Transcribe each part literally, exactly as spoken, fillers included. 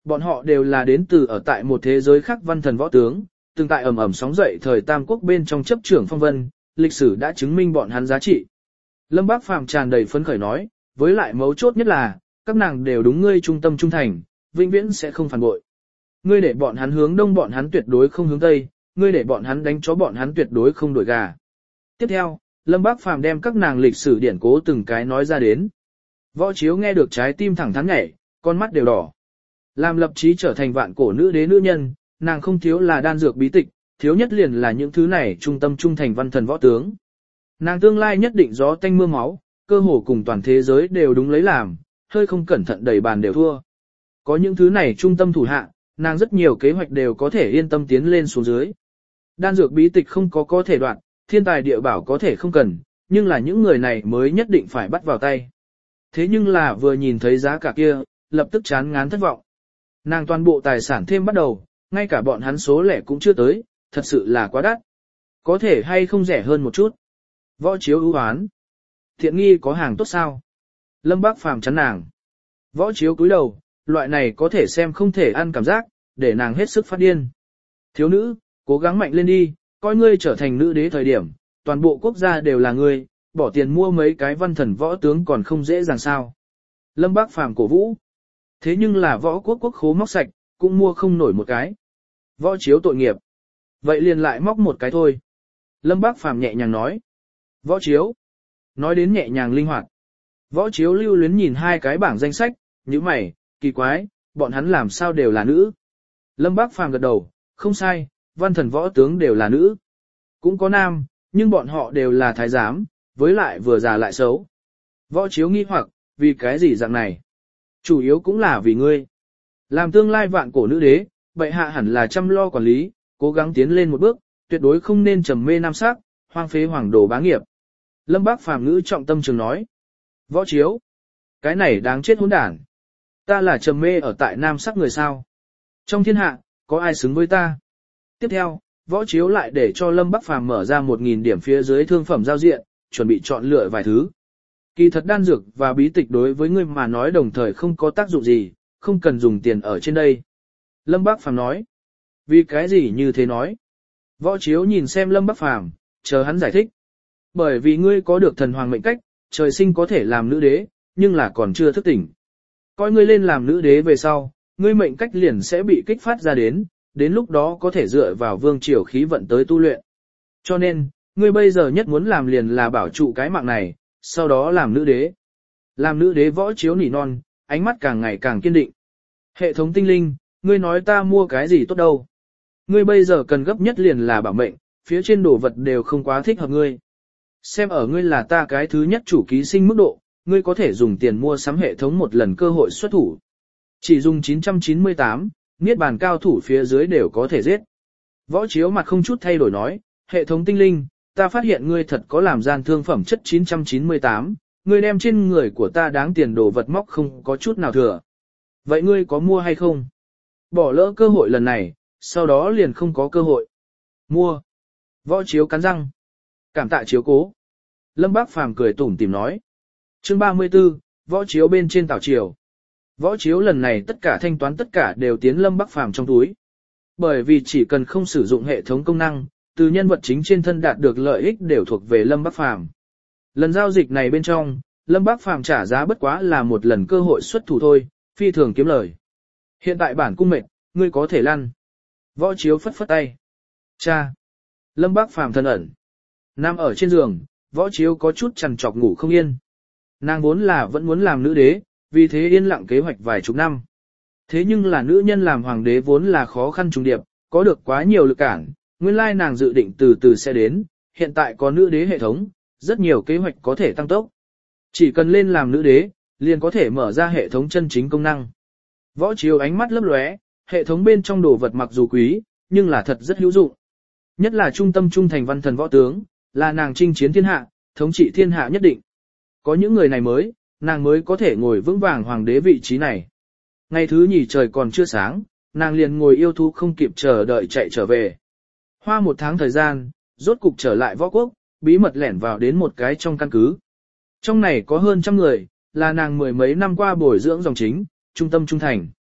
bọn họ đều là đến từ ở tại một thế giới khác văn thần võ tướng, từng tại ầm ầm sóng dậy thời Tam Quốc bên trong chấp trưởng phong vân, lịch sử đã chứng minh bọn hắn giá trị. Lâm Bác Phàm tràn đầy phấn khởi nói, với lại mấu chốt nhất là, các nàng đều đúng ngươi trung tâm trung thành, vĩnh viễn sẽ không phản bội. Ngươi để bọn hắn hướng đông bọn hắn tuyệt đối không hướng tây, ngươi để bọn hắn đánh chó bọn hắn tuyệt đối không đuổi gà. Tiếp theo, Lâm Bác Phàm đem các nàng lịch sử điển cố từng cái nói ra đến. Võ Chiếu nghe được trái tim thẳng thắn nhảy, con mắt đều đỏ. Làm lập chí trở thành vạn cổ nữ đế nữ nhân, nàng không thiếu là đan dược bí tịch, thiếu nhất liền là những thứ này trung tâm trung thành văn thần võ tướng. Nàng tương lai nhất định gió tanh mưa máu, cơ hồ cùng toàn thế giới đều đúng lấy làm, hơi không cẩn thận đầy bàn đều thua. Có những thứ này trung tâm thủ hạ, nàng rất nhiều kế hoạch đều có thể yên tâm tiến lên xuống dưới. Đan dược bí tịch không có có thể đoạn, thiên tài địa bảo có thể không cần, nhưng là những người này mới nhất định phải bắt vào tay. Thế nhưng là vừa nhìn thấy giá cả kia, lập tức chán ngán thất vọng. Nàng toàn bộ tài sản thêm bắt đầu, ngay cả bọn hắn số lẻ cũng chưa tới, thật sự là quá đắt. Có thể hay không rẻ hơn một chút. Võ Chiếu ưu hoán. Thiện nghi có hàng tốt sao? Lâm Bác Phàm chắn nàng. Võ Chiếu cúi đầu, loại này có thể xem không thể ăn cảm giác, để nàng hết sức phát điên. Thiếu nữ, cố gắng mạnh lên đi, coi ngươi trở thành nữ đế thời điểm, toàn bộ quốc gia đều là ngươi, bỏ tiền mua mấy cái văn thần võ tướng còn không dễ dàng sao. Lâm Bác Phàm cổ vũ. Thế nhưng là võ quốc quốc khố móc sạch, cũng mua không nổi một cái. Võ Chiếu tội nghiệp. Vậy liền lại móc một cái thôi. Lâm Bác Phàm nhẹ nhàng nói. Võ Chiếu. Nói đến nhẹ nhàng linh hoạt. Võ Chiếu lưu luyến nhìn hai cái bảng danh sách, như mày, kỳ quái, bọn hắn làm sao đều là nữ. Lâm Bác Phàm gật đầu, không sai, văn thần võ tướng đều là nữ. Cũng có nam, nhưng bọn họ đều là thái giám, với lại vừa già lại xấu. Võ Chiếu nghi hoặc, vì cái gì dạng này? Chủ yếu cũng là vì ngươi. Làm tương lai vạn cổ nữ đế, bệ hạ hẳn là chăm lo quản lý, cố gắng tiến lên một bước, tuyệt đối không nên trầm mê nam sắc, hoang phế hoàng đồ bá nghiệp. Lâm Bác Phàm ngữ trọng tâm trường nói. Võ Chiếu. Cái này đáng chết hỗn đản. Ta là trầm mê ở tại nam sắc người sao. Trong thiên hạ, có ai xứng với ta? Tiếp theo, Võ Chiếu lại để cho Lâm Bác Phàm mở ra một nghìn điểm phía dưới thương phẩm giao diện, chuẩn bị chọn lựa vài thứ. Kỳ thật đan dược và bí tịch đối với ngươi mà nói đồng thời không có tác dụng gì, không cần dùng tiền ở trên đây. Lâm Bác Phàm nói. Vì cái gì như thế nói? Võ Chiếu nhìn xem Lâm Bác Phàm, chờ hắn giải thích. Bởi vì ngươi có được thần hoàng mệnh cách, trời sinh có thể làm nữ đế, nhưng là còn chưa thức tỉnh. Coi ngươi lên làm nữ đế về sau, ngươi mệnh cách liền sẽ bị kích phát ra đến, đến lúc đó có thể dựa vào vương triều khí vận tới tu luyện. Cho nên, ngươi bây giờ nhất muốn làm liền là bảo trụ cái mạng này, sau đó làm nữ đế. Làm nữ đế. Võ Chiếu nỉ non, ánh mắt càng ngày càng kiên định. Hệ thống tinh linh, ngươi nói ta mua cái gì tốt đâu. Ngươi bây giờ cần gấp nhất liền là bảo mệnh, phía trên đồ vật đều không quá thích hợp ngươi. Xem ở ngươi là ta cái thứ nhất chủ ký sinh mức độ, ngươi có thể dùng tiền mua sắm hệ thống một lần cơ hội xuất thủ. Chỉ dùng chín trăm chín mươi tám, niết bàn cao thủ phía dưới đều có thể giết. Võ Chiếu mặt không chút thay đổi nói, hệ thống tinh linh, ta phát hiện ngươi thật có làm gian thương phẩm chất chín trăm chín mươi tám, ngươi đem trên người của ta đáng tiền đồ vật móc không có chút nào thừa. Vậy ngươi có mua hay không? Bỏ lỡ cơ hội lần này, sau đó liền không có cơ hội. Mua. Võ Chiếu cắn răng. Cảm tạ chiếu cố. Lâm Bác Phàm cười tủm tỉm nói. Chương ba mươi tư, Võ Chiếu bên trên tảo triều. Võ Chiếu lần này tất cả thanh toán tất cả đều tiến Lâm Bác Phàm trong túi. Bởi vì chỉ cần không sử dụng hệ thống công năng, từ nhân vật chính trên thân đạt được lợi ích đều thuộc về Lâm Bác Phàm. Lần giao dịch này bên trong, Lâm Bác Phàm trả giá bất quá là một lần cơ hội xuất thủ thôi, phi thường kiếm lời. Hiện tại bản cung mệt, ngươi có thể lăn. Võ Chiếu phất phất tay. Cha. Lâm Bác Phàm thân ẩn. Nằm ở trên giường, Võ Chiếu có chút chằn chọc ngủ không yên. Nàng vốn là vẫn muốn làm nữ đế, vì thế yên lặng kế hoạch vài chục năm. Thế nhưng là nữ nhân làm hoàng đế vốn là khó khăn trùng điệp, có được quá nhiều lực cản, nguyên lai nàng dự định từ từ sẽ đến, hiện tại có nữ đế hệ thống, rất nhiều kế hoạch có thể tăng tốc. Chỉ cần lên làm nữ đế, liền có thể mở ra hệ thống chân chính công năng. Võ Chiếu ánh mắt lấp lóe, hệ thống bên trong đồ vật mặc dù quý, nhưng là thật rất hữu dụng. Nhất là trung tâm trung thành văn thần võ tướng, là nàng chinh chiến thiên hạ, thống trị thiên hạ nhất định. Có những người này mới, nàng mới có thể ngồi vững vàng hoàng đế vị trí này. Ngày thứ nhì trời còn chưa sáng, nàng liền ngồi yêu thú không kịp chờ đợi chạy trở về. Hoa một tháng thời gian, rốt cục trở lại võ quốc, bí mật lẻn vào đến một cái trong căn cứ. Trong này có hơn trăm người, là nàng mười mấy năm qua bồi dưỡng dòng chính, trung tâm trung thành.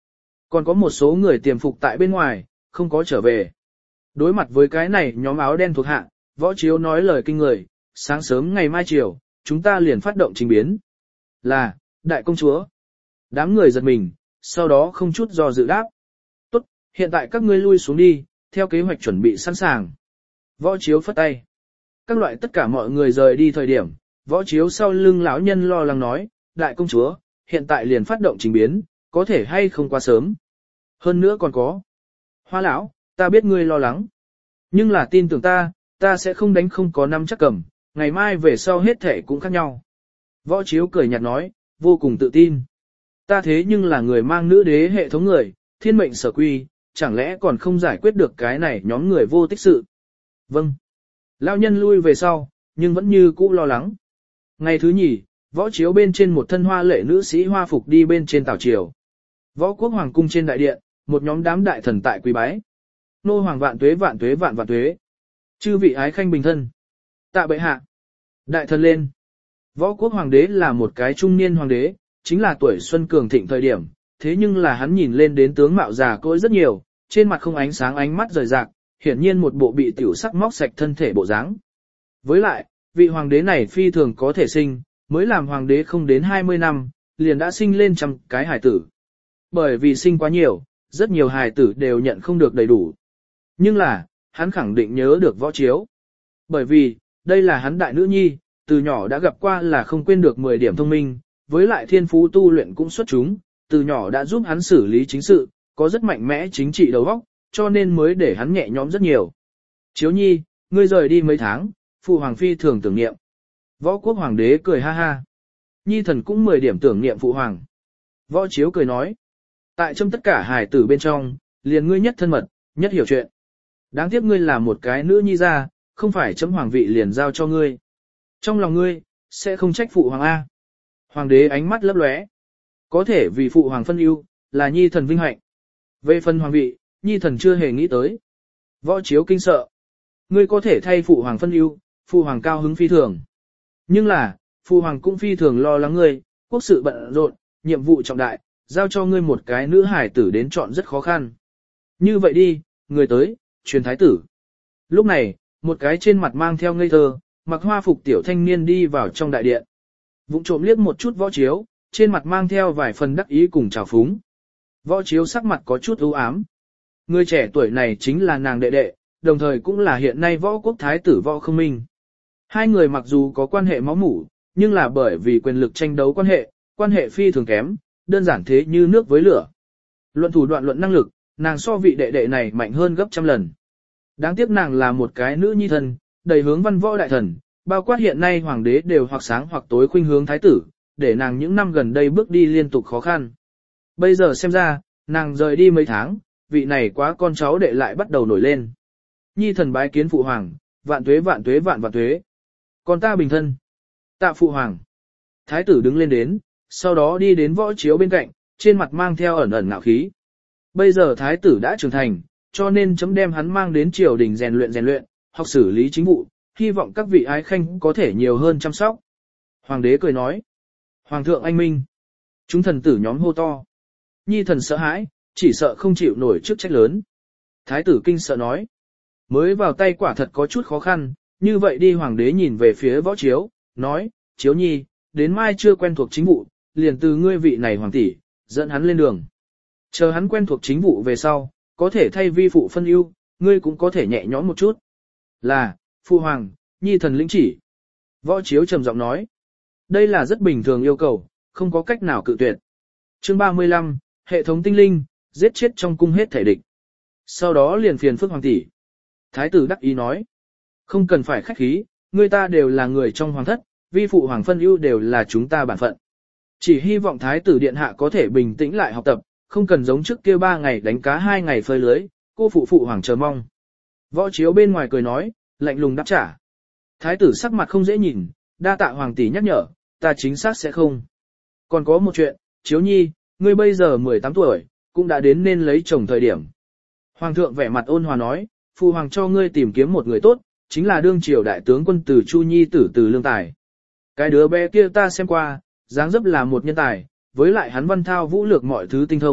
Còn có một số người tiềm phục tại bên ngoài, không có trở về. Đối mặt với cái này nhóm áo đen thuộc hạ, Võ Chiếu nói lời kinh người, sáng sớm ngày mai chiều, chúng ta liền phát động trình biến. Là, đại công chúa. Đám người giật mình, sau đó không chút do dự đáp. Tốt, hiện tại các ngươi lui xuống đi, theo kế hoạch chuẩn bị sẵn sàng. Võ Chiếu phất tay. Các loại tất cả mọi người rời đi thời điểm, Võ Chiếu sau lưng lão nhân lo lắng nói, đại công chúa, hiện tại liền phát động trình biến, có thể hay không quá sớm. Hơn nữa còn có. Hoa lão, ta biết ngươi lo lắng. Nhưng là tin tưởng ta, ta sẽ không đánh không có năm chắc cầm, ngày mai về sau hết thể cũng khác nhau. Võ Chiếu cười nhạt nói, vô cùng tự tin. Ta thế nhưng là người mang nữ đế hệ thống người, thiên mệnh sở quy, chẳng lẽ còn không giải quyết được cái này nhóm người vô tích sự. Vâng. Lão nhân lui về sau, nhưng vẫn như cũ lo lắng. Ngày thứ nhì, Võ Chiếu bên trên một thân hoa lệ nữ sĩ hoa phục đi bên trên tảo triều. Võ quốc hoàng cung trên đại điện, một nhóm đám đại thần tại quý bái. Nô hoàng vạn tuế vạn tuế vạn vạn tuế. Chư vị ái khanh bình thân. Tạ bệ hạ. Đại thần lên. Võ quốc hoàng đế là một cái trung niên hoàng đế, chính là tuổi xuân cường thịnh thời điểm, thế nhưng là hắn nhìn lên đến tướng mạo già cỗi rất nhiều, trên mặt không ánh sáng ánh mắt rời rạc, hiển nhiên một bộ bị tiểu sắc móc sạch thân thể bộ dáng. Với lại, vị hoàng đế này phi thường có thể sinh, mới làm hoàng đế không đến hai mươi năm, liền đã sinh lên trăm cái hài tử. Bởi vì sinh quá nhiều, rất nhiều hài tử đều nhận không được đầy đủ. Nhưng là, hắn khẳng định nhớ được Võ Chiếu. Bởi vì, đây là hắn đại nữ nhi, từ nhỏ đã gặp qua là không quên được mười điểm thông minh, với lại thiên phú tu luyện cũng xuất chúng, từ nhỏ đã giúp hắn xử lý chính sự, có rất mạnh mẽ chính trị đầu óc, cho nên mới để hắn nhẹ nhõm rất nhiều. Chiếu nhi, ngươi rời đi mấy tháng, phụ hoàng phi thường tưởng niệm. Võ quốc hoàng đế cười ha ha. Nhi thần cũng mười điểm tưởng niệm phụ hoàng. Võ Chiếu cười nói. Tại trong tất cả hài tử bên trong, liền ngươi nhất thân mật, nhất hiểu chuyện. Đáng tiếc ngươi là một cái nữ nhi ra, không phải chấm hoàng vị liền giao cho ngươi. Trong lòng ngươi, sẽ không trách phụ hoàng A. Hoàng đế ánh mắt lấp lóe. Có thể vì phụ hoàng phân ưu, là nhi thần vinh hạnh. Về phần hoàng vị, nhi thần chưa hề nghĩ tới. Võ Chiếu kinh sợ. Ngươi có thể thay phụ hoàng phân ưu, phụ hoàng cao hứng phi thường. Nhưng là, phụ hoàng cũng phi thường lo lắng ngươi, quốc sự bận rộn, nhiệm vụ trọng đại, giao cho ngươi một cái nữ hải tử đến chọn rất khó khăn. Như vậy đi, người tới, truyền thái tử. Lúc này, một cái trên mặt mang theo ngây thơ, mặc hoa phục tiểu thanh niên đi vào trong đại điện. Vụng trộm liếc một chút Võ Chiếu, trên mặt mang theo vài phần đắc ý cùng trào phúng. Võ Chiếu sắc mặt có chút u ám. Người trẻ tuổi này chính là nàng đệ đệ, đồng thời cũng là hiện nay võ quốc thái tử Võ Không Minh. Hai người mặc dù có quan hệ máu mủ, nhưng là bởi vì quyền lực tranh đấu quan hệ, quan hệ phi thường kém, đơn giản thế như nước với lửa. Luận thủ đoạn luận năng lực, nàng so vị đệ đệ này mạnh hơn gấp trăm lần. Đáng tiếc nàng là một cái nữ nhi thân, đầy hướng văn võ đại thần, bao quát hiện nay hoàng đế đều hoặc sáng hoặc tối khuynh hướng thái tử, để nàng những năm gần đây bước đi liên tục khó khăn. Bây giờ xem ra, nàng rời đi mấy tháng, vị này quá con cháu đệ lại bắt đầu nổi lên. Nhi thần bái kiến phụ hoàng, vạn tuế vạn tuế vạn vạn tuế. Còn ta bình thân. Tạ phụ hoàng. Thái tử đứng lên đến, sau đó đi đến Võ Chiếu bên cạnh, trên mặt mang theo ẩn ẩn ngạo khí. Bây giờ thái tử đã trưởng thành, cho nên chấm đem hắn mang đến triều đình rèn luyện rèn luyện, học xử lý chính vụ, hy vọng các vị ái khanh có thể nhiều hơn chăm sóc. Hoàng đế cười nói. Hoàng thượng anh minh. Chúng thần tử nhóm hô to. Nhi thần sợ hãi, chỉ sợ không chịu nổi chức trách lớn. Thái tử kinh sợ nói. Mới vào tay quả thật có chút khó khăn, như vậy đi hoàng đế nhìn về phía Võ Chiếu, nói, Chiếu nhi, đến mai chưa quen thuộc chính vụ, liền từ ngươi vị này hoàng tỷ, dẫn hắn lên đường. Chờ hắn quen thuộc chính vụ về sau, có thể thay vi phụ phân ưu, ngươi cũng có thể nhẹ nhõm một chút. Là, phụ hoàng, nhi thần lĩnh chỉ. Võ Chiếu trầm giọng nói. Đây là rất bình thường yêu cầu, không có cách nào cự tuyệt. Chương ba mươi lăm, hệ thống tinh linh, giết chết trong cung hết thể địch. Sau đó liền phiền phức hoàng tỷ. Thái tử đắc ý nói. Không cần phải khách khí, người ta đều là người trong hoàng thất, vi phụ hoàng phân ưu đều là chúng ta bản phận. Chỉ hy vọng thái tử điện hạ có thể bình tĩnh lại học tập, không cần giống trước kia ba ngày đánh cá hai ngày phơi lưới, cô phụ phụ hoàng chờ mong. Võ Chiếu bên ngoài cười nói, lạnh lùng đáp trả. Thái tử sắc mặt không dễ nhìn, đa tạ hoàng tỷ nhắc nhở, ta chính xác sẽ không. Còn có một chuyện, Chiếu nhi, ngươi bây giờ mười tám tuổi, cũng đã đến nên lấy chồng thời điểm. Hoàng thượng vẻ mặt ôn hòa nói, phụ hoàng cho ngươi tìm kiếm một người tốt, chính là đương triều đại tướng quân Từ Chu nhi tử Từ Lương Tài. Cái đứa bé kia ta xem qua, dáng dấp là một nhân tài, với lại hắn văn thao vũ lược mọi thứ tinh thông,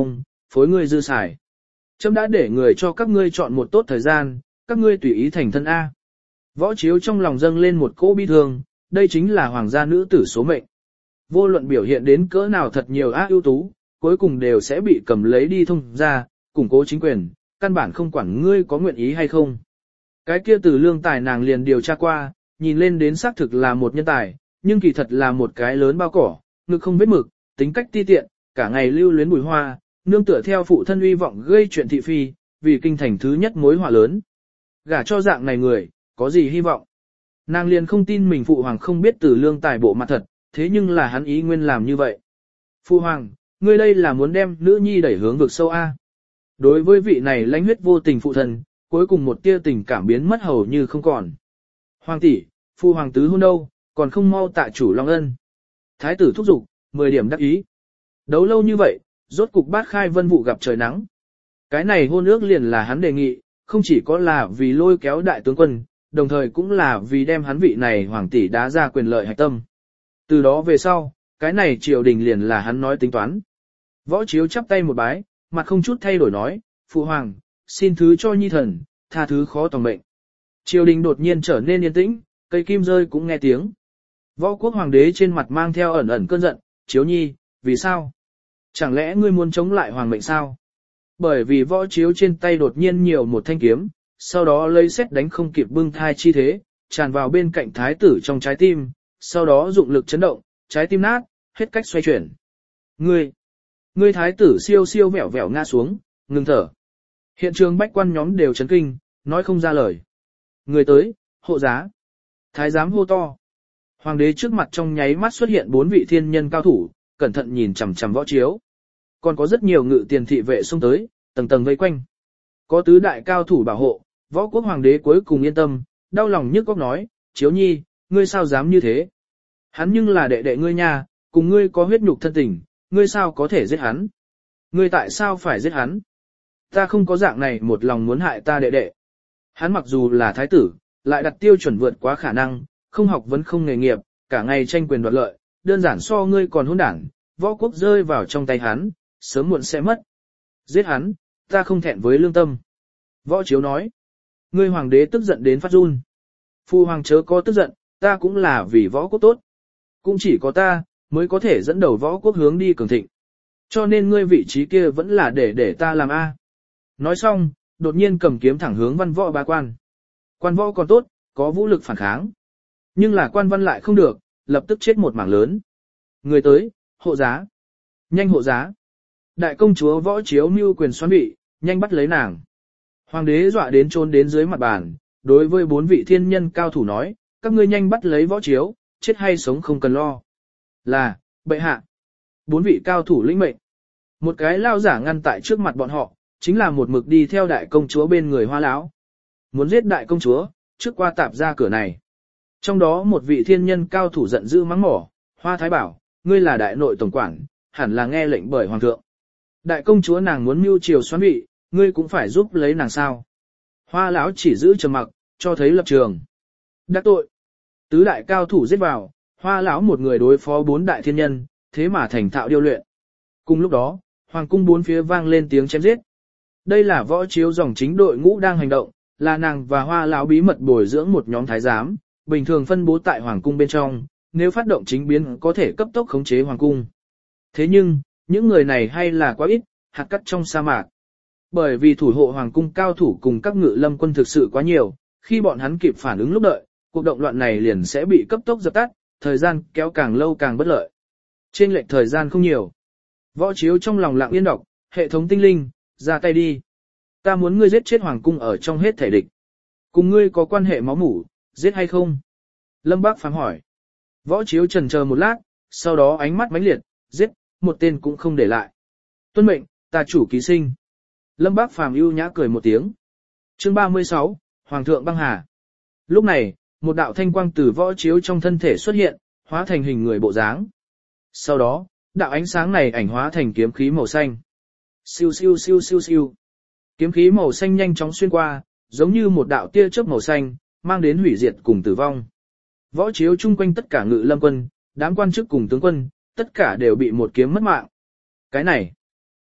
phối ngươi dư xài. Chấm đã để người cho các ngươi chọn một tốt thời gian, các ngươi tùy ý thành thân A. Võ Chiếu trong lòng dâng lên một cỗ bi thương, đây chính là hoàng gia nữ tử số mệnh. Vô luận biểu hiện đến cỡ nào thật nhiều ác ưu tú, cuối cùng đều sẽ bị cầm lấy đi thông ra, củng cố chính quyền, căn bản không quản ngươi có nguyện ý hay không. Cái kia từ lương tài nàng liền điều tra qua, nhìn lên đến xác thực là một nhân tài, nhưng kỳ thật là một cái lớn bao cỏ, ngực không vết mực, tính cách ti tiện, cả ngày lưu luyến bùi hoa, nương tựa theo phụ thân uy vọng gây chuyện thị phi, vì kinh thành thứ nhất mối họa lớn. Gả cho dạng này người, có gì hy vọng? Nàng liền không tin mình phụ hoàng không biết từ lương tài bộ mặt thật, thế nhưng là hắn ý nguyên làm như vậy. Phụ hoàng, ngươi đây là muốn đem nữ nhi đẩy hướng vực sâu A. Đối với vị này lãnh huyết vô tình phụ thân, cuối cùng một tia tình cảm biến mất hầu như không còn. Hoàng tỷ, phụ hoàng tứ hôn đâu, còn không mau tạ chủ long ân. Thái tử thúc giục, mười điểm đắc ý. Đấu lâu như vậy, rốt cục bát khai vân vụ gặp trời nắng. Cái này hôn ước liền là hắn đề nghị, không chỉ có là vì lôi kéo đại tướng quân, đồng thời cũng là vì đem hắn vị này hoàng tỷ đá ra quyền lợi hạch tâm. Từ đó về sau, cái này triều đình liền là hắn nói tính toán. Võ Chiếu chắp tay một bái, mặt không chút thay đổi nói, phụ hoàng, xin thứ cho nhi thần, tha thứ khó tòng mệnh. Triều đình đột nhiên trở nên yên tĩnh, cây kim rơi cũng nghe tiếng. Võ quốc hoàng đế trên mặt mang theo ẩn ẩn cơn giận, Chiếu nhi, vì sao? Chẳng lẽ ngươi muốn chống lại hoàng mệnh sao? Bởi vì Võ Chiếu trên tay đột nhiên nhiều một thanh kiếm, sau đó lấy xét đánh không kịp bưng thai chi thế, tràn vào bên cạnh thái tử trong trái tim, sau đó dụng lực chấn động, trái tim nát, hết cách xoay chuyển. Ngươi, ngươi thái tử siêu siêu vẹo vẹo ngã xuống, ngừng thở. Hiện trường bách quan nhóm đều chấn kinh, nói không ra lời. Người tới, hộ giá. Thái giám hô to. Hoàng đế trước mặt trong nháy mắt xuất hiện bốn vị thiên nhân cao thủ, cẩn thận nhìn chằm chằm Võ Chiếu. Còn có rất nhiều ngự tiền thị vệ xông tới, tầng tầng vây quanh. Có tứ đại cao thủ bảo hộ, Võ quốc hoàng đế cuối cùng yên tâm, đau lòng nhức góc nói, Chiếu nhi, ngươi sao dám như thế? Hắn nhưng là đệ đệ ngươi nha, cùng ngươi có huyết nhục thân tình, ngươi sao có thể giết hắn? Ngươi tại sao phải giết hắn? Ta không có dạng này một lòng muốn hại ta đệ đệ. Hắn mặc dù là thái tử, lại đặt tiêu chuẩn vượt quá khả năng, không học vấn không nghề nghiệp, cả ngày tranh quyền đoạt lợi, đơn giản so ngươi còn hỗn đản, võ quốc rơi vào trong tay hắn, sớm muộn sẽ mất. Giết hắn, ta không thẹn với lương tâm. Võ Chiếu nói, ngươi hoàng đế tức giận đến phát run. Phu hoàng chớ có tức giận, ta cũng là vì võ quốc tốt. Cũng chỉ có ta, mới có thể dẫn đầu võ quốc hướng đi cường thịnh. Cho nên ngươi vị trí kia vẫn là để để ta làm A. Nói xong, đột nhiên cầm kiếm thẳng hướng văn võ ba quan. Quan võ còn tốt, có vũ lực phản kháng. Nhưng là quan văn lại không được, lập tức chết một mảng lớn. Người tới, hộ giá. Nhanh hộ giá. Đại công chúa Võ Chiếu mưu quyền xoắn bị, nhanh bắt lấy nàng. Hoàng đế dọa đến trốn đến dưới mặt bàn, đối với bốn vị thiên nhân cao thủ nói, các ngươi nhanh bắt lấy Võ Chiếu, chết hay sống không cần lo. Là, bệ hạ. Bốn vị cao thủ lĩnh mệnh. Một cái lao giả ngăn tại trước mặt bọn họ, chính là một mực đi theo đại công chúa bên người Hoa lão. Muốn giết đại công chúa, trước qua tạp ra cửa này. Trong đó một vị thiên nhân cao thủ giận dữ mắng mỏ, Hoa Thái bảo, ngươi là đại nội tổng quản, hẳn là nghe lệnh bởi hoàng thượng. Đại công chúa nàng muốn mưu triều xoắn bị, ngươi cũng phải giúp lấy nàng sao. Hoa lão chỉ giữ trầm mặc, cho thấy lập trường. Đắc tội. Tứ đại cao thủ giết vào, Hoa lão một người đối phó bốn đại thiên nhân, thế mà thành thạo điêu luyện. Cùng lúc đó, hoàng cung bốn phía vang lên tiếng chém giết. Đây là Võ Chiếu dòng chính đội ngũ đang hành động, là nàng và Hoa lão bí mật bồi dưỡng một nhóm thái giám, bình thường phân bố tại hoàng cung bên trong, nếu phát động chính biến có thể cấp tốc khống chế hoàng cung. Thế nhưng, những người này hay là quá ít, hạt cát trong sa mạc. Bởi vì thủ hộ hoàng cung cao thủ cùng các ngự lâm quân thực sự quá nhiều, khi bọn hắn kịp phản ứng lúc đợi, cuộc động loạn này liền sẽ bị cấp tốc dập tắt, thời gian kéo càng lâu càng bất lợi. Trên lệch thời gian không nhiều. Võ Chiếu trong lòng lặng yên đọc, hệ thống tinh linh, ra tay đi. Ta muốn ngươi giết chết hoàng cung ở trong hết thể địch. Cùng ngươi có quan hệ máu mủ, giết hay không? Lâm Bác Phàm hỏi. Võ Chiếu chần chờ một lát, sau đó ánh mắt mãnh liệt, giết, một tên cũng không để lại. Tuân mệnh, ta chủ ký sinh. Lâm Bác Phàm ưu nhã cười một tiếng. Chương ba mươi sáu, Hoàng thượng băng hà. Lúc này, một đạo thanh quang từ Võ Chiếu trong thân thể xuất hiện, hóa thành hình người bộ dáng. Sau đó, đạo ánh sáng này ảnh hóa thành kiếm khí màu xanh. Siêu siêu siêu siêu siêu. Kiếm khí màu xanh nhanh chóng xuyên qua, giống như một đạo tia chớp màu xanh, mang đến hủy diệt cùng tử vong. Võ Chiếu chung quanh tất cả ngự lâm quân, đám quan chức cùng tướng quân, tất cả đều bị một kiếm mất mạng. Cái này,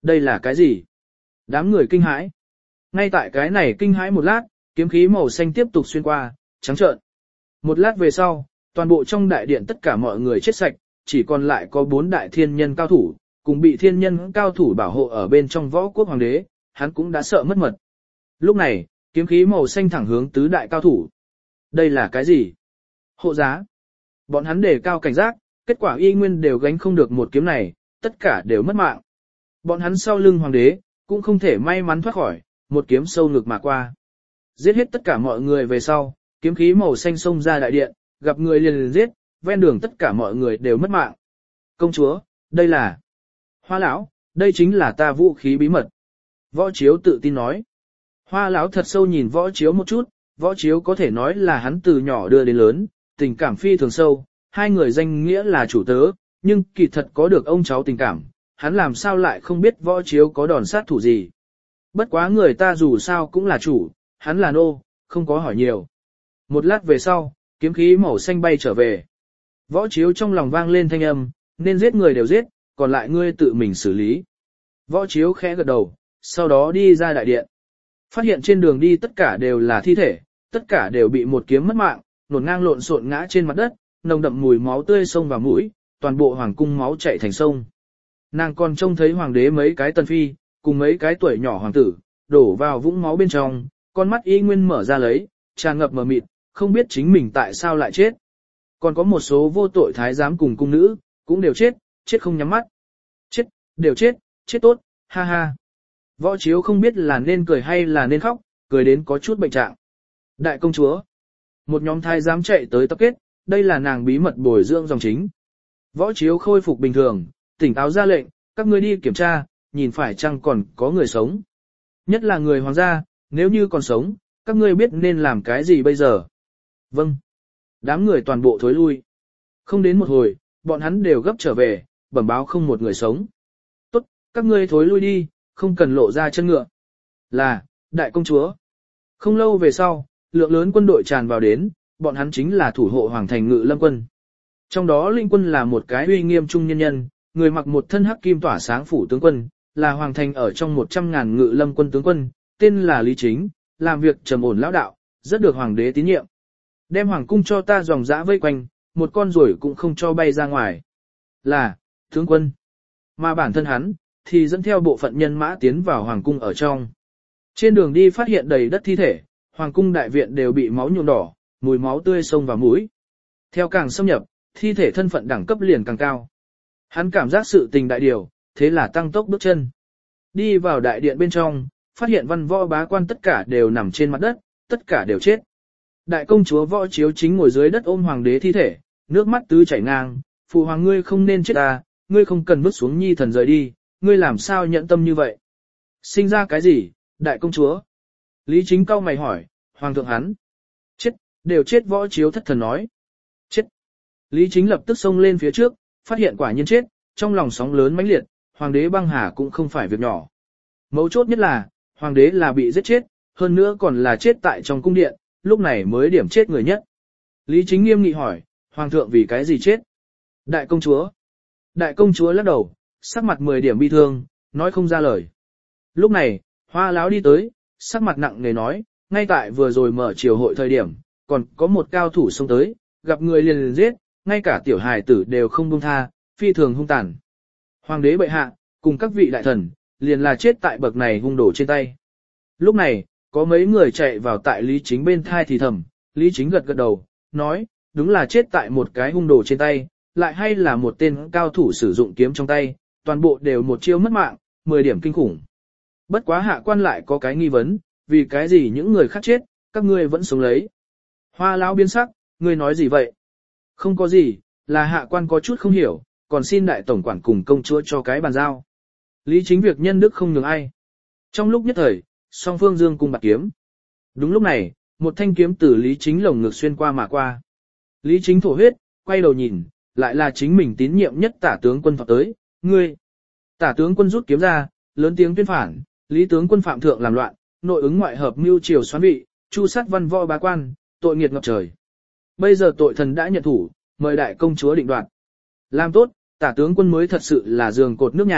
Đây là cái gì? Đám người kinh hãi. Ngay tại cái này kinh hãi một lát, kiếm khí màu xanh tiếp tục xuyên qua, trắng trợn. Một lát về sau, toàn bộ trong đại điện tất cả mọi người chết sạch, chỉ còn lại có bốn đại thiên nhân cao thủ, cùng bị thiên nhân cao thủ bảo hộ ở bên trong võ quốc hoàng đế, hắn cũng đã sợ mất mật. Lúc này, kiếm khí màu xanh thẳng hướng tứ đại cao thủ. Đây là cái gì? Hộ giá. Bọn hắn đề cao cảnh giác, kết quả y nguyên đều gánh không được một kiếm này, tất cả đều mất mạng. Bọn hắn sau lưng hoàng đế, cũng không thể may mắn thoát khỏi, một kiếm sâu ngực mà qua. Giết hết tất cả mọi người về sau, kiếm khí màu xanh xông ra đại điện, gặp người liền liền giết, ven đường tất cả mọi người đều mất mạng. Công chúa, đây là... Hoa lão, đây chính là ta vũ khí bí mật. Võ Chiếu tự tin nói. Hoa lão thật sâu nhìn Võ Chiếu một chút, Võ Chiếu có thể nói là hắn từ nhỏ đưa đến lớn, tình cảm phi thường sâu, hai người danh nghĩa là chủ tớ, nhưng kỳ thật có được ông cháu tình cảm, hắn làm sao lại không biết Võ Chiếu có đòn sát thủ gì. Bất quá người ta dù sao cũng là chủ, hắn là nô, không có hỏi nhiều. Một lát về sau, kiếm khí màu xanh bay trở về. Võ Chiếu trong lòng vang lên thanh âm, nên giết người đều giết, còn lại ngươi tự mình xử lý. Võ Chiếu khẽ gật đầu, sau đó đi ra đại điện. Phát hiện trên đường đi tất cả đều là thi thể, tất cả đều bị một kiếm mất mạng, nổn ngang lộn xộn ngã trên mặt đất, nồng đậm mùi máu tươi xông vào mũi, toàn bộ hoàng cung máu chảy thành sông. Nàng còn trông thấy hoàng đế mấy cái tần phi, cùng mấy cái tuổi nhỏ hoàng tử, đổ vào vũng máu bên trong, con mắt y nguyên mở ra lấy, tràn ngập mờ mịt, không biết chính mình tại sao lại chết. Còn có một số vô tội thái giám cùng cung nữ, cũng đều chết, chết không nhắm mắt. Chết, đều chết, chết tốt, ha ha. Võ Chiếu không biết là nên cười hay là nên khóc, cười đến có chút bệnh trạng. Đại công chúa. Một nhóm thái giám chạy tới tập kết, đây là nàng bí mật bồi dưỡng dòng chính. Võ Chiếu khôi phục bình thường, tỉnh táo ra lệnh, các ngươi đi kiểm tra, nhìn phải chăng còn có người sống. Nhất là người hoàng gia, nếu như còn sống, các ngươi biết nên làm cái gì bây giờ. Vâng. Đám người toàn bộ thối lui. Không đến một hồi, bọn hắn đều gấp trở về, bẩm báo không một người sống. Tốt, các ngươi thối lui đi, không cần lộ ra chân ngựa. Là, đại công chúa. Không lâu về sau, lượng lớn quân đội tràn vào đến, bọn hắn chính là thủ hộ hoàng thành Ngự Lâm quân. Trong đó linh quân là một cái uy nghiêm trung nhân nhân, người mặc một thân hắc kim tỏa sáng phủ tướng quân, là hoàng thành ở trong một trăm ngàn Ngự Lâm quân tướng quân, tên là Lý Chính, làm việc trầm ổn lão đạo, rất được hoàng đế tín nhiệm. Đem hoàng cung cho ta dòng dã vây quanh, một con ruồi cũng không cho bay ra ngoài. Là, tướng quân. Mà bản thân hắn, thì dẫn theo bộ phận nhân mã tiến vào hoàng cung ở trong. Trên đường đi phát hiện đầy đất thi thể, hoàng cung đại viện đều bị máu nhuộm đỏ, mùi máu tươi xông vào mũi. Theo càng xâm nhập, thi thể thân phận đẳng cấp liền càng cao. Hắn cảm giác sự tình đại điều, thế là tăng tốc bước chân. Đi vào đại điện bên trong, phát hiện văn võ bá quan tất cả đều nằm trên mặt đất, tất cả đều chết. Đại công chúa Võ Chiếu chính ngồi dưới đất ôm hoàng đế thi thể, nước mắt tứ chảy ngang, phụ hoàng ngươi không nên chết ta, ngươi không cần bước xuống nhi thần rời đi, ngươi làm sao nhận tâm như vậy? Sinh ra cái gì, đại công chúa? Lý Chính cau mày hỏi, hoàng thượng hắn. Chết, đều chết. Võ Chiếu thất thần nói. Chết. Lý Chính lập tức xông lên phía trước, phát hiện quả nhiên chết, trong lòng sóng lớn mãnh liệt, hoàng đế băng hà cũng không phải việc nhỏ. Mấu chốt nhất là, hoàng đế là bị giết chết, hơn nữa còn là chết tại trong cung điện, lúc này mới điểm chết người nhất. Lý Chính nghiêm nghị hỏi, hoàng thượng vì cái gì chết? Đại công chúa. Đại công chúa lắc đầu, sắc mặt mười điểm bi thương, nói không ra lời. Lúc này, Hoa Láo đi tới, sắc mặt nặng nề nói, ngay tại vừa rồi mở triều hội thời điểm, còn có một cao thủ xông tới, gặp người liền liền giết, ngay cả tiểu hài tử đều không buông tha, phi thường hung tàn. Hoàng đế bệ hạ, cùng các vị đại thần, liền là chết tại bậc này hung đổ trên tay. Lúc này, có mấy người chạy vào tại Lý Chính bên thai thì thầm, Lý Chính gật gật đầu, nói, đúng là chết tại một cái hung đồ trên tay, lại hay là một tên cao thủ sử dụng kiếm trong tay, toàn bộ đều một chiêu mất mạng, mười điểm kinh khủng. Bất quá hạ quan lại có cái nghi vấn, vì cái gì những người khác chết, các ngươi vẫn sống lấy. Hoa Lão biến sắc, ngươi nói gì vậy? Không có gì, là hạ quan có chút không hiểu, còn xin đại tổng quản cùng công chúa cho cái bàn giao. Lý Chính việc nhân đức không nhường ai. Trong lúc nhất thời, song phương dương cung bạc kiếm. Đúng lúc này, một thanh kiếm từ Lý Chính lồng ngực xuyên qua mà qua. Lý Chính thổ huyết, quay đầu nhìn, lại là chính mình tín nhiệm nhất tả tướng quân phạt tới, ngươi. Tả tướng quân rút kiếm ra, lớn tiếng tuyên phản, Lý tướng quân phạm thượng làm loạn, nội ứng ngoại hợp mưu triều xoán vị, chu sát văn võ bá quan, tội nghiệt ngập trời. Bây giờ tội thần đã nhận thủ, mời đại công chúa định đoạt. Làm tốt, tả tướng quân mới thật sự là giường cột nước nhà,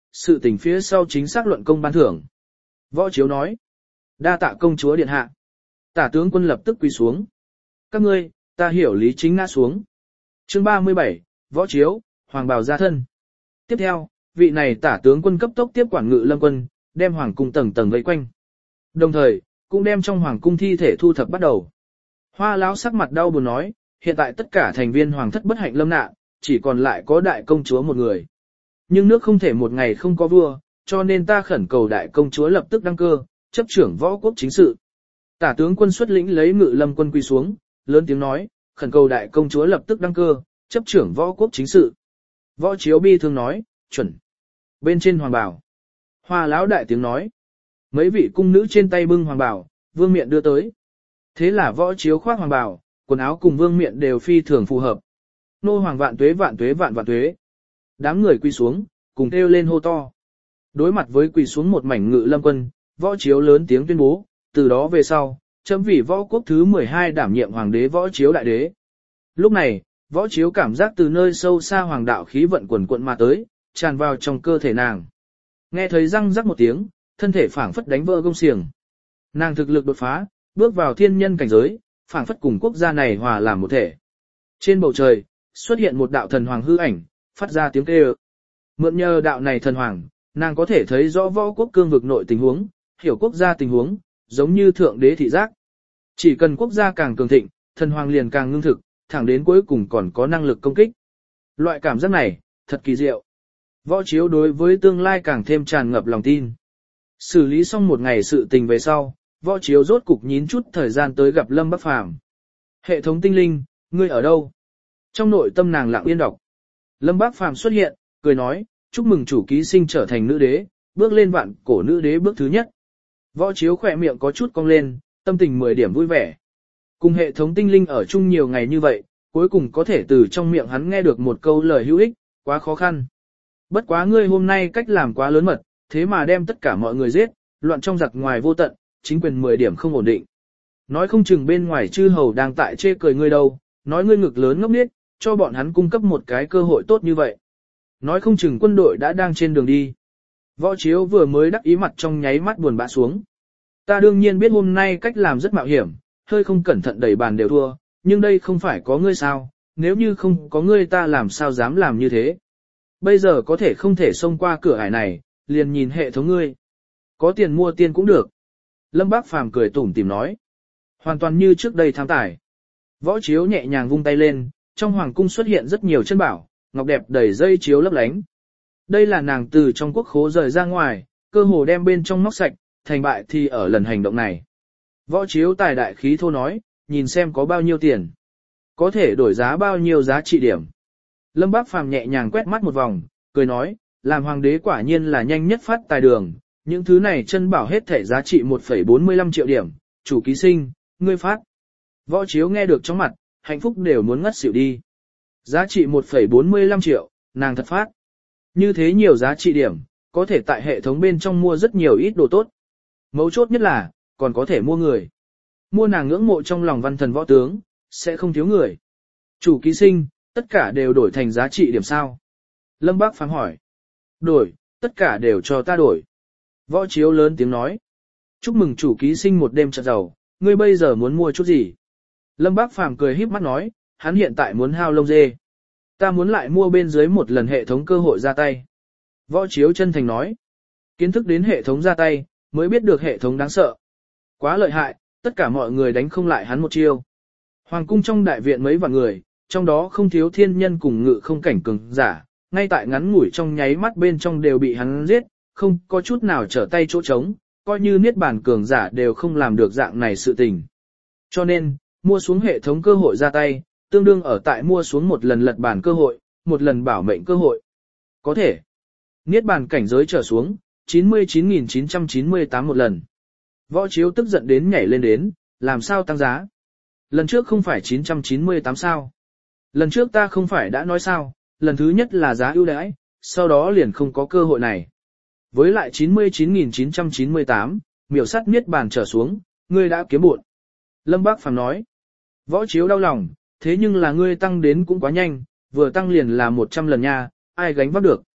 sự tình phía sau chính xác luận công ban thưởng. Võ Chiếu nói, đa tạ công chúa điện hạ. Tả tướng quân lập tức quỳ xuống. Các ngươi, ta hiểu lý chính ngã xuống. Chương ba mươi bảy, Võ Chiếu, Hoàng bào gia thân. Tiếp theo, vị này tả tướng quân cấp tốc tiếp quản Ngự Lâm quân, đem hoàng cung tầng tầng vây quanh. Đồng thời, cũng đem trong hoàng cung thi thể thu thập bắt đầu. Hoa lão sắc mặt đau buồn nói, hiện tại tất cả thành viên hoàng thất bất hạnh lâm nạn, chỉ còn lại có đại công chúa một người. Nhưng nước không thể một ngày không có vua, cho nên ta khẩn cầu đại công chúa lập tức đăng cơ, chấp trưởng võ quốc chính sự. Tả tướng quân xuất lĩnh lấy Ngự Lâm quân quỳ xuống, lớn tiếng nói, khẩn cầu đại công chúa lập tức đăng cơ, chấp trưởng võ quốc chính sự. Võ Chiếu bi thương nói, chuẩn. Bên trên hoàng bảo. Hoa lão đại tiếng nói. Mấy vị cung nữ trên tay bưng hoàng bảo, Vương Miện đưa tới. Thế là Võ Chiếu khoác hoàng bảo, quần áo cùng Vương Miện đều phi thường phù hợp. Nô hoàng vạn tuế vạn tuế vạn vạn tuế. Đám người quỳ xuống, cùng kêu lên hô to. Đối mặt với quỳ xuống một mảnh Ngự Lâm quân, Võ Chiếu lớn tiếng tuyên bố, từ đó về sau, chấm vì võ quốc thứ mười hai đảm nhiệm hoàng đế Võ Chiếu đại đế. Lúc này, Võ Chiếu cảm giác từ nơi sâu xa hoàng đạo khí vận quần quận mà tới, tràn vào trong cơ thể nàng. Nghe thấy răng rắc một tiếng, thân thể phảng phất đánh vỡ gông xiềng. Nàng thực lực đột phá, bước vào thiên nhân cảnh giới, phảng phất cùng quốc gia này hòa làm một thể. Trên bầu trời, xuất hiện một đạo thần hoàng hư ảnh, phát ra tiếng kêu. Mượn nhờ đạo này thần hoàng, nàng có thể thấy rõ võ quốc cương vực nội tình huống, hiểu quốc gia tình huống, giống như thượng đế thị giác. Chỉ cần quốc gia càng cường thịnh, thần hoàng liền càng ngưng thực, thẳng đến cuối cùng còn có năng lực công kích. Loại cảm giác này, thật kỳ diệu. Võ Chiếu đối với tương lai càng thêm tràn ngập lòng tin. Xử lý xong một ngày sự tình về sau, Võ Chiếu rốt cục nhín chút thời gian tới gặp Lâm Bắc Phàm. Hệ thống tinh linh, ngươi ở đâu? Trong nội tâm nàng lặng yên đọc. Lâm Bắc Phàm xuất hiện, cười nói, chúc mừng chủ ký sinh trở thành nữ đế, bước lên vạn cổ nữ đế bước thứ nhất. Võ Chiếu khỏe miệng có chút cong lên, tâm tình mười điểm vui vẻ. Cùng hệ thống tinh linh ở chung nhiều ngày như vậy, cuối cùng có thể từ trong miệng hắn nghe được một câu lời hữu ích, quá khó khăn. Bất quá ngươi hôm nay cách làm quá lớn mật, thế mà đem tất cả mọi người giết, loạn trong giặc ngoài vô tận, chính quyền mười điểm không ổn định. Nói không chừng bên ngoài chư hầu đang tại chê cười ngươi đâu, nói ngươi ngực lớn ngốc nghếch, cho bọn hắn cung cấp một cái cơ hội tốt như vậy. Nói không chừng quân đội đã đang trên đường đi. Võ Chiếu vừa mới đắc ý mặt trong nháy mắt buồn bã xuống. Ta đương nhiên biết hôm nay cách làm rất mạo hiểm, hơi không cẩn thận đẩy bàn đều thua, nhưng đây không phải có ngươi sao, nếu như không có ngươi ta làm sao dám làm như thế. Bây giờ có thể không thể xông qua cửa ải này, liền nhìn hệ thống ngươi. Có tiền mua tiền cũng được. Lâm Bác Phàm cười tủm tỉm nói. Hoàn toàn như trước đây tham tài. Võ Chiếu nhẹ nhàng vung tay lên, trong hoàng cung xuất hiện rất nhiều chân bảo, ngọc đẹp đầy dây chiếu lấp lánh. Đây là nàng từ trong quốc khố rời ra ngoài, cơ hồ đem bên trong móc sạch, thành bại thì ở lần hành động này. Võ Chiếu tài đại khí thô nói, nhìn xem có bao nhiêu tiền. Có thể đổi giá bao nhiêu giá trị điểm. Lâm Bác Phàm nhẹ nhàng quét mắt một vòng, cười nói, làm hoàng đế quả nhiên là nhanh nhất phát tài đường, những thứ này chân bảo hết thể giá trị một phẩy bốn mươi lăm triệu điểm, chủ ký sinh, ngươi phát. Võ Chiếu nghe được trong mặt, hạnh phúc đều muốn ngất xỉu đi. Giá trị một phẩy bốn mươi lăm triệu, nàng thật phát. Như thế nhiều giá trị điểm, có thể tại hệ thống bên trong mua rất nhiều ít đồ tốt. Mấu chốt nhất là, còn có thể mua người. Mua nàng ngưỡng mộ trong lòng văn thần võ tướng, sẽ không thiếu người. Chủ ký sinh, tất cả đều đổi thành giá trị điểm sao? Lâm Bác Phàm hỏi. Đổi, tất cả đều cho ta đổi. Võ Chiếu lớn tiếng nói. Chúc mừng chủ ký sinh một đêm trật giàu, ngươi bây giờ muốn mua chút gì? Lâm Bác Phàm cười híp mắt nói, hắn hiện tại muốn hao lông dê. Ta muốn lại mua bên dưới một lần hệ thống cơ hội ra tay. Võ Chiếu chân thành nói. Kiến thức đến hệ thống ra tay, mới biết được hệ thống đáng sợ. Quá lợi hại, tất cả mọi người đánh không lại hắn một chiêu. Hoàng cung trong đại viện mấy vạn người, trong đó không thiếu thiên nhân cùng ngự không cảnh cường giả, ngay tại ngắn ngủi trong nháy mắt bên trong đều bị hắn giết, không có chút nào trở tay chỗ trống, coi như niết bàn cường giả đều không làm được dạng này sự tình. Cho nên, mua xuống hệ thống cơ hội ra tay, tương đương ở tại mua xuống một lần lật bàn cơ hội, một lần bảo mệnh cơ hội. Có thể, niết bàn cảnh giới trở xuống, chín mươi chín nghìn chín trăm chín mươi tám một lần. Võ Chiếu tức giận đến nhảy lên đến, làm sao tăng giá? Lần trước không phải chín trăm chín mươi tám sao? Lần trước ta không phải đã nói sao, lần thứ nhất là giá ưu đãi, sau đó liền không có cơ hội này. Với lại chín mươi chín nghìn chín trăm chín mươi tám, miểu sắt niết bàn trở xuống, ngươi đã kiếm bộn. Lâm Bác Phàm nói. Võ Chiếu đau lòng, thế nhưng là ngươi tăng đến cũng quá nhanh, vừa tăng liền là một trăm lần nha, ai gánh vác được.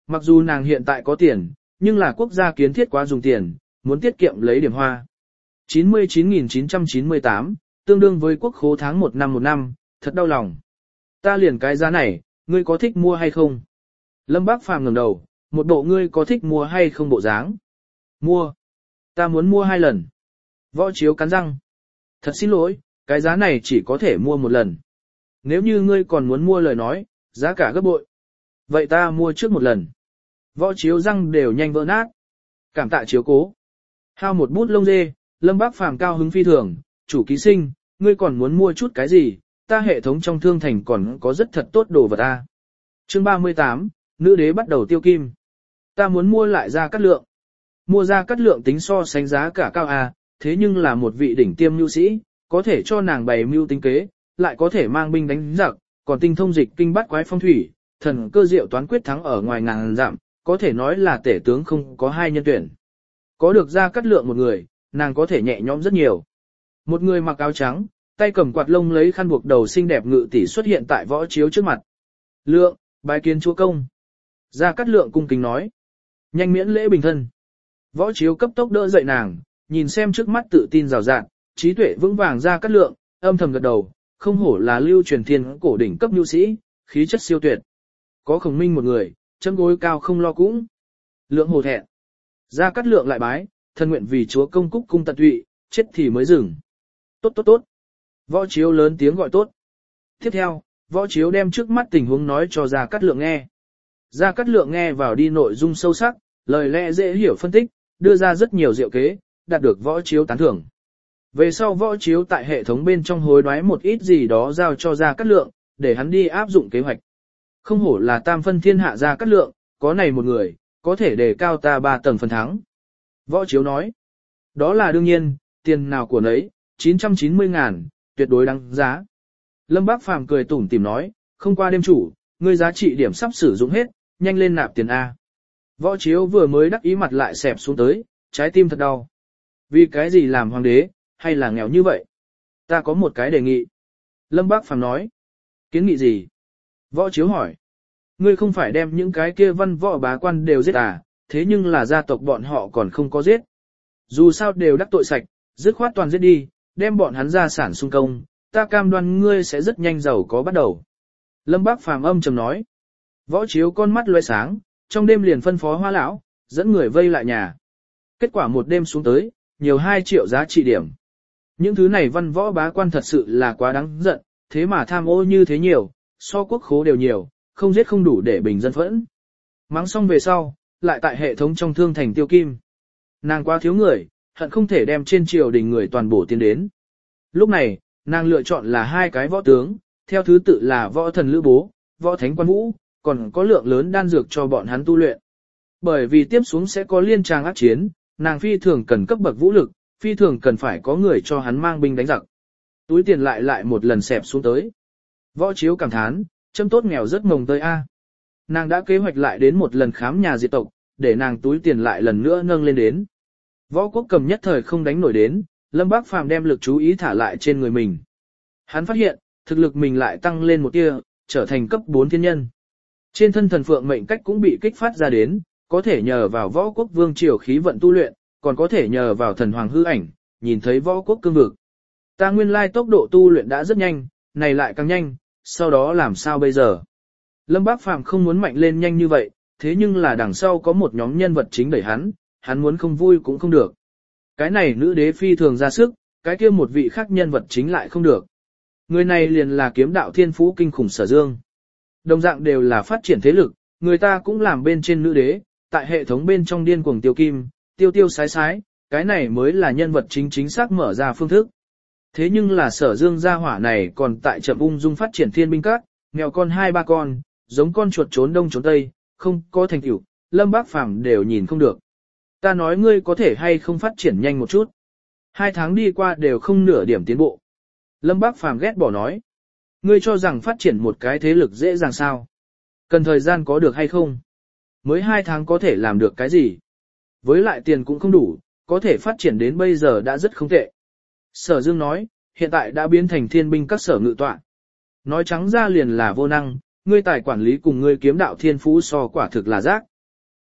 Mặc dù nàng hiện tại có tiền, nhưng là quốc gia kiến thiết quá dùng tiền, muốn tiết kiệm lấy điểm hoa. chín mươi chín nghìn chín trăm chín mươi tám, tương đương với quốc khố tháng một năm một năm, thật đau lòng. Ta liền cái giá này, ngươi có thích mua hay không? Lâm Bác Phàm ngẩng đầu, một bộ ngươi có thích mua hay không bộ dáng. Mua. Ta muốn mua hai lần. Võ Chiếu cắn răng. Thật xin lỗi, cái giá này chỉ có thể mua một lần. Nếu như ngươi còn muốn mua lời nói, giá cả gấp bội. Vậy ta mua trước một lần. Võ Chiếu răng đều nhanh vỡ nát. Cảm tạ chiếu cố. Hao một bút lông dê, Lâm Bác Phàm cao hứng phi thường, chủ ký sinh, ngươi còn muốn mua chút cái gì, ta hệ thống trong thương thành còn có rất thật tốt đồ vật ta. Chương ba mươi tám, nữ đế bắt đầu tiêu kim. Ta muốn mua lại Gia Cát Lượng. Mua Gia Cát Lượng tính so sánh giá cả cao à, thế nhưng là một vị đỉnh tiêm nhu sĩ, có thể cho nàng bày mưu tính kế, lại có thể mang binh đánh giặc, còn tinh thông dịch kinh bắt quái phong thủy, thần cơ diệu toán quyết thắng ở ngoài ngàn dặm, có thể nói là tể tướng không có hai nhân tuyển. Có được Gia Cát Lượng một người, nàng có thể nhẹ nhõm rất nhiều. Một người mặc áo trắng, tay cầm quạt lông lấy khăn buộc đầu xinh đẹp ngự tỷ xuất hiện tại Võ Chiếu trước mặt. Lượng, bái kiến chúa công. Gia Cát Lượng cung kính nói. Nhanh miễn lễ bình thân. Võ Chiếu cấp tốc đỡ dậy nàng, nhìn xem trước mắt tự tin rào rạt, trí tuệ vững vàng Gia Cát Lượng, âm thầm gật đầu, không hổ là lưu truyền thiên cổ đỉnh cấp nhu sĩ, khí chất siêu tuyệt. Có Khổng Minh một người, chấm gối cao không lo cũng. Lượng hổ thẹn. Gia Cát Lượng lại bái, thân nguyện vì chúa công cúc cung tận tụy, chết thì mới dừng. Tốt tốt tốt. Võ Chiếu lớn tiếng gọi tốt. Tiếp theo, Võ Chiếu đem trước mắt tình huống nói cho Gia Cát Lượng nghe. Gia Cát Lượng nghe vào đi nội dung sâu sắc, lời lẽ dễ hiểu phân tích, đưa ra rất nhiều diệu kế, đạt được Võ Chiếu tán thưởng. Về sau Võ Chiếu tại hệ thống bên trong hối đoái một ít gì đó giao cho Gia Cát Lượng, để hắn đi áp dụng kế hoạch. Không hổ là tam phân thiên hạ Gia Cát Lượng, có này một người, có thể đề cao ta ba tầng phần thắng. Võ Chiếu nói, đó là đương nhiên, tiền nào của nấy, chín trăm chín mươi ngàn, tuyệt đối đáng giá. Lâm Bác Phàm cười tủm tỉm nói, không qua đêm chủ, ngươi giá trị điểm sắp sử dụng hết, nhanh lên nạp tiền A. Võ Chiếu vừa mới đắc ý mặt lại xẹp xuống tới, trái tim thật đau. Vì cái gì làm hoàng đế, hay là nghèo như vậy? Ta có một cái đề nghị. Lâm Bác Phàm nói, kiến nghị gì? Võ Chiếu hỏi, ngươi không phải đem những cái kia văn võ bá quan đều giết à, thế nhưng là gia tộc bọn họ còn không có giết. Dù sao đều đắc tội sạch, dứt khoát toàn giết đi, đem bọn hắn gia sản xung công, ta cam đoan ngươi sẽ rất nhanh giàu có bắt đầu. Lâm Bác Phàm âm trầm nói. Võ Chiếu con mắt loe sáng, trong đêm liền phân phó Hoa lão, dẫn người vây lại nhà. Kết quả một đêm xuống tới, nhiều hai triệu giá trị điểm. Những thứ này văn võ bá quan thật sự là quá đáng giận, thế mà tham ô như thế nhiều, so quốc khố đều nhiều, không giết không đủ để bình dân phẫn. Mắng xong về sau, lại tại hệ thống trong thương thành tiêu kim. Nàng quá thiếu người, hận không thể đem trên triều đình người toàn bổ tiến đến. Lúc này, nàng lựa chọn là hai cái võ tướng, theo thứ tự là võ thần Lữ Bố, võ thánh Quan Vũ, còn có lượng lớn đan dược cho bọn hắn tu luyện. Bởi vì tiếp xuống sẽ có liên tràng ác chiến, nàng phi thường cần cấp bậc vũ lực, phi thường cần phải có người cho hắn mang binh đánh giặc. Túi tiền lại lại một lần xẹp xuống tới. Võ Chiếu cảm thán, châm tốt nghèo rất mồng tơi a. Nàng đã kế hoạch lại đến một lần khám nhà diệt tộc, để nàng túi tiền lại lần nữa nâng lên đến. Võ Quốc Cầm nhất thời không đánh nổi đến, Lâm Bác Phàm đem lực chú ý thả lại trên người mình. Hắn phát hiện, thực lực mình lại tăng lên một tia, trở thành cấp bốn thiên nhân. Trên thân thần phượng mệnh cách cũng bị kích phát ra đến, có thể nhờ vào Võ Quốc vương triều khí vận tu luyện, còn có thể nhờ vào thần hoàng hư ảnh, nhìn thấy Võ Quốc cương vực. Ta nguyên lai tốc độ tu luyện đã rất nhanh, này lại càng nhanh, sau đó làm sao bây giờ? Lâm Bác Phàm không muốn mạnh lên nhanh như vậy, thế nhưng là đằng sau có một nhóm nhân vật chính đẩy hắn, hắn muốn không vui cũng không được. Cái này nữ đế phi thường ra sức, cái kia một vị khác nhân vật chính lại không được. Người này liền là kiếm đạo thiên phú kinh khủng Sở Dương. Đồng dạng đều là phát triển thế lực, người ta cũng làm bên trên nữ đế, tại hệ thống bên trong điên cuồng tiêu kim, tiêu tiêu sái sái, cái này mới là nhân vật chính chính xác mở ra phương thức. Thế nhưng là Sở Dương gia hỏa này còn tại chậm ung dung phát triển thiên binh các, mèo con hai ba con, giống con chuột trốn đông trốn tây, không có thành tựu, Lâm Bác Phàm đều nhìn không được. Ta nói ngươi có thể hay không phát triển nhanh một chút. Hai tháng đi qua đều không nửa điểm tiến bộ. Lâm Bác Phàm ghét bỏ nói. Ngươi cho rằng phát triển một cái thế lực dễ dàng sao? Cần thời gian có được hay không? Mới hai tháng có thể làm được cái gì? Với lại tiền cũng không đủ, có thể phát triển đến bây giờ đã rất không tệ. Sở Dương nói, hiện tại đã biến thành thiên binh các sở ngự tọa. Nói trắng ra liền là vô năng, ngươi tài quản lý cùng ngươi kiếm đạo thiên phú so quả thực là rác.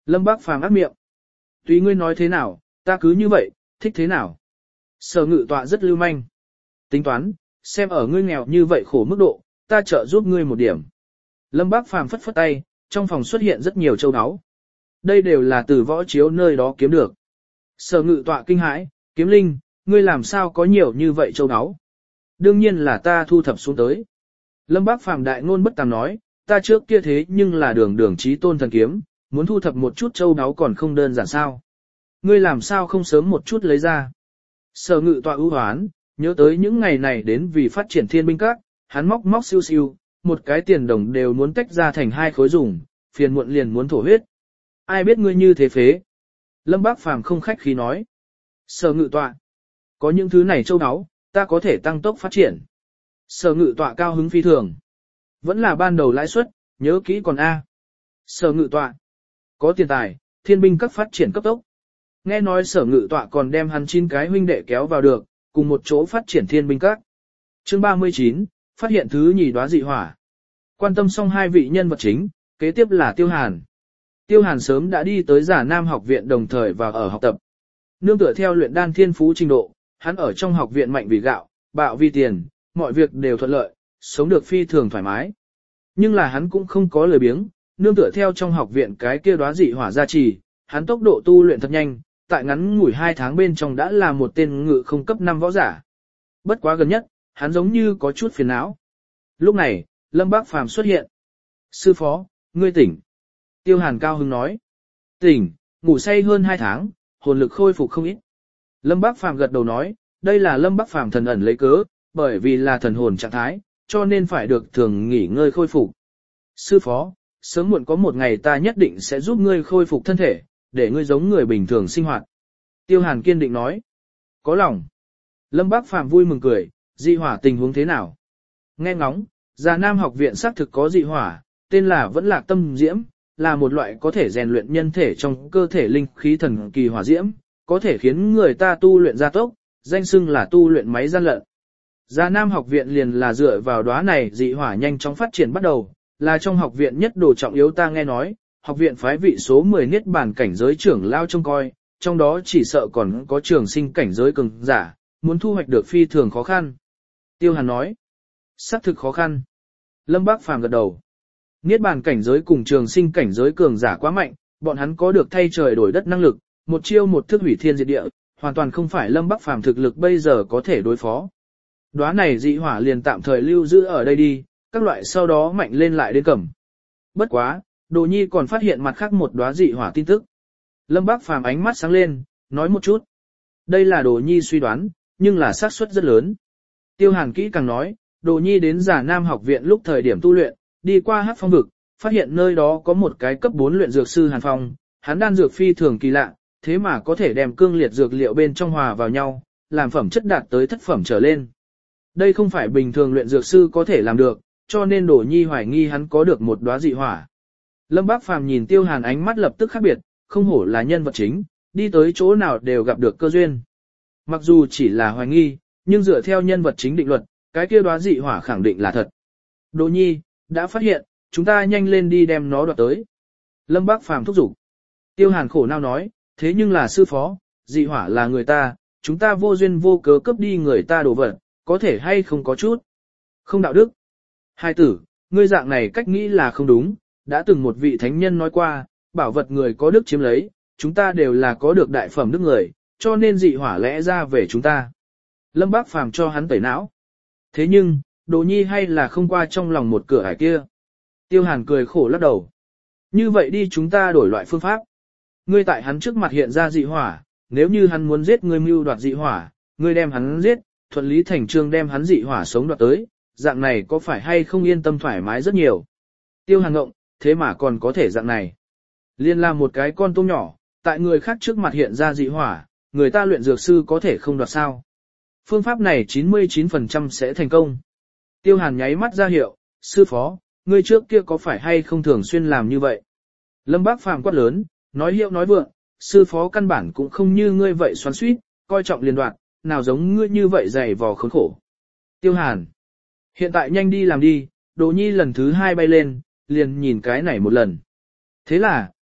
Lâm Bác Phàm ác miệng. Tùy ngươi nói thế nào, ta cứ như vậy, thích thế nào. Sở ngự tọa rất lưu manh. Tính toán, xem ở ngươi nghèo như vậy khổ mức độ, ta trợ giúp ngươi một điểm. Lâm Bác Phàm phất phất tay, trong phòng xuất hiện rất nhiều châu áo. Đây đều là từ võ chiếu nơi đó kiếm được. Sở ngự tọa kinh hãi, Kiếm Linh, ngươi làm sao có nhiều như vậy châu áo? Đương nhiên là ta thu thập xuống tới. Lâm Bác Phàm đại ngôn bất tàm nói, ta trước kia thế nhưng là đường đường chí tôn thần kiếm, muốn thu thập một chút châu áo còn không đơn giản sao. Ngươi làm sao không sớm một chút lấy ra. Sở ngự tọa ưu hoán, nhớ tới những ngày này đến vì phát triển thiên binh các, hắn móc móc siêu siêu, một cái tiền đồng đều muốn tách ra thành hai khối dùng, phiền muộn liền muốn thổ huyết. Ai biết ngươi như thế phế. Lâm Bác Phàm không khách khí nói. Sở ngự tọa. Có những thứ này châu áo, ta có thể tăng tốc phát triển. Sở ngự tọa cao hứng phi thường. Vẫn là ban đầu lãi suất, nhớ kỹ còn A. Sở ngự tọa. Có tiền tài, thiên binh các phát triển cấp tốc. Nghe nói sở ngự tọa còn đem hắn chín cái huynh đệ kéo vào được, cùng một chỗ phát triển thiên binh các. Chương ba mươi chín, phát hiện thứ nhì đóa dị hỏa. Quan tâm xong hai vị nhân vật chính, kế tiếp là Tiêu Hàn. Tiêu Hàn sớm đã đi tới Giả Nam học viện đồng thời và ở học tập. Nương tựa theo luyện đan thiên phú trình độ, hắn ở trong học viện mạnh vì gạo, bạo vì tiền, mọi việc đều thuận lợi, sống được phi thường thoải mái. Nhưng là hắn cũng không có lười biếng, nương tựa theo trong học viện cái kia đóa dị hỏa gia trì, hắn tốc độ tu luyện thật nhanh, tại ngắn ngủi hai tháng bên trong đã là một tên ngự không cấp năm võ giả. Bất quá gần nhất, hắn giống như có chút phiền não. Lúc này, Lâm Bác Phàm xuất hiện. Sư phó, ngươi tỉnh. Tiêu Hàn cao hứng nói. Tỉnh, ngủ say hơn hai tháng, hồn lực khôi phục không ít. Lâm Bác Phàm gật đầu nói, đây là Lâm Bác Phàm thần ẩn lấy cớ, bởi vì là thần hồn trạng thái, cho nên phải được thường nghỉ ngơi khôi phục. Sư phó, sớm muộn có một ngày ta nhất định sẽ giúp ngươi khôi phục thân thể, để ngươi giống người bình thường sinh hoạt. Tiêu Hàn kiên định nói. Có lòng. Lâm Bác Phàm vui mừng cười, dị hỏa tình huống thế nào? Nghe ngóng, Già Nam học viện xác thực có dị hỏa, tên là Vẫn Lạc Tâm Diễm, là một loại có thể rèn luyện nhân thể trong cơ thể linh khí thần kỳ hỏa diễm, có thể khiến người ta tu luyện gia tốc, danh xưng là tu luyện máy gian lận. Già Nam học viện liền là dựa vào đóa này dị hỏa nhanh chóng phát triển bắt đầu, là trong học viện nhất đồ trọng yếu ta nghe nói, học viện phái vị số mười niết bàn cảnh giới trưởng lao trông coi, trong đó chỉ sợ còn có trường sinh cảnh giới cường giả, muốn thu hoạch được phi thường khó khăn. Tiêu Hàn nói, xác thực khó khăn. Lâm Bác Phàm gật đầu. Niết bàn cảnh giới cùng trường sinh cảnh giới cường giả quá mạnh, bọn hắn có được thay trời đổi đất năng lực, một chiêu một thức hủy thiên diệt địa, hoàn toàn không phải Lâm Bác Phàm thực lực bây giờ có thể đối phó. Đóa này dị hỏa liền tạm thời lưu giữ ở đây đi, các loại sau đó mạnh lên lại đến cầm. Bất quá, Đồ Nhi còn phát hiện mặt khác một đóa dị hỏa tin tức. Lâm Bác Phàm ánh mắt sáng lên, nói một chút. Đây là Đồ Nhi suy đoán, nhưng là xác suất rất lớn. Tiêu Hàn kỹ càng nói, Đồ Nhi đến Giả Nam học viện lúc thời điểm tu luyện, đi qua Hắc Phong vực, phát hiện nơi đó có một cái cấp bốn luyện dược sư Hàn Phong, hắn đan dược phi thường kỳ lạ, thế mà có thể đem cương liệt dược liệu bên trong hòa vào nhau, làm phẩm chất đạt tới thất phẩm trở lên. Đây không phải bình thường luyện dược sư có thể làm được, cho nên Đồ Nhi hoài nghi hắn có được một đóa dị hỏa. Lâm Bác Phàm nhìn Tiêu Hàn ánh mắt lập tức khác biệt, không hổ là nhân vật chính, đi tới chỗ nào đều gặp được cơ duyên. Mặc dù chỉ là hoài nghi, nhưng dựa theo nhân vật chính định luật, cái kia đóa dị hỏa khẳng định là thật. Đồ Nhi, đã phát hiện, chúng ta nhanh lên đi đem nó đoạt tới. Lâm Bác Phàm thúc giục. Tiêu Hàn khổ não nói, thế nhưng là sư phó, dị hỏa là người ta, chúng ta vô duyên vô cớ cướp đi người ta đồ vật, có thể hay không có chút. Không đạo đức. Hai tử, ngươi dạng này cách nghĩ là không đúng, đã từng một vị thánh nhân nói qua, bảo vật người có đức chiếm lấy, chúng ta đều là có được đại phẩm đức người, cho nên dị hỏa lẽ ra về chúng ta. Lâm Bác Phàm cho hắn tẩy não. Thế nhưng, Đồ Nhi hay là không qua trong lòng một cửa ải kia. Tiêu Hàn cười khổ lắc đầu. Như vậy đi chúng ta đổi loại phương pháp. Ngươi tại hắn trước mặt hiện ra dị hỏa, nếu như hắn muốn giết ngươi mưu đoạt dị hỏa, ngươi đem hắn giết, thuận lý thành trương đem hắn dị hỏa sống đoạt tới, dạng này có phải hay không yên tâm thoải mái rất nhiều. Tiêu Hàn ngộng, thế mà còn có thể dạng này. Liên là một cái con tôm nhỏ, tại người khác trước mặt hiện ra dị hỏa, người ta luyện dược sư có thể không đoạt sao. Phương pháp này chín mươi chín phần trăm sẽ thành công. Tiêu Hàn nháy mắt ra hiệu, sư phó, ngươi trước kia có phải hay không thường xuyên làm như vậy? Lâm Bác Phàm quát lớn, nói hiệu nói vượng, sư phó căn bản cũng không như ngươi vậy xoắn xuýt, coi trọng liền đoạt, nào giống ngươi như vậy dày vò khốn khổ. Tiêu Hàn, hiện tại nhanh đi làm đi, Đồ Nhi lần thứ hai bay lên, liền nhìn cái này một lần. Thế là,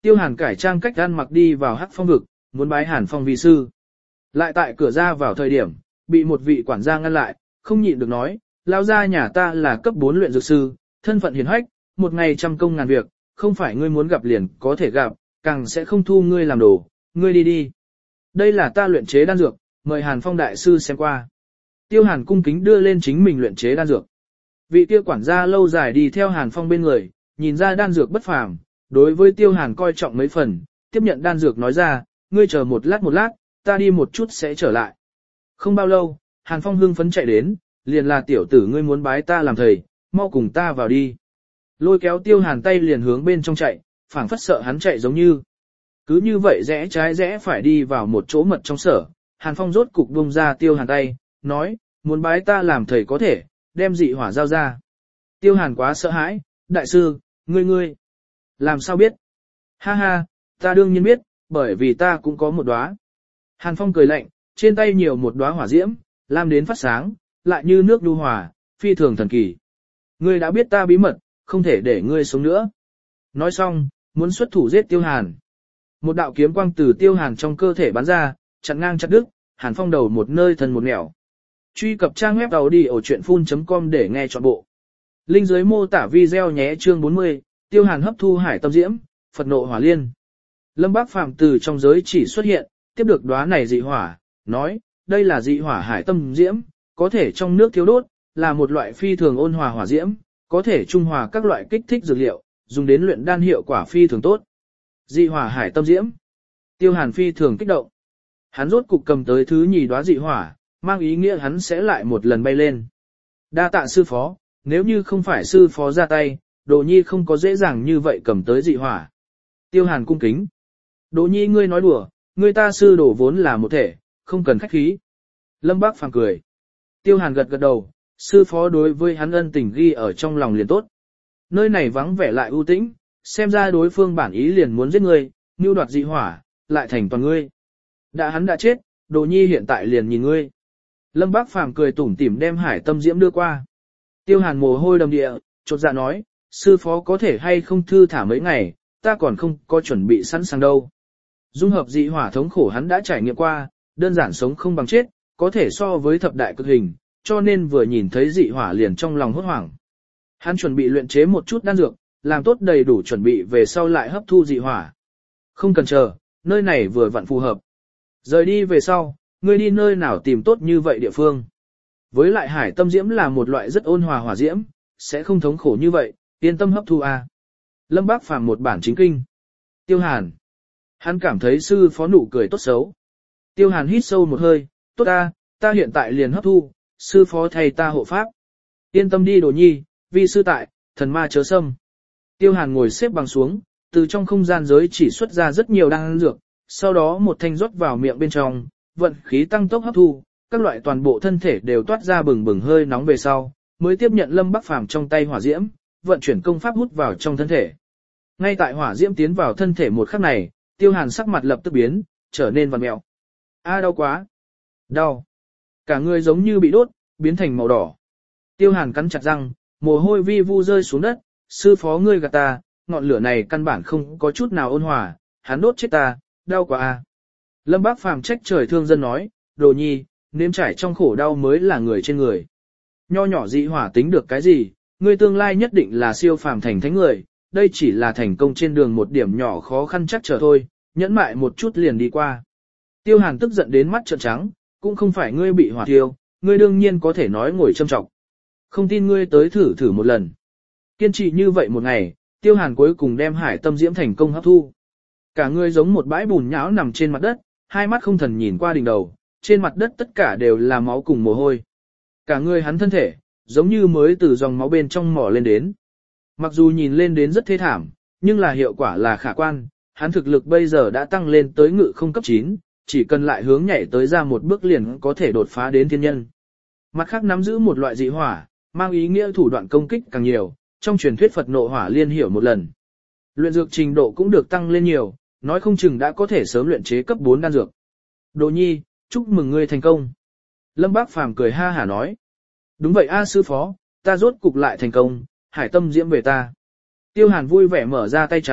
Tiêu Hàn cải trang cách ăn mặc đi vào Hắc Phong vực, muốn bái Hàn Phong vi sư. Lại tại cửa ra vào thời điểm, bị một vị quản gia ngăn lại, không nhịn được nói, lao ra nhà ta là cấp bốn luyện dược sư, thân phận hiển hách, một ngày trăm công ngàn việc, không phải ngươi muốn gặp liền có thể gặp, càng sẽ không thu ngươi làm đồ, ngươi đi đi. Đây là ta luyện chế đan dược, mời Hàn Phong đại sư xem qua. Tiêu Hàn cung kính đưa lên chính mình luyện chế đan dược. Vị kia quản gia lâu dài đi theo Hàn Phong bên người, nhìn ra đan dược bất phàm, đối với Tiêu Hàn coi trọng mấy phần, tiếp nhận đan dược nói ra, ngươi chờ một lát một lát, ta đi một chút sẽ trở lại. Không bao lâu, Hàn Phong hưng phấn chạy đến, liền là tiểu tử ngươi muốn bái ta làm thầy, mau cùng ta vào đi. Lôi kéo Tiêu Hàn tay liền hướng bên trong chạy, phảng phất sợ hắn chạy giống như. Cứ như vậy rẽ trái rẽ phải đi vào một chỗ mật trong sở, Hàn Phong rốt cục buông ra Tiêu Hàn tay, nói, muốn bái ta làm thầy có thể, đem dị hỏa giao ra. Tiêu Hàn quá sợ hãi, đại sư, ngươi ngươi, làm sao biết? Ha ha, ta đương nhiên biết, bởi vì ta cũng có một đóa. Hàn Phong cười lạnh, trên tay nhiều một đóa hỏa diễm, lam đến phát sáng, lại như nước nhu hòa, phi thường thần kỳ. Ngươi đã biết ta bí mật, không thể để ngươi sống nữa. Nói xong, muốn xuất thủ giết Tiêu Hàn. Một đạo kiếm quang từ Tiêu Hàn trong cơ thể bắn ra, chặn ngang chặt đứt, Hàn Phong đầu một nơi thân một nẻo. Truy cập trang web audiochuyenphun chấm com để nghe trọn bộ. Link dưới mô tả video nhé chương bốn mươi, Tiêu Hàn hấp thu hải tâm diễm, Phật nộ hỏa liên. Lâm Bác Phàm từ trong giới chỉ xuất hiện, tiếp được đóa này dị hỏa, nói, đây là dị hỏa hải tâm diễm, có thể trong nước thiếu đốt, là một loại phi thường ôn hòa hỏa diễm, có thể trung hòa các loại kích thích dược liệu, dùng đến luyện đan hiệu quả phi thường tốt. Dị hỏa hải tâm diễm. Tiêu Hàn phi thường kích động. Hắn rốt cục cầm tới thứ nhì đóa dị hỏa, mang ý nghĩa hắn sẽ lại một lần bay lên. Đa tạ sư phó, nếu như không phải sư phó ra tay, Đồ Nhi không có dễ dàng như vậy cầm tới dị hỏa. Tiêu Hàn cung kính. Đồ Nhi ngươi nói đùa, ngươi ta sư đổ vốn là một thể, không cần khách khí. Lâm Bác Phàm cười. Tiêu Hàn gật gật đầu, sư phó đối với hắn ân tình ghi ở trong lòng liền tốt. Nơi này vắng vẻ lại ưu tĩnh, xem ra đối phương bản ý liền muốn giết ngươi, mưu đoạt dị hỏa, lại thành toàn ngươi. Đã hắn đã chết, Đồ Nhi hiện tại liền nhìn ngươi. Lâm Bác Phàm cười tủm tỉm đem hải tâm diễm đưa qua. Tiêu Hàn mồ hôi đầm địa, chột dạ nói, sư phó có thể hay không thư thả mấy ngày, ta còn không có chuẩn bị sẵn sàng đâu. Dung hợp dị hỏa thống khổ hắn đã trải nghiệm qua, đơn giản sống không bằng chết, có thể so với thập đại cực hình, cho nên vừa nhìn thấy dị hỏa liền trong lòng hốt hoảng. Hắn chuẩn bị luyện chế một chút đan dược, làm tốt đầy đủ chuẩn bị về sau lại hấp thu dị hỏa. Không cần chờ, nơi này vừa vặn phù hợp. Rời đi về sau, ngươi đi nơi nào tìm tốt như vậy địa phương. Với lại hải tâm diễm là một loại rất ôn hòa hỏa diễm, sẽ không thống khổ như vậy, yên tâm hấp thu a. Lâm Bác Phàm một bản chính kinh. Tiêu Hàn. Hắn cảm thấy sư phó nụ cười tốt xấu. Tiêu Hàn hít sâu một hơi, tốt ta, ta hiện tại liền hấp thu, sư phó thầy ta hộ pháp. Yên tâm đi Đồ Nhi, vi sư tại, thần ma chớ xâm. Tiêu Hàn ngồi xếp bằng xuống, từ trong không gian giới chỉ xuất ra rất nhiều đan dược, sau đó một thanh rót vào miệng bên trong, vận khí tăng tốc hấp thu, các loại toàn bộ thân thể đều toát ra bừng bừng hơi nóng về sau, mới tiếp nhận Lâm Bác Phàm trong tay hỏa diễm, vận chuyển công pháp hút vào trong thân thể. Ngay tại hỏa diễm tiến vào thân thể một khắc này, Tiêu Hàn sắc mặt lập tức biến, trở nên vằn mèo. A đau quá! Đau! Cả người giống như bị đốt, biến thành màu đỏ. Tiêu Hàn cắn chặt răng, mồ hôi vi vu rơi xuống đất, sư phó ngươi gạt ta, ngọn lửa này căn bản không có chút nào ôn hòa, hắn đốt chết ta, đau quá a. Lâm Bác Phàm trách trời thương dân nói, Đồ Nhi, nếm trải trong khổ đau mới là người trên người. Nho nhỏ dị hỏa tính được cái gì, ngươi tương lai nhất định là siêu phàm thành thánh người, đây chỉ là thành công trên đường một điểm nhỏ khó khăn chắc trở thôi, nhẫn mại một chút liền đi qua. Tiêu Hàn tức giận đến mắt trợn trắng, cũng không phải ngươi bị hỏa thiêu, ngươi đương nhiên có thể nói ngồi châm trọng. Không tin ngươi tới thử thử một lần. Kiên trì như vậy một ngày, Tiêu Hàn cuối cùng đem hải tâm diễm thành công hấp thu. Cả người giống một bãi bùn nhão nằm trên mặt đất, hai mắt không thần nhìn qua đỉnh đầu, trên mặt đất tất cả đều là máu cùng mồ hôi. Cả người hắn thân thể, giống như mới từ dòng máu bên trong mỏ lên đến. Mặc dù nhìn lên đến rất thê thảm, nhưng là hiệu quả là khả quan, hắn thực lực bây giờ đã tăng lên tới ngự không cấp chín, chỉ cần lại hướng nhảy tới ra một bước liền có thể đột phá đến thiên nhân. Mặt khác nắm giữ một loại dị hỏa, mang ý nghĩa thủ đoạn công kích càng nhiều, trong truyền thuyết Phật nộ hỏa liên hiểu một lần. Luyện dược trình độ cũng được tăng lên nhiều, nói không chừng đã có thể sớm luyện chế cấp bốn đan dược. Đồ Nhi, chúc mừng ngươi thành công. Lâm Bác Phàm cười ha hả nói. Đúng vậy a sư phó, ta rốt cục lại thành công, hải tâm diễm về ta. Tiêu Hàn vui vẻ mở ra tay trái,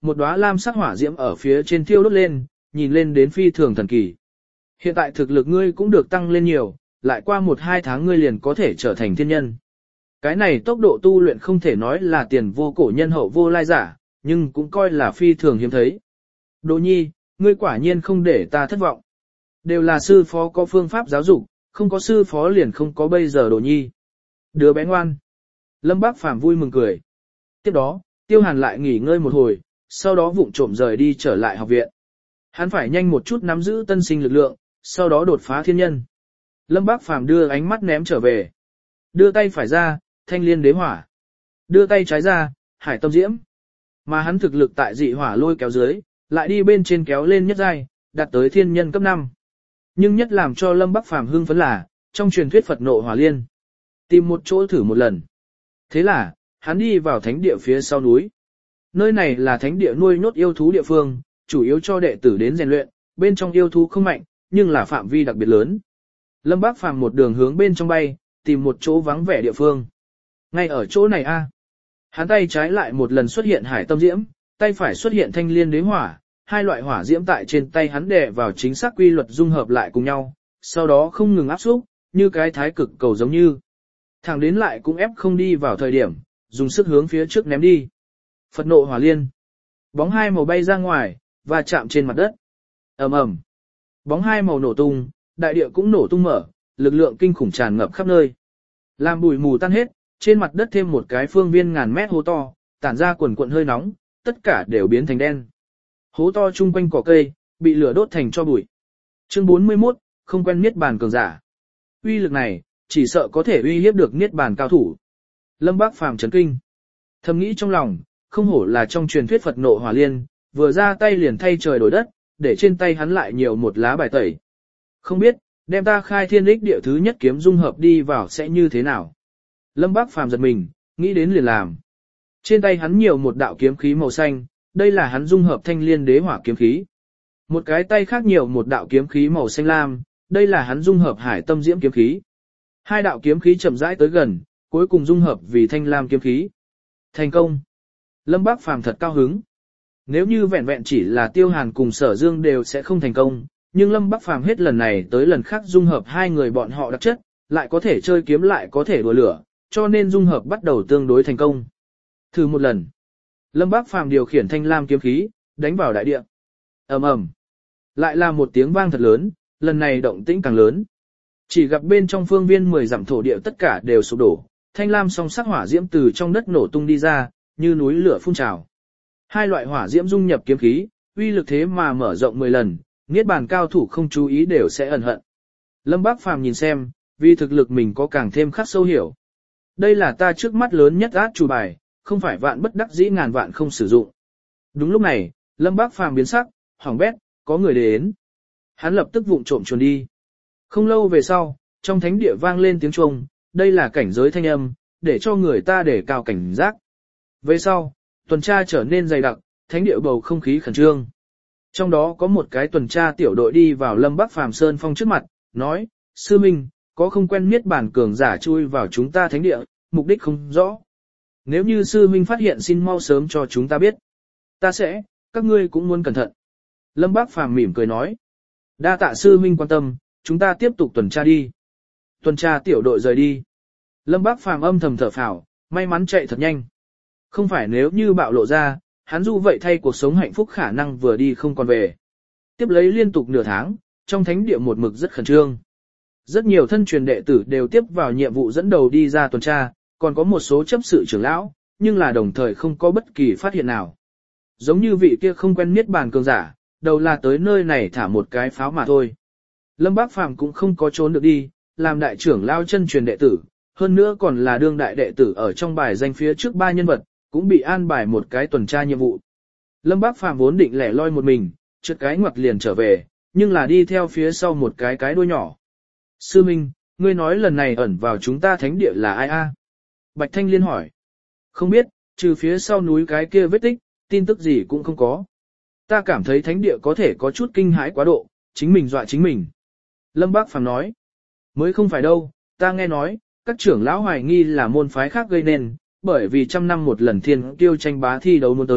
một đóa lam sắc hỏa diễm ở phía trên thiêu đốt lên, nhìn lên đến phi thường thần kỳ. Hiện tại thực lực ngươi cũng được tăng lên nhiều, lại qua một hai tháng ngươi liền có thể trở thành thiên nhân. Cái này tốc độ tu luyện không thể nói là tiền vô cổ nhân hậu vô lai giả, nhưng cũng coi là phi thường hiếm thấy. Đỗ nhi, ngươi quả nhiên không để ta thất vọng. Đều là sư phó có phương pháp giáo dục, không có sư phó liền không có bây giờ Đỗ nhi. Đứa bé ngoan. Lâm Bác Phàm vui mừng cười. Tiếp đó, Tiêu Hàn lại nghỉ ngơi một hồi, sau đó vụng trộm rời đi trở lại học viện. Hắn phải nhanh một chút nắm giữ tân sinh lực lượng, sau đó đột phá thiên nhân. Lâm Bác Phàm đưa ánh mắt ném trở về. Đưa tay phải ra, thanh liên đế hỏa. Đưa tay trái ra, hải tâm diễm. Mà hắn thực lực tại dị hỏa lôi kéo dưới, lại đi bên trên kéo lên nhất giai, đạt tới thiên nhân cấp năm. Nhưng nhất làm cho Lâm Bác Phàm hưng phấn là, trong truyền thuyết Phật nộ hỏa liên. Tìm một chỗ thử một lần. Thế là, hắn đi vào thánh địa phía sau núi. Nơi này là thánh địa nuôi nhốt yêu thú địa phương, chủ yếu cho đệ tử đến rèn luyện, bên trong yêu thú không mạnh, nhưng là phạm vi đặc biệt lớn. Lâm Bác Phàm một đường hướng bên trong bay, tìm một chỗ vắng vẻ địa phương. Ngay ở chỗ này a, hắn tay trái lại một lần xuất hiện hải tâm diễm, tay phải xuất hiện thanh liên đế hỏa, hai loại hỏa diễm tại trên tay hắn đè vào chính xác quy luật dung hợp lại cùng nhau, sau đó không ngừng áp xúc, như cái thái cực cầu giống như. Thẳng đến lại cũng ép không đi vào thời điểm, dùng sức hướng phía trước ném đi. Phật nộ hỏa liên. Bóng hai màu bay ra ngoài, và chạm trên mặt đất. Ầm ầm. Bóng hai màu nổ tung, đại địa cũng nổ tung mở, lực lượng kinh khủng tràn ngập khắp nơi. Làm bụi mù tan hết, trên mặt đất thêm một cái phương viên ngàn mét hố to, tản ra quần cuộn hơi nóng, tất cả đều biến thành đen. Hố to chung quanh cỏ cây, bị lửa đốt thành cho bụi. Chương bốn mươi mốt, không quen niết bàn cường giả. Uy lực này, chỉ sợ có thể uy hiếp được niết bàn cao thủ. Lâm Bác Phàm chấn kinh. Thầm nghĩ trong lòng, không hổ là trong truyền thuyết Phật nộ hỏa liên, vừa ra tay liền thay trời đổi đất, để trên tay hắn lại nhiều một lá bài tẩy. Không biết, đem ta khai thiên đích địa thứ nhất kiếm dung hợp đi vào sẽ như thế nào. Lâm Bác Phàm giật mình, nghĩ đến liền làm. Trên tay hắn nhiều một đạo kiếm khí màu xanh, đây là hắn dung hợp thanh liên đế hỏa kiếm khí. Một cái tay khác nhiều một đạo kiếm khí màu xanh lam, đây là hắn dung hợp hải tâm diễm kiếm khí. Hai đạo kiếm khí chậm rãi tới gần, cuối cùng dung hợp vì thanh lam kiếm khí. Thành công. Lâm Bác Phàm thật cao hứng. Nếu như vẹn vẹn chỉ là Tiêu Hàn cùng Sở Dương đều sẽ không thành công, nhưng Lâm Bác Phàm hết lần này tới lần khác dung hợp hai người bọn họ đặc chất, lại có thể chơi kiếm lại có thể đùa lửa, cho nên dung hợp bắt đầu tương đối thành công. Thử một lần. Lâm Bác Phàm điều khiển thanh lam kiếm khí, đánh vào đại địa. Ầm ầm. Lại là một tiếng vang thật lớn, lần này động tĩnh càng lớn. Chỉ gặp bên trong phương viên mười dặm thổ địa tất cả đều sụp đổ, thanh lam song sắc hỏa diễm từ trong đất nổ tung đi ra, như núi lửa phun trào. Hai loại hỏa diễm dung nhập kiếm khí, uy lực thế mà mở rộng mười lần, niết bàn cao thủ không chú ý đều sẽ ẩn hận. Lâm Bác Phàm nhìn xem, vì thực lực mình có càng thêm khắc sâu hiểu. Đây là ta trước mắt lớn nhất át chủ bài, không phải vạn bất đắc dĩ ngàn vạn không sử dụng. Đúng lúc này, Lâm Bác Phàm biến sắc, hoảng bét, có người đến. Hắn lập tức vụng trộm chuồn đi. Không lâu về sau, trong thánh địa vang lên tiếng chuông, đây là cảnh giới thanh âm, để cho người ta để cao cảnh giác. Về sau, tuần tra trở nên dày đặc, thánh địa bầu không khí khẩn trương. Trong đó có một cái tuần tra tiểu đội đi vào Lâm Bác Phàm Sơn Phong trước mặt, nói, sư minh, có không quen niết bàn cường giả chui vào chúng ta thánh địa, mục đích không rõ. Nếu như sư minh phát hiện xin mau sớm cho chúng ta biết. Ta sẽ, các ngươi cũng muốn cẩn thận. Lâm Bác Phàm mỉm cười nói. Đa tạ sư minh quan tâm, chúng ta tiếp tục tuần tra đi. Tuần tra tiểu đội rời đi. Lâm Bác Phàm âm thầm thở phào, may mắn chạy thật nhanh. Không phải nếu như bạo lộ ra, hắn dù vậy thay cuộc sống hạnh phúc khả năng vừa đi không còn về. Tiếp lấy liên tục nửa tháng, trong thánh địa một mực rất khẩn trương. Rất nhiều thân truyền đệ tử đều tiếp vào nhiệm vụ dẫn đầu đi ra tuần tra, còn có một số chấp sự trưởng lão, nhưng là đồng thời không có bất kỳ phát hiện nào. Giống như vị kia không quen niết bàn cường giả, đầu là tới nơi này thả một cái pháo mà thôi. Lâm Bác Phàm cũng không có trốn được đi, làm đại trưởng lao chân truyền đệ tử, hơn nữa còn là đương đại đệ tử ở trong bài danh phía trước ba nhân vật, cũng bị an bài một cái tuần tra nhiệm vụ. Lâm Bác Phàm vốn định lẻ loi một mình, trượt cái ngoặt liền trở về, nhưng là đi theo phía sau một cái cái đuôi nhỏ. Sư Minh, ngươi nói lần này ẩn vào chúng ta thánh địa là ai a? Bạch Thanh Liên hỏi. Không biết, trừ phía sau núi cái kia vết tích, tin tức gì cũng không có. Ta cảm thấy thánh địa có thể có chút kinh hãi quá độ, chính mình dọa chính mình. Lâm Bác Phàm nói. Mới không phải đâu, ta nghe nói, các trưởng lão hoài nghi là môn phái khác gây nên, bởi vì trăm năm một lần thiên kiêu tranh bá thi đấu muốn tới,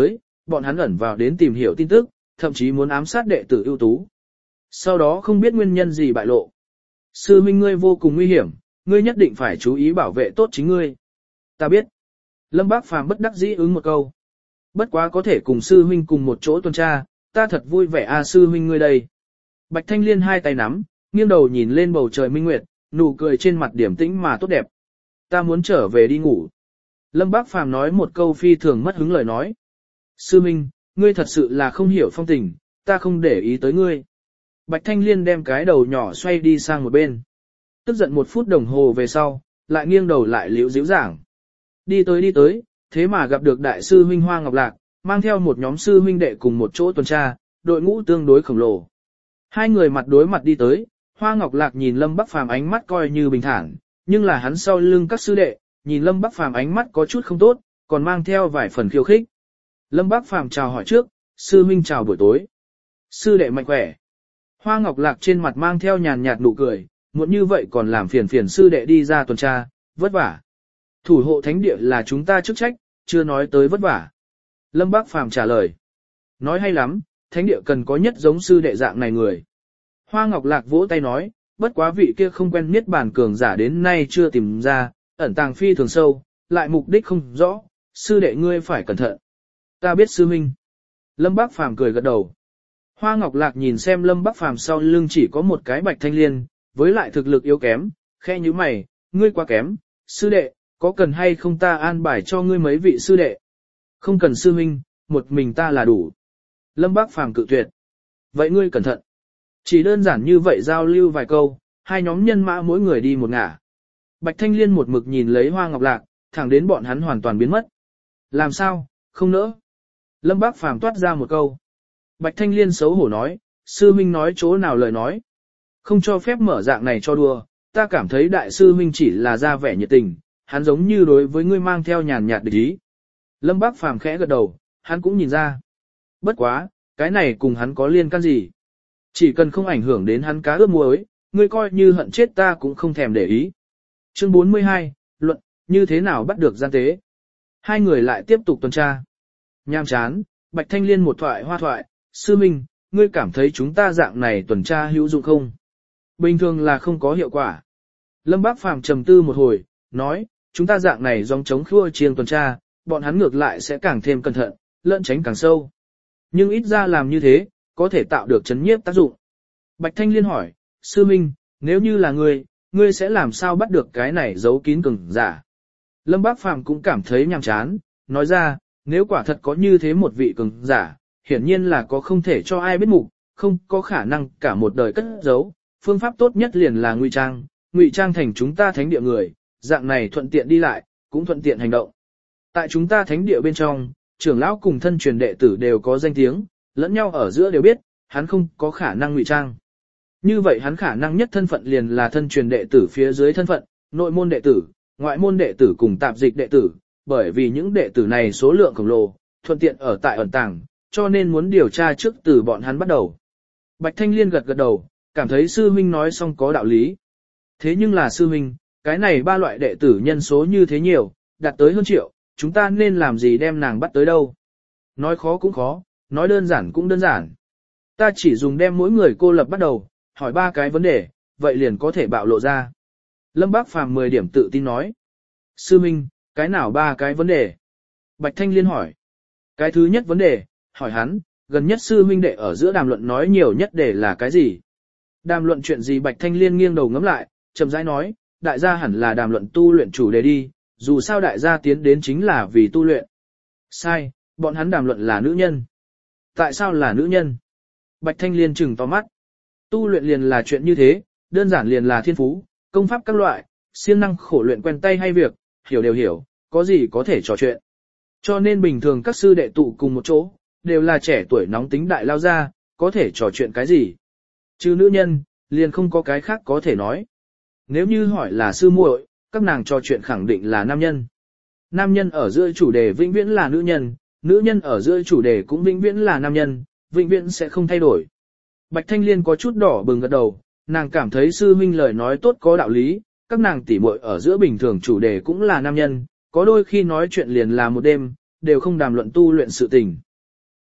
bọn hắn ẩn vào đến tìm hiểu tin tức, thậm chí muốn ám sát đệ tử ưu tú. Sau đó không biết nguyên nhân gì bại lộ. Sư huynh ngươi vô cùng nguy hiểm, ngươi nhất định phải chú ý bảo vệ tốt chính ngươi. Ta biết. Lâm Bác Phàm bất đắc dĩ ứng một câu. Bất quá có thể cùng sư huynh cùng một chỗ tuần tra, ta thật vui vẻ a sư huynh ngươi đây. Bạch Thanh Liên hai tay nắm, nghiêng đầu nhìn lên bầu trời minh nguyệt, nụ cười trên mặt điềm tĩnh mà tốt đẹp. Ta muốn trở về đi ngủ. Lâm Bác Phàm nói một câu phi thường mất hứng lời nói. Sư huynh, ngươi thật sự là không hiểu phong tình, ta không để ý tới ngươi. Bạch Thanh Liên đem cái đầu nhỏ xoay đi sang một bên. Tức giận một phút đồng hồ về sau, lại nghiêng đầu lại liễu díu giảng. Đi tới đi tới, thế mà gặp được đại sư huynh Hoa Ngọc Lạc, mang theo một nhóm sư huynh đệ cùng một chỗ tuần tra, đội ngũ tương đối khổng lồ. Hai người mặt đối mặt đi tới, Hoa Ngọc Lạc nhìn Lâm Bắc Phàm ánh mắt coi như bình thản, nhưng là hắn sau lưng các sư đệ, nhìn Lâm Bắc Phàm ánh mắt có chút không tốt, còn mang theo vài phần khiêu khích. Lâm Bắc Phàm chào hỏi trước, sư huynh chào buổi tối. Sư đệ mạnh khỏe. Hoa Ngọc Lạc trên mặt mang theo nhàn nhạt nụ cười, muốn như vậy còn làm phiền phiền sư đệ đi ra tuần tra, vất vả. Thủ hộ thánh địa là chúng ta chức trách, chưa nói tới vất vả. Lâm Bác Phàm trả lời. Nói hay lắm, thánh địa cần có nhất giống sư đệ dạng này người. Hoa Ngọc Lạc vỗ tay nói, bất quá vị kia không quen niết bàn cường giả đến nay chưa tìm ra, ẩn tàng phi thường sâu, lại mục đích không rõ, sư đệ ngươi phải cẩn thận. Ta biết sư minh. Lâm Bác Phàm cười gật đầu. Hoa Ngọc Lạc nhìn xem Lâm Bác Phàm sau lưng chỉ có một cái Bạch Thanh Liên, với lại thực lực yếu kém, khe như mày, ngươi quá kém, sư đệ, có cần hay không ta an bài cho ngươi mấy vị sư đệ? Không cần sư huynh, một mình ta là đủ. Lâm Bác Phàm cự tuyệt. Vậy ngươi cẩn thận. Chỉ đơn giản như vậy giao lưu vài câu, hai nhóm nhân mã mỗi người đi một ngả. Bạch Thanh Liên một mực nhìn lấy Hoa Ngọc Lạc, thẳng đến bọn hắn hoàn toàn biến mất. Làm sao, không nỡ? Lâm Bác Phàm toát ra một câu. Bạch Thanh Liên xấu hổ nói, sư huynh nói chỗ nào lời nói. Không cho phép mở dạng này cho đùa, ta cảm thấy đại sư huynh chỉ là ra vẻ nhiệt tình, hắn giống như đối với ngươi mang theo nhàn nhạt địch ý. Lâm Bác Phàm khẽ gật đầu, hắn cũng nhìn ra. Bất quá, cái này cùng hắn có liên can gì? Chỉ cần không ảnh hưởng đến hắn cá ướp muối, ngươi coi như hận chết ta cũng không thèm để ý. Chương bốn mươi hai, luận, như thế nào bắt được gian tế? Hai người lại tiếp tục tuần tra. Nham chán, Bạch Thanh Liên một thoại hoa thoại, sư minh, ngươi cảm thấy chúng ta dạng này tuần tra hữu dụng không? Bình thường là không có hiệu quả. Lâm Bác Phàm trầm tư một hồi, nói, chúng ta dạng này dòng chống khua chiêng tuần tra, bọn hắn ngược lại sẽ càng thêm cẩn thận, lẫn tránh càng sâu. Nhưng ít ra làm như thế, có thể tạo được chấn nhiếp tác dụng. Bạch Thanh Liên hỏi, sư minh, nếu như là ngươi, ngươi sẽ làm sao bắt được cái này giấu kín cường giả? Lâm Bác Phàm cũng cảm thấy nhàm chán, nói ra, nếu quả thật có như thế một vị cường giả, hiển nhiên là có không thể cho ai biết mục, không có khả năng cả một đời cất giấu, phương pháp tốt nhất liền là ngụy trang, ngụy trang thành chúng ta thánh địa người, dạng này thuận tiện đi lại, cũng thuận tiện hành động. Tại chúng ta thánh địa bên trong, trưởng lão cùng thân truyền đệ tử đều có danh tiếng, lẫn nhau ở giữa đều biết, hắn không có khả năng ngụy trang. Như vậy hắn khả năng nhất thân phận liền là thân truyền đệ tử phía dưới thân phận, nội môn đệ tử, ngoại môn đệ tử cùng tạp dịch đệ tử, bởi vì những đệ tử này số lượng khổng lồ, thuận tiện ở tại ẩn tàng, cho nên muốn điều tra trước từ bọn hắn bắt đầu. Bạch Thanh Liên gật gật đầu, cảm thấy sư huynh nói xong có đạo lý. Thế nhưng là sư huynh, cái này ba loại đệ tử nhân số như thế nhiều, đạt tới hơn triệu, chúng ta nên làm gì đem nàng bắt tới đâu? Nói khó cũng khó, nói đơn giản cũng đơn giản. Ta chỉ dùng đem mỗi người cô lập bắt đầu, hỏi ba cái vấn đề, vậy liền có thể bạo lộ ra. Lâm Bác Phàm mười điểm tự tin nói. Sư huynh, cái nào ba cái vấn đề? Bạch Thanh Liên hỏi. Cái thứ nhất vấn đề, hỏi hắn, gần nhất sư huynh đệ ở giữa đàm luận nói nhiều nhất để là cái gì? Đàm luận chuyện gì? Bạch Thanh Liên nghiêng đầu ngắm lại, chậm rãi nói, đại gia hẳn là đàm luận tu luyện chủ đề đi, dù sao đại gia tiến đến chính là vì tu luyện. Sai, bọn hắn đàm luận là nữ nhân. Tại sao là nữ nhân? Bạch Thanh Liên trừng to mắt. Tu luyện liền là chuyện như thế, đơn giản liền là thiên phú, công pháp các loại, siêng năng khổ luyện quen tay hay việc, hiểu đều hiểu, có gì có thể trò chuyện. Cho nên bình thường các sư đệ tụ cùng một chỗ, đều là trẻ tuổi nóng tính đại lao ra, có thể trò chuyện cái gì. Chứ nữ nhân, liền không có cái khác có thể nói. Nếu như hỏi là sư muội, các nàng trò chuyện khẳng định là nam nhân. Nam nhân ở giữa chủ đề vĩnh viễn là nữ nhân, nữ nhân ở giữa chủ đề cũng vĩnh viễn là nam nhân, vĩnh viễn sẽ không thay đổi. Bạch Thanh Liên có chút đỏ bừng gật đầu, nàng cảm thấy sư huynh lời nói tốt có đạo lý, các nàng tỉ muội ở giữa bình thường chủ đề cũng là nam nhân, có đôi khi nói chuyện liền là một đêm, đều không đàm luận tu luyện sự tình.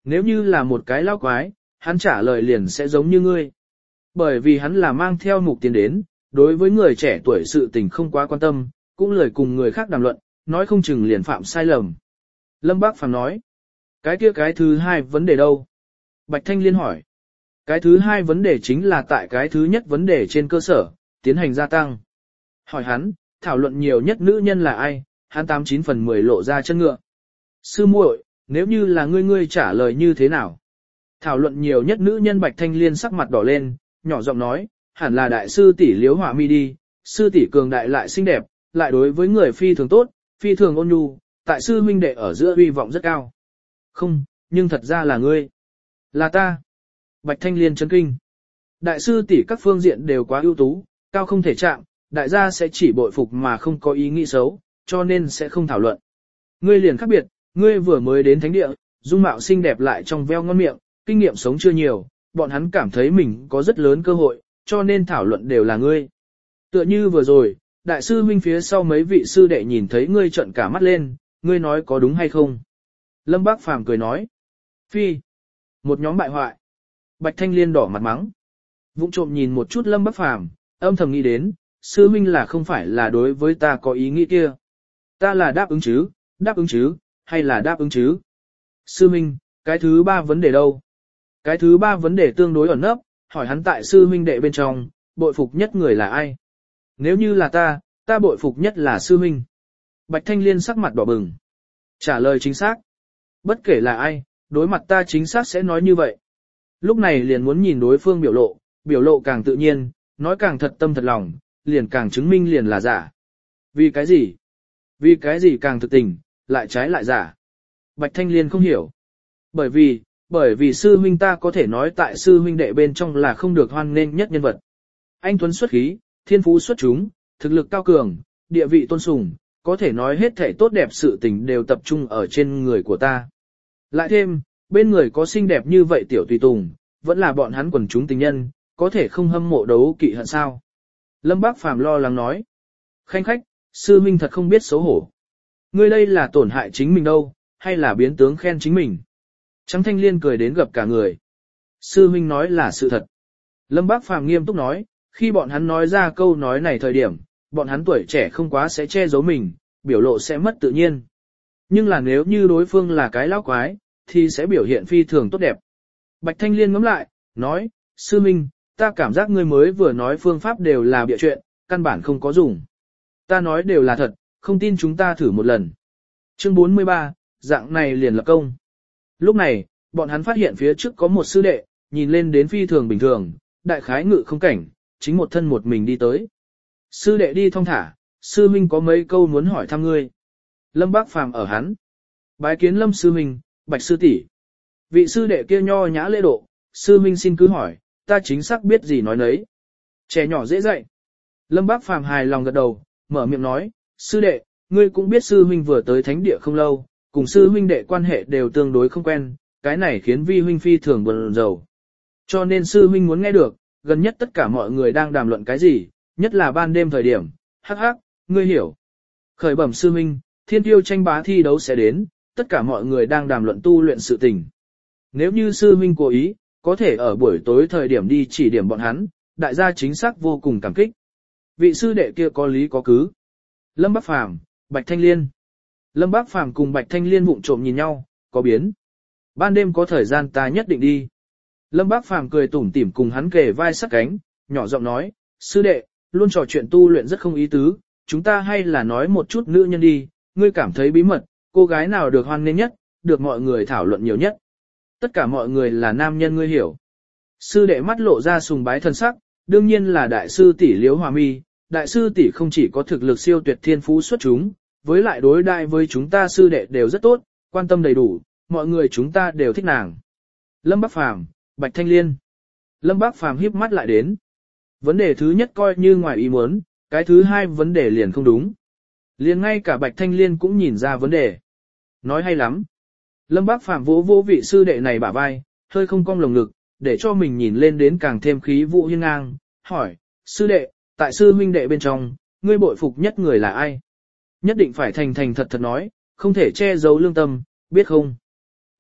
Nếu như là một cái lão quái, hắn trả lời liền sẽ giống như ngươi. Bởi vì hắn là mang theo mục tiền đến, đối với người trẻ tuổi sự tình không quá quan tâm, cũng lười cùng người khác đàm luận, nói không chừng liền phạm sai lầm. Lâm Bác Phàm nói, cái kia cái thứ hai vấn đề đâu? Bạch Thanh Liên hỏi, cái thứ hai vấn đề chính là tại cái thứ nhất vấn đề trên cơ sở, tiến hành gia tăng. Hỏi hắn, thảo luận nhiều nhất nữ nhân là ai, hắn tám chín phần mười lộ ra chân ngựa. Sư muội, nếu như là ngươi ngươi trả lời như thế nào? Thảo luận nhiều nhất nữ nhân Bạch Thanh Liên sắc mặt đỏ lên, nhỏ giọng nói, hẳn là đại sư tỷ Liếu Hỏa Mi đi, sư tỷ cường đại lại xinh đẹp, lại đối với người phi thường tốt, phi thường ôn nhu, tại sư huynh đệ ở giữa uy vọng rất cao. Không, nhưng thật ra là ngươi. Là ta. Bạch Thanh Liên chấn kinh. Đại sư tỷ các phương diện đều quá ưu tú, cao không thể chạm, đại gia sẽ chỉ bội phục mà không có ý nghĩ xấu, cho nên sẽ không thảo luận. Ngươi liền khác biệt, ngươi vừa mới đến thánh địa, dung mạo xinh đẹp lại trong veo ngon miệng, kinh nghiệm sống chưa nhiều, bọn hắn cảm thấy mình có rất lớn cơ hội, cho nên thảo luận đều là ngươi. Tựa như vừa rồi, đại sư huynh phía sau mấy vị sư đệ nhìn thấy ngươi trợn cả mắt lên, ngươi nói có đúng hay không? Lâm Bác Phàm cười nói. Phi. Một nhóm bại hoại. Bạch Thanh Liên đỏ mặt mắng. Vụng trộm nhìn một chút Lâm Bác Phàm, âm thầm nghĩ đến, sư huynh là không phải là đối với ta có ý nghĩ kia. Ta là đáp ứng chứ, đáp ứng chứ, hay là đáp ứng chứ? Sư huynh, cái thứ ba vấn đề đâu? Cái thứ ba vấn đề tương đối ẩn nấp, hỏi hắn tại sư huynh đệ bên trong, bội phục nhất người là ai? Nếu như là ta, ta bội phục nhất là sư huynh. Bạch Thanh Liên sắc mặt đỏ bừng. Trả lời chính xác. Bất kể là ai, đối mặt ta chính xác sẽ nói như vậy. Lúc này liền muốn nhìn đối phương biểu lộ, biểu lộ càng tự nhiên, nói càng thật tâm thật lòng, liền càng chứng minh liền là giả. Vì cái gì? Vì cái gì càng thực tình, lại trái lại giả? Bạch Thanh Liên không hiểu. Bởi vì, bởi vì sư huynh ta có thể nói tại sư huynh đệ bên trong là không được hoan nghênh nhất nhân vật. Anh tuấn xuất khí, thiên phú xuất chúng, thực lực cao cường, địa vị tôn sùng, có thể nói hết thảy tốt đẹp sự tình đều tập trung ở trên người của ta. Lại thêm, bên người có xinh đẹp như vậy tiểu tùy tùng, vẫn là bọn hắn quần chúng tình nhân, có thể không hâm mộ đấu kỵ hận sao. Lâm Bác Phàm lo lắng nói. Khanh khách, sư huynh thật không biết xấu hổ. Ngươi đây là tổn hại chính mình đâu, hay là biến tướng khen chính mình. Trắng Thanh Liên cười đến gặp cả người. Sư huynh nói là sự thật. Lâm Bác Phàm nghiêm túc nói, khi bọn hắn nói ra câu nói này thời điểm, bọn hắn tuổi trẻ không quá sẽ che giấu mình, biểu lộ sẽ mất tự nhiên. Nhưng là nếu như đối phương là cái lão quái, thì sẽ biểu hiện phi thường tốt đẹp. Bạch Thanh Liên ngẫm lại, nói, sư minh, ta cảm giác ngươi mới vừa nói phương pháp đều là bịa chuyện, căn bản không có dùng. Ta nói đều là thật, không tin chúng ta thử một lần. Chương bốn mươi ba, dạng này liền lập công. Lúc này, bọn hắn phát hiện phía trước có một sư đệ, nhìn lên đến phi thường bình thường, đại khái ngự không cảnh, chính một thân một mình đi tới. Sư đệ đi thong thả, sư minh có mấy câu muốn hỏi thăm ngươi. Lâm Bác Phàm ở hắn. Bái kiến Lâm sư minh, Bạch sư tỷ. Vị sư đệ kia nho nhã lễ độ, sư minh xin cứ hỏi, ta chính xác biết gì nói nấy. Trẻ nhỏ dễ dạy. Lâm Bác Phàm hài lòng gật đầu, mở miệng nói, sư đệ, ngươi cũng biết sư huynh vừa tới thánh địa không lâu, cùng sư huynh đệ quan hệ đều tương đối không quen, cái này khiến vi huynh phi thường buồn rầu. Cho nên sư huynh muốn nghe được, gần nhất tất cả mọi người đang đàm luận cái gì, nhất là ban đêm thời điểm, hắc hắc, ngươi hiểu. Khởi bẩm sư huynh, thiên tiêu tranh bá thi đấu sẽ đến, tất cả mọi người đang đàm luận tu luyện sự tình. Nếu như sư huynh cố ý, có thể ở buổi tối thời điểm đi chỉ điểm bọn hắn, đại gia chính xác vô cùng cảm kích. Vị sư đệ kia có lý có cứ. Lâm Bác Phàm, Bạch Thanh Liên. Lâm Bác Phàm cùng Bạch Thanh Liên vụng trộm nhìn nhau, có biến. Ban đêm có thời gian ta nhất định đi. Lâm Bác Phàm cười tủm tỉm cùng hắn kề vai sát cánh, nhỏ giọng nói, sư đệ, luôn trò chuyện tu luyện rất không ý tứ, chúng ta hay là nói một chút nữ nhân đi, ngươi cảm thấy bí mật, cô gái nào được hoan nghênh nhất, được mọi người thảo luận nhiều nhất. Tất cả mọi người là nam nhân ngươi hiểu. Sư đệ mắt lộ ra sùng bái thân sắc, đương nhiên là đại sư tỷ Liễu Hòa Mi, đại sư tỷ không chỉ có thực lực siêu tuyệt thiên phú xuất chúng, với lại đối đại với chúng ta sư đệ đều rất tốt, quan tâm đầy đủ, mọi người chúng ta đều thích nàng. Lâm Bác Phàm, Bạch Thanh Liên. Lâm Bác Phàm híp mắt lại đến. Vấn đề thứ nhất coi như ngoài ý muốn, cái thứ hai vấn đề liền không đúng. Liền ngay cả Bạch Thanh Liên cũng nhìn ra vấn đề. Nói hay lắm. Lâm Bác Phàm vỗ vỗ vị sư đệ này bả vai, hơi không cong lồng ngực, để cho mình nhìn lên đến càng thêm khí vũ hiên ngang, hỏi, sư đệ, tại sư huynh đệ bên trong, ngươi bội phục nhất người là ai? Nhất định phải thành thành thật thật nói, không thể che giấu lương tâm, biết không?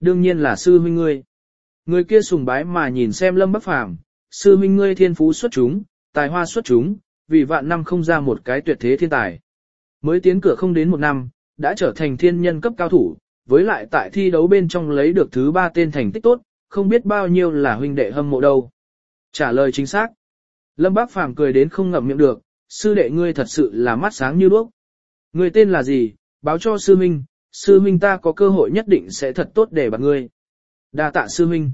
Đương nhiên là sư huynh ngươi. Người kia sùng bái mà nhìn xem Lâm Bắc Phàm, sư huynh ngươi thiên phú xuất chúng, tài hoa xuất chúng, vì vạn năm không ra một cái tuyệt thế thiên tài. Mới tiến cửa không đến một năm, đã trở thành thiên nhân cấp cao thủ, với lại tại thi đấu bên trong lấy được thứ ba tên thành tích tốt, không biết bao nhiêu là huynh đệ hâm mộ đâu. Trả lời chính xác. Lâm Bác Phàm cười đến không ngậm miệng được, sư đệ ngươi thật sự là mắt sáng như đuốc. Ngươi tên là gì, báo cho sư minh, sư minh ta có cơ hội nhất định sẽ thật tốt để bạt ngươi. Đa tạ sư minh.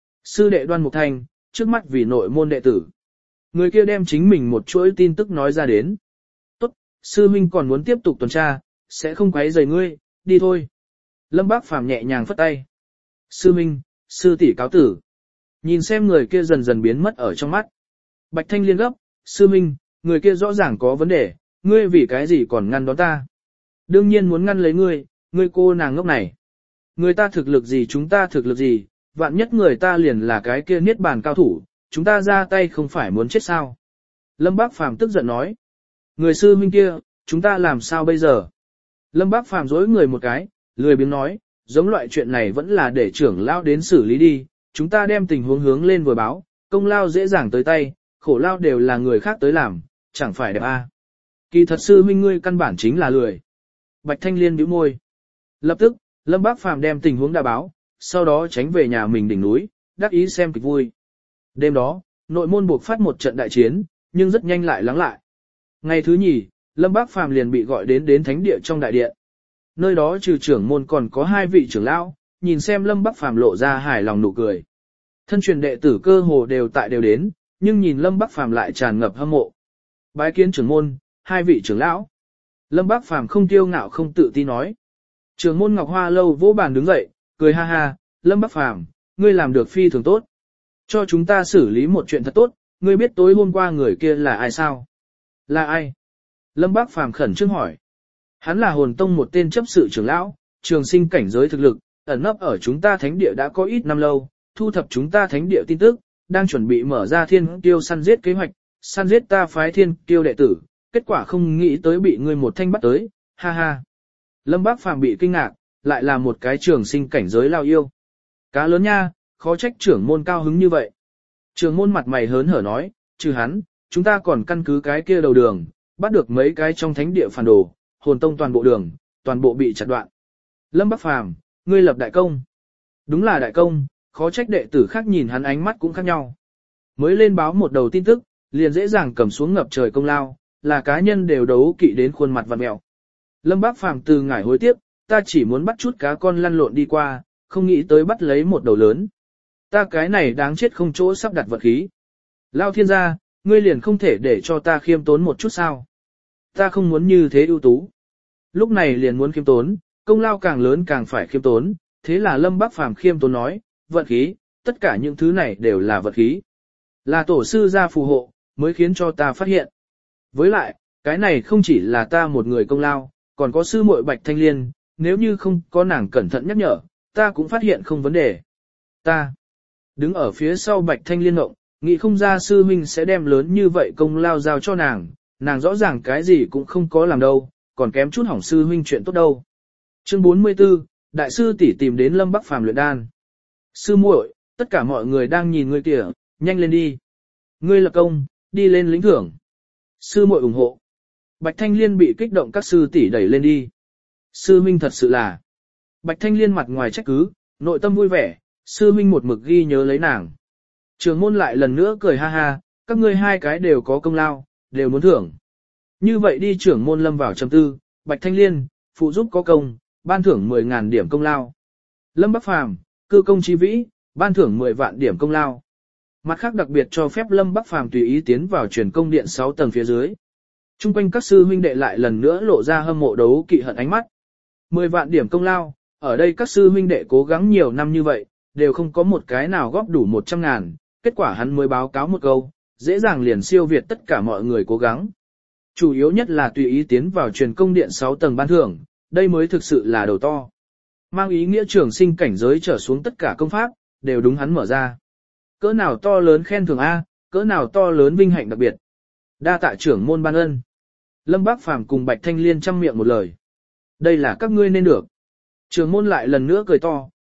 Sư đệ Đoan Mục Thanh, trước mắt vì nội môn đệ tử. Người kia đem chính mình một chuỗi tin tức nói ra đến. Tốt, sư minh còn muốn tiếp tục tuần tra, sẽ không quấy rầy ngươi, đi thôi. Lâm Bác Phàm nhẹ nhàng phất tay. Sư minh, sư tỷ cáo tử. Nhìn xem người kia dần dần biến mất ở trong mắt. Bạch Thanh Liên gấp, sư minh, người kia rõ ràng có vấn đề, ngươi vì cái gì còn ngăn đón ta. Đương nhiên muốn ngăn lấy ngươi, ngươi cô nàng ngốc này. Người ta thực lực gì chúng ta thực lực gì, vạn nhất người ta liền là cái kia niết bàn cao thủ, chúng ta ra tay không phải muốn chết sao. Lâm Bác Phàm tức giận nói. Người sư minh kia, chúng ta làm sao bây giờ? Lâm Bác Phàm dối người một cái, lười biếng nói, giống loại chuyện này vẫn là để trưởng lão đến xử lý đi, chúng ta đem tình huống hướng lên vừa báo, công lao dễ dàng tới tay, khổ lao đều là người khác tới làm, chẳng phải đẹp a. Kỳ thật sư minh ngươi căn bản chính là lười. Bạch Thanh Liên bĩu môi. Lập tức, Lâm Bác Phàm đem tình huống đã báo, sau đó tránh về nhà mình đỉnh núi, đắc ý xem kịch vui. Đêm đó, nội môn buộc phát một trận đại chiến, nhưng rất nhanh lại lắng lại. Ngày thứ nhì, Lâm Bác Phàm liền bị gọi đến đến thánh địa trong đại điện. Nơi đó trừ trưởng môn còn có hai vị trưởng lão, nhìn xem Lâm Bác Phàm lộ ra hài lòng nụ cười. Thân truyền đệ tử cơ hồ đều tại đều đến, nhưng nhìn Lâm Bác Phàm lại tràn ngập hâm mộ. Bái kiến trưởng môn, hai vị trưởng lão. Lâm Bác Phàm không kiêu ngạo không tự ti nói. Trưởng môn Ngọc Hoa Lâu vỗ bàn đứng dậy, cười ha ha, Lâm Bác Phàm, ngươi làm được phi thường tốt. Cho chúng ta xử lý một chuyện thật tốt, ngươi biết tối hôm qua người kia là ai sao? Là ai? Lâm Bác Phàm khẩn trương hỏi. Hắn là hồn tông một tên chấp sự trưởng lão, trường sinh cảnh giới thực lực, ẩn nấp ở chúng ta thánh địa đã có ít năm lâu, thu thập chúng ta thánh địa tin tức, đang chuẩn bị mở ra thiên tiêu săn giết kế hoạch, săn giết ta phái thiên tiêu đệ tử, kết quả không nghĩ tới bị ngươi một thanh bắt tới, ha ha. Lâm Bác Phàm bị kinh ngạc, lại là một cái trường sinh cảnh giới lao yêu. Cá lớn nha, khó trách trưởng môn cao hứng như vậy. Trưởng môn mặt mày hớn hở nói, trừ hắn, chúng ta còn căn cứ cái kia đầu đường, bắt được mấy cái trong thánh địa phản đồ, hồn tông toàn bộ đường, toàn bộ bị chặt đoạn. Lâm Bác Phàm, ngươi lập đại công. Đúng là đại công, khó trách đệ tử khác nhìn hắn ánh mắt cũng khác nhau. Mới lên báo một đầu tin tức, liền dễ dàng cầm xuống ngập trời công lao, là cá nhân đều đấu kỵ đến khuôn mặt vặn mẹo. Lâm Bác Phàm từ ngải hối tiếc, ta chỉ muốn bắt chút cá con lăn lộn đi qua, không nghĩ tới bắt lấy một đầu lớn. Ta cái này đáng chết không chỗ sắp đặt vật khí. Lao thiên gia, ngươi liền không thể để cho ta khiêm tốn một chút sao? Ta không muốn như thế ưu tú. Lúc này liền muốn khiêm tốn, công lao càng lớn càng phải khiêm tốn, thế là Lâm Bác Phàm khiêm tốn nói, vật khí, tất cả những thứ này đều là vật khí. Là tổ sư gia phù hộ, mới khiến cho ta phát hiện. Với lại, cái này không chỉ là ta một người công lao, còn có sư muội Bạch Thanh Liên, nếu như không có nàng cẩn thận nhắc nhở, ta cũng phát hiện không vấn đề. Ta, đứng ở phía sau Bạch Thanh Liên ngộng, nghĩ không ra sư huynh sẽ đem lớn như vậy công lao giao cho nàng, nàng rõ ràng cái gì cũng không có làm đâu, còn kém chút hỏng sư huynh chuyện tốt đâu. Chương bốn mươi tư, Đại sư tỷ tìm đến Lâm Bác Phàm luyện đan. Sư muội, tất cả mọi người đang nhìn ngươi kìa, nhanh lên đi. Ngươi lập công, đi lên lĩnh thưởng. Sư muội ủng hộ. Bạch Thanh Liên bị kích động các sư tỷ đẩy lên đi. Sư huynh thật sự là. Bạch Thanh Liên mặt ngoài trách cứ, nội tâm vui vẻ, sư huynh một mực ghi nhớ lấy nàng. Trường môn lại lần nữa cười ha ha, các ngươi hai cái đều có công lao, đều muốn thưởng. Như vậy đi trưởng môn lâm vào trầm tư, Bạch Thanh Liên, phụ giúp có công, ban thưởng mười ngàn điểm công lao. Lâm Bác Phàm, cư công chi vĩ, ban thưởng mười vạn điểm công lao. Mặt khác đặc biệt cho phép Lâm Bác Phàm tùy ý tiến vào truyền công điện sáu tầng phía dưới. Trung quanh các sư huynh đệ lại lần nữa lộ ra hâm mộ đấu kỵ hận ánh mắt. mười vạn điểm công lao, ở đây các sư huynh đệ cố gắng nhiều năm như vậy, đều không có một cái nào góp đủ một trăm ngàn, kết quả hắn mới báo cáo một câu, dễ dàng liền siêu việt tất cả mọi người cố gắng. Chủ yếu nhất là tùy ý tiến vào truyền công điện sáu tầng ban thưởng, đây mới thực sự là đầu to. Mang ý nghĩa trường sinh cảnh giới trở xuống tất cả công pháp, đều đúng hắn mở ra. Cỡ nào to lớn khen thưởng A, cỡ nào to lớn vinh hạnh đặc biệt. Đa tạ trưởng môn ban ân. Lâm Bác Phàm cùng Bạch Thanh Liên chăm miệng một lời. Đây là các ngươi nên được. Trưởng môn lại lần nữa cười to,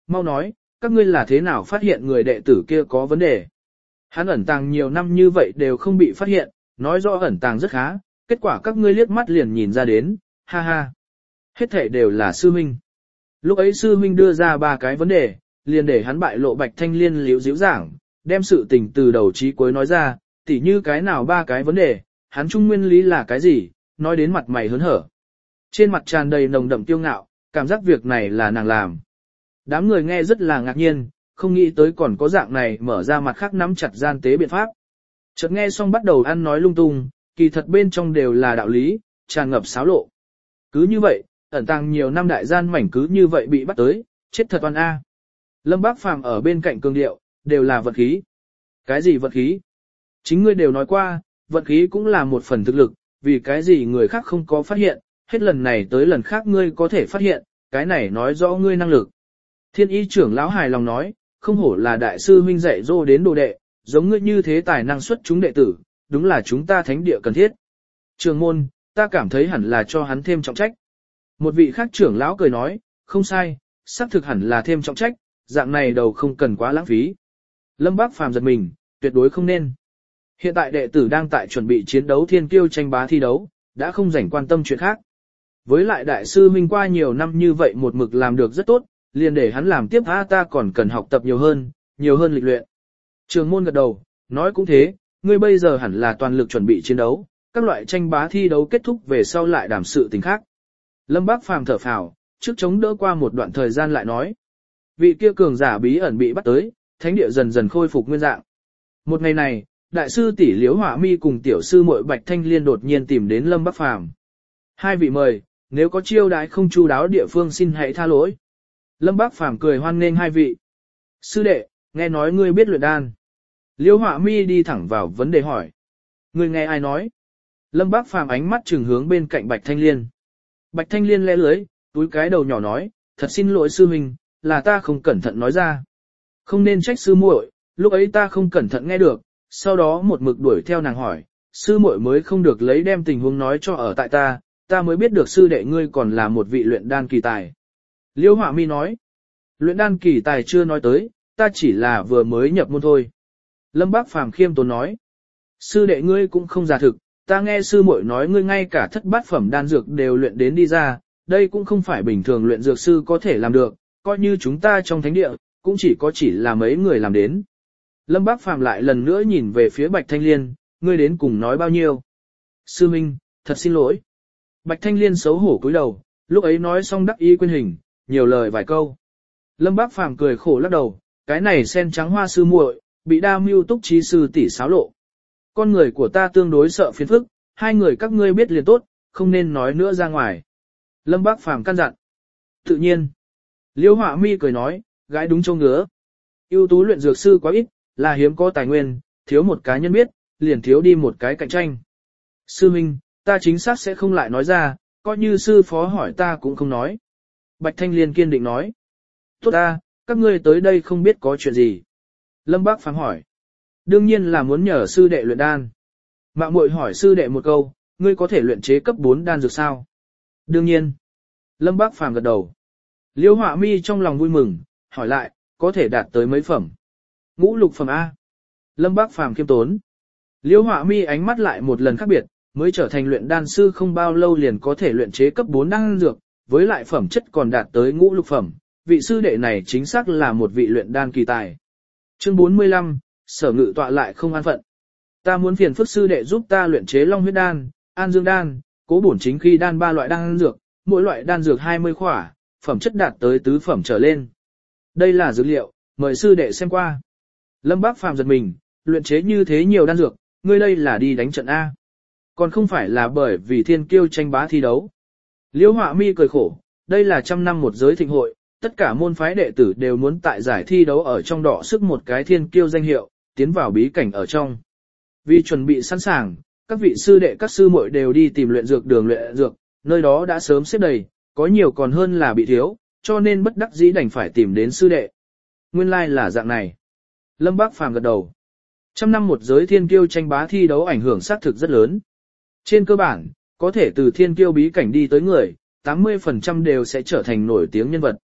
mau nói, các ngươi là thế nào phát hiện người đệ tử kia có vấn đề. Hắn ẩn tàng nhiều năm như vậy đều không bị phát hiện, nói rõ ẩn tàng rất khá, kết quả các ngươi liếc mắt liền nhìn ra đến, ha ha. Hết thể đều là sư huynh. Lúc ấy sư huynh đưa ra ba cái vấn đề, liền để hắn bại lộ Bạch Thanh Liên liếu díu giảng, đem sự tình từ đầu chí cuối nói ra, tỉ như cái nào ba cái vấn đề, hắn trung nguyên lý là cái gì, nói đến mặt mày hớn hở. Trên mặt tràn đầy nồng đậm kiêu ngạo, cảm giác việc này là nàng làm. Đám người nghe rất là ngạc nhiên, không nghĩ tới còn có dạng này mở ra mặt khác nắm chặt gian tế biện pháp. Chợt nghe xong bắt đầu ăn nói lung tung, kỳ thật bên trong đều là đạo lý, tràn ngập xáo lộ. Cứ như vậy, ẩn tàng nhiều năm đại gian mảnh cứ như vậy bị bắt tới, chết thật oan a. Lâm Bác Phàm ở bên cạnh cường điệu, đều là vận khí. Cái gì vận khí? Chính ngươi đều nói qua, vận khí cũng là một phần thực lực, vì cái gì người khác không có phát hiện, hết lần này tới lần khác ngươi có thể phát hiện, cái này nói rõ ngươi năng lực. Thiên y trưởng lão hài lòng nói, không hổ là đại sư huynh dạy dỗ đến đồ đệ, giống ngươi như thế tài năng xuất chúng đệ tử, đúng là chúng ta thánh địa cần thiết. Trường môn, ta cảm thấy hẳn là cho hắn thêm trọng trách. Một vị khác trưởng lão cười nói, không sai, xác thực hẳn là thêm trọng trách, dạng này đầu không cần quá lãng phí. Lâm Bác Phàm giật mình, tuyệt đối không nên. Hiện tại đệ tử đang tại chuẩn bị chiến đấu thiên kiêu tranh bá thi đấu, đã không rảnh quan tâm chuyện khác. Với lại đại sư huynh qua nhiều năm như vậy một mực làm được rất tốt, liền để hắn làm tiếp tha ta còn cần học tập nhiều hơn, nhiều hơn lịch luyện. Trường môn gật đầu, nói cũng thế, ngươi bây giờ hẳn là toàn lực chuẩn bị chiến đấu, các loại tranh bá thi đấu kết thúc về sau lại đảm sự tình khác. Lâm Bác Phàm thở phào, trước chống đỡ qua một đoạn thời gian lại nói. Vị kia cường giả bí ẩn bị bắt tới, thánh địa dần dần khôi phục nguyên dạng. Một ngày này, đại sư tỷ Liễu Họa Mi cùng tiểu sư muội Bạch Thanh Liên đột nhiên tìm đến Lâm Bác Phàm. Hai vị mời, nếu có chiêu đãi không chu đáo địa phương xin hãy tha lỗi. Lâm Bác Phàm cười hoan nghênh hai vị. Sư đệ, nghe nói ngươi biết luyện đan. Liễu Họa Mi đi thẳng vào vấn đề hỏi. Ngươi nghe ai nói? Lâm Bác Phàm ánh mắt trừng hướng bên cạnh Bạch Thanh Liên. Bạch Thanh Liên lẽ lưới, túi cái đầu nhỏ nói, thật xin lỗi sư huynh, là ta không cẩn thận nói ra. Không nên trách sư muội, lúc ấy ta không cẩn thận nghe được, sau đó một mực đuổi theo nàng hỏi, sư muội mới không được lấy đem tình huống nói cho ở tại ta, ta mới biết được sư đệ ngươi còn là một vị luyện đan kỳ tài. Liễu Họa Mi nói, luyện đan kỳ tài chưa nói tới, ta chỉ là vừa mới nhập môn thôi. Lâm Bác Phàm khiêm tốn nói, sư đệ ngươi cũng không giả thực, ta nghe sư muội nói ngươi ngay cả thất bát phẩm đan dược đều luyện đến đi ra, đây cũng không phải bình thường luyện dược sư có thể làm được, coi như chúng ta trong thánh địa, cũng chỉ có chỉ là mấy người làm đến. Lâm Bác Phàm lại lần nữa nhìn về phía Bạch Thanh Liên, ngươi đến cùng nói bao nhiêu? Sư Minh, thật xin lỗi. Bạch Thanh Liên xấu hổ cúi đầu, lúc ấy nói xong đắc ý quên hình, nhiều lời vài câu. Lâm Bác Phàm cười khổ lắc đầu, cái này sen trắng hoa sư muội, bị đa mưu túc trí sư tỷ xáo lộ. Con người của ta tương đối sợ phiền phức, hai người các ngươi biết liền tốt, không nên nói nữa ra ngoài. Lâm Bác Phàm căn dặn. Tự nhiên. Liễu Họa Mi cười nói, gái đúng châu ngứa. Ưu tú luyện dược sư quá ít, là hiếm có tài nguyên, thiếu một cá nhân biết, liền thiếu đi một cái cạnh tranh. Sư Minh, ta chính xác sẽ không lại nói ra, coi như sư phó hỏi ta cũng không nói. Bạch Thanh Liên kiên định nói. Tốt ta, các ngươi tới đây không biết có chuyện gì. Lâm Bác Phàm hỏi. Đương nhiên là muốn nhờ sư đệ luyện đan. Mạo muội hỏi sư đệ một câu, ngươi có thể luyện chế cấp bốn đan dược sao? Đương nhiên. Lâm Bác Phàm gật đầu. Liễu Họa Mi trong lòng vui mừng, hỏi lại, có thể đạt tới mấy phẩm? Ngũ lục phẩm A. Lâm Bác Phàm khiêm tốn. Liễu Họa Mi ánh mắt lại một lần khác biệt, mới trở thành luyện đan sư không bao lâu liền có thể luyện chế cấp bốn đan dược, với lại phẩm chất còn đạt tới ngũ lục phẩm. Vị sư đệ này chính xác là một vị luyện đan kỳ tài. Chương bốn mươi lăm, Sở Ngự tọa lại không an phận. Ta muốn phiền phức sư đệ giúp ta luyện chế Long huyết đan, An Dương đan, Cố bổn chính khi đan ba loại đan dược, mỗi loại đan dược hai mươi khỏa, phẩm chất đạt tới tứ phẩm trở lên. Đây là dược liệu, mời sư đệ xem qua. Lâm Bác Phàm giật mình, luyện chế như thế nhiều đan dược, ngươi đây là đi đánh trận A. Còn không phải là bởi vì thiên kiêu tranh bá thi đấu. Liễu Họa Mi cười khổ, đây là trăm năm một giới thịnh hội, tất cả môn phái đệ tử đều muốn tại giải thi đấu ở trong đỏ sức một cái thiên kiêu danh hiệu, tiến vào bí cảnh ở trong. Vì chuẩn bị sẵn sàng, các vị sư đệ các sư muội đều đi tìm luyện dược đường luyện dược, nơi đó đã sớm xếp đầy, có nhiều còn hơn là bị thiếu, cho nên bất đắc dĩ đành phải tìm đến sư đệ. Nguyên lai like là dạng này. Lâm Bác Phàm gật đầu. Trăm năm một giới thiên kiêu tranh bá thi đấu ảnh hưởng xác thực rất lớn. Trên cơ bản, có thể từ thiên kiêu bí cảnh đi tới người, tám mươi phần trăm đều sẽ trở thành nổi tiếng nhân vật.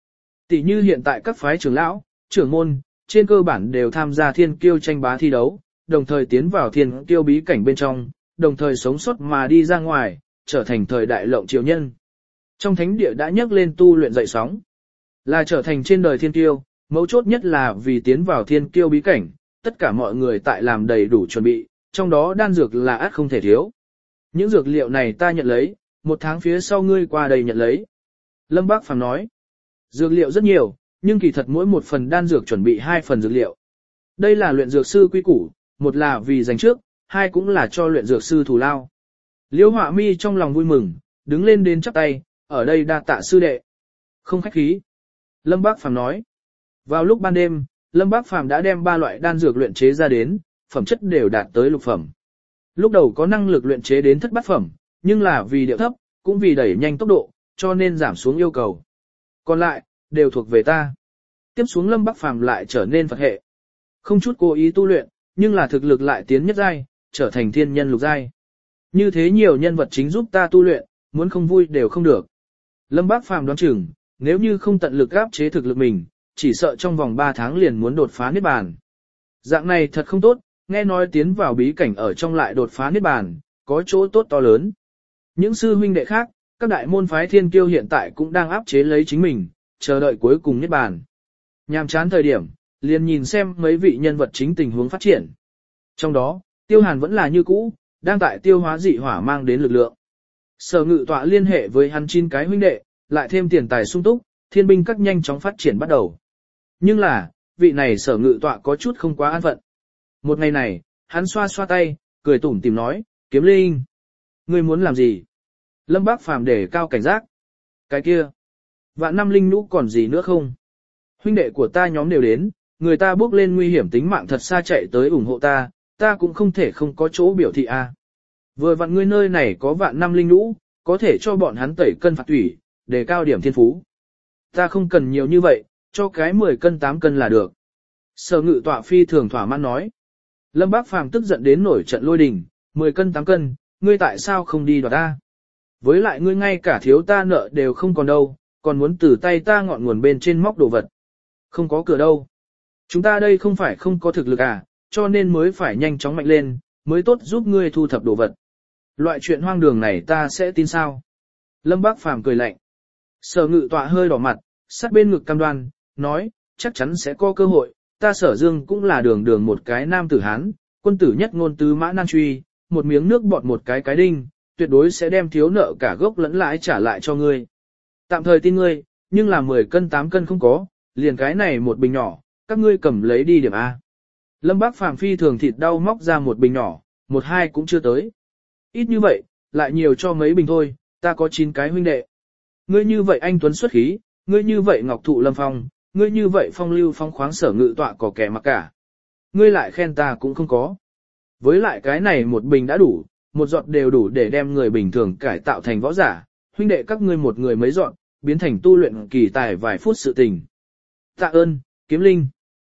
Tỷ như hiện tại các phái trưởng lão, trưởng môn, trên cơ bản đều tham gia thiên kiêu tranh bá thi đấu, đồng thời tiến vào thiên kiêu bí cảnh bên trong, đồng thời sống sót mà đi ra ngoài, trở thành thời đại lộng triều nhân. Trong thánh địa đã nhắc lên tu luyện dậy sóng, là trở thành trên đời thiên kiêu, mấu chốt nhất là vì tiến vào thiên kiêu bí cảnh, tất cả mọi người tại làm đầy đủ chuẩn bị, trong đó đan dược là át không thể thiếu. Những dược liệu này ta nhận lấy, một tháng phía sau ngươi qua đây nhận lấy. Lâm Bác Phàm nói, dược liệu rất nhiều, nhưng kỳ thật mỗi một phần đan dược chuẩn bị hai phần dược liệu. Đây là luyện dược sư quy củ, một là vì dành trước, hai cũng là cho luyện dược sư thù lao. Liễu Họa Mi trong lòng vui mừng, đứng lên đến chắp tay, ở đây đa tạ sư đệ. Không khách khí. Lâm Bác Phàm nói. Vào lúc ban đêm, Lâm Bác Phàm đã đem ba loại đan dược luyện chế ra đến, phẩm chất đều đạt tới lục phẩm. Lúc đầu có năng lực luyện chế đến thất bát phẩm, nhưng là vì điệu thấp, cũng vì đẩy nhanh tốc độ, cho nên giảm xuống yêu cầu. Còn lại, đều thuộc về ta. Tiếp xuống Lâm Bác Phàm lại trở nên Phật hệ. Không chút cố ý tu luyện, nhưng là thực lực lại tiến nhất giai, trở thành thiên nhân lục giai. Như thế nhiều nhân vật chính giúp ta tu luyện, muốn không vui đều không được. Lâm Bác Phàm đoán chừng, nếu như không tận lực áp chế thực lực mình, chỉ sợ trong vòng ba tháng liền muốn đột phá niết bàn. Dạng này thật không tốt, nghe nói tiến vào bí cảnh ở trong lại đột phá niết bàn, có chỗ tốt to lớn. Những sư huynh đệ khác, các đại môn phái thiên kiêu hiện tại cũng đang áp chế lấy chính mình, chờ đợi cuối cùng niết bàn. Nhàm chán thời điểm, liền nhìn xem mấy vị nhân vật chính tình huống phát triển. Trong đó, Tiêu Hàn vẫn là như cũ, đang tại tiêu hóa dị hỏa mang đến lực lượng. Sở Ngự Tọa liên hệ với hắn chín cái huynh đệ, lại thêm tiền tài sung túc, thiên binh các nhanh chóng phát triển bắt đầu. Nhưng là, vị này Sở Ngự Tọa có chút không quá an phận. Một ngày này, hắn xoa xoa tay, cười tủm tỉm nói, Kiếm Linh, ngươi muốn làm gì? Lâm Bác Phàm để cao cảnh giác. Cái kia, vạn năm linh nhũ còn gì nữa không? Huynh đệ của ta nhóm đều đến, người ta bước lên nguy hiểm tính mạng thật xa chạy tới ủng hộ ta, ta cũng không thể không có chỗ biểu thị a. Vừa vặn ngươi nơi này có vạn năm linh nhũ, có thể cho bọn hắn tẩy cân phạt thủy, để cao điểm thiên phú. Ta không cần nhiều như vậy, cho cái mười cân tám cân là được. Sở Ngự Tọa phi thường thỏa mãn nói. Lâm Bác Phàm tức giận đến nổi trận lôi đình, mười cân tám cân, ngươi tại sao không đi đoạt ta? Với lại ngươi ngay cả thiếu ta nợ đều không còn đâu, còn muốn từ tay ta ngọn nguồn bên trên móc đồ vật. Không có cửa đâu. Chúng ta đây không phải không có thực lực à, cho nên mới phải nhanh chóng mạnh lên, mới tốt giúp ngươi thu thập đồ vật. Loại chuyện hoang đường này ta sẽ tin sao? Lâm Bác Phàm cười lạnh. Sở Ngự Tọa hơi đỏ mặt, sát bên ngực cam đoan, nói, chắc chắn sẽ có cơ hội, ta Sở Dương cũng là đường đường một cái nam tử Hán, quân tử nhất ngôn tứ mã nan truy, một miếng nước bọt một cái cái đinh, tuyệt đối sẽ đem thiếu nợ cả gốc lẫn lãi trả lại cho ngươi. Tạm thời tin ngươi, nhưng là mười cân tám cân không có, liền cái này một bình nhỏ, các ngươi cầm lấy đi điểm A. Lâm Bác Phàm phi thường thịt đau móc ra một bình nhỏ, một hai cũng chưa tới. Ít như vậy, lại nhiều cho mấy bình thôi, ta có chín cái huynh đệ. Ngươi như vậy anh Tuấn xuất khí, ngươi như vậy ngọc thụ lâm phong, ngươi như vậy phong lưu phong khoáng Sở Ngự Tọa có kẻ mặc cả. Ngươi lại khen ta cũng không có. Với lại cái này một bình đã đủ, một giọt đều đủ để đem người bình thường cải tạo thành võ giả, huynh đệ các ngươi một người mấy giọt, biến thành tu luyện kỳ tài vài phút sự tình. Tạ ơn, Kiếm Linh.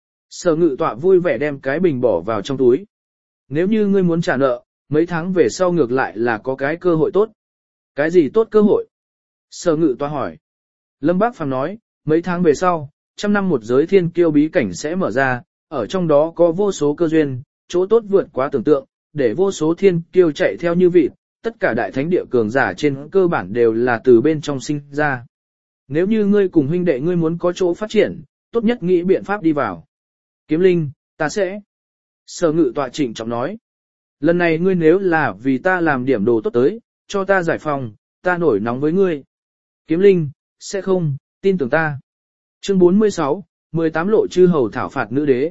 Sở Ngự Tọa vui vẻ đem cái bình bỏ vào trong túi. Nếu như ngươi muốn trả nợ, mấy tháng về sau ngược lại là có cái cơ hội tốt. Cái gì tốt cơ hội? Sở Ngự Tọa hỏi. Lâm Bác Phàm nói, mấy tháng về sau, trăm năm một giới thiên kiêu bí cảnh sẽ mở ra, ở trong đó có vô số cơ duyên, chỗ tốt vượt quá tưởng tượng, để vô số thiên kiêu chạy theo như vịt, tất cả đại thánh địa cường giả trên cơ bản đều là từ bên trong sinh ra. Nếu như ngươi cùng huynh đệ ngươi muốn có chỗ phát triển, tốt nhất nghĩ biện pháp đi vào. Kiếm Linh, ta sẽ. Sở Ngự Tọa trịnh trọng nói. Lần này ngươi nếu là vì ta làm điểm đồ tốt tới, cho ta giải phòng, ta nổi nóng với ngươi. Kiếm Linh, sẽ không, tin tưởng ta. Chương bốn mươi sáu, mười tám lộ chư hầu thảo phạt nữ đế.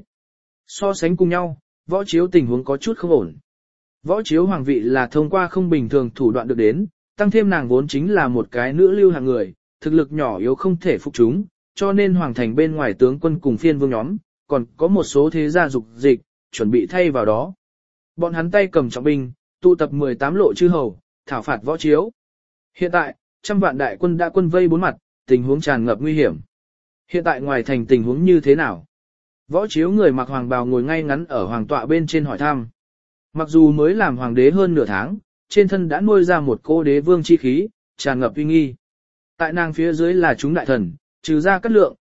So sánh cùng nhau, Võ Chiếu tình huống có chút không ổn. Võ Chiếu hoàng vị là thông qua không bình thường thủ đoạn được đến, tăng thêm nàng vốn chính là một cái nữ lưu hạng người, thực lực nhỏ yếu không thể phục chúng, cho nên hoàng thành bên ngoài tướng quân cùng phiên vương nhóm, còn có một số thế gia dục dịch, chuẩn bị thay vào đó. Bọn hắn tay cầm trọng binh, tụ tập mười tám lộ chư hầu, thảo phạt Võ Chiếu. Hiện tại, trăm vạn đại quân đã quân vây bốn mặt, tình huống tràn ngập nguy hiểm. Hiện tại ngoài thành tình huống như thế nào? Võ Chiếu người mặc hoàng bào ngồi ngay ngắn ở hoàng tọa bên trên hỏi thăm. Mặc dù mới làm hoàng đế hơn nửa tháng, trên thân đã nuôi ra một cô đế vương chi khí, tràn ngập uy nghi. Tại nàng phía dưới là chúng đại thần, trừ ra Cát Lượng,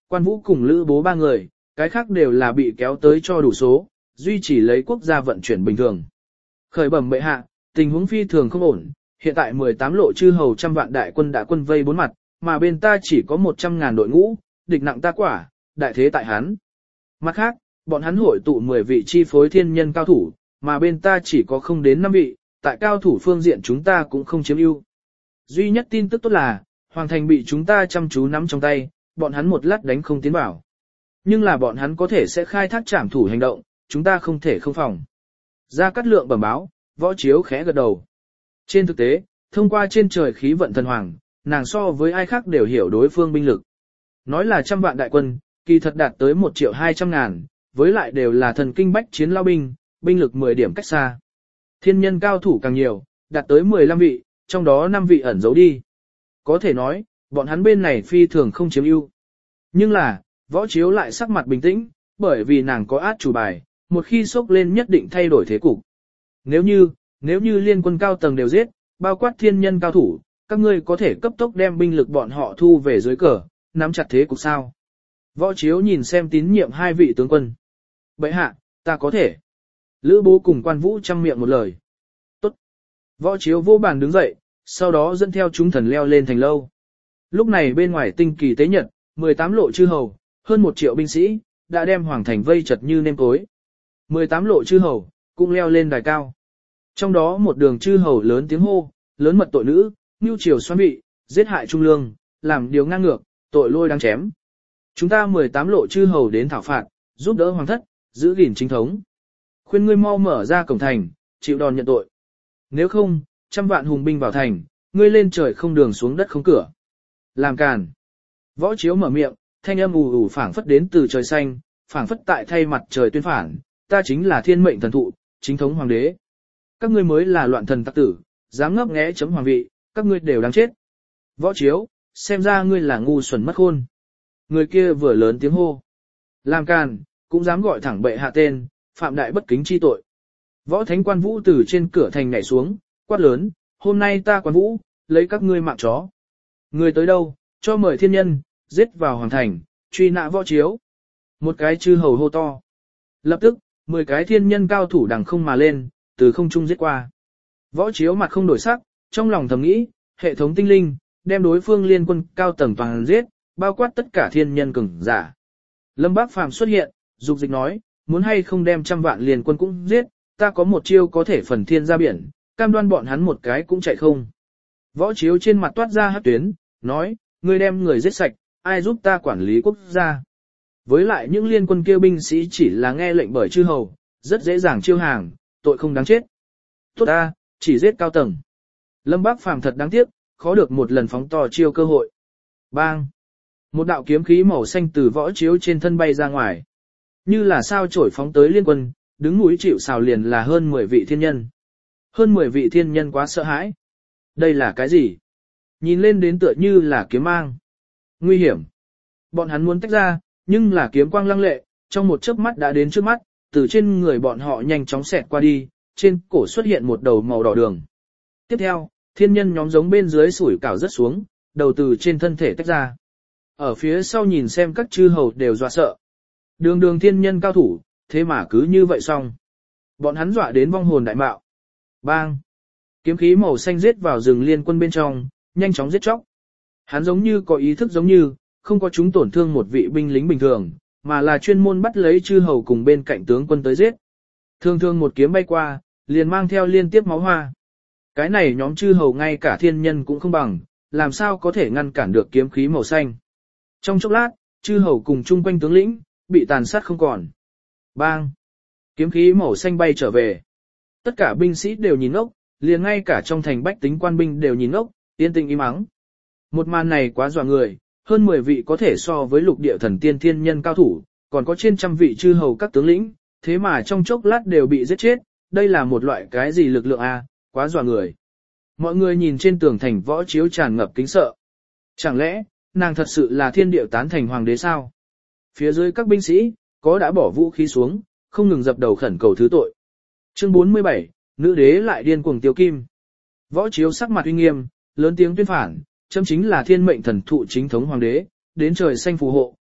Quan Vũ cùng Lữ Bố ba người, cái khác đều là bị kéo tới cho đủ số, duy trì lấy quốc gia vận chuyển bình thường. Khởi bẩm bệ hạ, tình huống phi thường không ổn, hiện tại mười tám lộ chư hầu trăm vạn đại quân đã quân vây bốn mặt, mà bên ta chỉ có một trăm ngàn đội ngũ, địch nặng ta quả, đại thế tại hắn. Mặt khác, bọn hắn hội tụ mười vị chi phối thiên nhân cao thủ, mà bên ta chỉ có không đến năm vị, tại cao thủ phương diện chúng ta cũng không chiếm ưu. Duy nhất tin tức tốt là, Hoàng Thành bị chúng ta chăm chú nắm trong tay, bọn hắn một lát đánh không tiến vào. Nhưng là bọn hắn có thể sẽ khai thác trảm thủ hành động, chúng ta không thể không phòng. Gia Cát Lượng bẩm báo, Võ Chiếu khẽ gật đầu. Trên thực tế, thông qua trên trời khí vận thần hoàng, nàng so với ai khác đều hiểu đối phương binh lực. Nói là trăm vạn đại quân, kỳ thật đạt tới một triệu hai trăm ngàn, với lại đều là thần kinh bách chiến lao binh, binh lực mười điểm cách xa. Thiên nhân cao thủ càng nhiều, đạt tới mười lăm vị, trong đó năm vị ẩn giấu đi. Có thể nói, bọn hắn bên này phi thường không chiếm ưu. Nhưng là, Võ Chiếu lại sắc mặt bình tĩnh, bởi vì nàng có át chủ bài, một khi sốc lên nhất định thay đổi thế cục. Nếu như, nếu như liên quân cao tầng đều giết, bao quát thiên nhân cao thủ, các ngươi có thể cấp tốc đem binh lực bọn họ thu về dưới cờ, nắm chặt thế cục sao. Võ Chiếu nhìn xem tín nhiệm hai vị tướng quân. Bệ hạ, ta có thể. Lữ Bố cùng Quan Vũ chăm miệng một lời. Tốt. Võ Chiếu vô bàn đứng dậy, sau đó dẫn theo chúng thần leo lên thành lâu. Lúc này bên ngoài tinh kỳ tế nhật, mười tám lộ chư hầu, hơn một triệu binh sĩ, đã đem hoàng thành vây chật như nêm cối. mười tám lộ chư hầu, cũng leo lên đài cao. Trong đó một đường chư hầu lớn tiếng hô, lớn mật tội nữ, mưu triều xoan bị, giết hại trung lương, làm điều ngang ngược, tội lôi đáng chém. Chúng ta mười tám lộ chư hầu đến thảo phạt, giúp đỡ hoàng thất, giữ gìn chính thống. Khuyên ngươi mau mở ra cổng thành, chịu đòn nhận tội. Nếu không, trăm vạn hùng binh vào thành, ngươi lên trời không đường xuống đất không cửa. Làm càn. Võ Chiếu mở miệng, thanh âm ù ù phảng phất đến từ trời xanh, phảng phất tại thay mặt trời tuyên phản, ta chính là thiên mệnh thần thụ, chính thống hoàng đế. Các ngươi mới là loạn thần tặc tử, dám ngấp nghé chấm hoàng vị, các ngươi đều đáng chết. Võ Chiếu, xem ra ngươi là ngu xuẩn mất khôn. Người kia vừa lớn tiếng hô. Làm càn, cũng dám gọi thẳng bệ hạ tên, phạm đại bất kính chi tội. Võ Thánh Quan Vũ từ trên cửa thành nhảy xuống, quát lớn, hôm nay ta Quan Vũ, lấy các ngươi mạng chó. Người tới đâu, cho mời thiên nhân, giết vào hoàng thành, truy nã Võ Chiếu. Một cái chư hầu hô to. Lập tức, mười cái thiên nhân cao thủ đằng không mà lên, từ không trung giết qua. Võ Chiếu mặt không đổi sắc, trong lòng thầm nghĩ, hệ thống tinh linh, đem đối phương liên quân cao tầng toàn giết, bao quát tất cả thiên nhân cường giả. Lâm Bác Phàm xuất hiện, dục dịch nói, muốn hay không đem trăm vạn liên quân cũng giết, ta có một chiêu có thể phần thiên ra biển, cam đoan bọn hắn một cái cũng chạy không. Võ Chiếu trên mặt toát ra hắc tuyến, nói, ngươi đem người giết sạch, ai giúp ta quản lý quốc gia. Với lại những liên quân kêu binh sĩ chỉ là nghe lệnh bởi chư hầu, rất dễ dàng chiêu hàng, tội không đáng chết. Tốt ta, chỉ giết cao tầng. Lâm Bác Phàm thật đáng tiếc, khó được một lần phóng to chiêu cơ hội. Bang! Một đạo kiếm khí màu xanh từ Võ Chiếu trên thân bay ra ngoài. Như là sao chổi phóng tới liên quân, đứng núi chịu sào liền là hơn mười vị thiên nhân. Hơn mười vị thiên nhân quá sợ hãi. Đây là cái gì? Nhìn lên đến tựa như là kiếm mang. Nguy hiểm. Bọn hắn muốn tách ra, nhưng là kiếm quang lăng lệ, trong một chớp mắt đã đến trước mắt, từ trên người bọn họ nhanh chóng xẹt qua đi, trên cổ xuất hiện một đầu màu đỏ đường. Tiếp theo, thiên nhân nhóm giống bên dưới sủi cảo rất xuống, đầu từ trên thân thể tách ra. Ở phía sau nhìn xem các chư hầu đều dọa sợ. Đường đường thiên nhân cao thủ, thế mà cứ như vậy xong. Bọn hắn dọa đến vong hồn đại mạo. Bang! Kiếm khí màu xanh giết vào rừng liên quân bên trong, nhanh chóng giết chóc. Hắn giống như có ý thức giống như, không có chúng tổn thương một vị binh lính bình thường, mà là chuyên môn bắt lấy chư hầu cùng bên cạnh tướng quân tới giết. Thường thường một kiếm bay qua, liền mang theo liên tiếp máu hoa. Cái này nhóm chư hầu ngay cả thiên nhân cũng không bằng, làm sao có thể ngăn cản được kiếm khí màu xanh. Trong chốc lát, chư hầu cùng chung quanh tướng lĩnh, bị tàn sát không còn. Bang! Kiếm khí màu xanh bay trở về. Tất cả binh sĩ đều nhìn ngốc, liền ngay cả trong thành bách tính quan binh đều nhìn ngốc, yên tĩnh im ắng. Một màn này quá dọa người, hơn mười vị có thể so với lục địa thần tiên thiên nhân cao thủ, còn có trên trăm vị chư hầu các tướng lĩnh, thế mà trong chốc lát đều bị giết chết, đây là một loại cái gì lực lượng a, quá dọa người. Mọi người nhìn trên tường thành Võ Chiếu tràn ngập kính sợ. Chẳng lẽ, nàng thật sự là thiên điệu tán thành hoàng đế sao? Phía dưới các binh sĩ, có đã bỏ vũ khí xuống, không ngừng dập đầu khẩn cầu thứ tội. Chương bốn mươi bảy, nữ đế lại điên cuồng tiêu kim. Võ Chiếu sắc mặt uy nghiêm, lớn tiếng tuyên phản, chấm chính là thiên mệnh thần thụ chính thống hoàng đế, đến trời xanh phù hộ,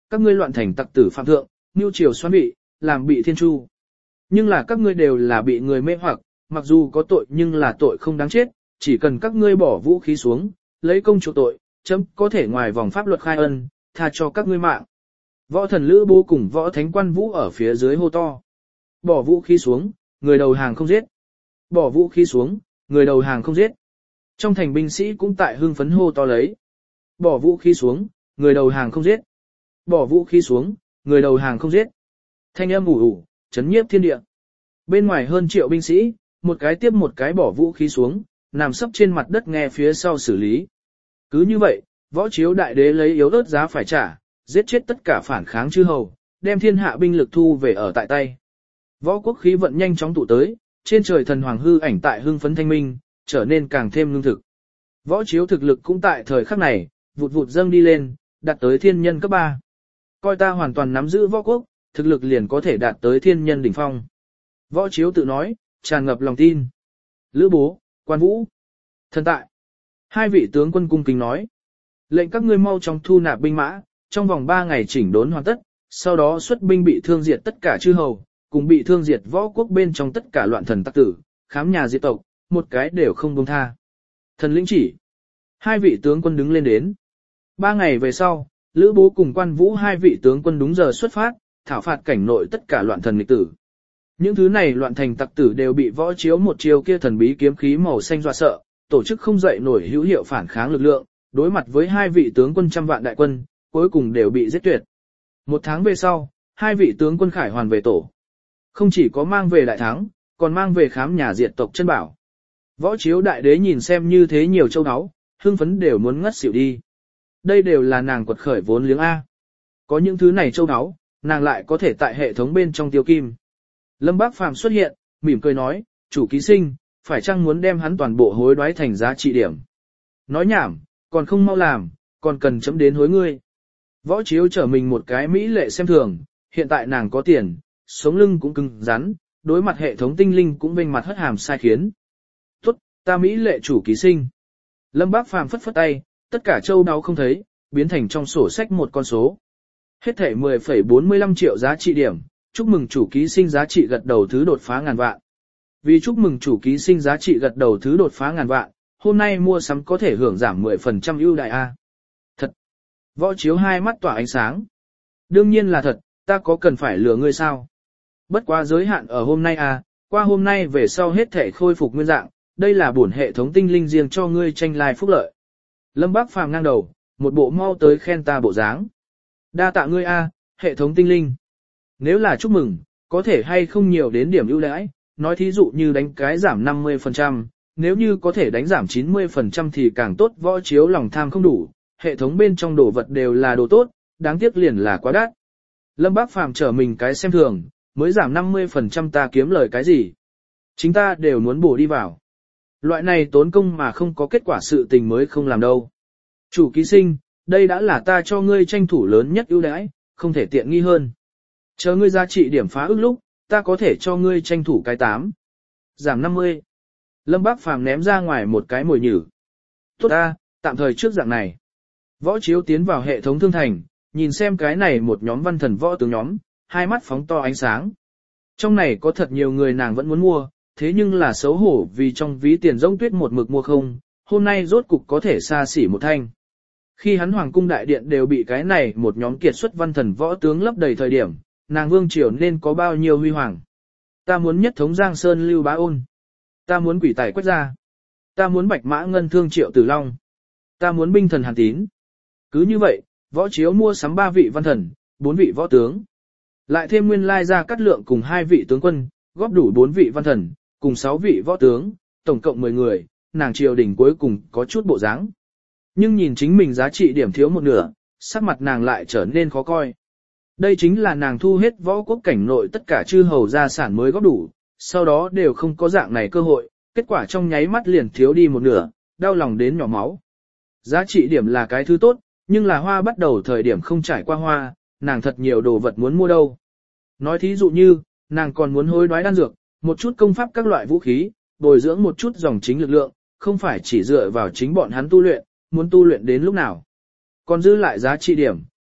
các ngươi loạn thành tặc tử phạm thượng, nưu triều xoan bị, làm bị thiên chu. Nhưng là các ngươi đều là bị người mê hoặc, mặc dù có tội nhưng là tội không đáng chết, chỉ cần các ngươi bỏ vũ khí xuống, lấy công chuộc tội, chấm có thể ngoài vòng pháp luật khai ân, tha cho các ngươi mạng. Võ thần Lữ Bố cùng võ thánh Quan Vũ ở phía dưới hô to. Bỏ vũ khí xuống, người đầu hàng không giết. Bỏ vũ khí xuống, người đầu hàng không giết. Trong thành binh sĩ cũng tại hưng phấn hô to lấy. Bỏ vũ khí xuống, người đầu hàng không giết. Bỏ vũ khí xuống, người đầu hàng không giết. Thanh âm ủ ủ, chấn nhiếp thiên địa. Bên ngoài hơn triệu binh sĩ, một cái tiếp một cái bỏ vũ khí xuống, nằm sấp trên mặt đất nghe phía sau xử lý. Cứ như vậy, võ chiếu đại đế lấy yếu ớt giá phải trả, giết chết tất cả phản kháng chư hầu, đem thiên hạ binh lực thu về ở tại tay. Võ quốc khí vận nhanh chóng tụ tới, trên trời thần hoàng hư ảnh tại hưng phấn thanh minh, trở nên càng thêm lương thực. Võ chiếu thực lực cũng tại thời khắc này, vụt vụt dâng đi lên, đạt tới thiên nhân cấp ba. Coi ta hoàn toàn nắm giữ võ quốc, thực lực liền có thể đạt tới thiên nhân đỉnh phong. Võ chiếu tự nói, tràn ngập lòng tin. Lữ Bố, Quan Vũ, thần tại. Hai vị tướng quân cung kính nói. Lệnh các ngươi mau chóng thu nạp binh mã, trong vòng ba ngày chỉnh đốn hoàn tất, sau đó xuất binh bị thương diệt tất cả chư hầu, cùng bị thương diệt võ quốc bên trong tất cả loạn thần tặc tử, khám nhà diệt tộc, một cái đều không buông tha. Thần lĩnh chỉ. Hai vị tướng quân đứng lên đến. Ba ngày về sau, Lữ Bố cùng Quan Vũ hai vị tướng quân đúng giờ xuất phát, thảo phạt cảnh nội tất cả loạn thần nghịch tử. Những thứ này loạn thành tặc tử đều bị võ chiếu một chiêu kia thần bí kiếm khí màu xanh dọa sợ, tổ chức không dậy nổi hữu hiệu phản kháng lực lượng, đối mặt với hai vị tướng quân trăm vạn đại quân, cuối cùng đều bị giết tuyệt. Một tháng về sau, hai vị tướng quân khải hoàn về tổ. Không chỉ có mang về đại thắng, còn mang về khám nhà diệt tộc chân bảo. Võ chiếu đại đế nhìn xem như thế nhiều châu áo, hưng phấn đều muốn ngất xỉu đi. Đây đều là nàng quật khởi vốn liếng A. Có những thứ này châu áo, nàng lại có thể tại hệ thống bên trong tiêu kim. Lâm Bác Phàm xuất hiện, mỉm cười nói, chủ ký sinh, phải chăng muốn đem hắn toàn bộ hối đoái thành giá trị điểm. Nói nhảm, còn không mau làm, còn cần chấm đến hối ngươi. Võ chiếu trở mình một cái mỹ lệ xem thường, hiện tại nàng có tiền, sống lưng cũng cứng rắn, đối mặt hệ thống tinh linh cũng vênh mặt hất hàm sai khiến. Tốt, ta mỹ lệ chủ ký sinh. Lâm Bác Phàm phất phất tay, tất cả châu đáo không thấy, biến thành trong sổ sách một con số. Hết thể mười phẩy bốn mươi lăm triệu giá trị điểm, chúc mừng chủ ký sinh giá trị gật đầu thứ đột phá ngàn vạn. Vì chúc mừng chủ ký sinh giá trị gật đầu thứ đột phá ngàn vạn, hôm nay mua sắm có thể hưởng giảm mười phần trăm ưu đại A. Thật! Võ chiếu hai mắt tỏa ánh sáng. Đương nhiên là thật, ta có cần phải lừa ngươi sao? Bất quá giới hạn ở hôm nay A, qua hôm nay về sau hết thể khôi phục nguyên dạng, đây là bổn hệ thống tinh linh riêng cho ngươi tranh lai phúc lợi. Lâm Bác Phàm ngang đầu, một bộ mau tới khen ta bộ dáng. Đa tạ ngươi A, hệ thống tinh linh. Nếu là chúc mừng, có thể hay không nhiều đến điểm ưu đãi, nói thí dụ như đánh cái giảm năm mươi phần trăm, nếu như có thể đánh giảm chín mươi phần trăm thì càng tốt. Võ chiếu lòng tham không đủ, hệ thống bên trong đồ vật đều là đồ tốt, đáng tiếc liền là quá đắt. Lâm Bác Phàm trở mình cái xem thường, mới giảm năm mươi phần trăm ta kiếm lời cái gì. Chính ta đều muốn bổ đi vào. Loại này tốn công mà không có kết quả sự tình mới không làm đâu. Chủ ký sinh, đây đã là ta cho ngươi tranh thủ lớn nhất ưu đãi, không thể tiện nghi hơn. Chờ ngươi giá trị điểm phá ước lúc, ta có thể cho ngươi tranh thủ cái tám. Giảm năm mươi. Lâm Bác Phàm ném ra ngoài một cái mồi nhử. Tốt ta, tạm thời trước dạng này. Võ chiếu tiến vào hệ thống thương thành, nhìn xem cái này một nhóm văn thần võ tướng nhóm, hai mắt phóng to ánh sáng. Trong này có thật nhiều người nàng vẫn muốn mua, thế nhưng là xấu hổ vì trong ví tiền rỗng tuyết một mực mua không, hôm nay rốt cục có thể xa xỉ một thanh. Khi hắn hoàng cung đại điện đều bị cái này một nhóm kiệt xuất văn thần võ tướng lấp đầy thời điểm, nàng vương triều nên có bao nhiêu huy hoàng. Ta muốn nhất thống Giang Sơn Lưu Bá Ôn. Ta muốn quỷ tài Quách Gia. Ta muốn bạch mã ngân thương Triệu Tử Long. Ta muốn binh thần Hàn Tín. Cứ như vậy, võ chiếu mua sắm ba vị văn thần, bốn vị võ tướng. Lại thêm nguyên lai ra cắt lượng cùng hai vị tướng quân, góp đủ bốn vị văn thần, cùng sáu vị võ tướng, tổng cộng mười người, nàng triều đình cuối cùng có chút bộ dáng. Nhưng nhìn chính mình giá trị điểm thiếu một nửa, sắc mặt nàng lại trở nên khó coi. Đây chính là nàng thu hết võ quốc cảnh nội tất cả chư hầu gia sản mới góp đủ, sau đó đều không có dạng này cơ hội, kết quả trong nháy mắt liền thiếu đi một nửa, đau lòng đến nhỏ máu. Giá trị điểm là cái thứ tốt, nhưng là hoa bắt đầu thời điểm không trải qua hoa, nàng thật nhiều đồ vật muốn mua đâu. Nói thí dụ như, nàng còn muốn hối đoái đan dược, một chút công pháp các loại vũ khí, bồi dưỡng một chút dòng chính lực lượng, không phải chỉ dựa vào chính bọn hắn tu luyện, muốn tu luyện đến lúc nào. Còn giữ lại giá trị điểm,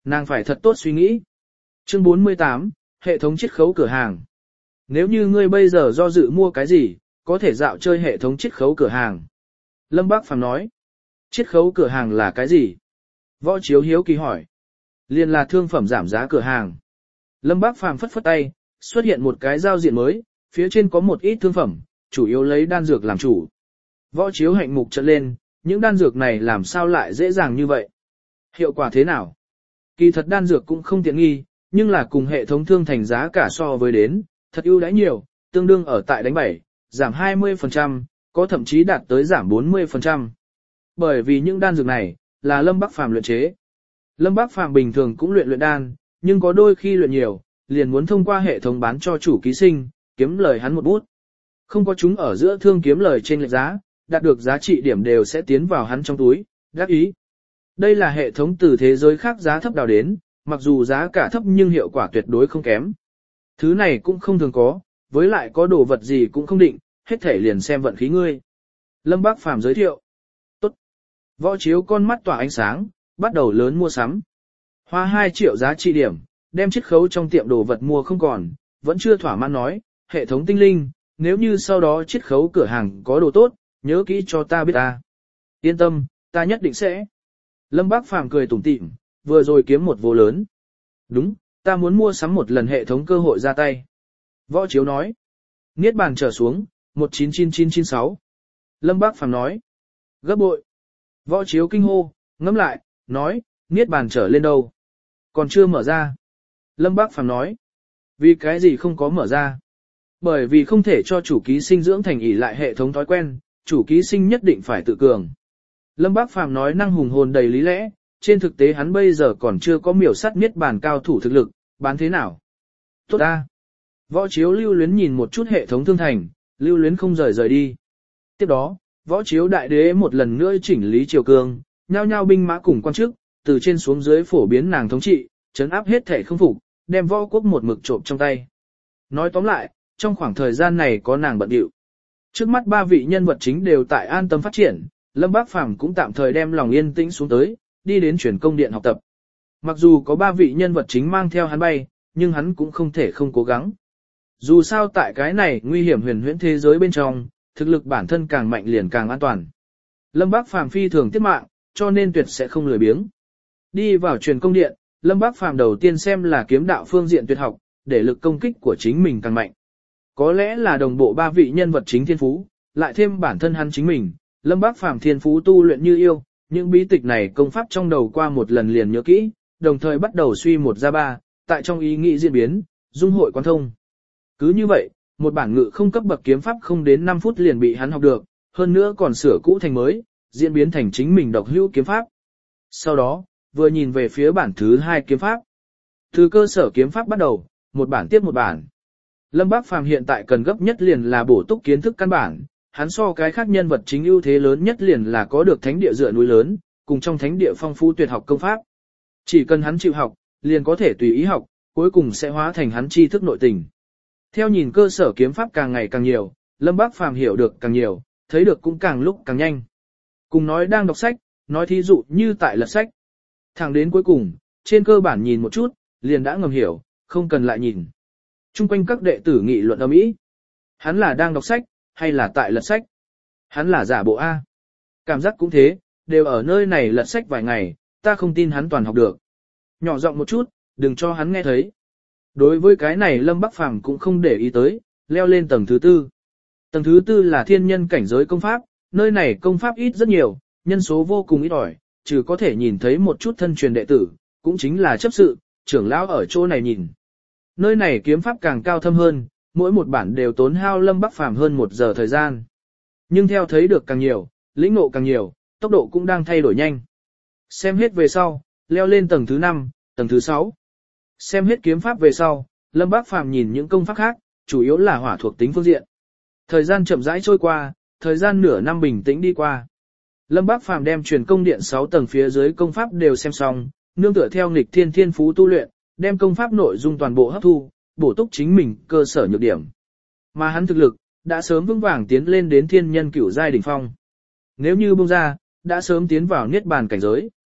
Nàng phải thật tốt suy nghĩ. Chương bốn mươi tám, hệ thống chiết khấu cửa hàng. Nếu như ngươi bây giờ do dự mua cái gì, có thể dạo chơi hệ thống chiết khấu cửa hàng. Lâm Bác Phàm nói. Chiết khấu cửa hàng là cái gì? Võ Chiếu hiếu kỳ hỏi. Liên là thương phẩm giảm giá cửa hàng. Lâm Bác Phàm phất phất tay, xuất hiện một cái giao diện mới, phía trên có một ít thương phẩm, chủ yếu lấy đan dược làm chủ. Võ Chiếu hạnh mục trợn lên, những đan dược này làm sao lại dễ dàng như vậy? Hiệu quả thế nào? Kỳ thật đan dược cũng không tiện nghi, nhưng là cùng hệ thống thương thành giá cả so với đến, thật ưu đãi nhiều, tương đương ở tại đánh bảy, giảm hai mươi phần trăm, có thậm chí đạt tới giảm bốn mươi phần trăm. Bởi vì những đan dược này, là Lâm Bác Phàm luyện chế. Lâm Bác Phàm bình thường cũng luyện luyện đan, nhưng có đôi khi luyện nhiều, liền muốn thông qua hệ thống bán cho chủ ký sinh, kiếm lời hắn một bút. Không có chúng ở giữa thương kiếm lời trên lệch giá, đạt được giá trị điểm đều sẽ tiến vào hắn trong túi, đắc ý. Đây là hệ thống từ thế giới khác giá thấp đào đến, mặc dù giá cả thấp nhưng hiệu quả tuyệt đối không kém. Thứ này cũng không thường có, với lại có đồ vật gì cũng không định, hết thể liền xem vận khí ngươi. Lâm Bác Phàm giới thiệu. Tốt. Võ Chiếu con mắt tỏa ánh sáng, bắt đầu lớn mua sắm. Hoa hai triệu giá trị điểm, đem chiết khấu trong tiệm đồ vật mua không còn, vẫn chưa thỏa mãn nói, hệ thống tinh linh, nếu như sau đó chiết khấu cửa hàng có đồ tốt, nhớ kỹ cho ta biết ta. Yên tâm, ta nhất định sẽ. Lâm Bác Phàm cười tủm tỉm, vừa rồi kiếm một vô lớn. Đúng, ta muốn mua sắm một lần hệ thống cơ hội ra tay. Võ Chiếu nói. Niết bàn trở xuống, một chín chín chín chín sáu. Lâm Bác Phàm nói. Gấp bội. Võ Chiếu kinh hô, ngẫm lại, nói, niết bàn trở lên đâu? Còn chưa mở ra. Lâm Bác Phàm nói. Vì cái gì không có mở ra? Bởi vì không thể cho chủ ký sinh dưỡng thành ỷ lại hệ thống thói quen, chủ ký sinh nhất định phải tự cường. Lâm Bác Phàm nói năng hùng hồn đầy lý lẽ, trên thực tế hắn bây giờ còn chưa có miểu sát niết bàn cao thủ thực lực, bán thế nào? Tốt a. Võ Chiếu lưu luyến nhìn một chút hệ thống thương thành, lưu luyến không rời rời đi. Tiếp đó, Võ Chiếu đại đế một lần nữa chỉnh lý triều cương, nhao nhao binh mã cùng quan chức, từ trên xuống dưới phổ biến nàng thống trị, trấn áp hết thể không phục, đem võ quốc một mực trộm trong tay. Nói tóm lại, trong khoảng thời gian này có nàng bận điệu. Trước mắt ba vị nhân vật chính đều tại an tâm phát triển, Lâm Bác Phàm cũng tạm thời đem lòng yên tĩnh xuống tới, đi đến truyền công điện học tập. Mặc dù có ba vị nhân vật chính mang theo hắn bay, nhưng hắn cũng không thể không cố gắng. Dù sao tại cái này nguy hiểm huyền huyễn thế giới bên trong, thực lực bản thân càng mạnh liền càng an toàn. Lâm Bác Phàm phi thường tiết mạng, cho nên tuyệt sẽ không lười biếng. Đi vào truyền công điện, Lâm Bác Phàm đầu tiên xem là kiếm đạo phương diện tuyệt học, để lực công kích của chính mình càng mạnh. Có lẽ là đồng bộ ba vị nhân vật chính thiên phú, lại thêm bản thân hắn chính mình, Lâm Bác Phàm thiên phú tu luyện như yêu, những bí tịch này công pháp trong đầu qua một lần liền nhớ kỹ, đồng thời bắt đầu suy một ra ba, tại trong ý nghĩ diễn biến, dung hội quan thông. Cứ như vậy, một bản ngự không cấp bậc kiếm pháp không đến năm phút liền bị hắn học được, hơn nữa còn sửa cũ thành mới, diễn biến thành chính mình độc hữu kiếm pháp. Sau đó, vừa nhìn về phía bản thứ hai kiếm pháp. Từ cơ sở kiếm pháp bắt đầu, một bản tiếp một bản. Lâm Bác Phàm hiện tại cần gấp nhất liền là bổ túc kiến thức căn bản, hắn so cái khác nhân vật chính ưu thế lớn nhất liền là có được thánh địa dựa núi lớn, cùng trong thánh địa phong phú tuyệt học công pháp. Chỉ cần hắn chịu học, liền có thể tùy ý học, cuối cùng sẽ hóa thành hắn tri thức nội tình. Theo nhìn cơ sở kiếm pháp càng ngày càng nhiều, Lâm Bác Phàm hiểu được càng nhiều, thấy được cũng càng lúc càng nhanh. Cùng nói đang đọc sách, nói thí dụ như tại lật sách. Thẳng đến cuối cùng, trên cơ bản nhìn một chút, liền đã ngầm hiểu, không cần lại nhìn. Trung quanh các đệ tử nghị luận ầm ĩ. Hắn là đang đọc sách, hay là tại lật sách? Hắn là giả bộ A. Cảm giác cũng thế, đều ở nơi này lật sách vài ngày, ta không tin hắn toàn học được. Nhỏ giọng một chút, đừng cho hắn nghe thấy. Đối với cái này Lâm Bác Phàm cũng không để ý tới, leo lên tầng thứ tư. Tầng thứ tư là thiên nhân cảnh giới công pháp, nơi này công pháp ít rất nhiều, nhân số vô cùng ít ỏi, trừ có thể nhìn thấy một chút thân truyền đệ tử, cũng chính là chấp sự, trưởng lão ở chỗ này nhìn. Nơi này kiếm pháp càng cao thâm hơn, mỗi một bản đều tốn hao Lâm Bác Phàm hơn một giờ thời gian. Nhưng theo thấy được càng nhiều, lĩnh ngộ càng nhiều, tốc độ cũng đang thay đổi nhanh. Xem hết về sau, leo lên tầng thứ năm, tầng thứ sáu. Xem hết kiếm pháp về sau, Lâm Bác Phàm nhìn những công pháp khác, chủ yếu là hỏa thuộc tính phương diện. Thời gian chậm rãi trôi qua, thời gian nửa năm bình tĩnh đi qua. Lâm Bác Phàm đem truyền công điện sáu tầng phía dưới công pháp đều xem xong, nương tựa theo nghịch thiên thiên phú tu luyện, đem công pháp nội dung toàn bộ hấp thu, bổ túc chính mình cơ sở nhược điểm. Mà hắn thực lực đã sớm vững vàng tiến lên đến thiên nhân cửu giai đỉnh phong. Nếu như buông ra, đã sớm tiến vào niết bàn cảnh giới.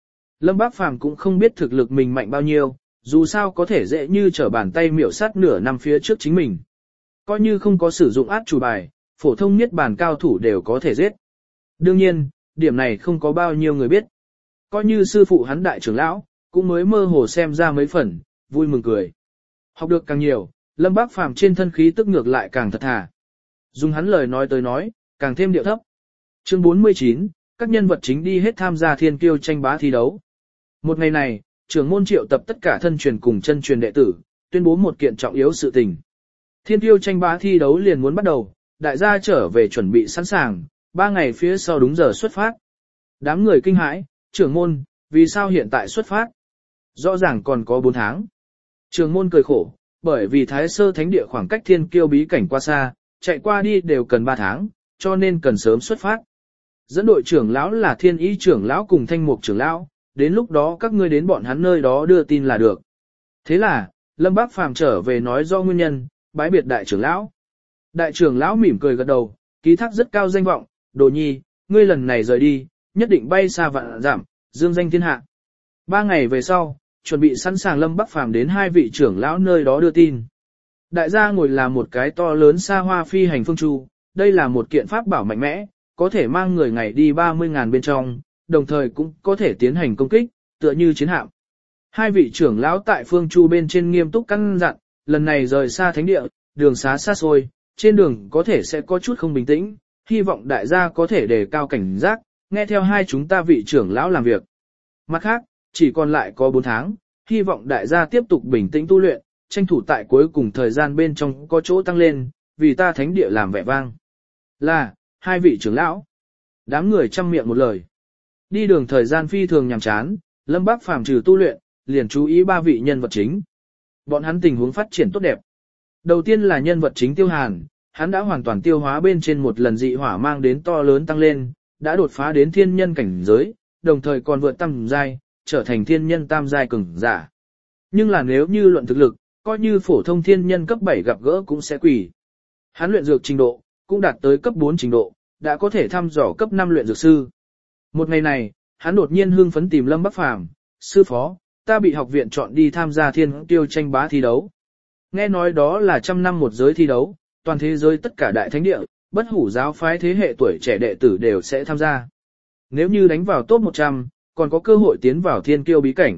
Lâm Bác Phàm cũng không biết thực lực mình mạnh bao nhiêu, dù sao có thể dễ như trở bàn tay miểu sát nửa năm phía trước chính mình. Coi như không có sử dụng át chủ bài, phổ thông niết bàn cao thủ đều có thể giết. Đương nhiên, điểm này không có bao nhiêu người biết. Coi như sư phụ hắn đại trưởng lão, cũng mới mơ hồ xem ra mấy phần, vui mừng cười. Học được càng nhiều, Lâm Bác Phàm trên thân khí tức ngược lại càng thật thà. Dùng hắn lời nói tới nói, càng thêm điệu thấp. Chương bốn mươi chín, các nhân vật chính đi hết tham gia thiên kiêu tranh bá thi đấu. Một ngày này, trưởng môn triệu tập tất cả thân truyền cùng chân truyền đệ tử, tuyên bố một kiện trọng yếu sự tình. Thiên kiêu tranh bá thi đấu liền muốn bắt đầu, đại gia trở về chuẩn bị sẵn sàng, ba ngày phía sau đúng giờ xuất phát. Đám người kinh hãi, trưởng môn, vì sao hiện tại xuất phát? Rõ ràng còn có bốn tháng. Trưởng môn cười khổ, bởi vì Thái Sơ Thánh Địa khoảng cách thiên kiêu bí cảnh qua xa, chạy qua đi đều cần ba tháng, cho nên cần sớm xuất phát. Dẫn đội trưởng lão là Thiên Ý trưởng lão cùng Thanh Mục trưởng lão, đến lúc đó các ngươi đến bọn hắn nơi đó đưa tin là được. Thế là, Lâm Bác Phàm trở về nói do nguyên nhân, bái biệt đại trưởng lão. Đại trưởng lão mỉm cười gật đầu, ký thác rất cao danh vọng, Đồ Nhi, ngươi lần này rời đi, nhất định bay xa vạn giảm, dương danh thiên hạ. Ba ngày về sau, chuẩn bị sẵn sàng Lâm Bác Phàm đến hai vị trưởng lão nơi đó đưa tin. Đại gia ngồi là một cái to lớn xa hoa phi hành phương chu, đây là một kiện pháp bảo mạnh mẽ, có thể mang người ngày đi ba mươi ngàn bên trong, đồng thời cũng có thể tiến hành công kích, tựa như chiến hạm. Hai vị trưởng lão tại phương chu bên trên nghiêm túc căn dặn, lần này rời xa thánh địa, đường xá xa xôi, trên đường có thể sẽ có chút không bình tĩnh, hy vọng đại gia có thể đề cao cảnh giác, nghe theo hai chúng ta vị trưởng lão làm việc. Mặt khác, chỉ còn lại có bốn tháng, hy vọng đại gia tiếp tục bình tĩnh tu luyện, tranh thủ tại cuối cùng thời gian bên trong có chỗ tăng lên, vì ta thánh địa làm vẻ vang. Là, hai vị trưởng lão. Đám người chăm miệng một lời. Đi đường thời gian phi thường nhàm chán, Lâm Bác Phàm trừ tu luyện, liền chú ý ba vị nhân vật chính. Bọn hắn tình huống phát triển tốt đẹp. Đầu tiên là nhân vật chính Tiêu Hàn, hắn đã hoàn toàn tiêu hóa bên trên một lần dị hỏa mang đến to lớn tăng lên, đã đột phá đến thiên nhân cảnh giới, đồng thời còn vượt tam giai, trở thành thiên nhân tam giai cường giả. Nhưng là nếu như luận thực lực, coi như phổ thông thiên nhân cấp bảy gặp gỡ cũng sẽ quỳ. Hắn luyện dược trình độ, cũng đạt tới cấp bốn trình độ, đã có thể thăm dò cấp năm luyện dược sư. Một ngày này, hắn đột nhiên hưng phấn tìm Lâm Bác Phàm, sư phó, ta bị học viện chọn đi tham gia thiên kiêu tranh bá thi đấu. Nghe nói đó là trăm năm một giới thi đấu, toàn thế giới tất cả đại thánh địa, bất hủ giáo phái thế hệ tuổi trẻ đệ tử đều sẽ tham gia. Nếu như đánh vào top một trăm, còn có cơ hội tiến vào thiên kiêu bí cảnh.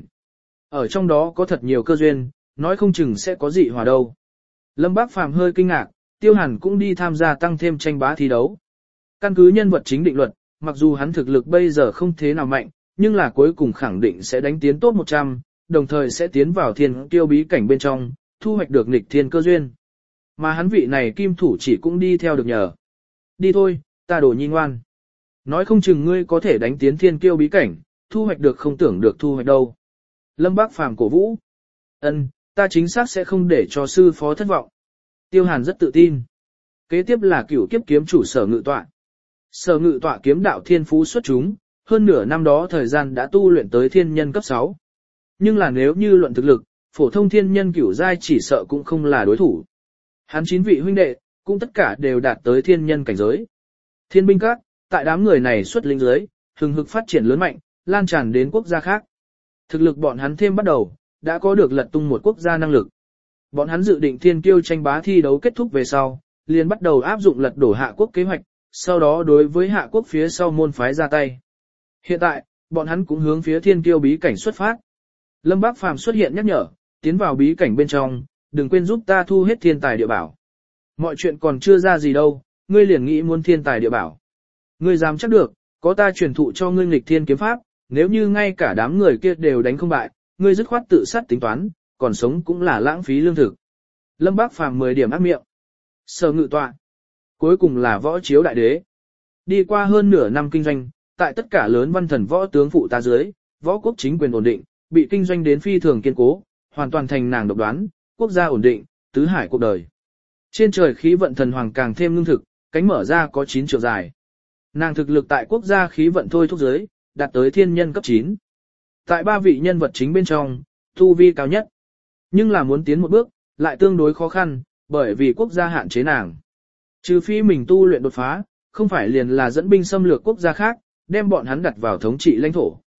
Ở trong đó có thật nhiều cơ duyên, nói không chừng sẽ có dị hòa đâu. Lâm Bác Phàm hơi kinh ngạc, Tiêu Hàn cũng đi tham gia tăng thêm tranh bá thi đấu. Căn cứ nhân vật chính định luật, mặc dù hắn thực lực bây giờ không thế nào mạnh, nhưng là cuối cùng khẳng định sẽ đánh tiến top một trăm, đồng thời sẽ tiến vào thiên kiêu bí cảnh bên trong, thu hoạch được nghịch thiên cơ duyên. Mà hắn vị này kim thủ chỉ cũng đi theo được nhờ. Đi thôi, ta Đồ Nhi ngoan. Nói không chừng ngươi có thể đánh tiến thiên kiêu bí cảnh, thu hoạch được không tưởng được thu hoạch đâu. Lâm Bác Phàm cổ vũ. Ân, ta chính xác sẽ không để cho sư phó thất vọng. Tiêu Hàn rất tự tin. Kế tiếp là Cửu Kiếp kiếm chủ Sở Ngự Tọa. Sở Ngự Tọa kiếm đạo thiên phú xuất chúng, hơn nửa năm đó thời gian đã tu luyện tới thiên nhân cấp sáu. Nhưng là nếu như luận thực lực, phổ thông thiên nhân cửu giai chỉ sợ cũng không là đối thủ. Hắn chín vị huynh đệ, cũng tất cả đều đạt tới thiên nhân cảnh giới. Thiên binh các, tại đám người này xuất lĩnh dưới, hừng hực phát triển lớn mạnh, lan tràn đến quốc gia khác. Thực lực bọn hắn thêm bắt đầu, đã có được lật tung một quốc gia năng lực. Bọn hắn dự định thiên kiêu tranh bá thi đấu kết thúc về sau, liền bắt đầu áp dụng lật đổ hạ quốc kế hoạch, sau đó đối với hạ quốc phía sau môn phái ra tay. Hiện tại, bọn hắn cũng hướng phía thiên kiêu bí cảnh xuất phát. Lâm Bác Phàm xuất hiện nhắc nhở, tiến vào bí cảnh bên trong, đừng quên giúp ta thu hết thiên tài địa bảo. Mọi chuyện còn chưa ra gì đâu, ngươi liền nghĩ muốn thiên tài địa bảo. Ngươi dám chắc được, có ta truyền thụ cho ngươi nghịch thiên kiếm pháp, nếu như ngay cả đám người kia đều đánh không bại, ngươi dứt khoát tự sát tính toán, còn sống cũng là lãng phí lương thực. Lâm Bác Phàm mười điểm ác miệng. Sở Ngự Tọa. Cuối cùng là võ chiếu đại đế. Đi qua hơn nửa năm kinh doanh, tại tất cả lớn văn thần võ tướng phụ tá dưới, võ quốc chính quyền ổn định, bị kinh doanh đến phi thường kiên cố, hoàn toàn thành nàng độc đoán, quốc gia ổn định, tứ hải cuộc đời. Trên trời khí vận thần hoàng càng thêm ngưng thực, cánh mở ra có chín trượng dài. Nàng thực lực tại quốc gia khí vận thôi thúc giới, đạt tới thiên nhân cấp chín. Tại ba vị nhân vật chính bên trong, tu vi cao nhất. Nhưng là muốn tiến một bước, lại tương đối khó khăn, bởi vì quốc gia hạn chế nàng. Trừ phi mình tu luyện đột phá, không phải liền là dẫn binh xâm lược quốc gia khác, đem bọn hắn đặt vào thống trị lãnh thổ.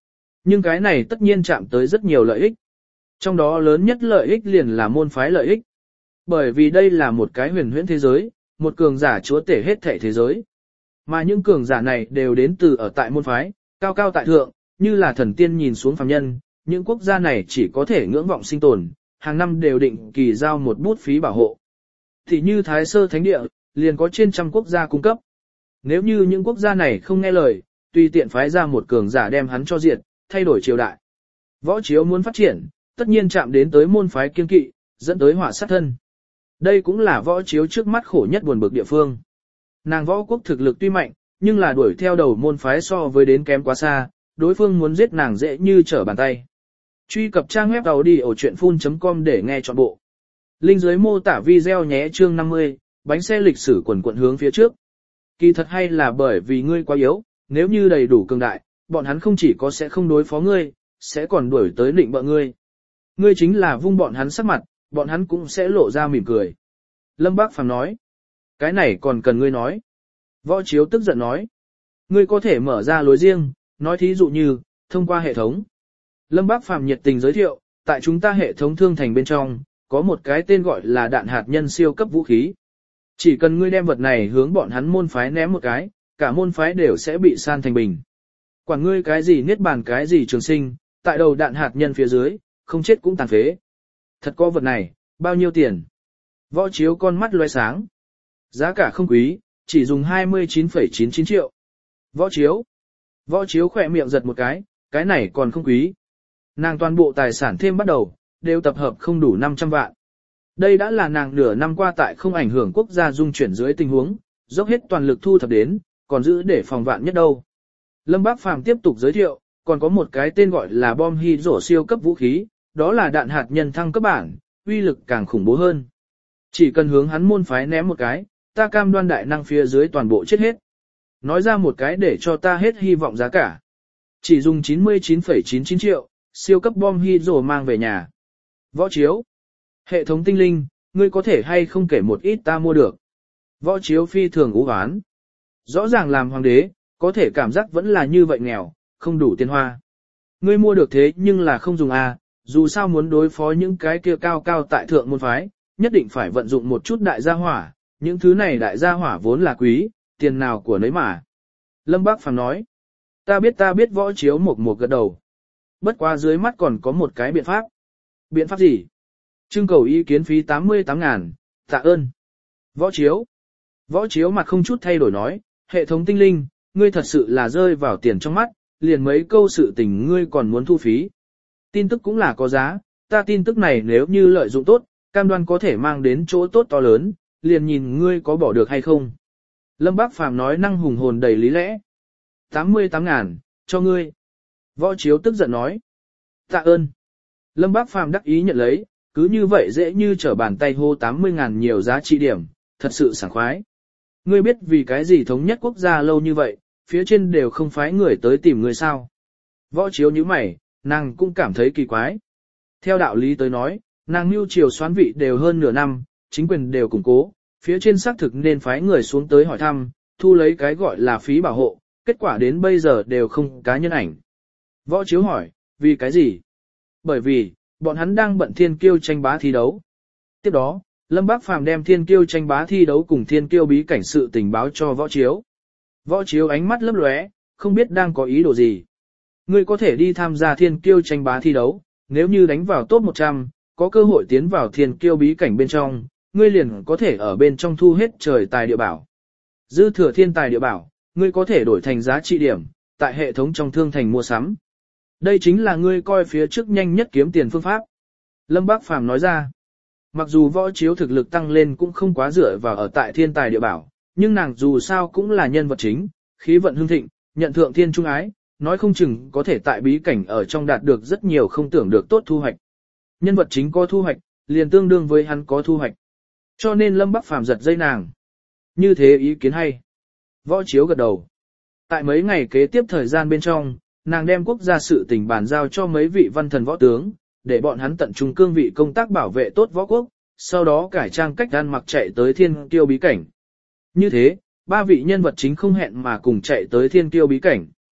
Nhưng cái này tất nhiên chạm tới rất nhiều lợi ích. Trong đó lớn nhất lợi ích liền là môn phái lợi ích. Bởi vì đây là một cái huyền huyễn thế giới, một cường giả chúa tể hết thảy thế giới. Mà những cường giả này đều đến từ ở tại môn phái, cao cao tại thượng, như là thần tiên nhìn xuống phàm nhân, những quốc gia này chỉ có thể ngưỡng vọng sinh tồn, hàng năm đều định kỳ giao một bút phí bảo hộ. Thì như Thái Sơ Thánh Địa, liền có trên trăm quốc gia cung cấp. Nếu như những quốc gia này không nghe lời, tùy tiện phái ra một cường giả đem hắn cho diệt, thay đổi triều đại. Võ Chiếu muốn phát triển, tất nhiên chạm đến tới môn phái kiên kỵ, dẫn tới họa sát thân. Đây cũng là Võ Chiếu trước mắt khổ nhất buồn bực địa phương. Nàng Võ Quốc thực lực tuy mạnh, nhưng là đuổi theo đầu môn phái so với đến kém quá xa, đối phương muốn giết nàng dễ như trở bàn tay. Truy cập trang web tàu đi ở chuyện phun chấm com để nghe trọn bộ. Link dưới mô tả video nhé. Chương năm mươi, bánh xe lịch sử quần quận hướng phía trước. Kỳ thật hay là bởi vì ngươi quá yếu, nếu như đầy đủ cường đại, bọn hắn không chỉ có sẽ không đối phó ngươi, sẽ còn đuổi tới định bợ ngươi. Ngươi chính là vung bọn hắn sắc mặt, bọn hắn cũng sẽ lộ ra mỉm cười. Lâm Bác Phàm nói, cái này còn cần ngươi nói. Võ Chiếu tức giận nói, ngươi có thể mở ra lối riêng, nói thí dụ như, thông qua hệ thống. Lâm Bác Phàm nhiệt tình giới thiệu, tại chúng ta hệ thống thương thành bên trong, có một cái tên gọi là đạn hạt nhân siêu cấp vũ khí. Chỉ cần ngươi đem vật này hướng bọn hắn môn phái ném một cái, cả môn phái đều sẽ bị san thành bình. Quản ngươi cái gì niết bàn cái gì trường sinh, tại đầu đạn hạt nhân phía dưới, không chết cũng tàn phế. Thật có vật này, bao nhiêu tiền? Võ Chiếu con mắt loe sáng. Giá cả không quý, chỉ dùng hai mươi chín phẩy chín chín triệu. Võ Chiếu. Võ Chiếu khỏe miệng giật một cái, cái này còn không quý. Nàng toàn bộ tài sản thêm bắt đầu, đều tập hợp không đủ năm trăm vạn. Đây đã là nàng nửa năm qua tại không ảnh hưởng quốc gia dung chuyển dưới tình huống, dốc hết toàn lực thu thập đến, còn giữ để phòng vạn nhất đâu. Lâm Bác Phàm tiếp tục giới thiệu, còn có một cái tên gọi là bom hy rổ siêu cấp vũ khí, đó là đạn hạt nhân thăng cấp bản, uy lực càng khủng bố hơn. Chỉ cần hướng hắn môn phái ném một cái, ta cam đoan đại năng phía dưới toàn bộ chết hết. Nói ra một cái để cho ta hết hy vọng giá cả. Chỉ dùng chín mươi chín phẩy chín chín triệu, siêu cấp bom hy rổ mang về nhà. Võ Chiếu. Hệ thống tinh linh, ngươi có thể hay không kể một ít ta mua được. Võ Chiếu phi thường ú oán. Rõ ràng làm hoàng đế, có thể cảm giác vẫn là như vậy nghèo, không đủ tiền hoa. Ngươi mua được thế nhưng là không dùng à, dù sao muốn đối phó những cái kia cao cao tại thượng môn phái, nhất định phải vận dụng một chút đại gia hỏa, những thứ này đại gia hỏa vốn là quý, tiền nào của nấy mà. Lâm Bác Phàm nói, ta biết ta biết. Võ Chiếu một một gật đầu. Bất quá dưới mắt còn có một cái biện pháp. Biện pháp gì? Trưng cầu ý kiến phí tám mươi tám ngàn, tạ ơn. Võ Chiếu. Võ Chiếu mặt không chút thay đổi nói, hệ thống tinh linh, ngươi thật sự là rơi vào tiền trong mắt, liền mấy câu sự tình ngươi còn muốn thu phí. Tin tức cũng là có giá, ta tin tức này nếu như lợi dụng tốt, cam đoan có thể mang đến chỗ tốt to lớn, liền nhìn ngươi có bỏ được hay không. Lâm Bác Phàm nói năng hùng hồn đầy lý lẽ. tám mươi tám ngàn, cho ngươi. Võ Chiếu tức giận nói. Tạ ơn. Lâm Bác Phàm đắc ý nhận lấy, cứ như vậy dễ như trở bàn tay hô tám mươi ngàn nhiều giá trị điểm, thật sự sảng khoái. Ngươi biết vì cái gì thống nhất quốc gia lâu như vậy, phía trên đều không phái người tới tìm ngươi sao. Võ Chiếu như mày, nàng cũng cảm thấy kỳ quái. Theo đạo lý tới nói, nàng mưu triều soán vị đều hơn nửa năm, chính quyền đều củng cố, phía trên xác thực nên phái người xuống tới hỏi thăm, thu lấy cái gọi là phí bảo hộ, kết quả đến bây giờ đều không cá nhân ảnh. Võ Chiếu hỏi, vì cái gì? Bởi vì, bọn hắn đang bận thiên kiêu tranh bá thi đấu. Tiếp đó, Lâm Bác Phàm đem thiên kiêu tranh bá thi đấu cùng thiên kiêu bí cảnh sự tình báo cho Võ Chiếu. Võ Chiếu ánh mắt lấp lóe, không biết đang có ý đồ gì. Ngươi có thể đi tham gia thiên kiêu tranh bá thi đấu, nếu như đánh vào top một trăm, có cơ hội tiến vào thiên kiêu bí cảnh bên trong, ngươi liền có thể ở bên trong thu hết trời tài địa bảo. Dư thừa thiên tài địa bảo, ngươi có thể đổi thành giá trị điểm, tại hệ thống trong thương thành mua sắm. Đây chính là ngươi coi phía trước nhanh nhất kiếm tiền phương pháp. Lâm Bác Phàm nói ra, mặc dù Võ Chiếu thực lực tăng lên cũng không quá dựa vào ở tại thiên tài địa bảo, nhưng nàng dù sao cũng là nhân vật chính, khí vận hưng thịnh, nhận thượng thiên trung ái, nói không chừng có thể tại bí cảnh ở trong đạt được rất nhiều không tưởng được tốt thu hoạch. Nhân vật chính có thu hoạch, liền tương đương với hắn có thu hoạch. Cho nên Lâm Bác Phàm giật dây nàng. Như thế ý kiến hay. Võ Chiếu gật đầu. Tại mấy ngày kế tiếp thời gian bên trong, nàng đem quốc gia sự tình bàn giao cho mấy vị văn thần võ tướng, để bọn hắn tận trung cương vị công tác bảo vệ tốt võ quốc, sau đó cải trang cách ăn mặc chạy tới thiên kiêu bí cảnh. Như thế, ba vị nhân vật chính không hẹn mà cùng chạy tới thiên kiêu bí cảnh.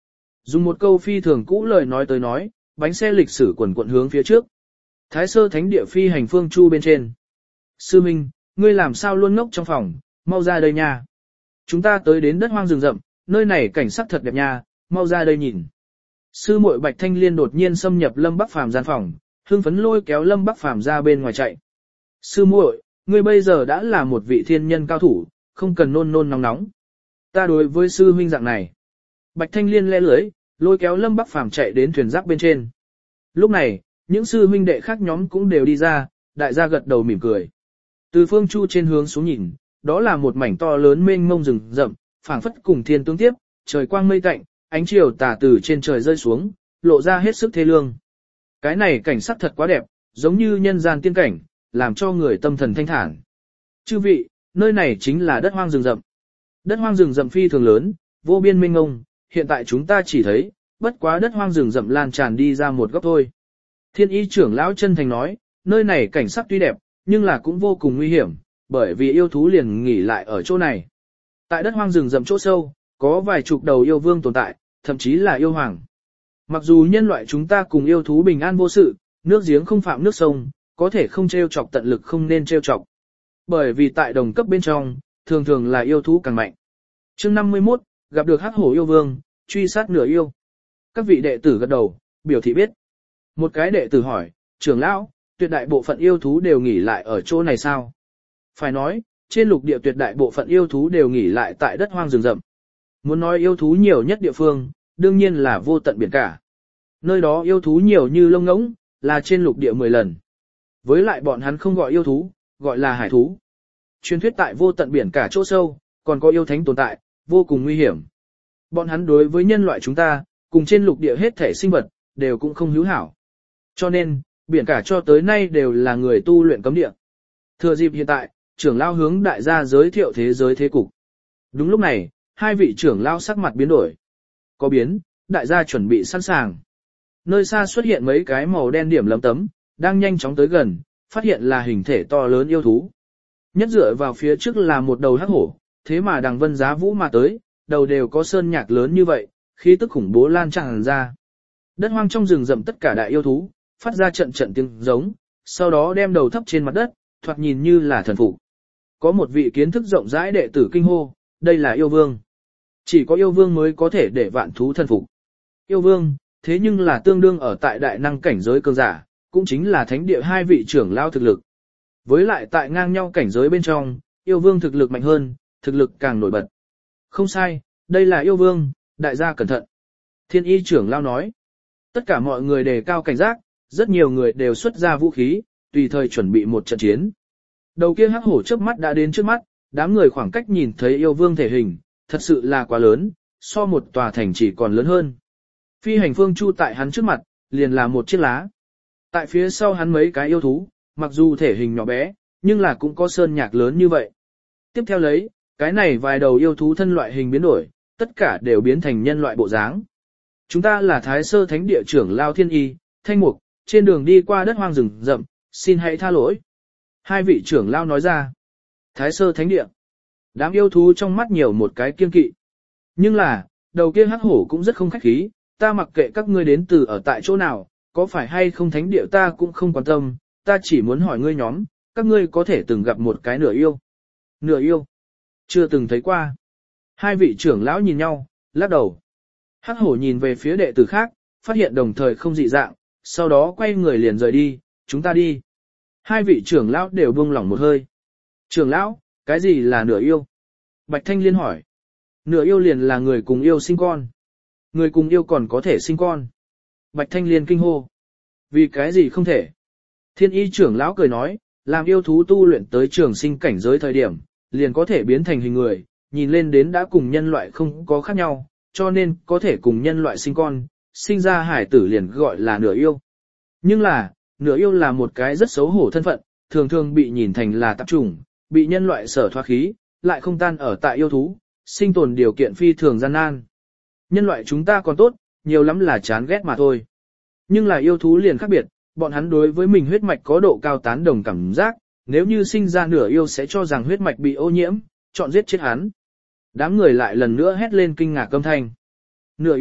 Dùng một câu phi thường cũ lời nói tới nói, bánh xe lịch sử quần quận hướng phía trước. Thái Sơ Thánh địa phi hành phương chu bên trên. Sư Minh, ngươi làm sao luôn ngốc trong phòng, mau ra đây nha. Chúng ta tới đến đất hoang rừng rậm, nơi này cảnh sắc thật đẹp nha, mau ra đây nhìn. Sư muội Bạch Thanh Liên đột nhiên xâm nhập Lâm Bắc Phàm gian phòng, hưng phấn lôi kéo Lâm Bắc Phàm ra bên ngoài chạy. Sư muội, ngươi bây giờ đã là một vị thiên nhân cao thủ, không cần nôn nôn nóng nóng. Ta đối với sư huynh dạng này. Bạch Thanh Liên le lưới, lôi kéo Lâm Bắc Phàm chạy đến thuyền rác bên trên. Lúc này, những sư huynh đệ khác nhóm cũng đều đi ra, đại gia gật đầu mỉm cười. Từ phương chu trên hướng xuống nhìn, đó là một mảnh to lớn mênh mông rừng rậm, phảng phất cùng thiên tương tiếp, trời quang mây tạnh, ánh chiều tà từ trên trời rơi xuống, lộ ra hết sức thê lương. Cái này cảnh sắc thật quá đẹp, giống như nhân gian tiên cảnh, làm cho người tâm thần thanh thản. Chư vị, nơi này chính là đất hoang rừng rậm. Đất hoang rừng rậm phi thường lớn, vô biên mênh mông, hiện tại chúng ta chỉ thấy, bất quá đất hoang rừng rậm lan tràn đi ra một góc thôi. Thiên y trưởng lão chân thành nói, nơi này cảnh sắc tuy đẹp, nhưng là cũng vô cùng nguy hiểm, bởi vì yêu thú liền nghỉ lại ở chỗ này. Tại đất hoang rừng rậm chỗ sâu, có vài chục đầu yêu vương tồn tại, thậm chí là yêu hoàng. Mặc dù nhân loại chúng ta cùng yêu thú bình an vô sự, nước giếng không phạm nước sông, có thể không trêu chọc tận lực không nên trêu chọc. Bởi vì tại đồng cấp bên trong, thường thường là yêu thú càng mạnh. Chương năm mươi mốt, gặp được hắc hổ yêu vương, truy sát nửa yêu. Các vị đệ tử gật đầu, biểu thị biết. Một cái đệ tử hỏi, trưởng lão, tuyệt đại bộ phận yêu thú đều nghỉ lại ở chỗ này sao? Phải nói, trên lục địa tuyệt đại bộ phận yêu thú đều nghỉ lại tại đất hoang rừng rậm. Muốn nói yêu thú nhiều nhất địa phương, đương nhiên là vô tận biển cả. Nơi đó yêu thú nhiều như lông ngỗng, là trên lục địa mười lần. Với lại bọn hắn không gọi yêu thú, gọi là hải thú. Truyền thuyết tại vô tận biển cả chỗ sâu, còn có yêu thánh tồn tại, vô cùng nguy hiểm. Bọn hắn đối với nhân loại chúng ta, cùng trên lục địa hết thể sinh vật, đều cũng không hữu hảo. Cho nên, biển cả cho tới nay đều là người tu luyện cấm địa. Thừa dịp hiện tại, trưởng lão hướng đại gia giới thiệu thế giới thế cục. Đúng lúc này, hai vị trưởng lão sắc mặt biến đổi. Có biến, đại gia chuẩn bị sẵn sàng. Nơi xa xuất hiện mấy cái màu đen điểm lấm tấm, đang nhanh chóng tới gần, phát hiện là hình thể to lớn yêu thú. Nhất dựa vào phía trước là một đầu hắc hổ, thế mà đằng vân giá vũ mà tới, đầu đều có sơn nhạc lớn như vậy, khí tức khủng bố lan tràn ra. Đất hoang trong rừng rậm tất cả đại yêu thú, phát ra trận trận tiếng giống, sau đó đem đầu thấp trên mặt đất, thoạt nhìn như là thần phục. Có một vị kiến thức rộng rãi đệ tử kinh hô, đây là yêu vương. Chỉ có yêu vương mới có thể để vạn thú thần phục. Yêu vương, thế nhưng là tương đương ở tại đại năng cảnh giới cường giả, cũng chính là thánh địa hai vị trưởng lao thực lực. Với lại tại ngang nhau cảnh giới bên trong, yêu vương thực lực mạnh hơn, thực lực càng nổi bật. Không sai, đây là yêu vương, đại gia cẩn thận. Thiên y trưởng lao nói. Tất cả mọi người đề cao cảnh giác, rất nhiều người đều xuất ra vũ khí, tùy thời chuẩn bị một trận chiến. Đầu kia hắc hổ chớp mắt đã đến trước mắt, đám người khoảng cách nhìn thấy yêu vương thể hình, thật sự là quá lớn, so một tòa thành chỉ còn lớn hơn. Phi hành phương chu tại hắn trước mặt, liền là một chiếc lá. Tại phía sau hắn mấy cái yêu thú, mặc dù thể hình nhỏ bé, nhưng là cũng có sơn nhạc lớn như vậy. Tiếp theo lấy, cái này vài đầu yêu thú thân loại hình biến đổi, tất cả đều biến thành nhân loại bộ dáng. Chúng ta là Thái Sơ Thánh địa trưởng Lao Thiên Y, Thanh Mục, trên đường đi qua đất hoang rừng rậm, xin hãy tha lỗi. Hai vị trưởng Lao nói ra. Thái Sơ Thánh địa. Đám yêu thú trong mắt nhiều một cái kiên kỵ. Nhưng là, đầu kia hắc hổ cũng rất không khách khí, ta mặc kệ các ngươi đến từ ở tại chỗ nào, có phải hay không thánh địa ta cũng không quan tâm, ta chỉ muốn hỏi ngươi nhóm, các ngươi có thể từng gặp một cái nửa yêu. Nửa yêu. Chưa từng thấy qua. Hai vị trưởng lão nhìn nhau, lắc đầu. Hắc hổ nhìn về phía đệ tử khác, phát hiện đồng thời không dị dạng, sau đó quay người liền rời đi, chúng ta đi. Hai vị trưởng lão đều buông lỏng một hơi. Trưởng lão, cái gì là nửa yêu? Bạch Thanh Liên hỏi. Nửa yêu liền là người cùng yêu sinh con. Người cùng yêu còn có thể sinh con. Bạch Thanh Liên kinh hô. Vì cái gì không thể? Thiên y trưởng lão cười nói, làm yêu thú tu luyện tới trường sinh cảnh giới thời điểm, liền có thể biến thành hình người, nhìn lên đến đã cùng nhân loại không có khác nhau, cho nên có thể cùng nhân loại sinh con, sinh ra hải tử liền gọi là nửa yêu. Nhưng là, nửa yêu là một cái rất xấu hổ thân phận, thường thường bị nhìn thành là tạp chủng, bị nhân loại sở thoát khí, lại không tan ở tại yêu thú, sinh tồn điều kiện phi thường gian nan. Nhân loại chúng ta còn tốt, nhiều lắm là chán ghét mà thôi. Nhưng là yêu thú liền khác biệt, bọn hắn đối với mình huyết mạch có độ cao tán đồng cảm giác, nếu như sinh ra nửa yêu sẽ cho rằng huyết mạch bị ô nhiễm, chọn giết chết hắn. Đám người lại lần nữa hét lên kinh ngạc âm thanh. Nửa yêu,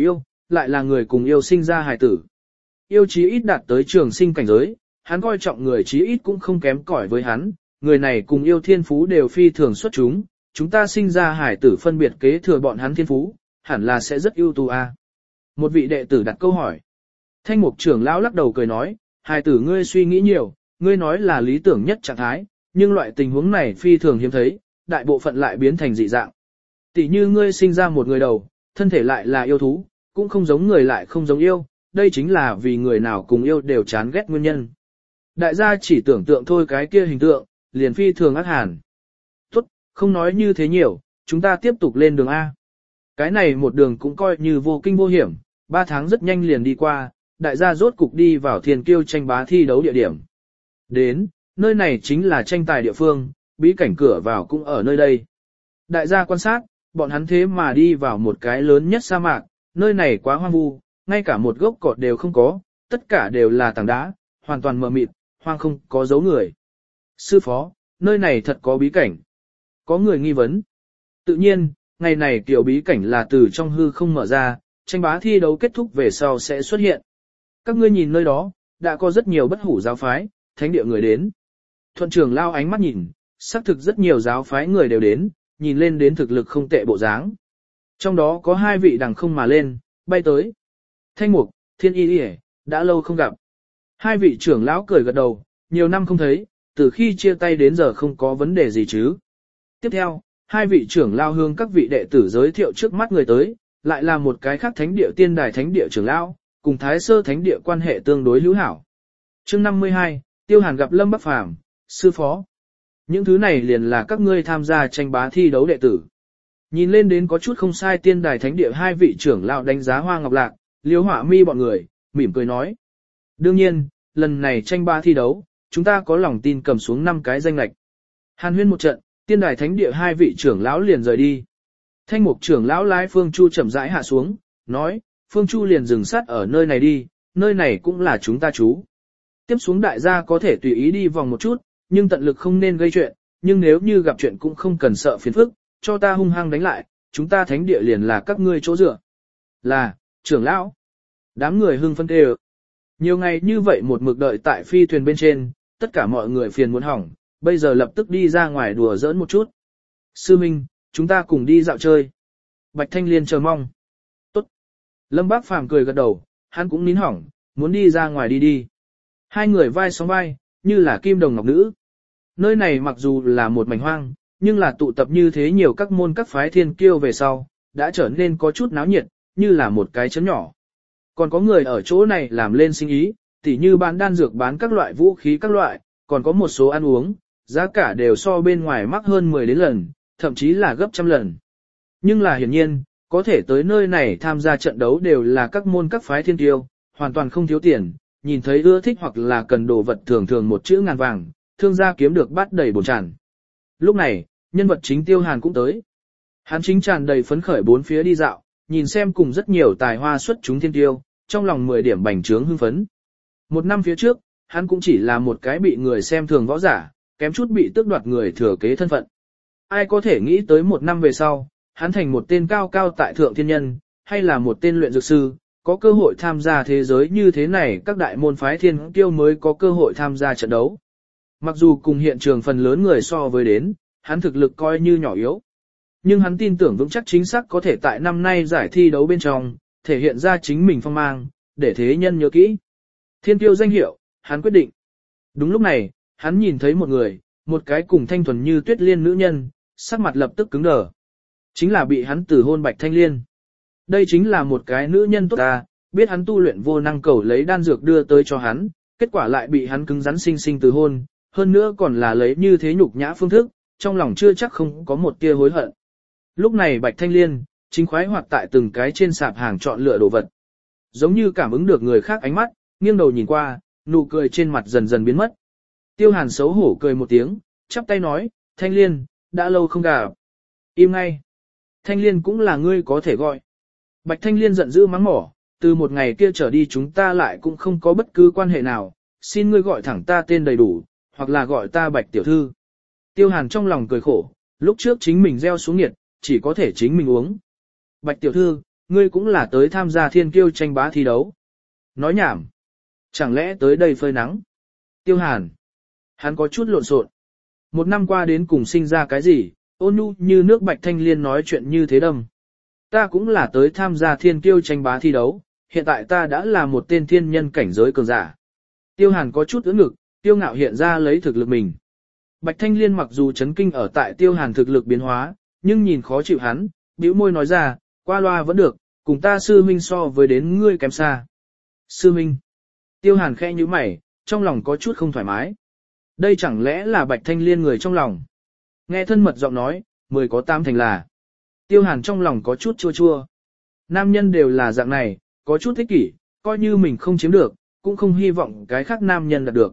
lại là người cùng yêu sinh ra hài tử. Yêu chí ít đạt tới trường sinh cảnh giới, hắn coi trọng người chí ít cũng không kém cỏi với hắn, người này cùng yêu thiên phú đều phi thường xuất chúng, chúng ta sinh ra hài tử phân biệt kế thừa bọn hắn thiên phú, hẳn là sẽ rất ưu tú a. Một vị đệ tử đặt câu hỏi. Thanh mục trưởng lão lắc đầu cười nói, hài tử ngươi suy nghĩ nhiều, ngươi nói là lý tưởng nhất trạng thái, nhưng loại tình huống này phi thường hiếm thấy, đại bộ phận lại biến thành dị dạng. Tỷ như ngươi sinh ra một người đầu, thân thể lại là yêu thú, cũng không giống người lại không giống yêu, đây chính là vì người nào cùng yêu đều chán ghét nguyên nhân. Đại gia chỉ tưởng tượng thôi cái kia hình tượng, liền phi thường ác hàn. Tốt, không nói như thế nhiều, chúng ta tiếp tục lên đường A. Cái này một đường cũng coi như vô kinh vô hiểm, ba tháng rất nhanh liền đi qua, đại gia rốt cục đi vào thiên kiêu tranh bá thi đấu địa điểm. Đến, nơi này chính là tranh tài địa phương, bí cảnh cửa vào cũng ở nơi đây. Đại gia quan sát, bọn hắn thế mà đi vào một cái lớn nhất sa mạc, nơi này quá hoang vu, ngay cả một gốc cọt đều không có, tất cả đều là tảng đá, hoàn toàn mờ mịt, hoang không có dấu người. Sư phó, nơi này thật có bí cảnh. Có người nghi vấn. Tự nhiên, ngày này kiểu bí cảnh là từ trong hư không mở ra, tranh bá thi đấu kết thúc về sau sẽ xuất hiện. Các ngươi nhìn nơi đó, đã có rất nhiều bất hủ giáo phái, thánh địa người đến. Thuận trưởng lao ánh mắt nhìn, xác thực rất nhiều giáo phái người đều đến, nhìn lên đến thực lực không tệ bộ dáng. Trong đó có hai vị đằng không mà lên, bay tới. Thanh mục, thiên y đi đã lâu không gặp. Hai vị trưởng lão cười gật đầu, nhiều năm không thấy, từ khi chia tay đến giờ không có vấn đề gì chứ. Tiếp theo, hai vị trưởng lão hướng các vị đệ tử giới thiệu trước mắt người tới, lại là một cái khác thánh địa tiên đài thánh địa trưởng lão, cùng thái sơ thánh địa quan hệ tương đối hữu hảo. Chương năm mươi hai, Tiêu Hàn gặp Lâm Bắc Phàm, sư phó. Những thứ này liền là các ngươi tham gia tranh bá thi đấu đệ tử. Nhìn lên đến có chút không sai tiên đài thánh địa hai vị trưởng lão đánh giá Hoa Ngọc Lạc, Liễu Hỏa Mi bọn người, mỉm cười nói. Đương nhiên, lần này tranh bá thi đấu, chúng ta có lòng tin cầm xuống năm cái danh lệch. Hàn huyên một trận, tiên đài thánh địa hai vị trưởng lão liền rời đi. Thanh mục trưởng lão lái Phương Chu chậm rãi hạ xuống, nói, Phương Chu liền dừng sát ở nơi này đi, nơi này cũng là chúng ta trú. Tiếp xuống đại gia có thể tùy ý đi vòng một chút, nhưng tận lực không nên gây chuyện, nhưng nếu như gặp chuyện cũng không cần sợ phiền phức, cho ta hung hăng đánh lại, chúng ta thánh địa liền là các ngươi chỗ dựa. Là, trưởng lão. Đám người hưng phân kêu. Nhiều ngày như vậy một mực đợi tại phi thuyền bên trên, tất cả mọi người phiền muốn hỏng, bây giờ lập tức đi ra ngoài đùa giỡn một chút. Sư Minh, chúng ta cùng đi dạo chơi. Bạch Thanh Liên chờ mong. Tốt. Lâm Bác Phàm cười gật đầu, hắn cũng nín hỏng, muốn đi ra ngoài đi đi. Hai người vai sóng vai, như là kim đồng ngọc nữ. Nơi này mặc dù là một mảnh hoang, nhưng là tụ tập như thế nhiều các môn các phái thiên kiêu về sau, đã trở nên có chút náo nhiệt, như là một cái chấn nhỏ. Còn có người ở chỗ này làm lên sinh ý, tỉ như bán đan dược bán các loại vũ khí các loại, còn có một số ăn uống, giá cả đều so bên ngoài mắc hơn mười đến lần, thậm chí là gấp trăm lần. Nhưng là hiển nhiên, có thể tới nơi này tham gia trận đấu đều là các môn các phái thiên kiêu, hoàn toàn không thiếu tiền, nhìn thấy ưa thích hoặc là cần đồ vật thường thường một chữ ngàn vàng, thương gia kiếm được bát đầy bồn tràn. Lúc này, nhân vật chính Tiêu Hàn cũng tới. Hắn chính tràn đầy phấn khởi bốn phía đi dạo, nhìn xem cùng rất nhiều tài hoa xuất chúng thiên tiêu, trong lòng mười điểm bành trướng hưng phấn. Một năm phía trước, hắn cũng chỉ là một cái bị người xem thường võ giả, kém chút bị tước đoạt người thừa kế thân phận. Ai có thể nghĩ tới một năm về sau, hắn thành một tên cao cao tại thượng thiên nhân, hay là một tên luyện dược sư, có cơ hội tham gia thế giới như thế này các đại môn phái thiên kiêu mới có cơ hội tham gia trận đấu. Mặc dù cùng hiện trường phần lớn người so với đến, hắn thực lực coi như nhỏ yếu. Nhưng hắn tin tưởng vững chắc chính xác có thể tại năm nay giải thi đấu bên trong, thể hiện ra chính mình phong mang, để thế nhân nhớ kỹ. Thiên kiêu danh hiệu, hắn quyết định. Đúng lúc này, hắn nhìn thấy một người, một cái cùng thanh thuần như tuyết liên nữ nhân, sắc mặt lập tức cứng đờ. Chính là bị hắn tử hôn Bạch Thanh Liên. Đây chính là một cái nữ nhân tốt ta, biết hắn tu luyện vô năng cầu lấy đan dược đưa tới cho hắn, kết quả lại bị hắn cứng rắn sinh sinh tử hôn, hơn nữa còn là lấy như thế nhục nhã phương thức, trong lòng chưa chắc không có một tia hối hận. Lúc này Bạch Thanh Liên, chính khoái hoạt tại từng cái trên sạp hàng chọn lựa đồ vật. Giống như cảm ứng được người khác ánh mắt, nghiêng đầu nhìn qua, nụ cười trên mặt dần dần biến mất. Tiêu Hàn xấu hổ cười một tiếng, chắp tay nói, Thanh Liên, đã lâu không gặp. Im ngay. Thanh Liên cũng là ngươi có thể gọi. Bạch Thanh Liên giận dữ mắng mỏ, từ một ngày kia trở đi chúng ta lại cũng không có bất cứ quan hệ nào, xin ngươi gọi thẳng ta tên đầy đủ, hoặc là gọi ta Bạch Tiểu Thư. Tiêu Hàn trong lòng cười khổ, lúc trước chính mình gieo xuống nghiệt, chỉ có thể chính mình uống. Bạch Tiểu Thư, ngươi cũng là tới tham gia thiên kiêu tranh bá thi đấu. Nói nhảm. Chẳng lẽ tới đây phơi nắng? Tiêu Hàn. Hắn có chút lộn xộn. Một năm qua đến cùng sinh ra cái gì, ôn nhu như nước Bạch Thanh Liên nói chuyện như thế đâm. Ta cũng là tới tham gia thiên kiêu tranh bá thi đấu, hiện tại ta đã là một tên thiên nhân cảnh giới cường giả. Tiêu Hàn có chút ưỡn ngực, tiêu ngạo hiện ra lấy thực lực mình. Bạch Thanh Liên mặc dù chấn kinh ở tại Tiêu Hàn thực lực biến hóa, nhưng nhìn khó chịu hắn, bĩu môi nói ra, qua loa vẫn được, cùng ta sư huynh so với đến ngươi kém xa. Sư huynh. Tiêu Hàn khẽ nhíu mày, trong lòng có chút không thoải mái. Đây chẳng lẽ là Bạch Thanh Liên người trong lòng. Nghe thân mật giọng nói, mười có tám thành là. Tiêu Hàn trong lòng có chút chua chua. Nam nhân đều là dạng này, có chút thích kỷ, coi như mình không chiếm được, cũng không hy vọng cái khác nam nhân đạt được.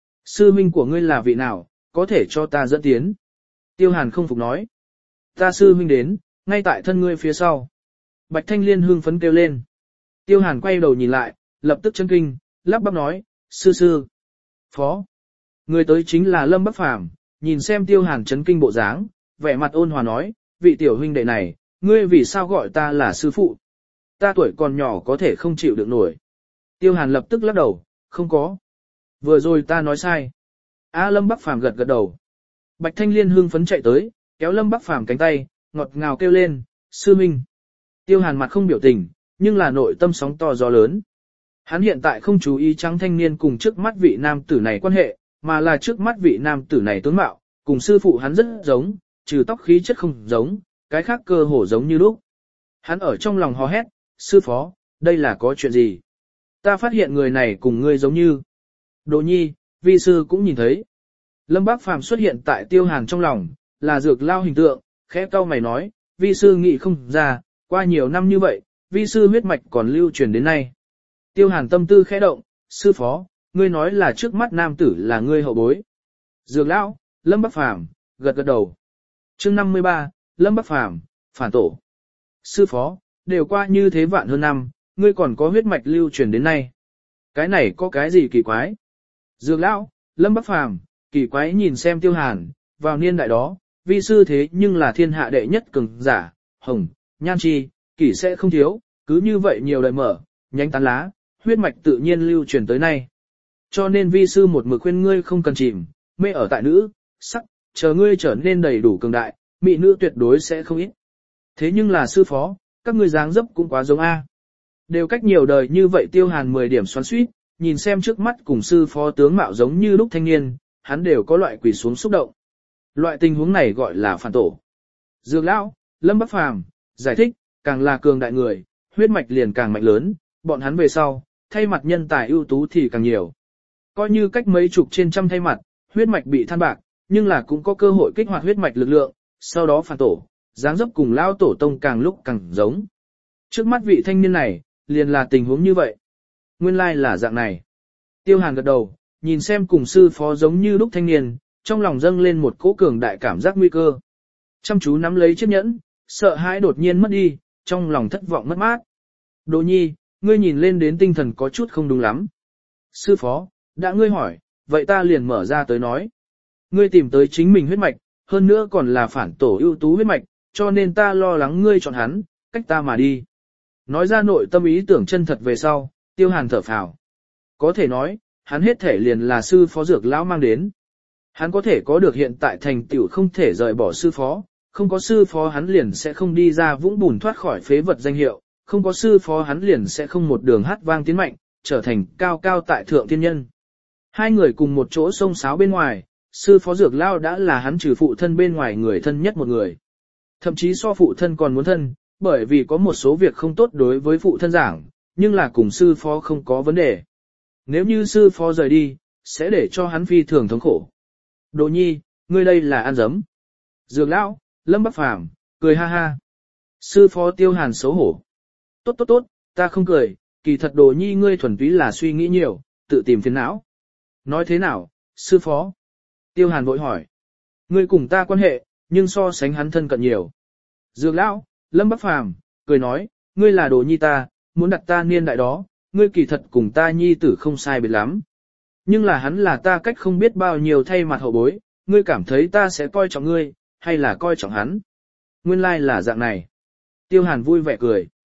Sư huynh của ngươi là vị nào, có thể cho ta dẫn tiến. Tiêu Hàn không phục nói. Ta sư huynh đến, ngay tại thân ngươi phía sau. Bạch Thanh Liên hưng phấn kêu lên. Tiêu Hàn quay đầu nhìn lại, lập tức chấn kinh, lắp bắp nói, sư sư. Phó. Người tới chính là Lâm Bắc Phàm, nhìn xem Tiêu Hàn chấn kinh bộ dáng, vẻ mặt ôn hòa nói, vị tiểu huynh đệ này, ngươi vì sao gọi ta là sư phụ? Ta tuổi còn nhỏ có thể không chịu được nổi. Tiêu Hàn lập tức lắc đầu, không có. Vừa rồi ta nói sai. A Lâm Bắc Phàm gật gật đầu. Bạch Thanh Liên hưng phấn chạy tới, kéo Lâm Bắc Phàm cánh tay, ngọt ngào kêu lên, sư minh. Tiêu Hàn mặt không biểu tình, nhưng là nội tâm sóng to gió lớn. Hắn hiện tại không chú ý trắng thanh niên cùng trước mắt vị nam tử này quan hệ, mà là trước mắt vị nam tử này tướng mạo, cùng sư phụ hắn rất giống, trừ tóc khí chất không giống, cái khác cơ hồ giống như lúc. Hắn ở trong lòng hò hét, sư phó, đây là có chuyện gì? Ta phát hiện người này cùng ngươi giống như. Đồ nhi, vi sư cũng nhìn thấy. Lâm Bác Phàm xuất hiện tại Tiêu Hàn trong lòng, là dược lao hình tượng, khẽ cau mày nói, vi sư nghĩ không ra, qua nhiều năm như vậy, vi sư huyết mạch còn lưu truyền đến nay. Tiêu Hàn tâm tư khẽ động, sư phó, ngươi nói là trước mắt nam tử là ngươi hậu bối. Dược lão, Lâm Bác Phàm gật gật đầu. Chương năm mươi ba, Lâm Bác Phàm phản tổ. Sư phó, đều qua như thế vạn hơn năm, ngươi còn có huyết mạch lưu truyền đến nay. Cái này có cái gì kỳ quái? Dược lão, Lâm Bác Phàm kỳ quái nhìn xem Tiêu Hàn, vào niên đại đó, vi sư thế nhưng là thiên hạ đệ nhất cường giả, hồng, nhan chi, kỳ sẽ không thiếu, cứ như vậy nhiều đời mở, nhánh tán lá, huyết mạch tự nhiên lưu truyền tới nay. Cho nên vi sư một mực khuyên ngươi không cần chìm, mê ở tại nữ, sắc, chờ ngươi trở nên đầy đủ cường đại, mỹ nữ tuyệt đối sẽ không ít. Thế nhưng là sư phó, các ngươi dáng dấp cũng quá giống A. Đều cách nhiều đời như vậy Tiêu Hàn mười điểm xoắn xuýt, nhìn xem trước mắt cùng sư phó tướng mạo giống như lúc thanh niên, hắn đều có loại quỳ xuống xúc động. Loại tình huống này gọi là phản tổ. Dược lão, Lâm Bắc Phàm giải thích, càng là cường đại người, huyết mạch liền càng mạnh lớn, bọn hắn về sau, thay mặt nhân tài ưu tú thì càng nhiều. Coi như cách mấy chục trên trăm thay mặt, huyết mạch bị than bạc, nhưng là cũng có cơ hội kích hoạt huyết mạch lực lượng, sau đó phản tổ, dáng dấp cùng lao tổ tông càng lúc càng giống. Trước mắt vị thanh niên này, liền là tình huống như vậy. Nguyên lai là dạng này. Tiêu Hàn gật đầu, nhìn xem cùng sư phó giống như lúc thanh niên, trong lòng dâng lên một cỗ cường đại cảm giác nguy cơ. Chăm chú nắm lấy chiếc nhẫn, sợ hãi đột nhiên mất đi, trong lòng thất vọng mất mát. Đồ nhi, ngươi nhìn lên đến tinh thần có chút không đúng lắm. Sư phó, đã ngươi hỏi, vậy ta liền mở ra tới nói. Ngươi tìm tới chính mình huyết mạch, hơn nữa còn là phản tổ ưu tú huyết mạch, cho nên ta lo lắng ngươi chọn hắn, cách ta mà đi. Nói ra nội tâm ý tưởng chân thật về sau, Tiêu Hàn thở phào. Có thể nói, hắn hết thể liền là sư phó dược lão mang đến. Hắn có thể có được hiện tại thành tựu không thể rời bỏ sư phó, không có sư phó hắn liền sẽ không đi ra vũng bùn thoát khỏi phế vật danh hiệu, không có sư phó hắn liền sẽ không một đường hát vang tiến mạnh, trở thành cao cao tại thượng thiên nhân. Hai người cùng một chỗ xông xáo bên ngoài, sư phó dược lao đã là hắn trừ phụ thân bên ngoài người thân nhất một người. Thậm chí so phụ thân còn muốn thân, bởi vì có một số việc không tốt đối với phụ thân giảng, nhưng là cùng sư phó không có vấn đề. Nếu như sư phó rời đi, sẽ để cho hắn phi thường thống khổ. Đồ nhi, ngươi đây là ăn dấm. Dược lão, Lâm Bắc Phàm cười ha ha. Sư phó Tiêu Hàn xấu hổ. Tốt tốt tốt, ta không cười, kỳ thật đồ nhi ngươi thuần túy là suy nghĩ nhiều, tự tìm phiền não. Nói thế nào, sư phó? Tiêu Hàn vội hỏi. Ngươi cùng ta quan hệ, nhưng so sánh hắn thân cận nhiều. Dược lão, Lâm Bắc Phàm cười nói, ngươi là đồ nhi ta, muốn đặt ta niên đại đó, ngươi kỳ thật cùng ta nhi tử không sai biệt lắm. Nhưng là hắn là ta cách không biết bao nhiêu thay mặt hậu bối, ngươi cảm thấy ta sẽ coi trọng ngươi, hay là coi trọng hắn? Nguyên lai là dạng này. Tiêu Hàn vui vẻ cười.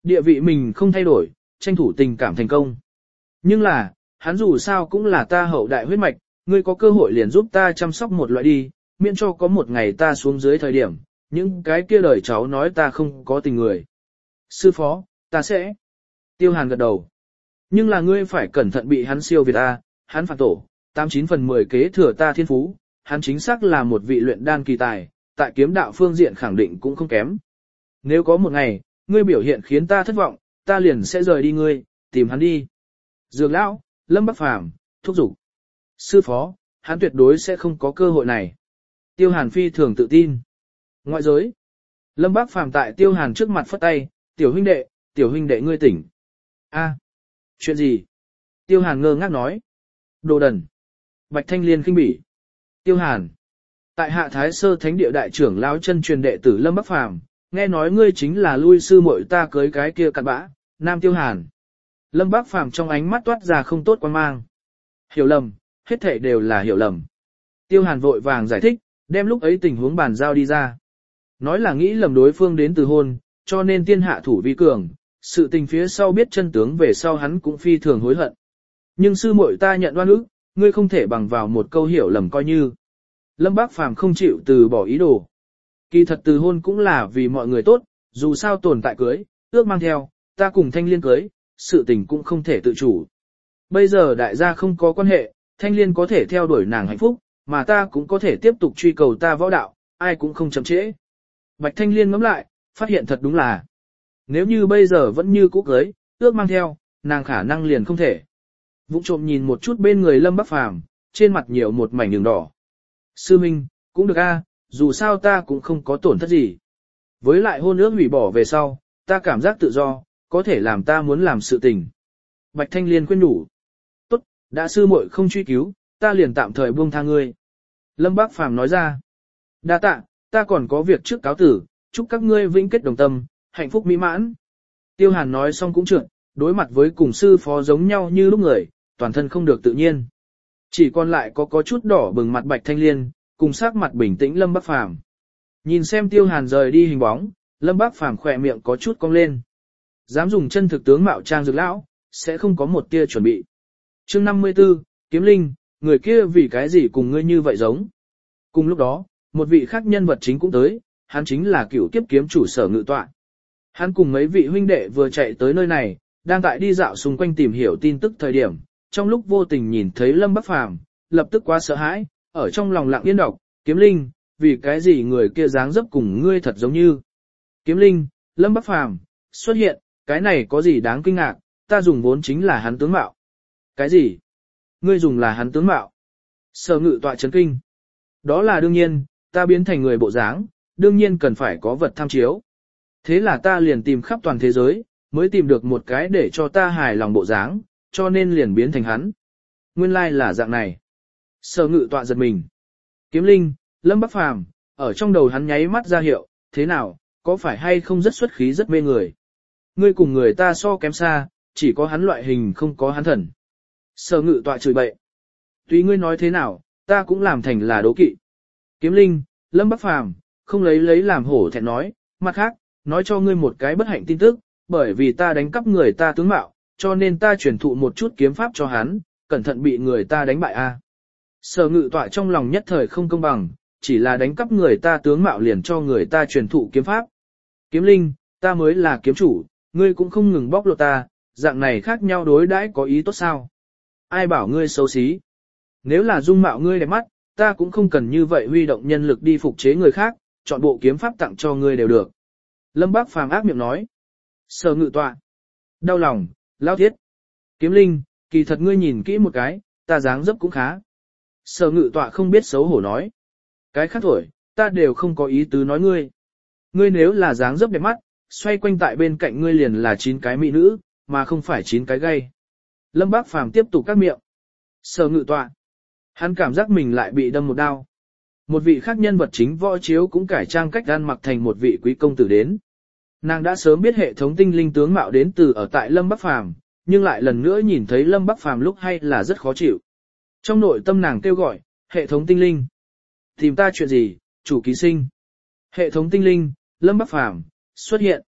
Địa vị mình không thay đổi, tranh thủ tình cảm thành công. Nhưng là, hắn dù sao cũng là ta hậu đại huyết mạch, ngươi có cơ hội liền giúp ta chăm sóc một loại đi, miễn cho có một ngày ta xuống dưới thời điểm, những cái kia lời cháu nói ta không có tình người. Sư phó, ta sẽ. Tiêu Hàn gật đầu. Nhưng là ngươi phải cẩn thận bị hắn siêu việt ta, hắn phản tổ, tám chín phần mười kế thừa ta thiên phú, hắn chính xác là một vị luyện đan kỳ tài, tại kiếm đạo phương diện khẳng định cũng không kém. Nếu có một ngày, ngươi biểu hiện khiến ta thất vọng, ta liền sẽ rời đi ngươi, tìm hắn đi. Dược lão, Lâm Bắc Phàm, thúc giục. Sư phó, hắn tuyệt đối sẽ không có cơ hội này. Tiêu Hàn phi thường tự tin. Ngoại giới. Lâm Bắc Phàm tại Tiêu Hàn trước mặt phất tay, tiểu huynh đệ, tiểu huynh đệ ngươi tỉnh. A, chuyện gì? Tiêu Hàn ngơ ngác nói. Đồ đần. Bạch Thanh Liên khinh bỉ. Tiêu Hàn. Tại Hạ Thái Sơ Thánh Địa đại trưởng lão chân truyền đệ tử Lâm Bắc Phàm, nghe nói ngươi chính là lui sư muội ta cưới cái kia cặn bã, Nam Tiêu Hàn. Lâm Bắc Phàm trong ánh mắt toát ra không tốt quan mang. Hiểu lầm, hết thảy đều là hiểu lầm. Tiêu Hàn vội vàng giải thích, đem lúc ấy tình huống bàn giao đi ra. Nói là nghĩ lầm đối phương đến từ hôn, cho nên tiên hạ thủ vi cường, sự tình phía sau biết chân tướng về sau hắn cũng phi thường hối hận. Nhưng sư muội ta nhận oan ức, ngươi không thể bằng vào một câu hiểu lầm coi như. Lâm Bác Phàm không chịu từ bỏ ý đồ. Kỳ thật từ hôn cũng là vì mọi người tốt, dù sao tồn tại cưới, ước mang theo, ta cùng Thanh Liên cưới, sự tình cũng không thể tự chủ. Bây giờ đại gia không có quan hệ, Thanh Liên có thể theo đuổi nàng hạnh phúc, mà ta cũng có thể tiếp tục truy cầu ta võ đạo, ai cũng không chậm trễ. Bạch Thanh Liên ngẫm lại, phát hiện thật đúng là. Nếu như bây giờ vẫn như cũ cưới, ước mang theo, nàng khả năng liền không thể. Vũng trộm nhìn một chút bên người Lâm Bắc Phàm, trên mặt nhiều một mảnh đường đỏ. Sư Minh, cũng được a, dù sao ta cũng không có tổn thất gì. Với lại hôn ước hủy bỏ về sau, ta cảm giác tự do, có thể làm ta muốn làm sự tình. Bạch Thanh Liên khuyên nhủ. Tốt, đã sư muội không truy cứu, ta liền tạm thời buông tha ngươi. Lâm Bác Phàm nói ra. Đa tạ, ta còn có việc trước cáo tử, chúc các ngươi vĩnh kết đồng tâm, hạnh phúc mỹ mãn. Tiêu Hàn nói xong cũng trượt, đối mặt với cùng sư phó giống nhau như lúc người, toàn thân không được tự nhiên. Chỉ còn lại có có chút đỏ bừng mặt Bạch Thanh Liên, cùng sắc mặt bình tĩnh Lâm Bác Phàm. Nhìn xem Tiêu Hàn rời đi hình bóng, Lâm Bác Phàm khỏe miệng có chút cong lên. Dám dùng chân thực tướng mạo trang dược lão, sẽ không có một tia chuẩn bị. Chương năm mươi tư, Kiếm Linh, người kia vì cái gì cùng ngươi như vậy giống. Cùng lúc đó, một vị khác nhân vật chính cũng tới, hắn chính là cửu kiếp kiếm chủ Sở Ngự Tọa. Hắn cùng mấy vị huynh đệ vừa chạy tới nơi này, đang tại đi dạo xung quanh tìm hiểu tin tức thời điểm, trong lúc vô tình nhìn thấy Lâm Bắc Phàm, lập tức quá sợ hãi, ở trong lòng lặng yên đọc, Kiếm Linh, vì cái gì người kia dáng dấp cùng ngươi thật giống như. Kiếm Linh, Lâm Bắc Phàm xuất hiện, cái này có gì đáng kinh ngạc, ta dùng vốn chính là hắn tướng mạo. Cái gì? Ngươi dùng là hắn tướng mạo. Sở Ngự Tọa chấn kinh. Đó là đương nhiên, ta biến thành người bộ dáng, đương nhiên cần phải có vật tham chiếu. Thế là ta liền tìm khắp toàn thế giới, mới tìm được một cái để cho ta hài lòng bộ dáng, cho nên liền biến thành hắn. Nguyên lai like là dạng này. Sở Ngự Tọa giật mình. Kiếm Linh, Lâm Bắc Phàm, ở trong đầu hắn nháy mắt ra hiệu, thế nào, có phải hay không rất xuất khí rất mê người. Ngươi cùng người ta so kém xa, chỉ có hắn loại hình không có hắn thần. Sở Ngự Tọa chửi bậy. Tùy ngươi nói thế nào, ta cũng làm thành là đố kỵ. Kiếm Linh, Lâm Bắc Phàm, không lấy lấy làm hổ thẹn nói, mặt khác, nói cho ngươi một cái bất hạnh tin tức, bởi vì ta đánh cắp người ta tướng mạo, cho nên ta truyền thụ một chút kiếm pháp cho hắn, cẩn thận bị người ta đánh bại a. Sở Ngự Tọa trong lòng nhất thời không công bằng, chỉ là đánh cắp người ta tướng mạo liền cho người ta truyền thụ kiếm pháp. Kiếm Linh, ta mới là kiếm chủ, ngươi cũng không ngừng bóc lột ta, dạng này khác nhau đối đãi có ý tốt sao? Ai bảo ngươi xấu xí? Nếu là dung mạo ngươi đẹp mắt, ta cũng không cần như vậy huy động nhân lực đi phục chế người khác, chọn bộ kiếm pháp tặng cho ngươi đều được. Lâm Bác Phàm ác miệng nói. Sở Ngự Tọa. Đau lòng, lao thiết. Kiếm Linh, kỳ thật ngươi nhìn kỹ một cái, ta dáng dấp cũng khá. Sở Ngự Tọa không biết xấu hổ nói. Cái khác thổi, ta đều không có ý tứ nói ngươi. Ngươi nếu là dáng dấp đẹp mắt, xoay quanh tại bên cạnh ngươi liền là chín cái mỹ nữ, mà không phải chín cái gay. Lâm Bác Phàm tiếp tục cắt miệng. Sở Ngự Tọa. Hắn cảm giác mình lại bị đâm một đao. Một vị khác nhân vật chính Võ Chiếu cũng cải trang cách ăn mặc thành một vị quý công tử đến. Nàng đã sớm biết hệ thống tinh linh tướng mạo đến từ ở tại Lâm Bắc Phàm, nhưng lại lần nữa nhìn thấy Lâm Bắc Phàm lúc hay là rất khó chịu. Trong nội tâm nàng kêu gọi, hệ thống tinh linh. Tìm ta chuyện gì, chủ ký sinh. Hệ thống tinh linh, Lâm Bắc Phàm xuất hiện.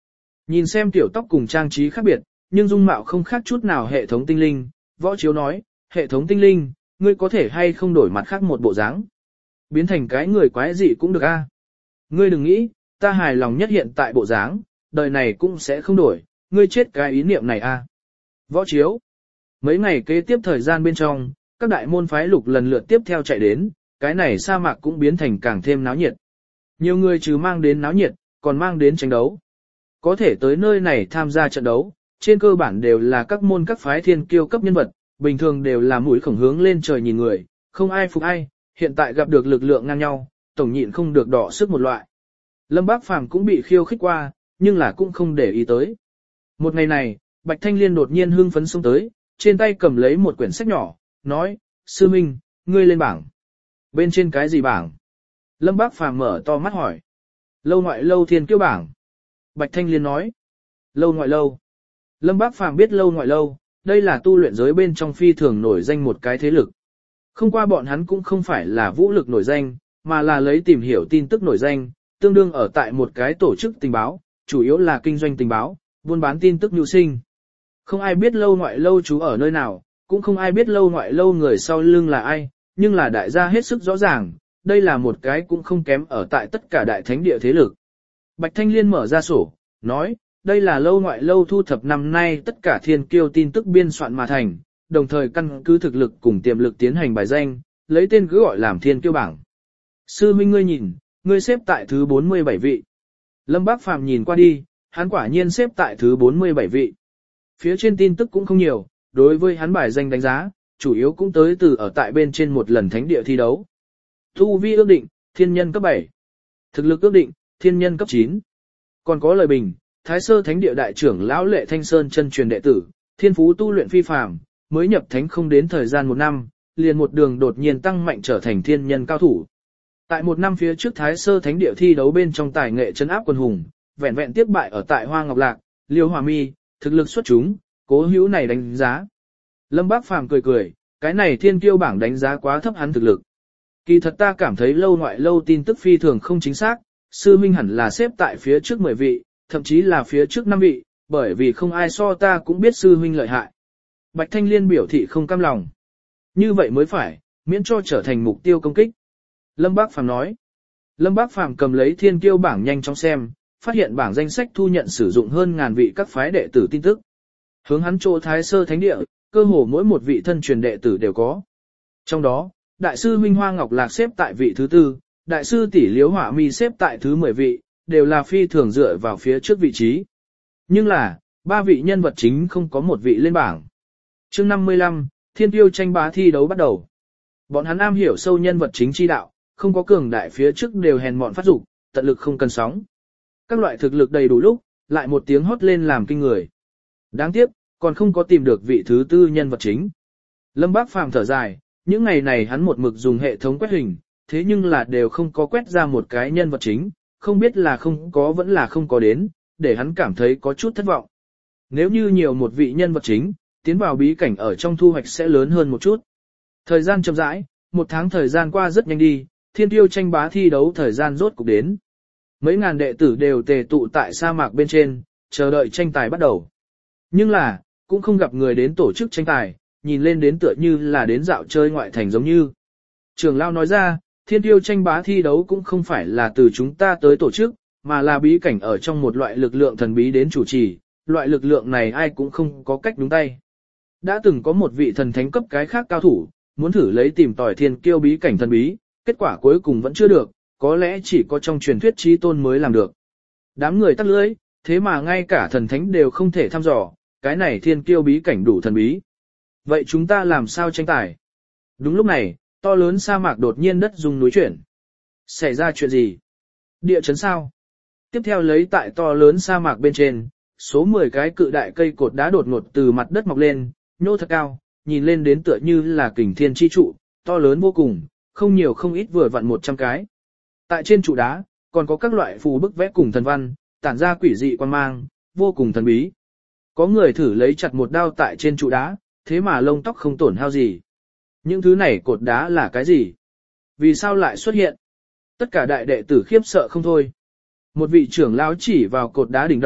Nhìn xem tiểu tóc cùng trang trí khác biệt, nhưng dung mạo không khác chút nào hệ thống tinh linh, võ chiếu nói, hệ thống tinh linh, ngươi có thể hay không đổi mặt khác một bộ dáng, biến thành cái người quái dị cũng được a. Ngươi đừng nghĩ, ta hài lòng nhất hiện tại bộ dáng, đời này cũng sẽ không đổi, ngươi chết cái ý niệm này a. Võ chiếu. Mấy ngày kế tiếp thời gian bên trong, các đại môn phái lục lần lượt tiếp theo chạy đến, cái này sa mạc cũng biến thành càng thêm náo nhiệt. Nhiều người trừ mang đến náo nhiệt, còn mang đến tranh đấu. Có thể tới nơi này tham gia trận đấu, trên cơ bản đều là các môn các phái thiên kiêu cấp nhân vật, bình thường đều là mũi khổng hướng lên trời nhìn người, không ai phục ai, hiện tại gặp được lực lượng ngang nhau, tổng nhịn không được đỏ sức một loại. Lâm Bác Phàm cũng bị khiêu khích qua, nhưng là cũng không để ý tới. Một ngày này, Bạch Thanh Liên đột nhiên hưng phấn xông tới, trên tay cầm lấy một quyển sách nhỏ, nói, sư minh, ngươi lên bảng. Bên trên cái gì bảng? Lâm Bác Phàm mở to mắt hỏi. Lâu ngoại lâu thiên kiêu bảng. Bạch Thanh Liên nói. Lâu ngoại lâu. Lâm Bác Phàm biết lâu ngoại lâu, đây là tu luyện giới bên trong phi thường nổi danh một cái thế lực. Không qua bọn hắn cũng không phải là vũ lực nổi danh, mà là lấy tìm hiểu tin tức nổi danh, tương đương ở tại một cái tổ chức tình báo, chủ yếu là kinh doanh tình báo, buôn bán tin tức nhu sinh. Không ai biết lâu ngoại lâu trú ở nơi nào, cũng không ai biết lâu ngoại lâu người sau lưng là ai, nhưng là đại gia hết sức rõ ràng, đây là một cái cũng không kém ở tại tất cả đại thánh địa thế lực. Bạch Thanh Liên mở ra sổ, nói, đây là lâu ngoại lâu thu thập năm nay tất cả thiên kiêu tin tức biên soạn mà thành, đồng thời căn cứ thực lực cùng tiềm lực tiến hành bài danh, lấy tên cứ gọi làm thiên kiêu bảng. Sư huynh ngươi nhìn, ngươi xếp tại thứ bốn mươi bảy vị. Lâm Bác Phàm nhìn qua đi, hắn quả nhiên xếp tại thứ bốn mươi bảy vị. Phía trên tin tức cũng không nhiều, đối với hắn bài danh đánh giá, chủ yếu cũng tới từ ở tại bên trên một lần thánh địa thi đấu. Tu vi ước định, thiên nhân cấp bảy. Thực lực ước định, thiên nhân cấp chín. Còn có lời bình, Thái Sơ Thánh địa đại trưởng lão Lệ Thanh Sơn chân truyền đệ tử, thiên phú tu luyện phi phàm, mới nhập thánh không đến thời gian một năm, liền một đường đột nhiên tăng mạnh trở thành thiên nhân cao thủ. Tại một năm phía trước Thái Sơ Thánh địa thi đấu bên trong tài nghệ trấn áp quân hùng, vẹn vẹn tiếp bại ở tại Hoa Ngọc Lạc, Liêu Hòa Mi, thực lực xuất chúng, cố hữu này đánh giá. Lâm Bác Phàm cười cười, cái này thiên kiêu bảng đánh giá quá thấp hắn thực lực. Kỳ thật ta cảm thấy lâu ngoại lâu tin tức phi thường không chính xác, sư minh hẳn là xếp tại phía trước mười vị, thậm chí là phía trước năm vị, bởi vì không ai so ta cũng biết sư huynh lợi hại. Bạch Thanh Liên biểu thị không cam lòng. Như vậy mới phải, miễn cho trở thành mục tiêu công kích. Lâm Bác Phàm nói. Lâm Bác Phàm cầm lấy thiên kiêu bảng nhanh chóng xem, phát hiện bảng danh sách thu nhận sử dụng hơn ngàn vị các phái đệ tử tin tức. Hướng hắn chỗ Thái Sơ Thánh địa, cơ hồ mỗi một vị thân truyền đệ tử đều có. Trong đó, đại sư Minh Hoa Ngọc Lạc xếp tại vị thứ tư, đại sư tỷ Liễu Hỏa Mi xếp tại thứ mười vị, đều là phi thường dựa vào phía trước vị trí. Nhưng là, ba vị nhân vật chính không có một vị lên bảng. Chương năm mươi lăm, Thiên Tiêu tranh bá thi đấu bắt đầu. Bọn hắn am hiểu sâu nhân vật chính chi đạo, không có cường đại phía trước đều hèn mọn phát dục, tận lực không cần sóng. Các loại thực lực đầy đủ lúc, lại một tiếng hót lên làm kinh người. Đáng tiếc, còn không có tìm được vị thứ tư nhân vật chính. Lâm Bác Phàm thở dài, những ngày này hắn một mực dùng hệ thống quét hình, thế nhưng là đều không có quét ra một cái nhân vật chính, không biết là không có vẫn là không có đến, để hắn cảm thấy có chút thất vọng. Nếu như nhiều một vị nhân vật chính, tiến vào bí cảnh ở trong thu hoạch sẽ lớn hơn một chút. Thời gian chậm rãi, một tháng thời gian qua rất nhanh đi, thiên tiêu tranh bá thi đấu thời gian rốt cục đến. Mấy ngàn đệ tử đều tề tụ tại sa mạc bên trên, chờ đợi tranh tài bắt đầu. Nhưng là, cũng không gặp người đến tổ chức tranh tài, nhìn lên đến tựa như là đến dạo chơi ngoại thành giống như. Trường Lao nói ra, thiên tiêu tranh bá thi đấu cũng không phải là từ chúng ta tới tổ chức, mà là bí cảnh ở trong một loại lực lượng thần bí đến chủ trì, loại lực lượng này ai cũng không có cách đúng tay. Đã từng có một vị thần thánh cấp cái khác cao thủ, muốn thử lấy tìm tòi thiên kiêu bí cảnh thần bí, kết quả cuối cùng vẫn chưa được, có lẽ chỉ có trong truyền thuyết chí tôn mới làm được. Đám người tắt lưỡi, thế mà ngay cả thần thánh đều không thể thăm dò, cái này thiên kiêu bí cảnh đủ thần bí. Vậy chúng ta làm sao tranh tài? Đúng lúc này, to lớn sa mạc đột nhiên đất rung núi chuyển. Xảy ra chuyện gì? Địa chấn sao? Tiếp theo lấy tại to lớn sa mạc bên trên, số mười cái cự đại cây cột đá đột ngột từ mặt đất mọc lên, nhô thật cao, nhìn lên đến tựa như là kình thiên chi trụ, to lớn vô cùng, không nhiều không ít vừa vặn một trăm cái. Tại trên trụ đá, còn có các loại phù bức vẽ cùng thần văn, tản ra quỷ dị quan mang, vô cùng thần bí. Có người thử lấy chặt một đao tại trên trụ đá, thế mà lông tóc không tổn hao gì. Những thứ này cột đá là cái gì? Vì sao lại xuất hiện? Tất cả đại đệ tử khiếp sợ không thôi. Một vị trưởng lão chỉ vào cột đá đỉnh đầu,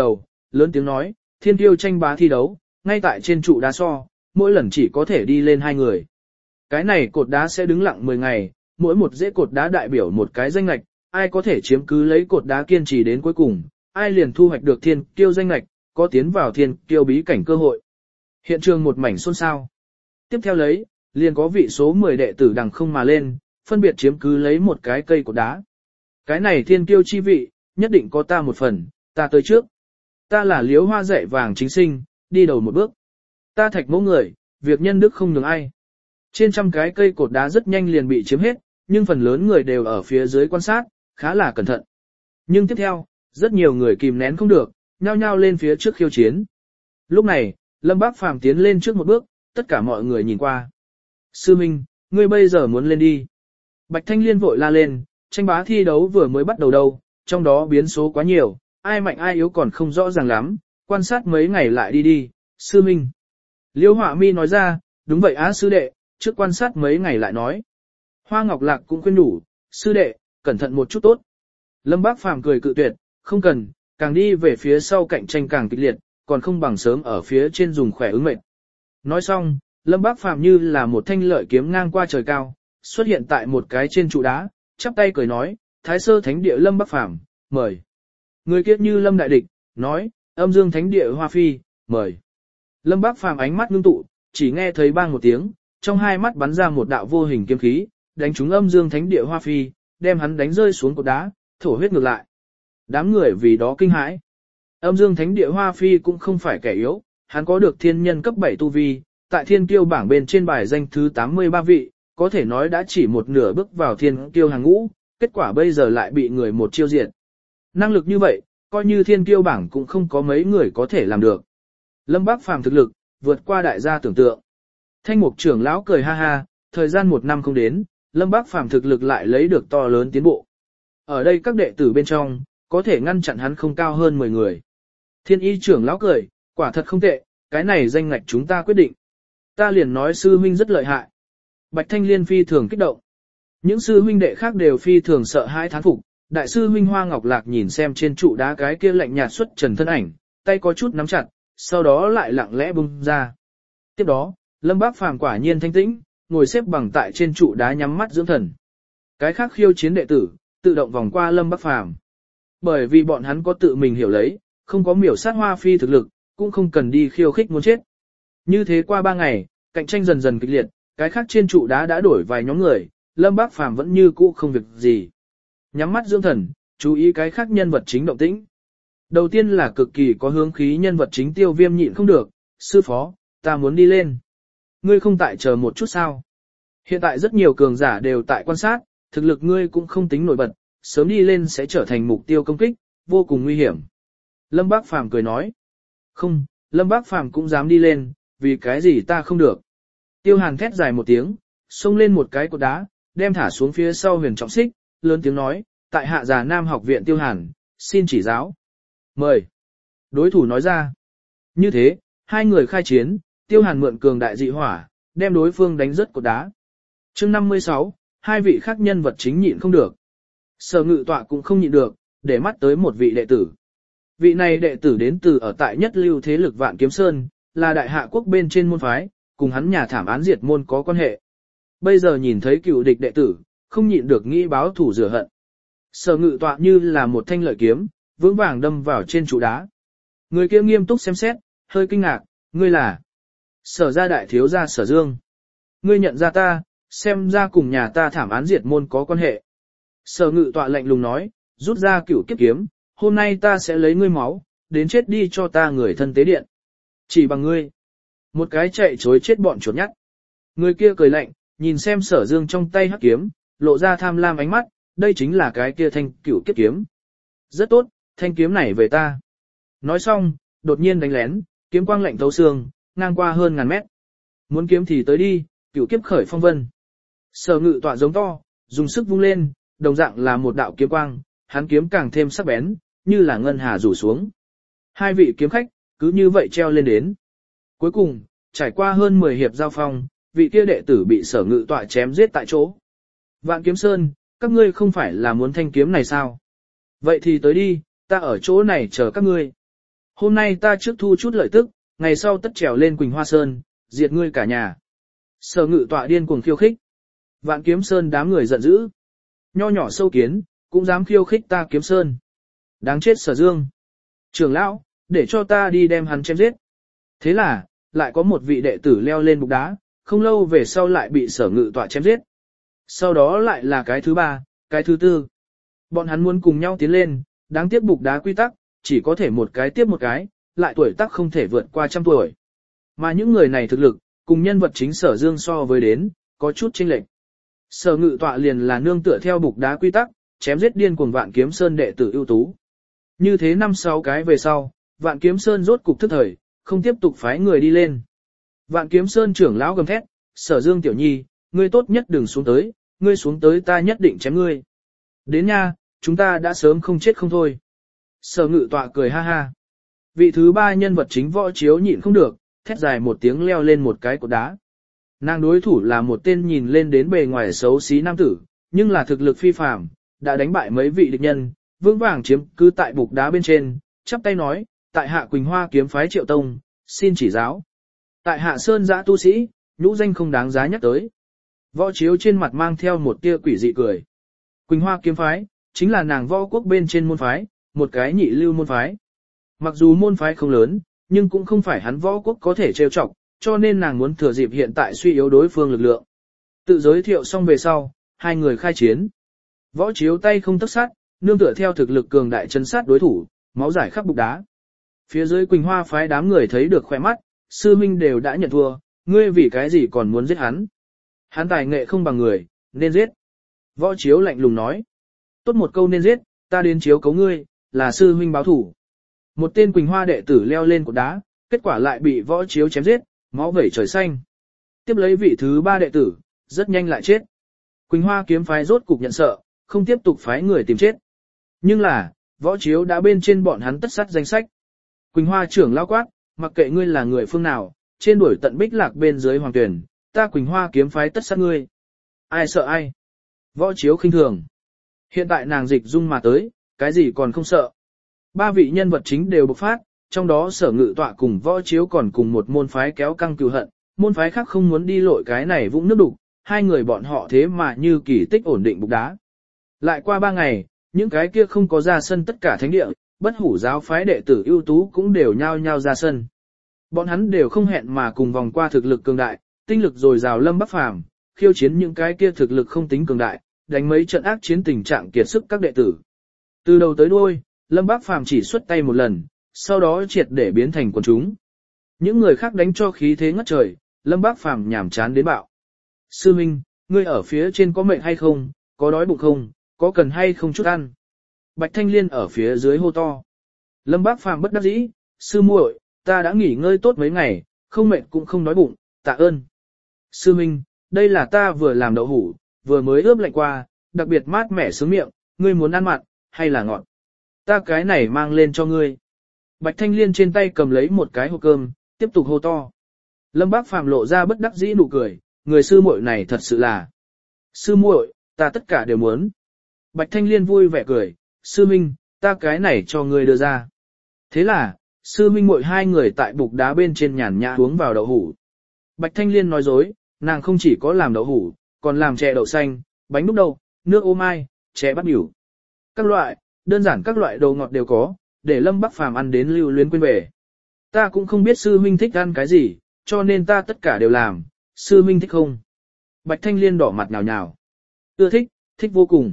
lớn tiếng nói, thiên kiêu tranh bá thi đấu, ngay tại trên trụ đá so, mỗi lần chỉ có thể đi lên hai người. Cái này cột đá sẽ đứng lặng mười ngày, mỗi một dãy cột đá đại biểu một cái danh lệch, ai có thể chiếm cứ lấy cột đá kiên trì đến cuối cùng, ai liền thu hoạch được thiên kiêu danh lệch, có tiến vào thiên kiêu bí cảnh cơ hội. Hiện trường một mảnh xôn xao. Tiếp theo lấy, liền có vị số mười đệ tử đằng không mà lên, phân biệt chiếm cứ lấy một cái cây cột đá. Cái này thiên kiêu chi vị, nhất định có ta một phần, ta tới trước. Ta là Liễu Hoa dạy vàng chính sinh, đi đầu một bước. Ta Thạch Mẫu người, việc nhân đức không nhường ai. Trên trăm cái cây cột đá rất nhanh liền bị chiếm hết, nhưng phần lớn người đều ở phía dưới quan sát, khá là cẩn thận. Nhưng tiếp theo, rất nhiều người kìm nén không được, nhao nhao lên phía trước khiêu chiến. Lúc này, Lâm Bác Phàm tiến lên trước một bước, tất cả mọi người nhìn qua. Sư Minh, ngươi bây giờ muốn lên đi. Bạch Thanh Liên vội la lên, tranh bá thi đấu vừa mới bắt đầu đâu, trong đó biến số quá nhiều, ai mạnh ai yếu còn không rõ ràng lắm, quan sát mấy ngày lại đi đi, sư Minh. Liêu Họa Mi nói ra, đúng vậy á sư đệ, trước quan sát mấy ngày lại nói. Hoa Ngọc Lạc cũng khuyên đủ, sư đệ, cẩn thận một chút tốt. Lâm Bác Phàm cười cự tuyệt, không cần, càng đi về phía sau cạnh tranh càng kịch liệt, còn không bằng sớm ở phía trên dùng khỏe ứng mệnh. Nói xong, Lâm Bác Phàm như là một thanh lợi kiếm ngang qua trời cao, xuất hiện tại một cái trên trụ đá, chắp tay cười nói, Thái Sơ Thánh Địa Lâm Bác Phàm, mời. Người kiết như Lâm Đại Địch, nói, Âm Dương Thánh Địa Hoa Phi, mời. Lâm Bác Phàm ánh mắt ngưng tụ, chỉ nghe thấy bang một tiếng, trong hai mắt bắn ra một đạo vô hình kiếm khí, đánh trúng Âm Dương Thánh Địa Hoa Phi, đem hắn đánh rơi xuống cột đá, thổ huyết ngược lại. Đám người vì đó kinh hãi. Âm Dương Thánh Địa Hoa Phi cũng không phải kẻ yếu, hắn có được thiên nhân cấp bảy tu vi, tại thiên kiêu bảng bên trên bài danh thứ tám mươi ba vị, có thể nói đã chỉ một nửa bước vào thiên kiêu hàng ngũ, kết quả bây giờ lại bị người một chiêu diệt. Năng lực như vậy, coi như thiên kiêu bảng cũng không có mấy người có thể làm được. Lâm Bác Phàm thực lực, vượt qua đại gia tưởng tượng. Thanh Mục trưởng lão cười ha ha, thời gian một năm không đến, Lâm Bác Phàm thực lực lại lấy được to lớn tiến bộ. Ở đây các đệ tử bên trong, có thể ngăn chặn hắn không cao hơn mười người. Thiên Y trưởng lão cười, quả thật không tệ, cái này danh ngạch chúng ta quyết định. Ta liền nói sư huynh rất lợi hại. Bạch Thanh Liên phi thường kích động. Những sư huynh đệ khác đều phi thường sợ hãi thán phục. Đại sư huynh Hoa Ngọc Lạc nhìn xem trên trụ đá cái kia lạnh nhạt xuất trần thân ảnh, tay có chút nắm chặt, sau đó lại lặng lẽ bung ra. Tiếp đó, Lâm Bác Phàm quả nhiên thanh tĩnh, ngồi xếp bằng tại trên trụ đá nhắm mắt dưỡng thần. Cái khác khiêu chiến đệ tử, tự động vòng qua Lâm Bác Phàm. Bởi vì bọn hắn có tự mình hiểu lấy, không có miểu sát Hoa Phi thực lực, cũng không cần đi khiêu khích muốn chết. Như thế qua ba ngày, cạnh tranh dần dần kịch liệt, cái khác trên trụ đá đã đổi vài nhóm người, Lâm Bác Phàm vẫn như cũ không việc gì. Nhắm mắt dưỡng thần, chú ý cái khác nhân vật chính động tĩnh. Đầu tiên là cực kỳ có hướng khí nhân vật chính Tiêu Viêm nhịn không được, sư phó, ta muốn đi lên. Ngươi không tại chờ một chút sao? Hiện tại rất nhiều cường giả đều tại quan sát, thực lực ngươi cũng không tính nổi bật, sớm đi lên sẽ trở thành mục tiêu công kích, vô cùng nguy hiểm. Lâm Bác Phàm cười nói. Không, Lâm Bác Phàm cũng dám đi lên, vì cái gì ta không được. Tiêu Hàn thét dài một tiếng, xông lên một cái cột đá, đem thả xuống phía sau Huyền Trọng Xích, lớn tiếng nói, tại hạ già Nam học viện Tiêu Hàn, xin chỉ giáo. Mời. Đối thủ nói ra. Như thế, hai người khai chiến, Tiêu Hàn mượn cường đại dị hỏa, đem đối phương đánh rớt cột đá. Chương năm mươi sáu, hai vị khác nhân vật chính nhịn không được. Sở Ngự Tọa cũng không nhịn được, để mắt tới một vị đệ tử. Vị này đệ tử đến từ ở tại nhất lưu thế lực Vạn Kiếm Sơn, là đại hạ quốc bên trên môn phái, cùng hắn nhà thảm án diệt môn có quan hệ. Bây giờ nhìn thấy cựu địch đệ tử, không nhịn được nghĩ báo thủ rửa hận. Sở Ngự Tọa như là một thanh lợi kiếm, vững vàng đâm vào trên trụ đá. Người kia nghiêm túc xem xét, hơi kinh ngạc, ngươi là Sở gia đại thiếu gia Sở Dương. Ngươi nhận ra ta, xem ra cùng nhà ta thảm án diệt môn có quan hệ. Sở Ngự Tọa lạnh lùng nói, rút ra cửu kiếp kiếm, hôm nay ta sẽ lấy ngươi máu, đến chết đi cho ta người thân tế điện. Chỉ bằng ngươi. Một cái chạy chối chết bọn chuột nhắt. Người kia cười lạnh, nhìn xem Sở Dương trong tay hắc kiếm, lộ ra tham lam ánh mắt, đây chính là cái kia thanh cửu kiếp kiếm. Rất tốt, thanh kiếm này về ta. Nói xong, đột nhiên đánh lén, kiếm quang lạnh thấu xương, ngang qua hơn ngàn mét. Muốn kiếm thì tới đi, cửu kiếp khởi phong vân. Sở Ngự Tọa giống to, dùng sức vung lên, đồng dạng là một đạo kiếm quang, hắn kiếm càng thêm sắc bén, như là ngân hà rủ xuống. Hai vị kiếm khách, cứ như vậy treo lên đến. Cuối cùng, trải qua hơn mười hiệp giao phong, vị kia đệ tử bị Sở Ngự Tọa chém giết tại chỗ. Vạn Kiếm Sơn, các ngươi không phải là muốn thanh kiếm này sao? Vậy thì tới đi, ta ở chỗ này chờ các ngươi. Hôm nay ta trước thu chút lợi tức, ngày sau tất trèo lên Quỳnh Hoa Sơn, diệt ngươi cả nhà. Sở Ngự Tọa điên cuồng khiêu khích. Vạn Kiếm Sơn đám người giận dữ. Nho nhỏ sâu kiến, cũng dám khiêu khích ta Kiếm Sơn. Đáng chết Sở Dương. Trưởng lão, để cho ta đi đem hắn chém giết. Thế là, lại có một vị đệ tử leo lên bục đá, không lâu về sau lại bị Sở Ngự Tọa chém giết. Sau đó lại là cái thứ ba, cái thứ tư. Bọn hắn muốn cùng nhau tiến lên, đáng tiếc bục đá quy tắc, chỉ có thể một cái tiếp một cái, lại tuổi tác không thể vượt qua trăm tuổi. Mà những người này thực lực, cùng nhân vật chính Sở Dương so với đến, có chút chênh lệch. Sở Ngự Tọa liền là nương tựa theo bục đá quy tắc, chém giết điên cuồng Vạn Kiếm Sơn đệ tử ưu tú. Như thế năm sáu cái về sau, Vạn Kiếm Sơn rốt cục thức thời, không tiếp tục phái người đi lên. Vạn Kiếm Sơn trưởng lão gầm thét, Sở Dương tiểu nhi, ngươi tốt nhất đừng xuống tới, ngươi xuống tới ta nhất định chém ngươi. Đến nha, chúng ta đã sớm không chết không thôi. Sở Ngự Tọa cười ha ha. Vị thứ ba nhân vật chính Võ Chiếu nhịn không được, thét dài một tiếng leo lên một cái cột đá. Nàng đối thủ là một tên nhìn lên đến bề ngoài xấu xí nam tử, nhưng là thực lực phi phàm, đã đánh bại mấy vị địch nhân, vững vàng chiếm cứ tại bục đá bên trên, chắp tay nói, tại hạ Quỳnh Hoa kiếm phái Triệu Tông, xin chỉ giáo. Tại hạ Sơn Giã tu sĩ, nhũ danh không đáng giá nhắc tới. Võ Chiếu trên mặt mang theo một tia quỷ dị cười. Quỳnh Hoa kiếm phái, chính là nàng võ quốc bên trên môn phái, một cái nhị lưu môn phái. Mặc dù môn phái không lớn, nhưng cũng không phải hắn võ quốc có thể trêu chọc, cho nên nàng muốn thừa dịp hiện tại suy yếu đối phương lực lượng. Tự giới thiệu xong về sau, hai người khai chiến. Võ Chiếu tay không tấc sát, nương tựa theo thực lực cường đại chấn sát đối thủ, máu rải khắp bục đá. Phía dưới Quỳnh Hoa phái đám người thấy được khỏe mắt, sư minh đều đã nhận thua, ngươi vì cái gì còn muốn giết hắn? Hắn tài nghệ không bằng người, nên giết. Võ Chiếu lạnh lùng nói. Tốt một câu nên giết, ta đến chiếu cấu ngươi, là sư huynh báo thủ. Một tên Quỳnh Hoa đệ tử leo lên cột đá, kết quả lại bị Võ Chiếu chém giết, máu vẩy trời xanh. Tiếp lấy vị thứ ba đệ tử, rất nhanh lại chết. Quỳnh Hoa kiếm phái rốt cục nhận sợ, không tiếp tục phái người tìm chết. Nhưng là, Võ Chiếu đã bên trên bọn hắn tất sát danh sách. Quỳnh Hoa trưởng lao quát, mặc kệ ngươi là người phương nào, trên đuổi tận bích lạc bên dưới hoàng tuyển, ta Quỳnh Hoa kiếm phái tất sát ngươi. Ai sợ ai? Võ Chiếu khinh thường. Hiện tại nàng dịch dung mà tới, cái gì còn không sợ. Ba vị nhân vật chính đều bộc phát, trong đó Sở Ngự Tọa cùng Võ Chiếu còn cùng một môn phái kéo căng cừu hận, môn phái khác không muốn đi lội cái này vũng nước đục, hai người bọn họ thế mà như kỳ tích ổn định bục đá. Lại qua ba ngày, những cái kia không có ra sân tất cả thánh địa, bất hủ giáo phái đệ tử ưu tú cũng đều nhao nhao ra sân. Bọn hắn đều không hẹn mà cùng vòng qua thực lực cường đại, tinh lực dồi dào Lâm Bắc Phàm, khiêu chiến những cái kia thực lực không tính cường đại, đánh mấy trận ác chiến tình trạng kiệt sức các đệ tử. Từ đầu tới đuôi, Lâm Bắc Phàm chỉ xuất tay một lần, sau đó triệt để biến thành quần chúng. Những người khác đánh cho khí thế ngất trời, Lâm Bắc Phàm nhảm chán đến bạo. Sư Minh, ngươi ở phía trên có mệt hay không, có đói bụng không, có cần hay không chút ăn. Bạch Thanh Liên ở phía dưới hô to. Lâm Bắc Phàm bất đắc dĩ, sư muội, ta đã nghỉ ngơi tốt mấy ngày, không mệt cũng không đói bụng, tạ ơn. Sư Minh, đây là ta vừa làm đậu hủ, vừa mới ướp lạnh qua, đặc biệt mát mẻ sướng miệng, ngươi muốn ăn mặn, hay là ngọt? Ta cái này mang lên cho ngươi. Bạch Thanh Liên trên tay cầm lấy một cái hộp cơm, tiếp tục hô to. Lâm Bác Phàm lộ ra bất đắc dĩ nụ cười, người sư muội này thật sự là. Sư muội, ta tất cả đều muốn. Bạch Thanh Liên vui vẻ cười, sư minh, ta cái này cho ngươi đưa ra. Thế là, sư minh muội hai người tại bục đá bên trên nhàn nhã uống vào đậu hủ. Bạch Thanh Liên nói dối, nàng không chỉ có làm đậu hủ, còn làm chè đậu xanh, bánh đúc đậu, nước ô mai, chè bắp biểu. Các loại, đơn giản các loại đồ ngọt đều có, để Lâm Bắc Phàm ăn đến lưu luyến quên về. Ta cũng không biết sư huynh thích ăn cái gì, cho nên ta tất cả đều làm, sư huynh thích không? Bạch Thanh Liên đỏ mặt nhào nhào. Ưa thích, thích vô cùng.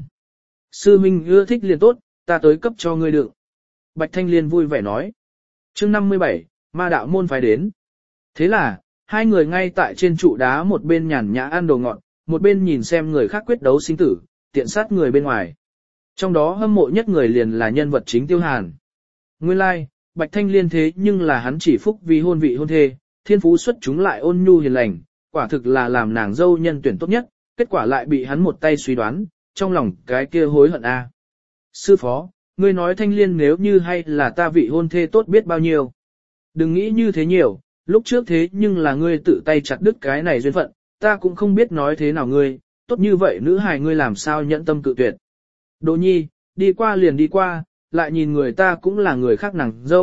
Sư huynh ưa thích liền tốt, ta tới cấp cho ngươi đựng. Bạch Thanh Liên vui vẻ nói. Chương năm mươi bảy, ma đạo môn phái đến. Thế là, hai người ngay tại trên trụ đá một bên nhàn nhã ăn đồ ngọt, một bên nhìn xem người khác quyết đấu sinh tử, tiện sát người bên ngoài. Trong đó hâm mộ nhất người liền là nhân vật chính Tiêu Hàn. Nguyên lai, like, Bạch Thanh Liên thế nhưng là hắn chỉ phúc vì hôn vị hôn thê, thiên phú xuất chúng lại ôn nhu hiền lành, quả thực là làm nàng dâu nhân tuyển tốt nhất, kết quả lại bị hắn một tay suy đoán, trong lòng cái kia hối hận a. Sư phó, ngươi nói Thanh Liên nếu như hay là ta vị hôn thê tốt biết bao nhiêu. Đừng nghĩ như thế nhiều, lúc trước thế nhưng là ngươi tự tay chặt đứt cái này duyên phận, ta cũng không biết nói thế nào ngươi, tốt như vậy nữ hài ngươi làm sao nhẫn tâm cự tuyệt. Đỗ nhi, đi qua liền đi qua, lại nhìn người ta cũng là người khác nàng dâu,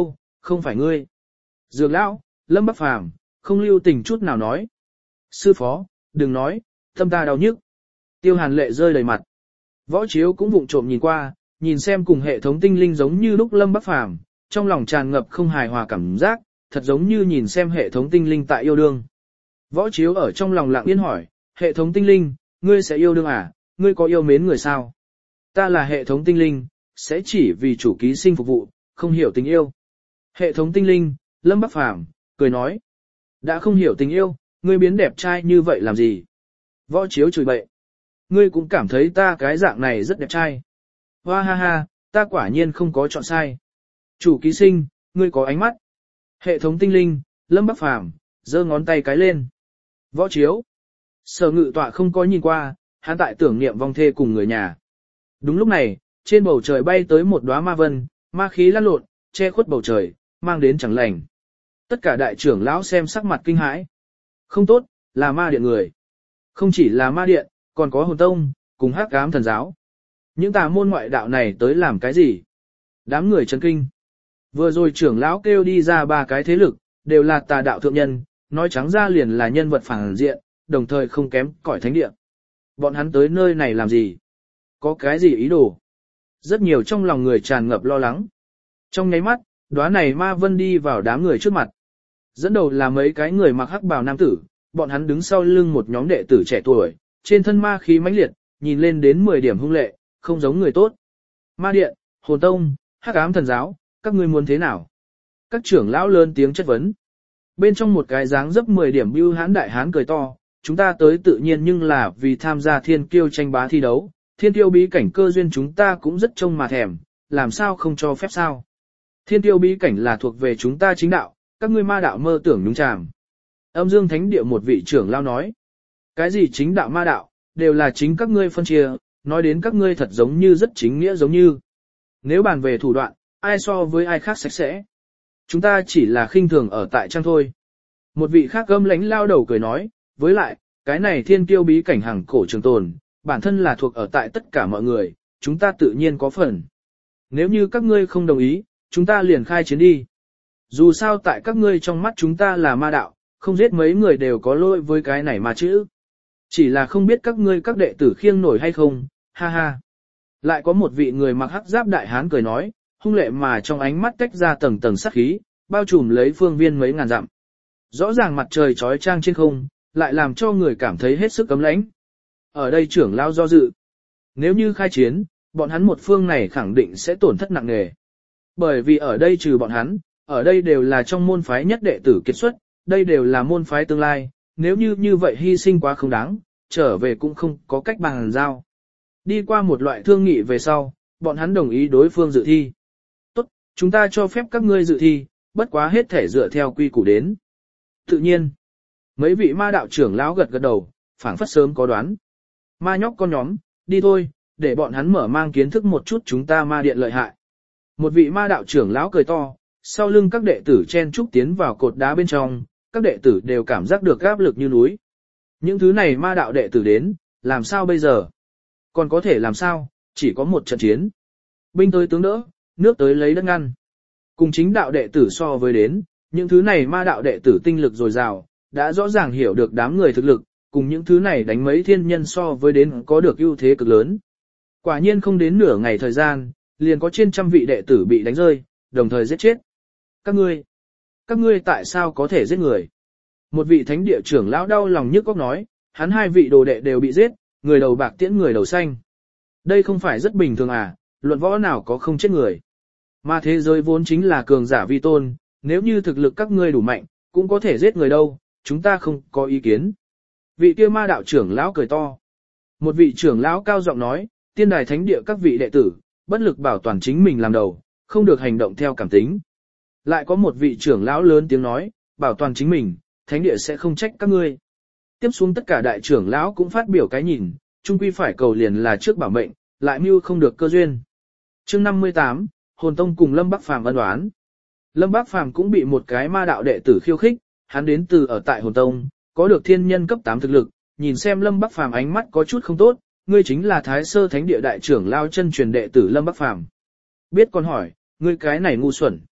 không phải ngươi. Dược lão, Lâm Bắc Phàm không lưu tình chút nào nói. Sư phó, đừng nói, tâm ta đau nhức. Tiêu Hàn lệ rơi đầy mặt. Võ Chiếu cũng vụng trộm nhìn qua, nhìn xem cùng hệ thống tinh linh giống như lúc Lâm Bắc Phàm, trong lòng tràn ngập không hài hòa cảm giác, thật giống như nhìn xem hệ thống tinh linh tại yêu đương. Võ Chiếu ở trong lòng lặng yên hỏi, hệ thống tinh linh, ngươi sẽ yêu đương à, ngươi có yêu mến người sao? Ta là hệ thống tinh linh, sẽ chỉ vì chủ ký sinh phục vụ, không hiểu tình yêu. Hệ thống tinh linh, Lâm Bắc Phàm cười nói, đã không hiểu tình yêu, ngươi biến đẹp trai như vậy làm gì? Võ Chiếu chửi bậy, ngươi cũng cảm thấy ta cái dạng này rất đẹp trai. Hoa ha ha, ta quả nhiên không có chọn sai. Chủ ký sinh, ngươi có ánh mắt. Hệ thống tinh linh, Lâm Bắc Phàm giơ ngón tay cái lên. Võ Chiếu, Sở Ngự Tọa không có nhìn qua, hắn tại tưởng niệm vong thê cùng người nhà. Đúng lúc này, trên bầu trời bay tới một đóa ma vân, ma khí lăn lộn, che khuất bầu trời, mang đến chẳng lành. Tất cả đại trưởng lão xem sắc mặt kinh hãi. Không tốt, là ma điện người. Không chỉ là ma điện, còn có hồn tông, cùng hắc ám thần giáo. Những tà môn ngoại đạo này tới làm cái gì? Đám người chấn kinh. Vừa rồi trưởng lão kêu đi ra ba cái thế lực, đều là tà đạo thượng nhân, nói trắng ra liền là nhân vật phản diện, đồng thời không kém cỏi thánh địa. Bọn hắn tới nơi này làm gì? Có cái gì ý đồ? Rất nhiều trong lòng người tràn ngập lo lắng. Trong nháy mắt, đóa này ma vân đi vào đám người trước mặt. Dẫn đầu là mấy cái người mặc hắc bào nam tử, bọn hắn đứng sau lưng một nhóm đệ tử trẻ tuổi, trên thân ma khí mãnh liệt, nhìn lên đến mười điểm hung lệ, không giống người tốt. Ma điện, hồn tông, hắc ám thần giáo, các ngươi muốn thế nào? Các trưởng lão lớn tiếng chất vấn. Bên trong một cái dáng dấp mười điểm bưu hán đại hán cười to, chúng ta tới tự nhiên nhưng là vì tham gia thiên kiêu tranh bá thi đấu, thiên kiêu bí cảnh cơ duyên chúng ta cũng rất trông mà thèm, làm sao không cho phép sao? Thiên kiêu bí cảnh là thuộc về chúng ta chính đạo, các ngươi ma đạo mơ tưởng nhúng chàm. Âm Dương Thánh Địa một vị trưởng lão nói, cái gì chính đạo ma đạo, đều là chính các ngươi phân chia, nói đến các ngươi thật giống như rất chính nghĩa giống như. Nếu bàn về thủ đoạn, ai so với ai khác sạch sẽ. Chúng ta chỉ là khinh thường ở tại trang thôi. Một vị khác gâm lánh lao đầu cười nói, với lại, cái này thiên kiêu bí cảnh hàng cổ trường tồn, bản thân là thuộc ở tại tất cả mọi người, chúng ta tự nhiên có phần. Nếu như các ngươi không đồng ý, chúng ta liền khai chiến đi. Dù sao tại các ngươi trong mắt chúng ta là ma đạo, không giết mấy người đều có lỗi với cái này mà chữ. Chỉ là không biết các ngươi các đệ tử khiêng nổi hay không, ha ha. Lại có một vị người mặc hắc giáp đại hán cười nói, hung lệ mà trong ánh mắt tách ra tầng tầng sát khí, bao trùm lấy phương viên mấy ngàn dặm. Rõ ràng mặt trời trói trang trên không, lại làm cho người cảm thấy hết sức cấm lãnh. Ở đây trưởng lão do dự. Nếu như khai chiến, bọn hắn một phương này khẳng định sẽ tổn thất nặng nề. Bởi vì ở đây trừ bọn hắn, ở đây đều là trong môn phái nhất đệ tử kiệt xuất, đây đều là môn phái tương lai, nếu như như vậy hy sinh quá không đáng, trở về cũng không có cách bàn giao. Đi qua một loại thương nghị về sau, bọn hắn đồng ý đối phương dự thi. Tốt, chúng ta cho phép các ngươi dự thi, bất quá hết thể dựa theo quy củ đến. Tự nhiên, mấy vị ma đạo trưởng lão gật gật đầu, phảng phất sớm có đoán. Ma nhóc con nhóm, đi thôi, để bọn hắn mở mang kiến thức một chút chúng ta ma điện lợi hại. Một vị ma đạo trưởng lão cười to, sau lưng các đệ tử chen trúc tiến vào cột đá bên trong, các đệ tử đều cảm giác được áp lực như núi. Những thứ này ma đạo đệ tử đến, làm sao bây giờ? Còn có thể làm sao, chỉ có một trận chiến. Binh tới tướng đỡ, nước tới lấy đất ngăn. Cùng chính đạo đệ tử so với đến, những thứ này ma đạo đệ tử tinh lực dồi dào, đã rõ ràng hiểu được đám người thực lực, cùng những thứ này đánh mấy thiên nhân so với đến có được ưu thế cực lớn. Quả nhiên không đến nửa ngày thời gian, liền có trên trăm vị đệ tử bị đánh rơi, đồng thời giết chết. Các ngươi, các ngươi tại sao có thể giết người? Một vị thánh địa trưởng lão đau lòng nhức óc nói, hắn hai vị đồ đệ đều bị giết, người đầu bạc tiễn người đầu xanh. Đây không phải rất bình thường à, luận võ nào có không chết người. Mà thế giới vốn chính là cường giả vi tôn, nếu như thực lực các ngươi đủ mạnh, cũng có thể giết người đâu, chúng ta không có ý kiến. Vị kia ma đạo trưởng lão cười to. Một vị trưởng lão cao giọng nói, tiên đài thánh địa các vị đệ tử, bất lực bảo toàn chính mình làm đầu, không được hành động theo cảm tính. Lại có một vị trưởng lão lớn tiếng nói, bảo toàn chính mình, thánh địa sẽ không trách các ngươi. Tiếp xuống tất cả đại trưởng lão cũng phát biểu cái nhìn, chung quy phải cầu liền là trước bảo mệnh, lại mưu không được cơ duyên. Chương năm mươi tám, Hồn Tông cùng Lâm Bắc Phàm ân oán. Lâm Bắc Phàm cũng bị một cái ma đạo đệ tử khiêu khích, hắn đến từ ở tại Hồn Tông, có được thiên nhân cấp tám thực lực, nhìn xem Lâm Bắc Phàm ánh mắt có chút không tốt, ngươi chính là Thái Sơ Thánh Địa đại trưởng lao chân truyền đệ tử Lâm Bắc Phàm. Biết còn hỏi, ngươi cái này ngu xuẩn.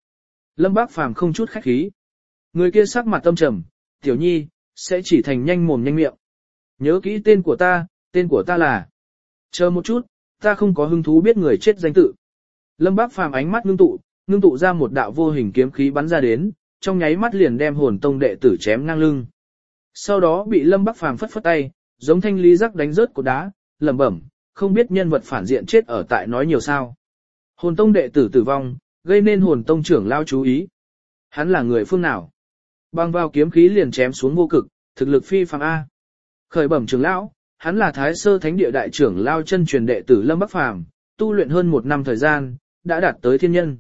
Lâm Bác Phàm không chút khách khí. Người kia sắc mặt tâm trầm, tiểu nhi, sẽ chỉ thành nhanh mồm nhanh miệng. Nhớ kỹ tên của ta, tên của ta là. Chờ một chút, ta không có hứng thú biết người chết danh tự. Lâm Bác Phàm ánh mắt ngưng tụ, ngưng tụ ra một đạo vô hình kiếm khí bắn ra đến, trong nháy mắt liền đem hồn tông đệ tử chém ngang lưng. Sau đó bị Lâm Bác Phàm phất phất tay, giống thanh lý rắc đánh rớt cột đá, lẩm bẩm, không biết nhân vật phản diện chết ở tại nói nhiều sao. Hồn tông đệ tử tử vong, gây nên hồn tông trưởng lao chú ý. Hắn là người phương nào? Bằng vào kiếm khí liền chém xuống vô cực, thực lực phi phàm A. Khởi bẩm trưởng lão, hắn là Thái Sơ Thánh Địa đại trưởng lao chân truyền đệ tử Lâm Bắc Phàm, tu luyện hơn một năm thời gian, đã đạt tới thiên nhân.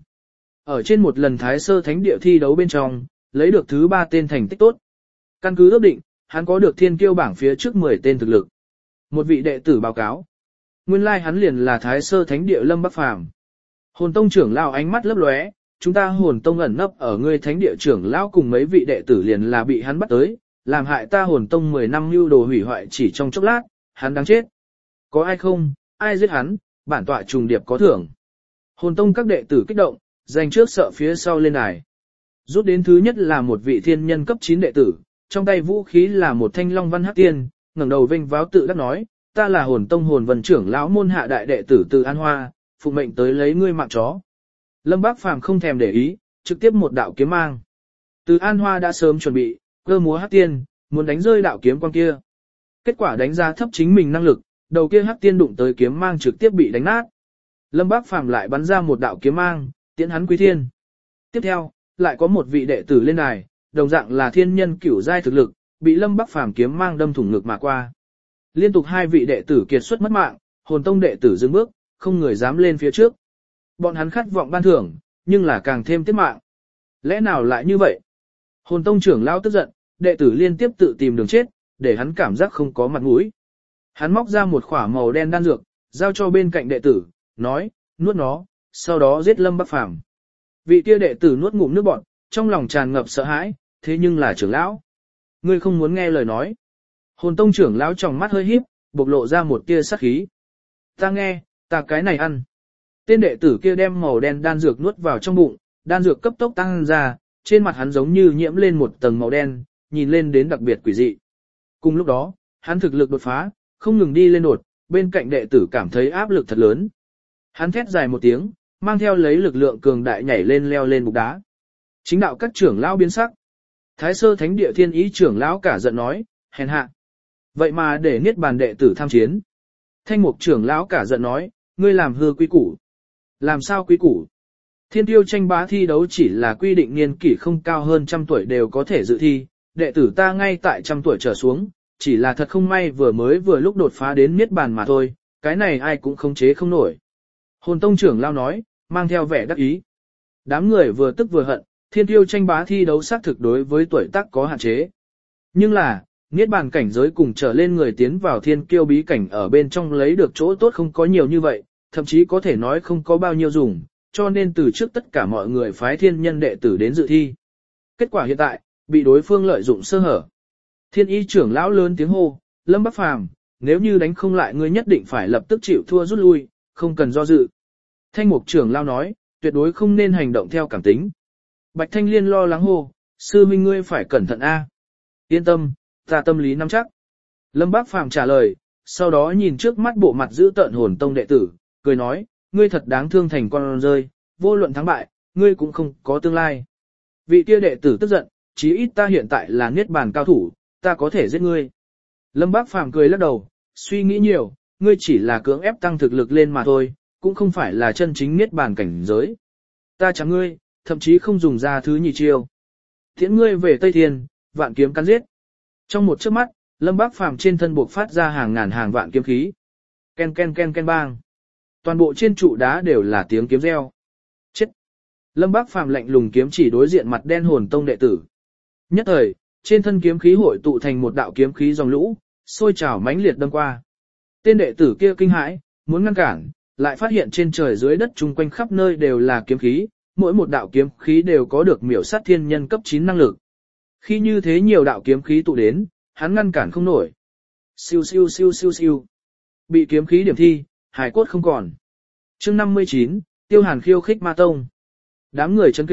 Ở trên một lần Thái Sơ Thánh Địa thi đấu bên trong, lấy được thứ ba tên thành tích tốt. Căn cứ ước định, hắn có được thiên kiêu bảng phía trước mười tên thực lực. Một vị đệ tử báo cáo. Nguyên lai like hắn liền là Thái Sơ Thánh Địa Lâm Bắc Phàm. Hồn tông trưởng lao ánh mắt lấp lóe, chúng ta hồn tông ẩn nấp ở ngươi thánh địa trưởng lão cùng mấy vị đệ tử liền là bị hắn bắt tới, làm hại ta hồn tông mười năm mưu đồ hủy hoại chỉ trong chốc lát, hắn đáng chết. Có ai không, ai giết hắn, bản tọa trùng điệp có thưởng. Hồn tông các đệ tử kích động, giành trước sợ phía sau lên đài. Rút đến thứ nhất là một vị thiên nhân cấp chín đệ tử, trong tay vũ khí là một thanh long văn hắc tiên, ngẩng đầu vênh váo tự đắc nói, ta là hồn tông hồn vân trưởng lão môn hạ đại đệ tử từ An Hoa, phụ mệnh tới lấy ngươi mạng chó. Lâm Bác Phàm không thèm để ý, trực tiếp một đạo kiếm mang. Từ An Hoa đã sớm chuẩn bị, cơ múa hắc tiên, muốn đánh rơi đạo kiếm quang kia. Kết quả đánh giá thấp chính mình năng lực, đầu kia hắc tiên đụng tới kiếm mang trực tiếp bị đánh nát. Lâm Bác Phàm lại bắn ra một đạo kiếm mang, tiễn hắn quý thiên. Tiếp theo, lại có một vị đệ tử lên đài, đồng dạng là thiên nhân cửu giai thực lực, bị Lâm Bác Phàm kiếm mang đâm thủng ngực mà qua. Liên tục hai vị đệ tử kiệt xuất mất mạng, hồn tông đệ tử dừng bước, không người dám lên phía trước. Bọn hắn khát vọng ban thưởng, nhưng là càng thêm tiết mạng. Lẽ nào lại như vậy? Hồn tông trưởng lao tức giận, đệ tử liên tiếp tự tìm đường chết, để hắn cảm giác không có mặt mũi. Hắn móc ra một khỏa màu đen đan dược, giao cho bên cạnh đệ tử, nói, nuốt nó, sau đó giết Lâm Bắc Phàm. Vị kia đệ tử nuốt ngụm nước bọt, trong lòng tràn ngập sợ hãi, thế nhưng là trưởng lão. Ngươi không muốn nghe lời nói. Hồn tông trưởng lão tròng mắt hơi híp, bộc lộ ra một tia sát khí. Ta nghe, ta cái này ăn. Tên đệ tử kia đem màu đen đan dược nuốt vào trong bụng, đan dược cấp tốc tăng ra, trên mặt hắn giống như nhiễm lên một tầng màu đen, nhìn lên đến đặc biệt quỷ dị. Cùng lúc đó, hắn thực lực đột phá, không ngừng đi lên đột, bên cạnh đệ tử cảm thấy áp lực thật lớn. Hắn thét dài một tiếng, mang theo lấy lực lượng cường đại nhảy lên leo lên bục đá. Chính đạo các trưởng lão biến sắc. Thái Sơ Thánh Địa Thiên Ý trưởng lão cả giận nói, hèn hạ. Vậy mà để niết bàn đệ tử tham chiến. Thanh mục trưởng lão cả giận nói, ngươi làm hư quy củ. Làm sao quý củ? Thiên tiêu tranh bá thi đấu chỉ là quy định niên kỷ không cao hơn trăm tuổi đều có thể dự thi, đệ tử ta ngay tại trăm tuổi trở xuống, chỉ là thật không may vừa mới vừa lúc đột phá đến niết bàn mà thôi, cái này ai cũng không chế không nổi. Hồn tông trưởng lao nói, mang theo vẻ đắc ý. Đám người vừa tức vừa hận, thiên tiêu tranh bá thi đấu xác thực đối với tuổi tác có hạn chế. Nhưng là, niết bàn cảnh giới cùng trở lên người tiến vào thiên kiêu bí cảnh ở bên trong lấy được chỗ tốt không có nhiều như vậy, thậm chí có thể nói không có bao nhiêu dùng, cho nên từ trước tất cả mọi người phái thiên nhân đệ tử đến dự thi. Kết quả hiện tại, bị đối phương lợi dụng sơ hở. Thiên y trưởng lão lớn tiếng hô, Lâm Bắc Phàm, nếu như đánh không lại ngươi nhất định phải lập tức chịu thua rút lui, không cần do dự. Thanh mục trưởng lão nói, tuyệt đối không nên hành động theo cảm tính. Bạch Thanh Liên lo lắng hô, sư minh ngươi phải cẩn thận a. Yên tâm, ta tâm lý nắm chắc. Lâm Bắc Phàm trả lời, sau đó nhìn trước mắt bộ mặt giữ tợn hồn tông đệ tử, cười nói, ngươi thật đáng thương thành con rơi, vô luận thắng bại, ngươi cũng không có tương lai. Vị kia đệ tử tức giận, chí ít ta hiện tại là niết bàn cao thủ, ta có thể giết ngươi. Lâm Bác Phàm cười lắc đầu, suy nghĩ nhiều, ngươi chỉ là cưỡng ép tăng thực lực lên mà thôi, cũng không phải là chân chính niết bàn cảnh giới. Ta chẳng ngươi, thậm chí không dùng ra thứ nhị chiêu. Tiễn ngươi về Tây Thiên, vạn kiếm cắn giết. Trong một chớp mắt, Lâm Bác Phàm trên thân buộc phát ra hàng ngàn hàng vạn kiếm khí. Ken ken ken ken bang. Toàn bộ trên trụ đá đều là tiếng kiếm reo. Chết! Lâm Bác Phàm lạnh lùng kiếm chỉ đối diện mặt đen hồn tông đệ tử. Nhất thời, trên thân kiếm khí hội tụ thành một đạo kiếm khí dòng lũ, sôi trào mãnh liệt đâm qua. Tên đệ tử kia kinh hãi, muốn ngăn cản, lại phát hiện trên trời dưới đất chung quanh khắp nơi đều là kiếm khí, mỗi một đạo kiếm khí đều có được miểu sát thiên nhân cấp chín năng lực. Khi như thế nhiều đạo kiếm khí tụ đến, hắn ngăn cản không nổi. Siêu siêu siêu siêu siêu. Bị kiếm khí điểm thi, hài cốt không còn. Chương năm mươi chín, Tiêu Hàn khiêu khích Ma Tông. Đám người chấn kinh,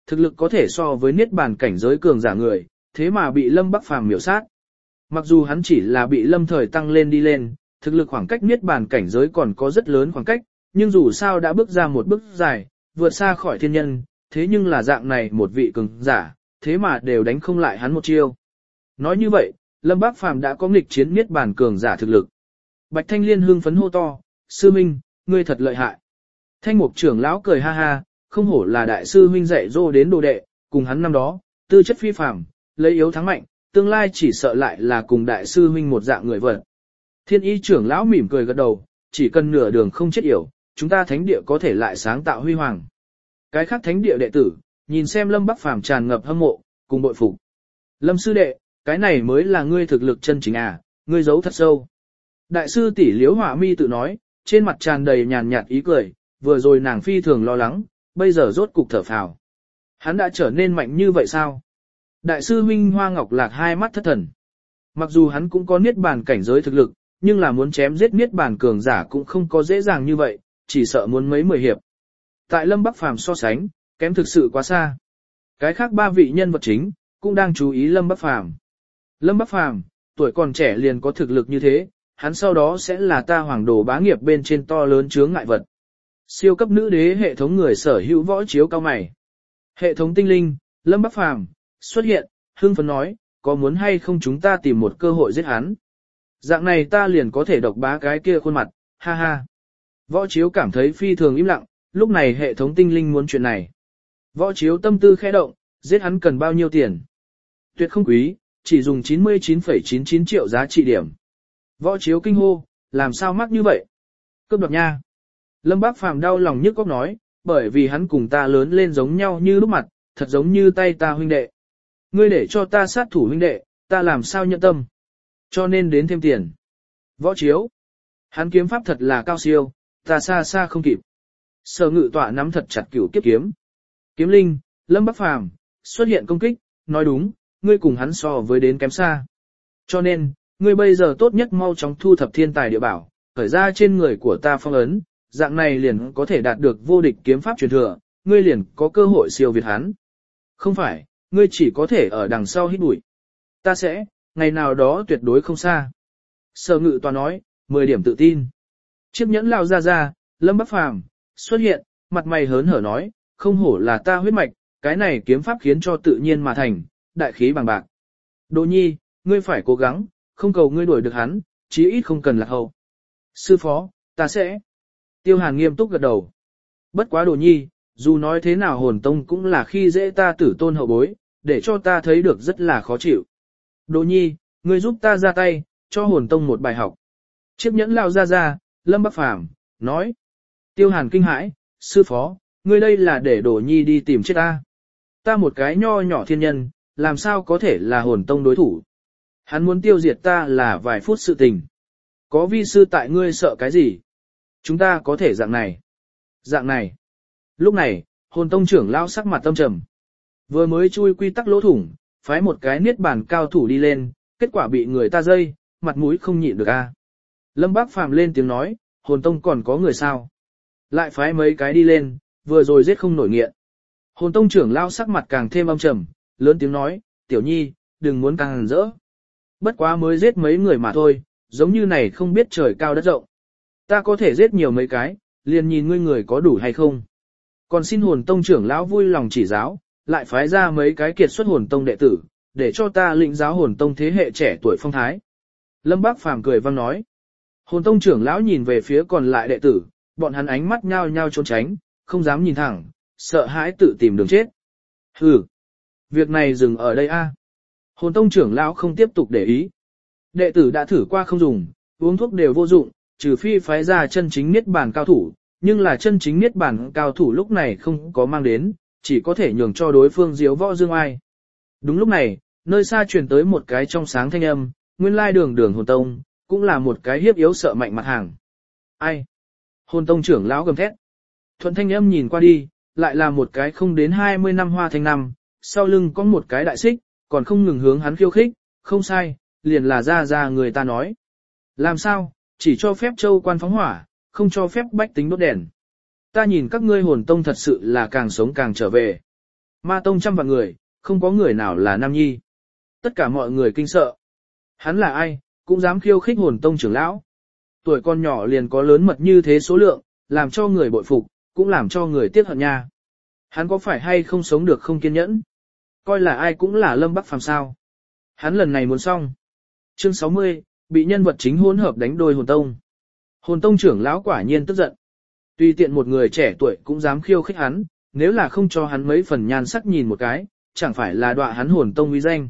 thực lực có thể so với niết bàn cảnh giới cường giả người, thế mà bị Lâm Bắc Phàm miểu sát. Mặc dù hắn chỉ là bị Lâm Thời tăng lên đi lên, thực lực khoảng cách niết bàn cảnh giới còn có rất lớn khoảng cách, nhưng dù sao đã bước ra một bước dài, vượt xa khỏi thiên nhân, thế nhưng là dạng này một vị cường giả, thế mà đều đánh không lại hắn một chiêu. Nói như vậy, Lâm Bác Phàm đã có nghịch chiến niết bàn cường giả thực lực. Bạch Thanh Liên hưng phấn hô to, sư minh, ngươi thật lợi hại. Thanh mục trưởng lão cười ha ha, không hổ là đại sư huynh dạy dỗ đến đồ đệ, cùng hắn năm đó, tư chất phi phàm, lấy yếu thắng mạnh, tương lai chỉ sợ lại là cùng đại sư huynh một dạng người vật. Thiên y trưởng lão mỉm cười gật đầu, chỉ cần nửa đường không chết yểu, chúng ta thánh địa có thể lại sáng tạo huy hoàng. Cái khác thánh địa đệ tử, nhìn xem Lâm Bắc Phàm tràn ngập hâm mộ, cùng bội phục. Lâm sư đệ, cái này mới là ngươi thực lực chân chính à, ngươi giấu thật sâu. Đại sư tỷ Liễu Hỏa Mi tự nói, trên mặt tràn đầy nhàn nhạt ý cười, vừa rồi nàng phi thường lo lắng, bây giờ rốt cục thở phào. Hắn đã trở nên mạnh như vậy sao? Đại sư huynh Hoa Ngọc Lạc hai mắt thất thần. Mặc dù hắn cũng có niết bàn cảnh giới thực lực, nhưng là muốn chém giết niết bàn cường giả cũng không có dễ dàng như vậy, chỉ sợ muốn mấy mười hiệp. Tại Lâm Bắc Phàm so sánh, kém thực sự quá xa. Cái khác ba vị nhân vật chính cũng đang chú ý Lâm Bắc Phàm. Lâm Bắc Phàm, tuổi còn trẻ liền có thực lực như thế, hắn sau đó sẽ là ta hoàng đồ bá nghiệp bên trên to lớn chướng ngại vật. Siêu cấp nữ đế hệ thống người sở hữu võ chiếu cao mày. Hệ thống tinh linh, Lâm Bắc Phàm xuất hiện, hưng phấn nói, có muốn hay không chúng ta tìm một cơ hội giết hắn. Dạng này ta liền có thể độc bá cái kia khuôn mặt, ha ha. Võ chiếu cảm thấy phi thường im lặng, lúc này hệ thống tinh linh muốn chuyện này. Võ chiếu tâm tư khẽ động, giết hắn cần bao nhiêu tiền? Tuyệt không quý, chỉ dùng chín mươi chín phẩy chín chín triệu giá trị điểm. Võ chiếu kinh hô, làm sao mắc như vậy? Cướp đoạt nha. Lâm Bác Phàm đau lòng nhức óc nói, bởi vì hắn cùng ta lớn lên giống nhau như lúc mặt, thật giống như tay ta huynh đệ. Ngươi để cho ta sát thủ huynh đệ, ta làm sao nhận tâm? Cho nên đến thêm tiền. Võ chiếu. Hắn kiếm pháp thật là cao siêu, ta xa xa không kịp. Sở Ngự Tọa nắm thật chặt cửu kiếp kiếm. Kiếm linh, Lâm Bắc Phàm xuất hiện công kích, nói đúng, ngươi cùng hắn so với đến kém xa. Cho nên, ngươi bây giờ tốt nhất mau chóng thu thập thiên tài địa bảo, khởi ra trên người của ta phong ấn, dạng này liền có thể đạt được vô địch kiếm pháp truyền thừa, ngươi liền có cơ hội siêu việt hắn. Không phải, ngươi chỉ có thể ở đằng sau hít bụi. Ta sẽ, ngày nào đó tuyệt đối không xa. Sở Ngự Tọa nói, mười điểm tự tin. Chiếc nhẫn lao ra ra, Lâm Bắc Phàm xuất hiện, mặt mày hớn hở nói, không hổ là ta huyết mạch, cái này kiếm pháp khiến cho tự nhiên mà thành, đại khí bằng bạc. Đỗ Nhi, ngươi phải cố gắng, không cầu ngươi đuổi được hắn, chí ít không cần lạc hậu. Sư phó, ta sẽ. Tiêu Hàn nghiêm túc gật đầu. Bất quá Đỗ Nhi, dù nói thế nào hồn tông cũng là khi dễ ta tử tôn hậu bối, để cho ta thấy được rất là khó chịu. Đỗ Nhi, ngươi giúp ta ra tay, cho hồn tông một bài học. Chiếc nhẫn lao ra ra, Lâm Bắc Phàm nói. Tiêu Hàn kinh hãi, sư phó, ngươi đây là để Đỗ Nhi đi tìm chết ta. Ta một cái nho nhỏ thiên nhân, làm sao có thể là hồn tông đối thủ. Hắn muốn tiêu diệt ta là vài phút sự tình. Có vi sư tại ngươi sợ cái gì? Chúng ta có thể dạng này. Dạng này. Lúc này, hồn tông trưởng lão sắc mặt tâm trầm. Vừa mới chui quy tắc lỗ thủng, phái một cái niết bàn cao thủ đi lên, kết quả bị người ta dây, mặt mũi không nhịn được a. Lâm Bác Phàm lên tiếng nói, hồn tông còn có người sao? Lại phái mấy cái đi lên, vừa rồi giết không nổi nghiện. Hồn tông trưởng lão sắc mặt càng thêm âm trầm, lớn tiếng nói, tiểu nhi, đừng muốn càng hẳn rỡ. Bất quá mới giết mấy người mà thôi, giống như này không biết trời cao đất rộng. Ta có thể giết nhiều mấy cái, liền nhìn ngươi người có đủ hay không. Còn xin hồn tông trưởng lão vui lòng chỉ giáo, lại phái ra mấy cái kiệt xuất hồn tông đệ tử, để cho ta lĩnh giáo hồn tông thế hệ trẻ tuổi phong thái. Lâm Bác Phàm cười vang nói. Hồn tông trưởng lão nhìn về phía còn lại đệ tử, bọn hắn ánh mắt nhao nhao trốn tránh, không dám nhìn thẳng, sợ hãi tự tìm đường chết. Hừ, việc này dừng ở đây a. Hồn tông trưởng lão không tiếp tục để ý. Đệ tử đã thử qua không dùng, uống thuốc đều vô dụng, trừ phi phái ra chân chính niết bàn cao thủ, nhưng là chân chính niết bàn cao thủ lúc này không có mang đến, chỉ có thể nhường cho đối phương diếu võ dương ai. Đúng lúc này, nơi xa truyền tới một cái trong sáng thanh âm, nguyên lai đường đường hồn tông, cũng là một cái hiếp yếu sợ mạnh mặt hàng. Ai? Hồn tông trưởng lão gầm thét. Thuận thanh âm nhìn qua đi, lại là một cái không đến hai mươi năm hoa thanh năm, sau lưng có một cái đại xích, còn không ngừng hướng hắn khiêu khích, không sai, liền là ra ra người ta nói. Làm sao, chỉ cho phép châu quan phóng hỏa, không cho phép bách tính đốt đèn. Ta nhìn các ngươi hồn tông thật sự là càng sống càng trở về. Ma tông trăm vạn người, không có người nào là nam nhi. Tất cả mọi người kinh sợ. Hắn là ai, cũng dám khiêu khích hồn tông trưởng lão. Tuổi con nhỏ liền có lớn mật như thế số lượng, làm cho người bội phục, cũng làm cho người tiếc hận nha. Hắn có phải hay không sống được không kiên nhẫn? Coi là ai cũng là Lâm Bắc Phàm sao. Hắn lần này muốn xong. Chương sáu mươi, bị nhân vật chính hỗn hợp đánh đôi hồn tông. Hồn tông trưởng lão quả nhiên tức giận. Tùy tiện một người trẻ tuổi cũng dám khiêu khích hắn, nếu là không cho hắn mấy phần nhan sắc nhìn một cái, chẳng phải là đọa hắn hồn tông uy danh.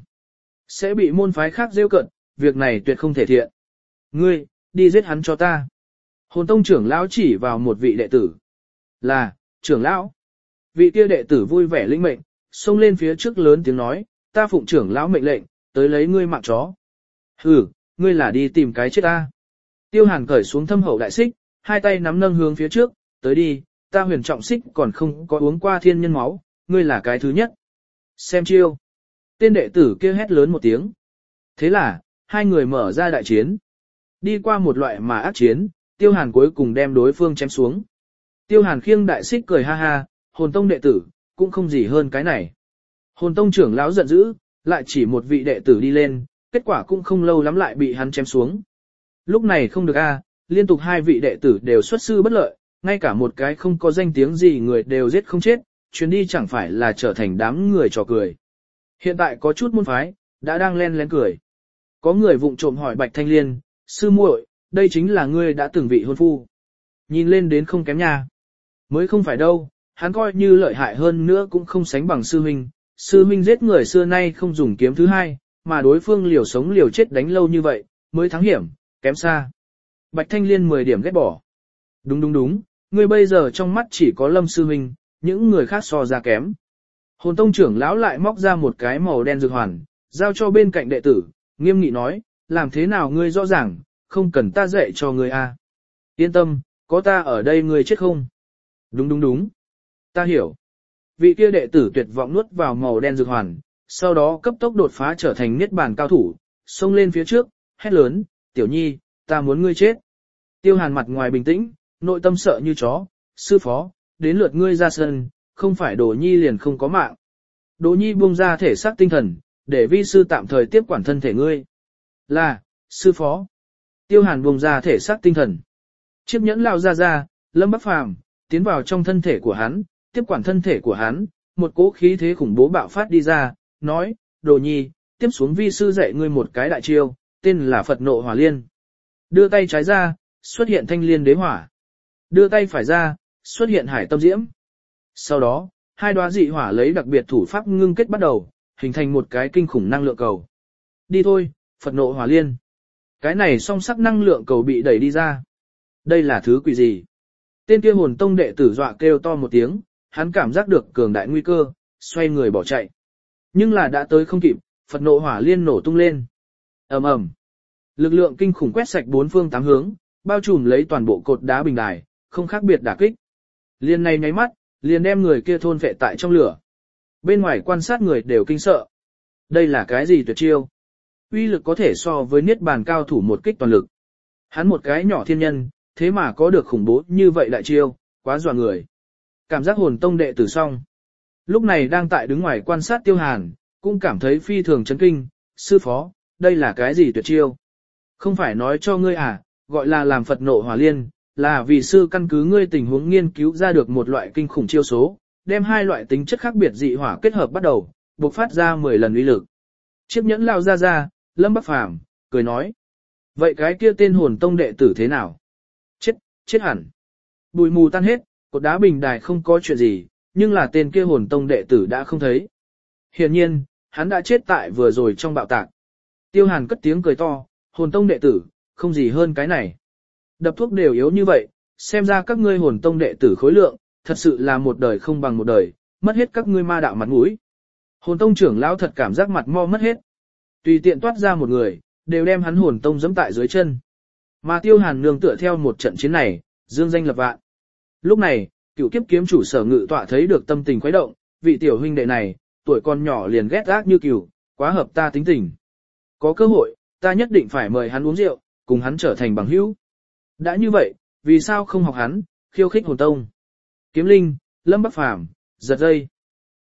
Sẽ bị môn phái khác rêu cận, việc này tuyệt không thể thiện. Ngươi, đi giết hắn cho ta. Hồn tông trưởng lão chỉ vào một vị đệ tử. Là, trưởng lão. Vị kia đệ tử vui vẻ lĩnh mệnh, xông lên phía trước lớn tiếng nói, ta phụng trưởng lão mệnh lệnh, tới lấy ngươi mạng chó. Hừ, ngươi là đi tìm cái chết ta. Tiêu Hàn cởi xuống thâm hậu đại xích, hai tay nắm nâng hướng phía trước, tới đi, ta huyền trọng xích còn không có uống qua thiên nhân máu, ngươi là cái thứ nhất. Xem chiêu. Tên đệ tử kia hét lớn một tiếng. Thế là, hai người mở ra đại chiến. Đi qua một loại mà ác chiến, Tiêu Hàn cuối cùng đem đối phương chém xuống. Tiêu Hàn khiêng đại xích cười ha ha, hồn tông đệ tử, cũng không gì hơn cái này. Hồn tông trưởng lão giận dữ, lại chỉ một vị đệ tử đi lên, kết quả cũng không lâu lắm lại bị hắn chém xuống. Lúc này không được a, liên tục hai vị đệ tử đều xuất sư bất lợi, ngay cả một cái không có danh tiếng gì người đều giết không chết, chuyến đi chẳng phải là trở thành đám người trò cười. Hiện tại có chút môn phái, đã đang len lén cười. Có người vụng trộm hỏi Bạch Thanh Liên, sư muội, đây chính là ngươi đã từng vị hôn phu. Nhìn lên đến không kém nha. Mới không phải đâu, hắn coi như lợi hại hơn nữa cũng không sánh bằng sư huynh. Sư huynh giết người xưa nay không dùng kiếm thứ hai, mà đối phương liều sống liều chết đánh lâu như vậy, mới thắng hiểm, kém xa. Bạch Thanh Liên mười điểm ghét bỏ. Đúng đúng đúng, ngươi bây giờ trong mắt chỉ có Lâm sư huynh, những người khác so ra kém. Hồn tông trưởng lão lại móc ra một cái màu đen dược hoàn, giao cho bên cạnh đệ tử, nghiêm nghị nói, làm thế nào ngươi rõ ràng, không cần ta dạy cho ngươi a. Yên tâm, có ta ở đây ngươi chết không? Đúng đúng đúng. Ta hiểu. Vị kia đệ tử tuyệt vọng nuốt vào màu đen dược hoàn, sau đó cấp tốc đột phá trở thành niết bàn cao thủ, xông lên phía trước, hét lớn, tiểu nhi, ta muốn ngươi chết. Tiêu Hàn mặt ngoài bình tĩnh, nội tâm sợ như chó, sư phó, đến lượt ngươi ra sân, không phải Đồ Nhi liền không có mạng. Đồ Nhi buông ra thể xác tinh thần, để vi sư tạm thời tiếp quản thân thể ngươi. Là, sư phó. Tiêu Hàn buông ra thể xác tinh thần. Chiếc nhẫn lao ra ra, Lâm Bắc Phàm tiến vào trong thân thể của hắn, tiếp quản thân thể của hắn, một cỗ khí thế khủng bố bạo phát đi ra, nói, Đồ Nhi, tiếp xuống vi sư dạy ngươi một cái đại chiêu, tên là Phật nộ hỏa liên. Đưa tay trái ra, xuất hiện thanh liên đế hỏa. Đưa tay phải ra, xuất hiện hải tâm diễm. Sau đó, hai đóa dị hỏa lấy đặc biệt thủ pháp ngưng kết bắt đầu, hình thành một cái kinh khủng năng lượng cầu. Đi thôi, Phật nộ hỏa liên. Cái này song sắc năng lượng cầu bị đẩy đi ra. Đây là thứ quỷ gì? Tên kia hồn tông đệ tử dọa kêu to một tiếng, hắn cảm giác được cường đại nguy cơ, xoay người bỏ chạy. Nhưng là đã tới không kịp, Phật nộ hỏa liên nổ tung lên. Ầm ầm. Lực lượng kinh khủng quét sạch bốn phương tám hướng, bao trùm lấy toàn bộ cột đá bình đài, không khác biệt đả kích. Liên này nháy mắt, liền đem người kia thôn phệ tại trong lửa. Bên ngoài quan sát người đều kinh sợ. Đây là cái gì tuyệt chiêu? Uy lực có thể so với niết bàn cao thủ một kích toàn lực. Hắn một cái nhỏ thiên nhân, thế mà có được khủng bố như vậy đại chiêu, quá dọa người. Cảm giác hồn tông đệ tử xong. Lúc này đang tại đứng ngoài quan sát Tiêu Hàn, cũng cảm thấy phi thường chấn kinh, sư phó, đây là cái gì tuyệt chiêu? Không phải nói cho ngươi à, gọi là làm Phật nộ hỏa liên, là vì sư căn cứ ngươi tình huống nghiên cứu ra được một loại kinh khủng chiêu số, đem hai loại tính chất khác biệt dị hỏa kết hợp bắt đầu, bộc phát ra mười lần uy lực. Chiếc nhẫn lao ra ra, Lâm Bắc Phàm cười nói. Vậy cái kia tên hồn tông đệ tử thế nào? Chết, chết hẳn. Bụi mù tan hết, cột đá bình đài không có chuyện gì, nhưng là tên kia hồn tông đệ tử đã không thấy. Hiển nhiên, hắn đã chết tại vừa rồi trong bạo tạc. Tiêu Hàn cất tiếng cười to, hồn tông đệ tử, không gì hơn cái này. Đập thuốc đều yếu như vậy, xem ra các ngươi hồn tông đệ tử khối lượng, thật sự là một đời không bằng một đời, mất hết các ngươi ma đạo mặt mũi. Hồn tông trưởng lão thật cảm giác mặt mo mất hết. Tùy tiện toát ra một người, đều đem hắn hồn tông giẫm tại dưới chân. Mà Tiêu Hàn nương tựa theo một trận chiến này, dương danh lập vạn. Lúc này, cựu kiếp kiếm chủ Sở Ngự Tọa thấy được tâm tình khuấy động, vị tiểu huynh đệ này, tuổi còn nhỏ liền ghét ác như cừu, quá hợp ta tính tình. Có cơ hội, ta nhất định phải mời hắn uống rượu, cùng hắn trở thành bằng hữu. Đã như vậy, vì sao không học hắn, khiêu khích hồn tông? Kiếm Linh, Lâm Bắc Phàm, giật dây.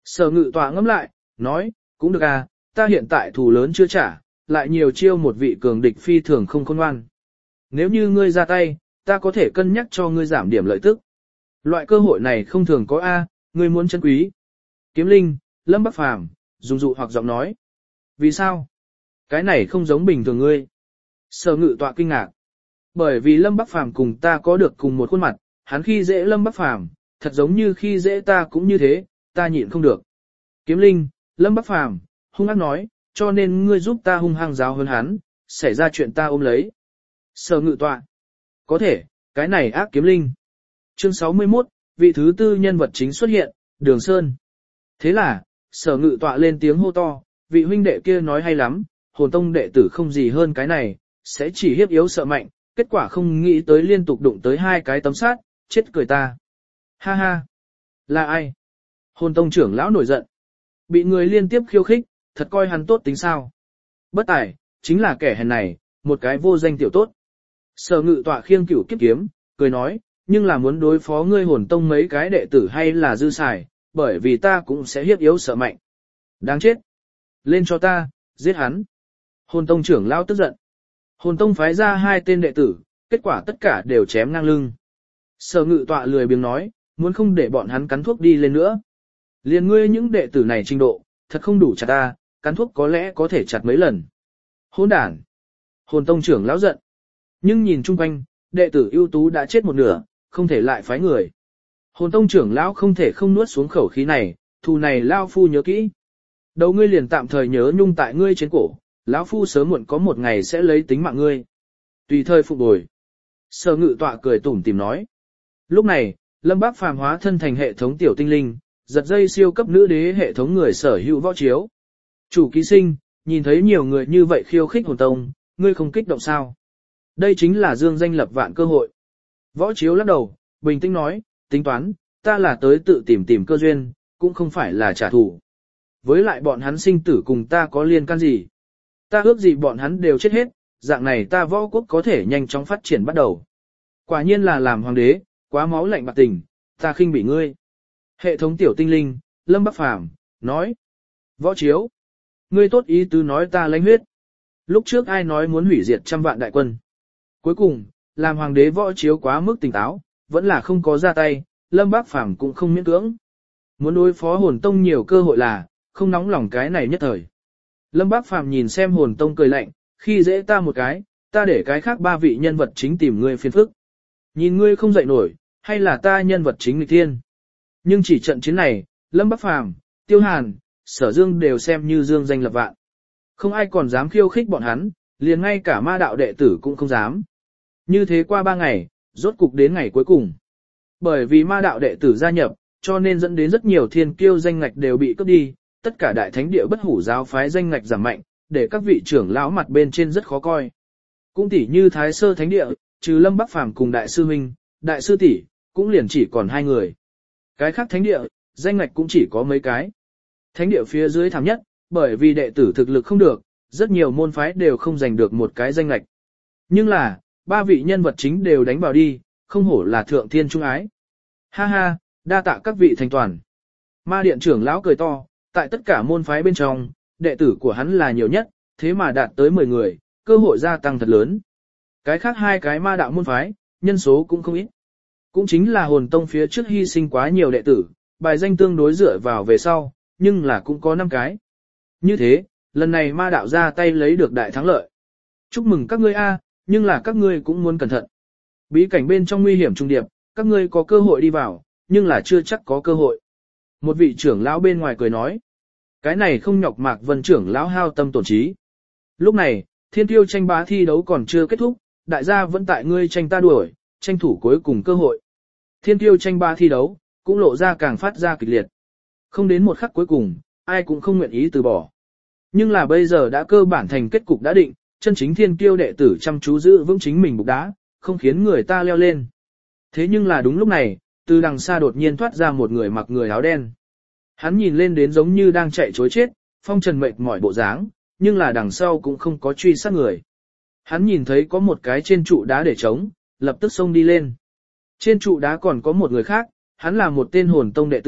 Sở ngự tọa ngẫm lại, nói, cũng được à, ta hiện tại thù lớn chưa trả, lại nhiều chiêu một vị cường địch phi thường không khôn ngoan. Nếu như ngươi ra tay, ta có thể cân nhắc cho ngươi giảm điểm lợi tức. Loại cơ hội này không thường có a, ngươi muốn chân quý. Kiếm Linh, Lâm Bắc Phàm, dùng dụ hoặc giọng nói. Vì sao? Cái này không giống bình thường ngươi. Sở ngự tọa kinh ngạc. Bởi vì Lâm Bắc Phàm cùng ta có được cùng một khuôn mặt, hắn khi dễ Lâm Bắc Phàm, thật giống như khi dễ ta cũng như thế, ta nhịn không được. Kiếm Linh, Lâm Bắc Phàm, hung ác nói, cho nên ngươi giúp ta hung hăng giáo hơn hắn, xảy ra chuyện ta ôm lấy. Sở ngự tọa. Có thể, cái này ác Kiếm Linh. Chương sáu mươi mốt, vị thứ tư nhân vật chính xuất hiện, Đường Sơn. Thế là, sở ngự tọa lên tiếng hô to, vị huynh đệ kia nói hay lắm, hồn tông đệ tử không gì hơn cái này, sẽ chỉ hiếp yếu sợ mạnh, kết quả không nghĩ tới liên tục đụng tới hai cái tấm sát, chết cười ta. Ha ha, là ai? Hồn tông trưởng lão nổi giận. Bị người liên tiếp khiêu khích, thật coi hắn tốt tính sao. Bất tài, chính là kẻ hèn này, một cái vô danh tiểu tốt. Sở ngự tọa khiêng cửu kiếp kiếm, cười nói, nhưng là muốn đối phó ngươi hồn tông mấy cái đệ tử hay là dư xài, bởi vì ta cũng sẽ hiếp yếu sợ mạnh. Đáng chết. Lên cho ta, giết hắn. Hồn tông trưởng lão tức giận. Hồn tông phái ra hai tên đệ tử, kết quả tất cả đều chém ngang lưng. Sở ngự tọa lười biếng nói, muốn không để bọn hắn cắn thuốc đi lên nữa. Liền ngươi những đệ tử này trình độ, thật không đủ chặt ta, cắn thuốc có lẽ có thể chặt mấy lần. Hỗn đản. Hồn tông trưởng lão giận. Nhưng nhìn chung quanh, đệ tử ưu tú đã chết một nửa, không thể lại phái người. Hồn tông trưởng lão không thể không nuốt xuống khẩu khí này, thù này lão phu nhớ kỹ. Đầu ngươi liền tạm thời nhớ nhung tại ngươi trên cổ, lão phu sớm muộn có một ngày sẽ lấy tính mạng ngươi. Tùy thời phục bồi. Sở ngự tọa cười tủm tỉm nói. Lúc này, Lâm Bác Phàm hóa thân thành hệ thống tiểu tinh linh, giật dây siêu cấp nữ đế hệ thống người sở hữu võ chiếu. Chủ ký sinh, nhìn thấy nhiều người như vậy khiêu khích hồn tông, ngươi không kích động sao? Đây chính là dương danh lập vạn cơ hội. Võ chiếu lắc đầu, bình tĩnh nói, tính toán, ta là tới tự tìm tìm cơ duyên, cũng không phải là trả thù. Với lại bọn hắn sinh tử cùng ta có liên can gì? Ta ước gì bọn hắn đều chết hết, dạng này ta võ quốc có thể nhanh chóng phát triển bắt đầu. Quả nhiên là làm hoàng đế, quá máu lạnh bạc tình, ta khinh bị ngươi. Hệ thống tiểu tinh linh, Lâm Bắc Phàm nói. Võ chiếu. Ngươi tốt ý tứ nói ta lãnh huyết. Lúc trước ai nói muốn hủy diệt trăm vạn đại quân. Cuối cùng, làm hoàng đế võ chiếu quá mức tỉnh táo, vẫn là không có ra tay, Lâm Bắc Phàm cũng không miễn cưỡng. Muốn đối phó hồn tông nhiều cơ hội là, không nóng lòng cái này nhất thời. Lâm Bắc Phàm nhìn xem hồn tông cười lạnh, khi dễ ta một cái, ta để cái khác ba vị nhân vật chính tìm ngươi phiền phức. Nhìn ngươi không dậy nổi, hay là ta nhân vật chính nghịch thiên. Nhưng chỉ trận chiến này, Lâm Bắc Phàm, Tiêu Hàn, Sở Dương đều xem như dương danh lập vạn. Không ai còn dám khiêu khích bọn hắn, liền ngay cả ma đạo đệ tử cũng không dám. Như thế qua ba ngày, rốt cục đến ngày cuối cùng. Bởi vì ma đạo đệ tử gia nhập, cho nên dẫn đến rất nhiều thiên kiêu danh ngạch đều bị cướp đi, tất cả đại thánh địa bất hủ giáo phái danh ngạch giảm mạnh, để các vị trưởng lão mặt bên trên rất khó coi. Cũng tỉ như Thái Sơ Thánh Địa, trừ Lâm Bắc Phàm cùng đại sư huynh, đại sư tỷ, cũng liền chỉ còn hai người. Cái khác thánh địa, danh ngạch cũng chỉ có mấy cái. Thánh địa phía dưới thảm nhất, bởi vì đệ tử thực lực không được, rất nhiều môn phái đều không giành được một cái danh ngạch. Nhưng là, ba vị nhân vật chính đều đánh vào đi, không hổ là thượng thiên trung ái. Ha ha, đa tạ các vị thành toàn. Ma điện trưởng lão cười to, tại tất cả môn phái bên trong, đệ tử của hắn là nhiều nhất, thế mà đạt tới mười người, cơ hội gia tăng thật lớn. Cái khác hai cái ma đạo môn phái, nhân số cũng không ít. Cũng chính là hồn tông phía trước hy sinh quá nhiều đệ tử, bài danh tương đối dựa vào về sau, nhưng là cũng có năm cái. Như thế, lần này ma đạo ra tay lấy được đại thắng lợi. Chúc mừng các ngươi a, nhưng là các ngươi cũng muốn cẩn thận. Bí cảnh bên trong nguy hiểm trung điệp, các ngươi có cơ hội đi vào, nhưng là chưa chắc có cơ hội. Một vị trưởng lão bên ngoài cười nói. Cái này không nhọc Mạc Vân trưởng lão hao tâm tổn trí. Lúc này, thiên tiêu tranh bá thi đấu còn chưa kết thúc, đại gia vẫn tại ngươi tranh ta đuổi, tranh thủ cuối cùng cơ hội. Thiên tiêu tranh bá thi đấu, cũng lộ ra càng phát ra kịch liệt. Không đến một khắc cuối cùng, ai cũng không nguyện ý từ bỏ. Nhưng là bây giờ đã cơ bản thành kết cục đã định, chân chính thiên tiêu đệ tử chăm chú giữ vững chính mình bục đá, không khiến người ta leo lên. Thế nhưng là đúng lúc này, từ đằng xa đột nhiên thoát ra một người mặc người áo đen. Hắn nhìn lên đến giống như đang chạy trối chết, phong trần mệt mỏi bộ dáng, nhưng là đằng sau cũng không có truy sát người. Hắn nhìn thấy có một cái trên trụ đá để trống, lập tức xông đi lên. Trên trụ đá còn có một người khác, hắn là một tên hồn tông đệ tử,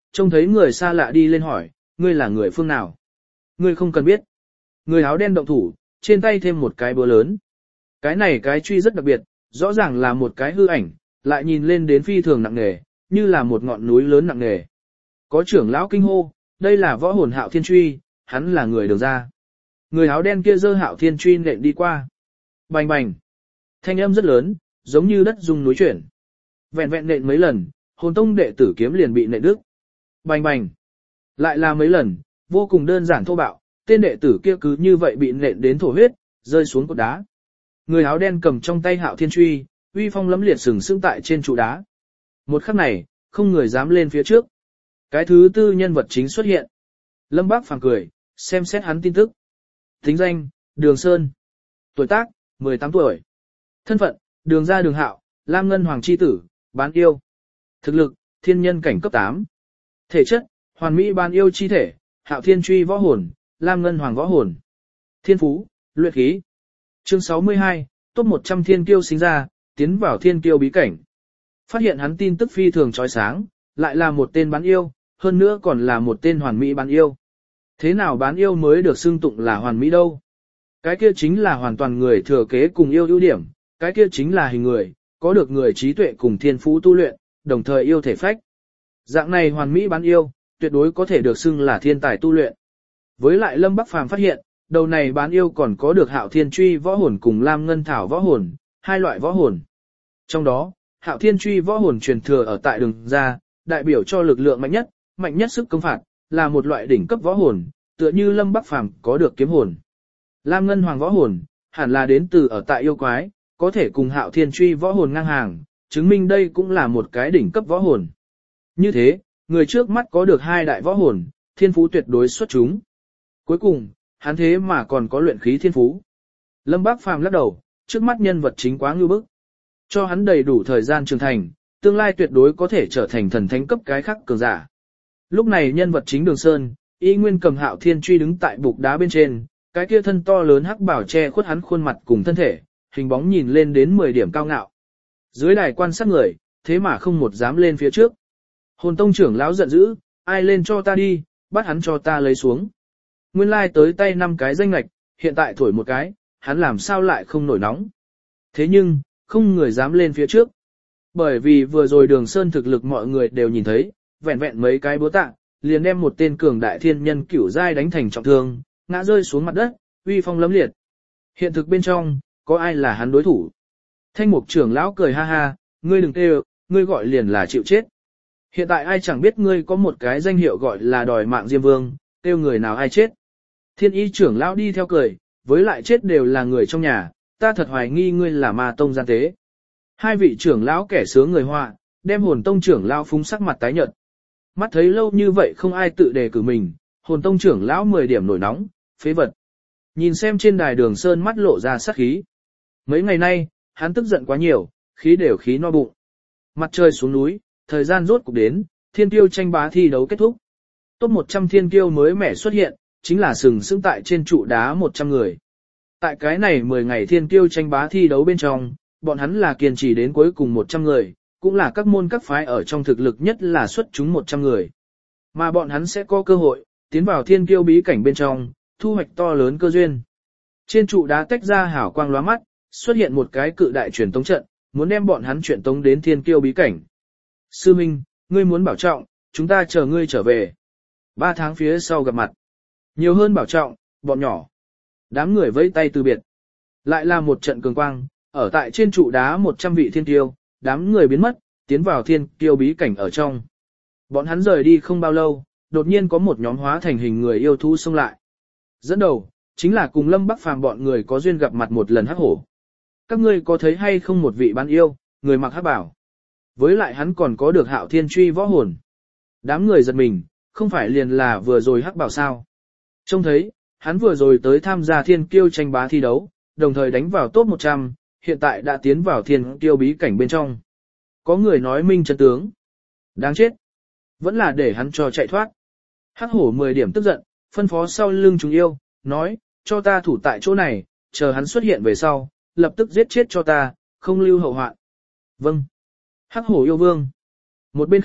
trông thấy người xa lạ đi lên hỏi, ngươi là người phương nào? Ngươi không cần biết. Người áo đen động thủ, trên tay thêm một cái búa lớn. Cái này cái truy rất đặc biệt, rõ ràng là một cái hư ảnh, lại nhìn lên đến phi thường nặng nề, như là một ngọn núi lớn nặng nề. Có trưởng lão kinh hô, đây là võ hồn Hạo Thiên truy, hắn là người Đường gia. Người áo đen kia giơ Hạo Thiên truy nện đi qua. Bành bành. Thanh âm rất lớn, giống như đất rung núi chuyển. Vẹn vẹn nện mấy lần, hồn tông đệ tử kiếm liền bị nện đứt. Bành bành. Lại là mấy lần, vô cùng đơn giản thô bạo, tên đệ tử kia cứ như vậy bị nện đến thổ huyết, rơi xuống cột đá. Người áo đen cầm trong tay Hạo Thiên truy, uy phong lẫm liệt sừng sững tại trên trụ đá. Một khắc này, không người dám lên phía trước. Cái thứ tư nhân vật chính xuất hiện. Lâm Bác Phàm cười, xem xét hắn tin tức. Tính danh, Đường Sơn. Tuổi tác, mười tám tuổi. Thân phận, Đường gia Đường Hạo, Lam Ngân Hoàng chi tử, bán yêu. Thực lực, thiên nhân cảnh cấp tám. Thể chất, hoàn mỹ bán yêu chi thể, Hạo Thiên truy võ hồn, Lam Ngân Hoàng võ hồn. Thiên phú, luyện khí. Chương sáu mươi hai, top một trăm thiên kiêu sinh ra, tiến vào thiên kiêu bí cảnh. Phát hiện hắn tin tức phi thường chói sáng, lại là một tên bán yêu, hơn nữa còn là một tên hoàn mỹ bán yêu. Thế nào bán yêu mới được xưng tụng là hoàn mỹ đâu? Cái kia chính là hoàn toàn người thừa kế cùng yêu ưu điểm, cái kia chính là hình người, có được người trí tuệ cùng thiên phú tu luyện, đồng thời yêu thể phách. Dạng này hoàn mỹ bán yêu, tuyệt đối có thể được xưng là thiên tài tu luyện. Với lại Lâm Bắc Phàm phát hiện, đầu này bán yêu còn có được Hạo Thiên truy võ hồn cùng Lam Ngân Thảo võ hồn, hai loại võ hồn. Trong đó, Hạo Thiên truy võ hồn truyền thừa ở tại Đường gia, đại biểu cho lực lượng mạnh nhất, mạnh nhất sức công phạt, là một loại đỉnh cấp võ hồn, tựa như Lâm Bắc Phàm có được kiếm hồn. Lam Ngân Hoàng võ hồn, hẳn là đến từ ở tại yêu quái, có thể cùng Hạo Thiên truy võ hồn ngang hàng, chứng minh đây cũng là một cái đỉnh cấp võ hồn. Như thế, người trước mắt có được hai đại võ hồn, thiên phú tuyệt đối xuất chúng. Cuối cùng, hắn thế mà còn có luyện khí thiên phú. Lâm Bác Phàm lắc đầu, trước mắt nhân vật chính quá ngưu bức. Cho hắn đầy đủ thời gian trưởng thành, tương lai tuyệt đối có thể trở thành thần thánh cấp cái khác cường giả. Lúc này nhân vật chính Đường Sơn, y nguyên cầm Hạo Thiên truy đứng tại bục đá bên trên, cái kia thân to lớn hắc bảo che khuất hắn khuôn mặt cùng thân thể, hình bóng nhìn lên đến mười điểm cao ngạo. Dưới đài quan sát người, thế mà không một dám lên phía trước. Hồn tông trưởng lão giận dữ, ai lên cho ta đi, bắt hắn cho ta lấy xuống. Nguyên lai tới tay năm cái danh lạch, hiện tại thổi một cái, hắn làm sao lại không nổi nóng. Thế nhưng, không người dám lên phía trước. Bởi vì vừa rồi Đường Sơn thực lực mọi người đều nhìn thấy, vẹn vẹn mấy cái búa tạ, liền đem một tên cường đại thiên nhân cửu giai đánh thành trọng thương, ngã rơi xuống mặt đất, uy phong lấm liệt. Hiện thực bên trong, có ai là hắn đối thủ? Thanh mục trưởng lão cười ha ha, ngươi đừng kêu, ngươi gọi liền là chịu chết. Hiện tại ai chẳng biết ngươi có một cái danh hiệu gọi là đòi mạng Diêm Vương, kêu người nào ai chết. Thiên y trưởng lão đi theo cười, với lại chết đều là người trong nhà, ta thật hoài nghi ngươi là ma tông gian tế. Hai vị trưởng lão kẻ sướng người họa, đem hồn tông trưởng lão phúng sắc mặt tái nhợt. Mắt thấy lâu như vậy không ai tự đề cử mình, hồn tông trưởng lão mười điểm nổi nóng, phế vật. Nhìn xem trên đài Đường Sơn mắt lộ ra sát khí. Mấy ngày nay, hắn tức giận quá nhiều, khí đều khí no bụng. Mặt trời xuống núi, thời gian rốt cục đến, thiên kiêu tranh bá thi đấu kết thúc. Top một trăm thiên kiêu mới mẻ xuất hiện, chính là sừng sững tại trên trụ đá một trăm người. Tại cái này mười ngày thiên kiêu tranh bá thi đấu bên trong, bọn hắn là kiên trì đến cuối cùng một trăm người, cũng là các môn các phái ở trong thực lực nhất là xuất chúng một trăm người. Mà bọn hắn sẽ có cơ hội, tiến vào thiên kiêu bí cảnh bên trong, thu hoạch to lớn cơ duyên. Trên trụ đá tách ra hào quang lóa mắt, xuất hiện một cái cự đại truyền tống trận, muốn đem bọn hắn truyền tống đến thiên kiêu bí cảnh. Sư Minh, ngươi muốn bảo trọng, chúng ta chờ ngươi trở về. Ba tháng phía sau gặp mặt. Nhiều hơn bảo trọng, bọn nhỏ. Đám người vẫy tay từ biệt. Lại là một trận cường quang, ở tại trên trụ đá một trăm vị thiên kiêu, đám người biến mất, tiến vào thiên kiêu bí cảnh ở trong. Bọn hắn rời đi không bao lâu, đột nhiên có một nhóm hóa thành hình người yêu thú xông lại. Dẫn đầu, chính là cùng Lâm Bắc Phàm bọn người có duyên gặp mặt một lần hắc hổ. Các ngươi có thấy hay không một vị bán yêu, người mặc hắc bảo. Với lại hắn còn có được Hạo Thiên truy võ hồn. Đám người giật mình, không phải liền là vừa rồi hắc bảo sao. Trông thấy, hắn vừa rồi tới tham gia thiên kiêu tranh bá thi đấu, đồng thời đánh vào top một trăm, hiện tại đã tiến vào thiên kiêu bí cảnh bên trong. Có người nói minh chân tướng. Đáng chết. Vẫn là để hắn cho chạy thoát. Hắc hổ mười điểm tức giận, phân phó sau lưng chúng yêu, nói, cho ta thủ tại chỗ này, chờ hắn xuất hiện về sau, lập tức giết chết cho ta, không lưu hậu hoạn. Vâng. Hắc hổ yêu vương. Một bên khác,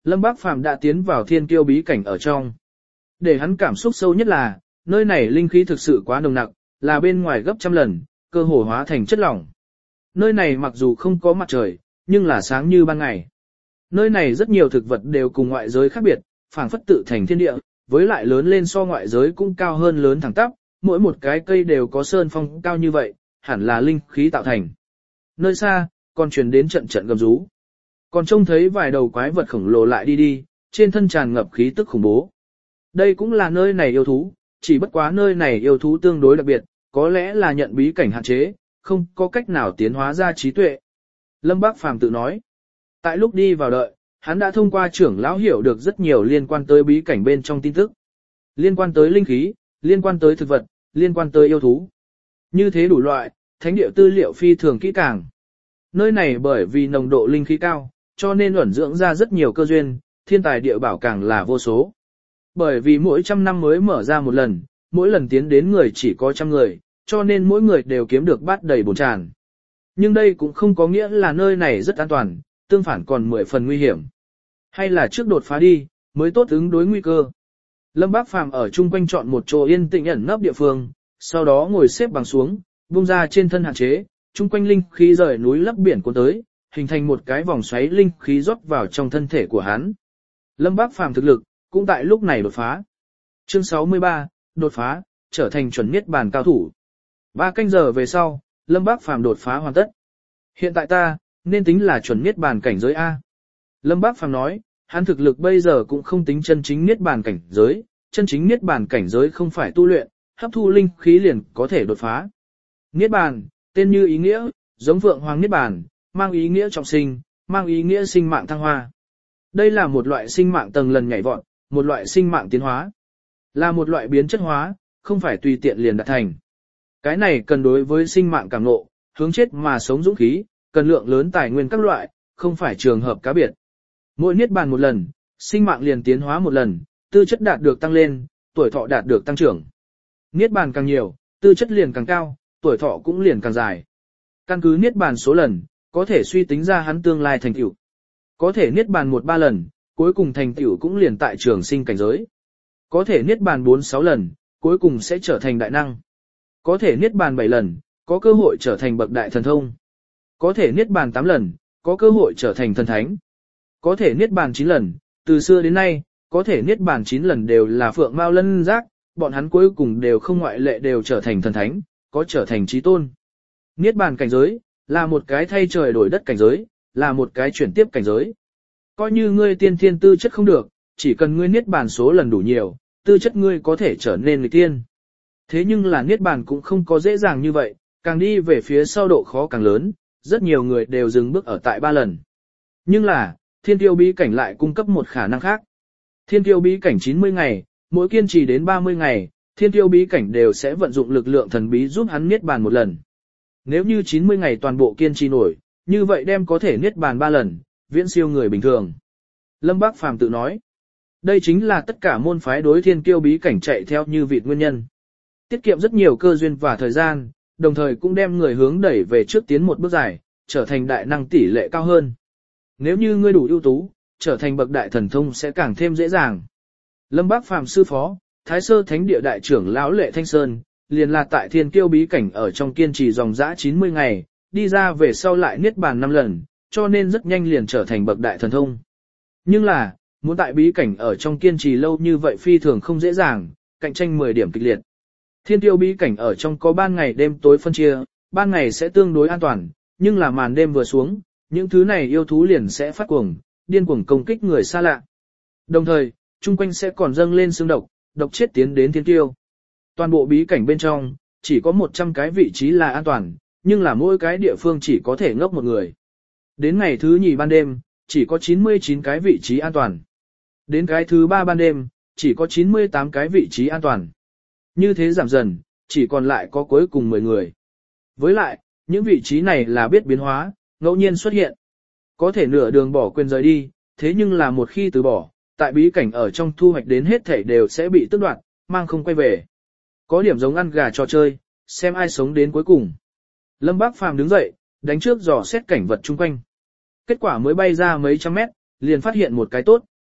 Lâm Bác Phàm đã tiến vào thiên kiêu bí cảnh ở trong. Để hắn cảm xúc sâu nhất là, nơi này linh khí thực sự quá nồng nặc, là bên ngoài gấp trăm lần, cơ hồ hóa thành chất lỏng. Nơi này mặc dù không có mặt trời, nhưng là sáng như ban ngày. Nơi này rất nhiều thực vật đều cùng ngoại giới khác biệt, phảng phất tự thành thiên địa, với lại lớn lên so ngoại giới cũng cao hơn lớn thẳng tắp, mỗi một cái cây đều có sơn phong cao như vậy, hẳn là linh khí tạo thành. Nơi xa, còn truyền đến trận trận gầm rú. Còn trông thấy vài đầu quái vật khổng lồ lại đi đi, trên thân tràn ngập khí tức khủng bố. Đây cũng là nơi này yêu thú, chỉ bất quá nơi này yêu thú tương đối đặc biệt, có lẽ là nhận bí cảnh hạn chế, không có cách nào tiến hóa ra trí tuệ. Lâm Bác Phàm tự nói. Tại lúc đi vào đợi, hắn đã thông qua trưởng lão hiểu được rất nhiều liên quan tới bí cảnh bên trong tin tức. Liên quan tới linh khí, liên quan tới thực vật, liên quan tới yêu thú. Như thế đủ loại, thánh địa tư liệu phi thường kỹ càng. Nơi này bởi vì nồng độ linh khí cao, cho nên ẩn dưỡng ra rất nhiều cơ duyên, thiên tài địa bảo càng là vô số. Bởi vì mỗi trăm năm mới mở ra một lần, mỗi lần tiến đến người chỉ có trăm người, cho nên mỗi người đều kiếm được bát đầy bồn tràn. Nhưng đây cũng không có nghĩa là nơi này rất an toàn, tương phản còn mười phần nguy hiểm. Hay là trước đột phá đi, mới tốt ứng đối nguy cơ. Lâm Bác Phàm ở chung quanh chọn một chỗ yên tĩnh ẩn nấp địa phương, sau đó ngồi xếp bằng xuống, buông ra trên thân hạn chế, chung quanh linh khí rời núi lấp biển cuốn tới, hình thành một cái vòng xoáy linh khí rót vào trong thân thể của hắn. Lâm Bác Phàm thực lực cũng tại lúc này đột phá. Chương sáu mươi ba, đột phá, trở thành chuẩn niết bàn cao thủ. Ba canh giờ về sau, Lâm Bác Phàm đột phá hoàn tất. Hiện tại ta, nên tính là chuẩn niết bàn cảnh giới A. Lâm Bác Phàm nói, hắn thực lực bây giờ cũng không tính chân chính niết bàn cảnh giới, chân chính niết bàn cảnh giới không phải tu luyện, hấp thu linh khí liền có thể đột phá. Niết bàn, tên như ý nghĩa, giống vượng hoàng niết bàn, mang ý nghĩa trọng sinh, mang ý nghĩa sinh mạng thăng hoa. Đây là một loại sinh mạng tầng lần nhảy vọt, một loại sinh mạng tiến hóa. Là một loại biến chất hóa, không phải tùy tiện liền đạt thành. Cái này cần đối với sinh mạng cảm ngộ, hướng chết mà sống dũng khí, cần lượng lớn tài nguyên các loại, không phải trường hợp cá biệt. Mỗi niết bàn một lần, sinh mạng liền tiến hóa một lần, tư chất đạt được tăng lên, tuổi thọ đạt được tăng trưởng. Niết bàn càng nhiều, tư chất liền càng cao, tuổi thọ cũng liền càng dài. Căn cứ niết bàn số lần, có thể suy tính ra hắn tương lai thành tựu. Có thể niết bàn một ba lần, cuối cùng thành tựu cũng liền tại trường sinh cảnh giới. Có thể niết bàn bốn sáu lần, cuối cùng sẽ trở thành đại năng. Có thể niết bàn bảy lần, có cơ hội trở thành bậc đại thần thông. Có thể niết bàn tám lần, có cơ hội trở thành thần thánh. Có thể niết bàn chín lần, từ xưa đến nay, có thể niết bàn chín lần đều là phượng mao lân giác, bọn hắn cuối cùng đều không ngoại lệ đều trở thành thần thánh, có trở thành chí tôn. Niết bàn cảnh giới, là một cái thay trời đổi đất cảnh giới, là một cái chuyển tiếp cảnh giới. Coi như ngươi tiên thiên tư chất không được, chỉ cần ngươi niết bàn số lần đủ nhiều, tư chất ngươi có thể trở nên người tiên. Thế nhưng là niết bàn cũng không có dễ dàng như vậy, càng đi về phía sau độ khó càng lớn, rất nhiều người đều dừng bước ở tại ba lần. Nhưng là, thiên tiêu bí cảnh lại cung cấp một khả năng khác. Thiên tiêu bí cảnh chín mươi ngày, mỗi kiên trì đến ba mươi ngày, thiên tiêu bí cảnh đều sẽ vận dụng lực lượng thần bí giúp hắn niết bàn một lần. Nếu như chín mươi ngày toàn bộ kiên trì nổi, như vậy đem có thể niết bàn ba lần, viễn siêu người bình thường. Lâm Bác Phàm tự nói, đây chính là tất cả môn phái đối thiên kiêu bí cảnh chạy theo như vịt nguyên nhân. Tiết kiệm rất nhiều cơ duyên và thời gian, đồng thời cũng đem người hướng đẩy về trước tiến một bước dài, trở thành đại năng tỷ lệ cao hơn. Nếu như ngươi đủ ưu tú, trở thành bậc đại thần thông sẽ càng thêm dễ dàng. Lâm Bác Phàm sư phó, Thái Sơ Thánh Địa đại trưởng lão Lệ Thanh Sơn, liền là tại thiên kiêu bí cảnh ở trong kiên trì dòng dã chín mươi ngày, đi ra về sau lại niết bàn năm lần, cho nên rất nhanh liền trở thành bậc đại thần thông. Nhưng là, muốn tại bí cảnh ở trong kiên trì lâu như vậy phi thường không dễ dàng, cạnh tranh mười điểm kịch liệt. Thiên tiêu bí cảnh ở trong có ban ngày đêm tối phân chia, ban ngày sẽ tương đối an toàn, nhưng là màn đêm vừa xuống, những thứ này yêu thú liền sẽ phát cuồng, điên cuồng công kích người xa lạ. Đồng thời, chung quanh sẽ còn dâng lên xương độc, độc chết tiến đến thiên tiêu. Toàn bộ bí cảnh bên trong, chỉ có một trăm cái vị trí là an toàn, nhưng là mỗi cái địa phương chỉ có thể ngốc một người. Đến ngày thứ nhì ban đêm, chỉ có chín mươi chín cái vị trí an toàn. Đến cái thứ ba ban đêm, chỉ có chín mươi tám cái vị trí an toàn. Như thế giảm dần, chỉ còn lại có cuối cùng mười người. Với lại, những vị trí này là biết biến hóa, ngẫu nhiên xuất hiện. Có thể nửa đường bỏ quên rời đi, thế nhưng là một khi từ bỏ, tại bí cảnh ở trong thu hoạch đến hết thảy đều sẽ bị tước đoạt, mang không quay về. Có điểm giống ăn gà trò chơi, xem ai sống đến cuối cùng. Lâm Bác Phàm đứng dậy, đánh trước dò xét cảnh vật chung quanh. Kết quả mới bay ra mấy trăm mét, liền phát hiện một cái tốt,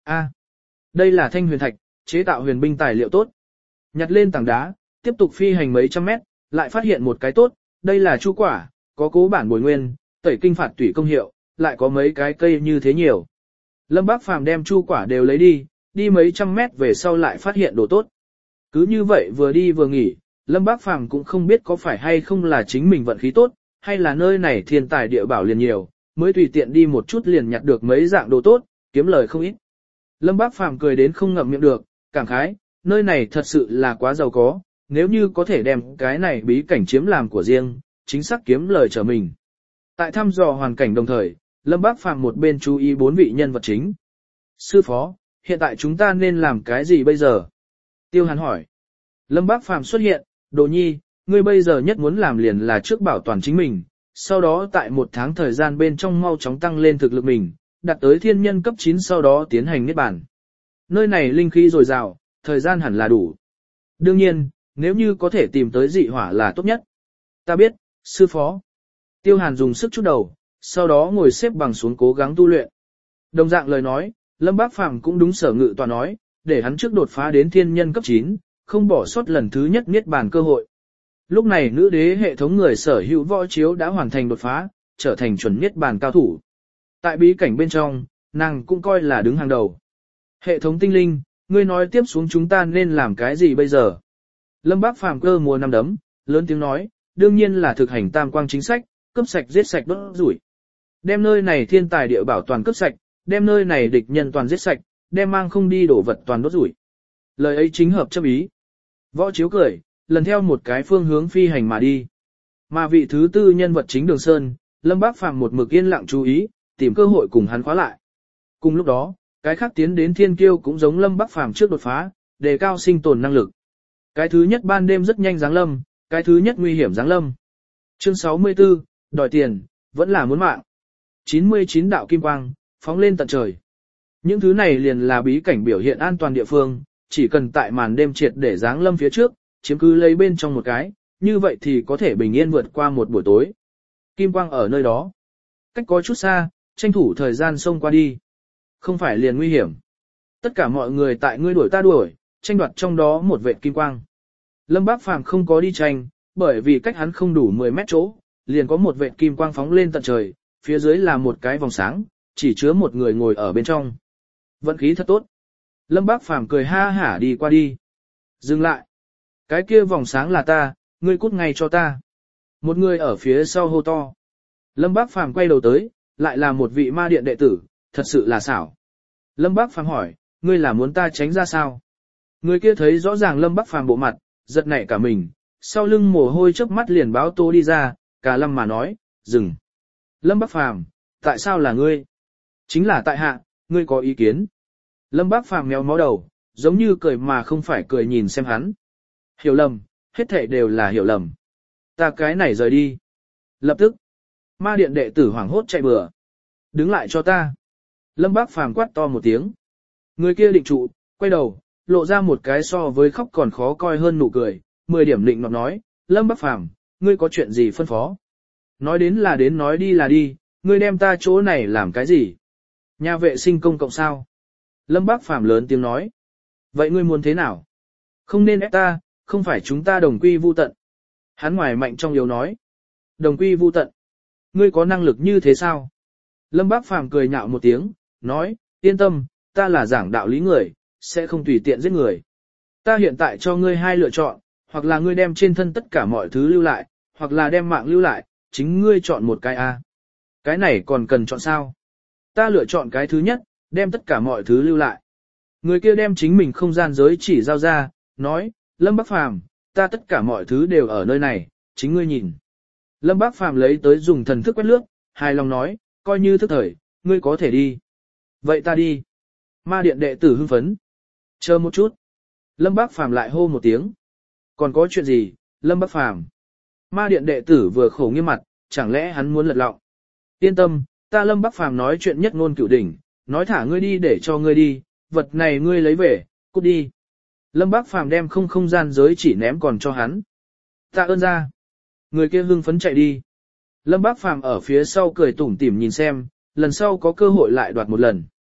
A, đây là thanh huyền thạch, chế tạo huyền binh tài liệu tốt. Nhặt lên tảng đá, tiếp tục phi hành mấy trăm mét, lại phát hiện một cái tốt, đây là chu quả, có cố bản bồi nguyên, tẩy kinh phạt tủy công hiệu, lại có mấy cái cây như thế nhiều. Lâm Bác Phàm đem chu quả đều lấy đi, đi mấy trăm mét về sau lại phát hiện đồ tốt. Cứ như vậy vừa đi vừa nghỉ, Lâm Bác Phàm cũng không biết có phải hay không là chính mình vận khí tốt, hay là nơi này thiên tài địa bảo liền nhiều, mới tùy tiện đi một chút liền nhặt được mấy dạng đồ tốt, kiếm lời không ít. Lâm Bác Phàm cười đến không ngậm miệng được, cảm khái, nơi này thật sự là quá giàu có, nếu như có thể đem cái này bí cảnh chiếm làm của riêng, chính xác kiếm lời trở mình. Tại thăm dò hoàn cảnh đồng thời, Lâm Bác Phàm một bên chú ý bốn vị nhân vật chính. Sư phó, hiện tại chúng ta nên làm cái gì bây giờ? Tiêu Hàn hỏi. Lâm Bác Phàm xuất hiện, Đồ Nhi, ngươi bây giờ nhất muốn làm liền là trước bảo toàn chính mình, sau đó tại một tháng thời gian bên trong mau chóng tăng lên thực lực mình, đạt tới thiên nhân cấp chín sau đó tiến hành niết bàn. Nơi này linh khí dồi dào, thời gian hẳn là đủ. Đương nhiên, nếu như có thể tìm tới dị hỏa là tốt nhất. Ta biết, sư phó. Tiêu Hàn dùng sức chút đầu, sau đó ngồi xếp bằng xuống cố gắng tu luyện. Đồng dạng lời nói, Lâm Bác Phàm cũng đúng sở ngự tòa nói, để hắn trước đột phá đến thiên nhân cấp chín, không bỏ sót lần thứ nhất niết bàn cơ hội. Lúc này nữ đế hệ thống người sở hữu võ chiếu đã hoàn thành đột phá, trở thành chuẩn niết bàn cao thủ. Tại bí cảnh bên trong, nàng cũng coi là đứng hàng đầu. Hệ thống tinh linh, ngươi nói tiếp xuống chúng ta nên làm cái gì bây giờ? Lâm Bác Phàm cơ mùa năm đấm, lớn tiếng nói, đương nhiên là thực hành tam quang chính sách, cướp sạch giết sạch đốt rủi. Đem nơi này thiên tài địa bảo toàn cướp sạch, đem nơi này địch nhân toàn giết sạch, đem mang không đi đổ vật toàn đốt rủi. Lời ấy chính hợp chấp ý. Võ chiếu cười, lần theo một cái phương hướng phi hành mà đi. Mà vị thứ tư nhân vật chính Đường Sơn, Lâm Bác Phàm một mực yên lặng chú ý, tìm cơ hội cùng hắn khóa lại. Cùng lúc đó, cái khác tiến đến thiên kiêu cũng giống Lâm Bác Phàm trước đột phá, đề cao sinh tồn năng lực. Cái thứ nhất ban đêm rất nhanh giáng lâm, cái thứ nhất nguy hiểm giáng lâm. Chương sáu mươi tư, đòi tiền, vẫn là muốn mạng. chín mươi chín đạo kim quang, phóng lên tận trời. Những thứ này liền là bí cảnh biểu hiện an toàn địa phương, chỉ cần tại màn đêm triệt để giáng lâm phía trước, chiếm cứ lấy bên trong một cái, như vậy thì có thể bình yên vượt qua một buổi tối. Kim quang ở nơi đó. Cách có chút xa, tranh thủ thời gian xông qua đi. Không phải liền nguy hiểm. Tất cả mọi người tại ngươi đuổi ta đuổi, tranh đoạt trong đó một vệt kim quang. Lâm Bác Phàm không có đi tranh, bởi vì cách hắn không đủ mười mét chỗ, liền có một vệt kim quang phóng lên tận trời, phía dưới là một cái vòng sáng, chỉ chứa một người ngồi ở bên trong. Vận khí thật tốt. Lâm Bác Phàm cười ha hả đi qua đi. Dừng lại. Cái kia vòng sáng là ta, ngươi cút ngay cho ta. Một người ở phía sau hô to. Lâm Bác Phàm quay đầu tới, lại là một vị ma điện đệ tử, thật sự là xảo. Lâm Bác Phàm hỏi, ngươi là muốn ta tránh ra sao? Người kia thấy rõ ràng Lâm Bác Phàm bộ mặt, giật nảy cả mình, sau lưng mồ hôi chớp mắt liền báo tố đi ra, cả lâm mà nói, dừng. Lâm Bác Phàm, tại sao là ngươi? Chính là tại hạ, ngươi có ý kiến. Lâm Bác Phàm méo mó đầu, giống như cười mà không phải cười nhìn xem hắn. Hiểu lầm, hết thảy đều là hiểu lầm. Ta cái này rời đi. Lập tức, ma điện đệ tử hoảng hốt chạy bừa. Đứng lại cho ta. Lâm Bác Phàm quát to một tiếng. Người kia định trụ, quay đầu, lộ ra một cái so với khóc còn khó coi hơn nụ cười, mười điểm định nọt nói, Lâm Bác Phàm, ngươi có chuyện gì phân phó? Nói đến là đến nói đi là đi, ngươi đem ta chỗ này làm cái gì? Nhà vệ sinh công cộng sao? Lâm Bác Phàm lớn tiếng nói. Vậy ngươi muốn thế nào? Không nên ép ta, không phải chúng ta đồng quy vu tận. Hắn ngoài mạnh trong yếu nói. Đồng quy vu tận. Ngươi có năng lực như thế sao? Lâm Bác Phàm cười nhạo một tiếng, nói, yên tâm, ta là giảng đạo lý người, sẽ không tùy tiện giết người. Ta hiện tại cho ngươi hai lựa chọn, hoặc là ngươi đem trên thân tất cả mọi thứ lưu lại, hoặc là đem mạng lưu lại, chính ngươi chọn một cái a. Cái này còn cần chọn sao? Ta lựa chọn cái thứ nhất, đem tất cả mọi thứ lưu lại. Người kia đem chính mình không gian giới chỉ giao ra, nói, Lâm Bác Phàm, ta tất cả mọi thứ đều ở nơi này, chính ngươi nhìn. Lâm Bác Phàm lấy tới dùng thần thức quét lướt, hài lòng nói, coi như thức thời, ngươi có thể đi. Vậy ta đi. Ma điện đệ tử hưng phấn. Chờ một chút. Lâm Bác Phàm lại hô một tiếng. Còn có chuyện gì, Lâm Bác Phàm? Ma điện đệ tử vừa khổ nghiêm mặt, chẳng lẽ hắn muốn lật lọng? Yên tâm, ta Lâm Bác Phàm nói chuyện nhất ngôn cửu đỉnh, nói thả ngươi đi để cho ngươi đi, vật này ngươi lấy về, cút đi. Lâm Bác Phàm đem không không gian giới chỉ ném còn cho hắn. Tạ ơn ra. Người kia hưng phấn chạy đi. Lâm Bác Phàm ở phía sau cười tủm tỉm nhìn xem, lần sau có cơ hội lại đoạt một lần.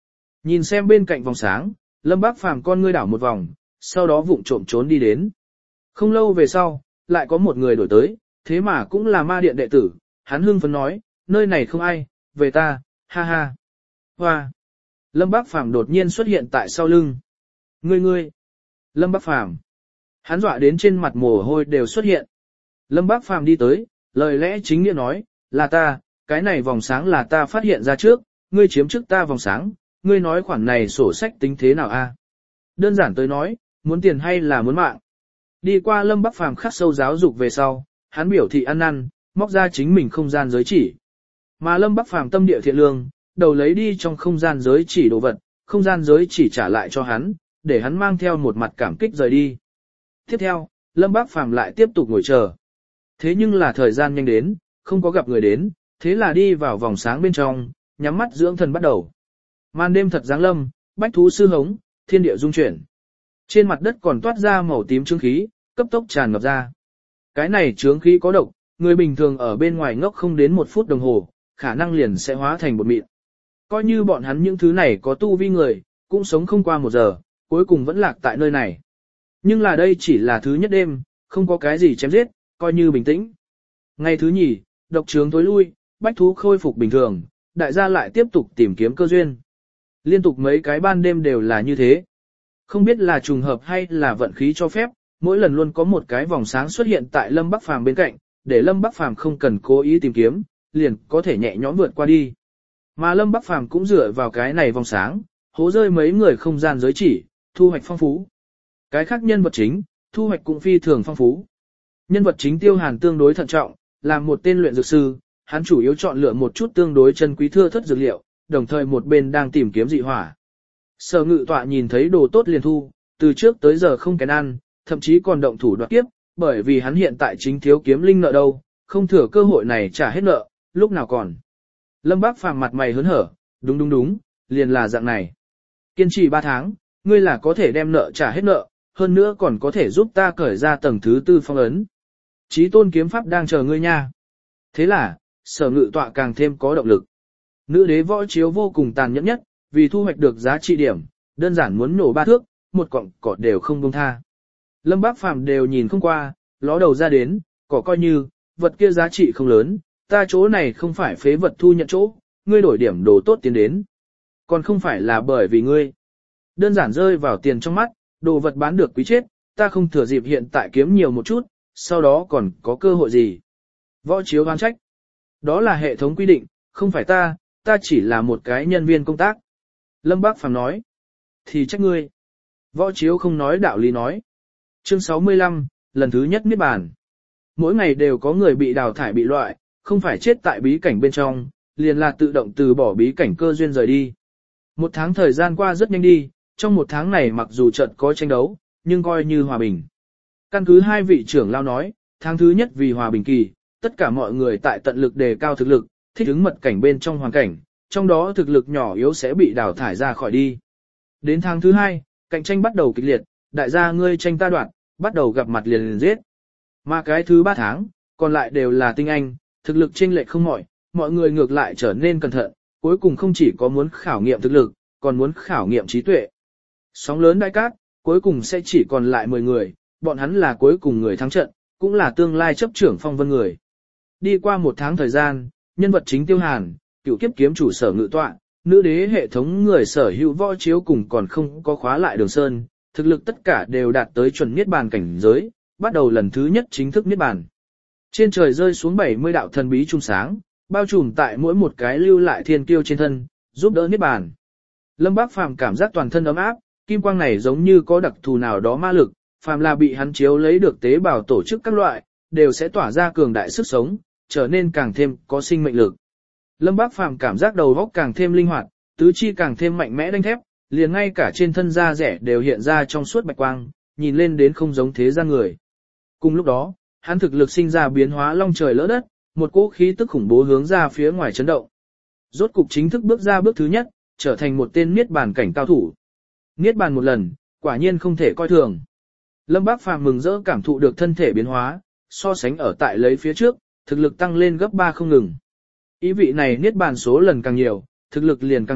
Nhìn xem bên cạnh vòng sáng, Lâm Bác Phàm con ngươi đảo một vòng, sau đó vụng trộm trốn đi đến. Không lâu về sau, lại có một người đổi tới, thế mà cũng là ma điện đệ tử, hắn hưng phấn nói, nơi này không ai, về ta, ha ha. Hoa! Lâm Bác Phàm đột nhiên xuất hiện tại sau lưng. Ngươi ngươi! Lâm Bác Phàm Hắn dọa đến trên mặt mồ hôi đều xuất hiện. Lâm Bác Phàm đi tới, lời lẽ chính nghĩa nói, là ta, cái này vòng sáng là ta phát hiện ra trước, ngươi chiếm trước ta vòng sáng, ngươi nói khoản này sổ sách tính thế nào a? Đơn giản tới nói, muốn tiền hay là muốn mạng. Đi qua Lâm Bác Phàm khắc sâu giáo dục về sau, hắn biểu thị ăn năn, móc ra chính mình không gian giới chỉ. Mà Lâm Bác Phàm tâm địa thiện lương, đầu lấy đi trong không gian giới chỉ đồ vật, không gian giới chỉ trả lại cho hắn, để hắn mang theo một mặt cảm kích rời đi. Tiếp theo, Lâm Bác Phàm lại tiếp tục ngồi chờ. Thế nhưng là thời gian nhanh đến, không có gặp người đến, thế là đi vào vòng sáng bên trong, nhắm mắt dưỡng thần bắt đầu. Màn đêm thật giáng lâm, bách thú sư hống, thiên địa rung chuyển. Trên mặt đất còn toát ra màu tím chướng khí, cấp tốc tràn ngập ra. Cái này chướng khí có độc, người bình thường ở bên ngoài ngốc không đến một phút đồng hồ, khả năng liền sẽ hóa thành bột mịn. Coi như bọn hắn những thứ này có tu vi người, cũng sống không qua một giờ, cuối cùng vẫn lạc tại nơi này. Nhưng là đây chỉ là thứ nhất đêm, không có cái gì chém giết, coi như bình tĩnh. Ngày thứ nhì, độc trướng tối lui, bách thú khôi phục bình thường, đại gia lại tiếp tục tìm kiếm cơ duyên. Liên tục mấy cái ban đêm đều là như thế. Không biết là trùng hợp hay là vận khí cho phép, mỗi lần luôn có một cái vòng sáng xuất hiện tại Lâm Bắc Phàm bên cạnh, để Lâm Bắc Phàm không cần cố ý tìm kiếm, liền có thể nhẹ nhõm vượt qua đi. Mà Lâm Bắc Phàm cũng dựa vào cái này vòng sáng, hố rơi mấy người không gian giới chỉ, thu hoạch phong phú. Cái khác nhân vật chính, thu hoạch cũng phi thường phong phú. Nhân vật chính Tiêu Hàn tương đối thận trọng, làm một tên luyện dược sư, hắn chủ yếu chọn lựa một chút tương đối chân quý thưa thất dược liệu, đồng thời một bên đang tìm kiếm dị hỏa. Sở Ngự Tọa nhìn thấy đồ tốt liền thu, từ trước tới giờ không kén ăn, thậm chí còn động thủ đoạt kiếp, bởi vì hắn hiện tại chính thiếu kiếm linh nợ đâu, không thừa cơ hội này trả hết nợ, lúc nào còn. Lâm Bác Phàm mặt mày hớn hở, đúng đúng đúng, liền là dạng này. Kiên trì ba tháng, ngươi là có thể đem nợ trả hết nợ, hơn nữa còn có thể giúp ta cởi ra tầng thứ tư phong ấn. Chí tôn kiếm pháp đang chờ ngươi nha. Thế là, Sở Ngự Tọa càng thêm có động lực. Nữ đế võ chiếu vô cùng tàn nhẫn nhất, vì thu hoạch được giá trị điểm, đơn giản muốn nổ ba thước, một cọng cỏ đều không buông tha. Lâm Bác Phàm đều nhìn không qua, ló đầu ra đến, cỏ coi như, vật kia giá trị không lớn, ta chỗ này không phải phế vật thu nhận chỗ, ngươi đổi điểm đồ tốt tiến đến. Còn không phải là bởi vì ngươi. Đơn giản rơi vào tiền trong mắt, đồ vật bán được quý chết, ta không thừa dịp hiện tại kiếm nhiều một chút, sau đó còn có cơ hội gì. Võ chiếu oán trách. Đó là hệ thống quy định, không phải ta, ta chỉ là một cái nhân viên công tác. Lâm Bác Phàm nói. Thì trách ngươi. Võ chiếu không nói đạo lý nói. Chương sáu mươi lăm, lần thứ nhất niết bàn. Mỗi ngày đều có người bị đào thải bị loại, không phải chết tại bí cảnh bên trong, liền là tự động từ bỏ bí cảnh cơ duyên rời đi. Một tháng thời gian qua rất nhanh đi, trong một tháng này mặc dù trận có tranh đấu, nhưng coi như hòa bình. Căn cứ hai vị trưởng lao nói, tháng thứ nhất vì hòa bình kỳ, tất cả mọi người tại tận lực đề cao thực lực, thích ứng mật cảnh bên trong hoàn cảnh, trong đó thực lực nhỏ yếu sẽ bị đào thải ra khỏi đi. Đến tháng thứ hai, cạnh tranh bắt đầu kịch liệt, đại gia ngươi tranh ta đoạt, bắt đầu gặp mặt liền liền giết. Mà cái thứ ba tháng, còn lại đều là tinh anh, thực lực chênh lệch không mọi, mọi người ngược lại trở nên cẩn thận, cuối cùng không chỉ có muốn khảo nghiệm thực lực, còn muốn khảo nghiệm trí tuệ. Sóng lớn đại cát, cuối cùng sẽ chỉ còn lại mười người, bọn hắn là cuối cùng người thắng trận, cũng là tương lai chấp trưởng phong vân người. Đi qua một tháng thời gian, nhân vật chính Tiêu Hàn, cựu kiếp kiếm chủ Sở Ngự Tọa, nữ đế hệ thống người sở hữu võ chiếu cùng còn không có khóa lại Đường Sơn, thực lực tất cả đều đạt tới chuẩn niết bàn cảnh giới, bắt đầu lần thứ nhất chính thức niết bàn. Trên trời rơi xuống bảy mươi đạo thần bí trung sáng, bao trùm tại mỗi một cái lưu lại thiên kiêu trên thân, giúp đỡ niết bàn. Lâm Bác Phàm cảm giác toàn thân ấm áp, kim quang này giống như có đặc thù nào đó ma lực, phàm là bị hắn chiếu lấy được tế bào tổ chức các loại, đều sẽ tỏa ra cường đại sức sống, trở nên càng thêm có sinh mệnh lực. Lâm Bác Phàm cảm giác đầu óc càng thêm linh hoạt, tứ chi càng thêm mạnh mẽ đanh thép, liền ngay cả trên thân da rẻ đều hiện ra trong suốt bạch quang, nhìn lên đến không giống thế gian người. Cùng lúc đó, hắn thực lực sinh ra biến hóa long trời lỡ đất, một cỗ khí tức khủng bố hướng ra phía ngoài chấn động. Rốt cục chính thức bước ra bước thứ nhất, trở thành một tên niết bàn cảnh cao thủ. Niết bàn một lần, quả nhiên không thể coi thường. Lâm Bác Phàm mừng rỡ cảm thụ được thân thể biến hóa, so sánh ở tại lấy phía trước, thực lực tăng lên gấp ba không ngừng. Ý vị này niết bàn số lần càng nhiều, thực lực liền càng mạnh,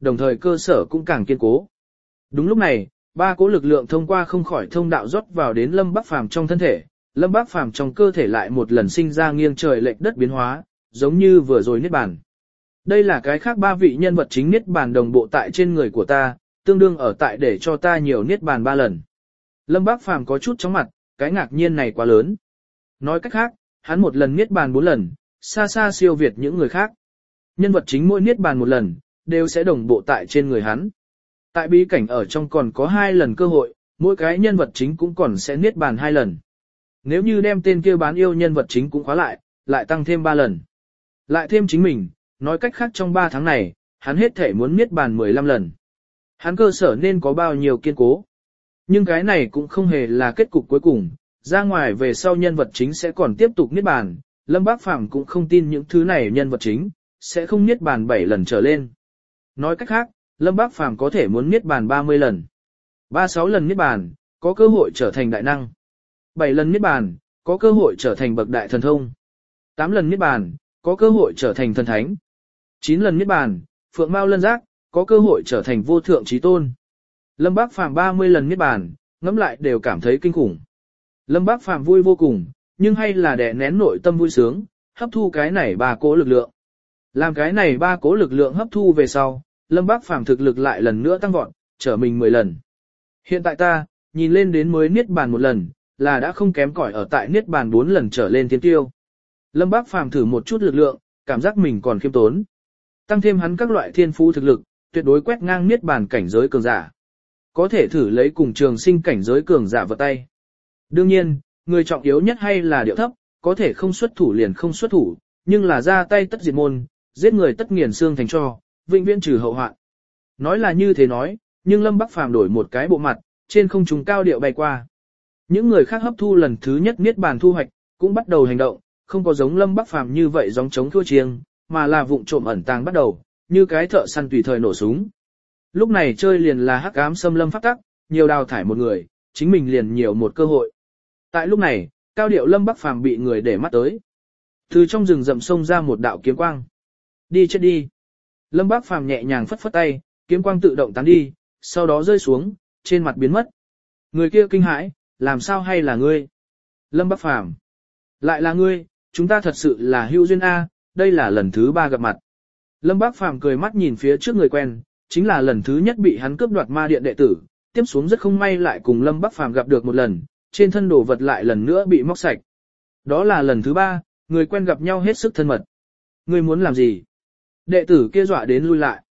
đồng thời cơ sở cũng càng kiên cố. Đúng lúc này, ba cỗ lực lượng thông qua không khỏi thông đạo rót vào đến Lâm Bắc Phàm trong thân thể, Lâm Bắc Phàm trong cơ thể lại một lần sinh ra nghiêng trời lệch đất biến hóa, giống như vừa rồi niết bàn. Đây là cái khác ba vị nhân vật chính niết bàn đồng bộ tại trên người của ta, tương đương ở tại để cho ta nhiều niết bàn ba lần. Lâm Bắc Phàm có chút chóng mặt, cái ngạc nhiên này quá lớn. Nói cách khác, hắn một lần niết bàn bốn lần, xa xa siêu việt những người khác. Nhân vật chính mỗi niết bàn một lần, đều sẽ đồng bộ tại trên người hắn. Tại bí cảnh ở trong còn có hai lần cơ hội, mỗi cái nhân vật chính cũng còn sẽ niết bàn hai lần. Nếu như đem tên kia bán yêu nhân vật chính cũng khóa lại, lại tăng thêm ba lần. Lại thêm chính mình, nói cách khác trong ba tháng này, hắn hết thể muốn niết bàn mười lăm lần. Hắn cơ sở nên có bao nhiêu kiên cố. Nhưng cái này cũng không hề là kết cục cuối cùng, ra ngoài về sau nhân vật chính sẽ còn tiếp tục niết bàn, Lâm Bác Phàm cũng không tin những thứ này nhân vật chính, sẽ không niết bàn bảy lần trở lên. Nói cách khác, Lâm Bác Phàm có thể muốn niết bàn ba mươi lần. ba mươi sáu lần niết bàn, có cơ hội trở thành đại năng. bảy lần niết bàn, có cơ hội trở thành bậc đại thần thông. tám lần niết bàn, có cơ hội trở thành thần thánh. chín lần niết bàn, phượng mao lân giác, có cơ hội trở thành vô thượng chí tôn. Lâm Bác Phàm ba mươi lần niết bàn, ngẫm lại đều cảm thấy kinh khủng. Lâm Bác Phàm vui vô cùng, nhưng hay là đè nén nội tâm vui sướng, hấp thu cái này ba cố lực lượng. Làm cái này ba cố lực lượng hấp thu về sau, Lâm Bác Phàm thực lực lại lần nữa tăng vọt, trở mình mười lần. Hiện tại ta, nhìn lên đến mới niết bàn một lần, là đã không kém cỏi ở tại niết bàn bốn lần trở lên tiến tiêu. Lâm Bác Phàm thử một chút lực lượng, cảm giác mình còn khiêm tốn. Tăng thêm hắn các loại thiên phú thực lực, tuyệt đối quét ngang niết bàn cảnh giới cường giả. Có thể thử lấy cùng trường sinh cảnh giới cường giả vào tay. Đương nhiên, người trọng yếu nhất hay là điệu thấp, có thể không xuất thủ liền không xuất thủ, nhưng là ra tay tất diệt môn, giết người tất nghiền xương thành tro, vĩnh viễn trừ hậu hoạn. Nói là như thế nói, nhưng Lâm Bắc Phàm đổi một cái bộ mặt, trên không trung cao điệu bay qua. Những người khác hấp thu lần thứ nhất niết bàn thu hoạch, cũng bắt đầu hành động, không có giống Lâm Bắc Phàm như vậy gióng chống thua chiêng, mà là vụng trộm ẩn tàng bắt đầu, như cái thợ săn tùy thời nổ súng. Lúc này chơi liền là hắc ám xâm lâm pháp tắc, nhiều đào thải một người, chính mình liền nhiều một cơ hội. Tại lúc này, cao điệu Lâm Bắc Phàm bị người để mắt tới. Từ trong rừng rậm xông ra một đạo kiếm quang. Đi chết đi. Lâm Bắc Phàm nhẹ nhàng phất phất tay, kiếm quang tự động tán đi, sau đó rơi xuống, trên mặt biến mất. Người kia kinh hãi, làm sao hay là ngươi? Lâm Bắc Phàm, lại là ngươi, chúng ta thật sự là hữu duyên A, đây là lần thứ ba gặp mặt. Lâm Bắc Phàm cười mắt nhìn phía trước người quen, chính là lần thứ nhất bị hắn cướp đoạt ma điện đệ tử, tiếp xuống rất không may lại cùng Lâm Bắc Phàm gặp được một lần, trên thân đồ vật lại lần nữa bị móc sạch. Đó là lần thứ ba, người quen gặp nhau hết sức thân mật. Ngươi muốn làm gì? Đệ tử kia dọa đến lui lại.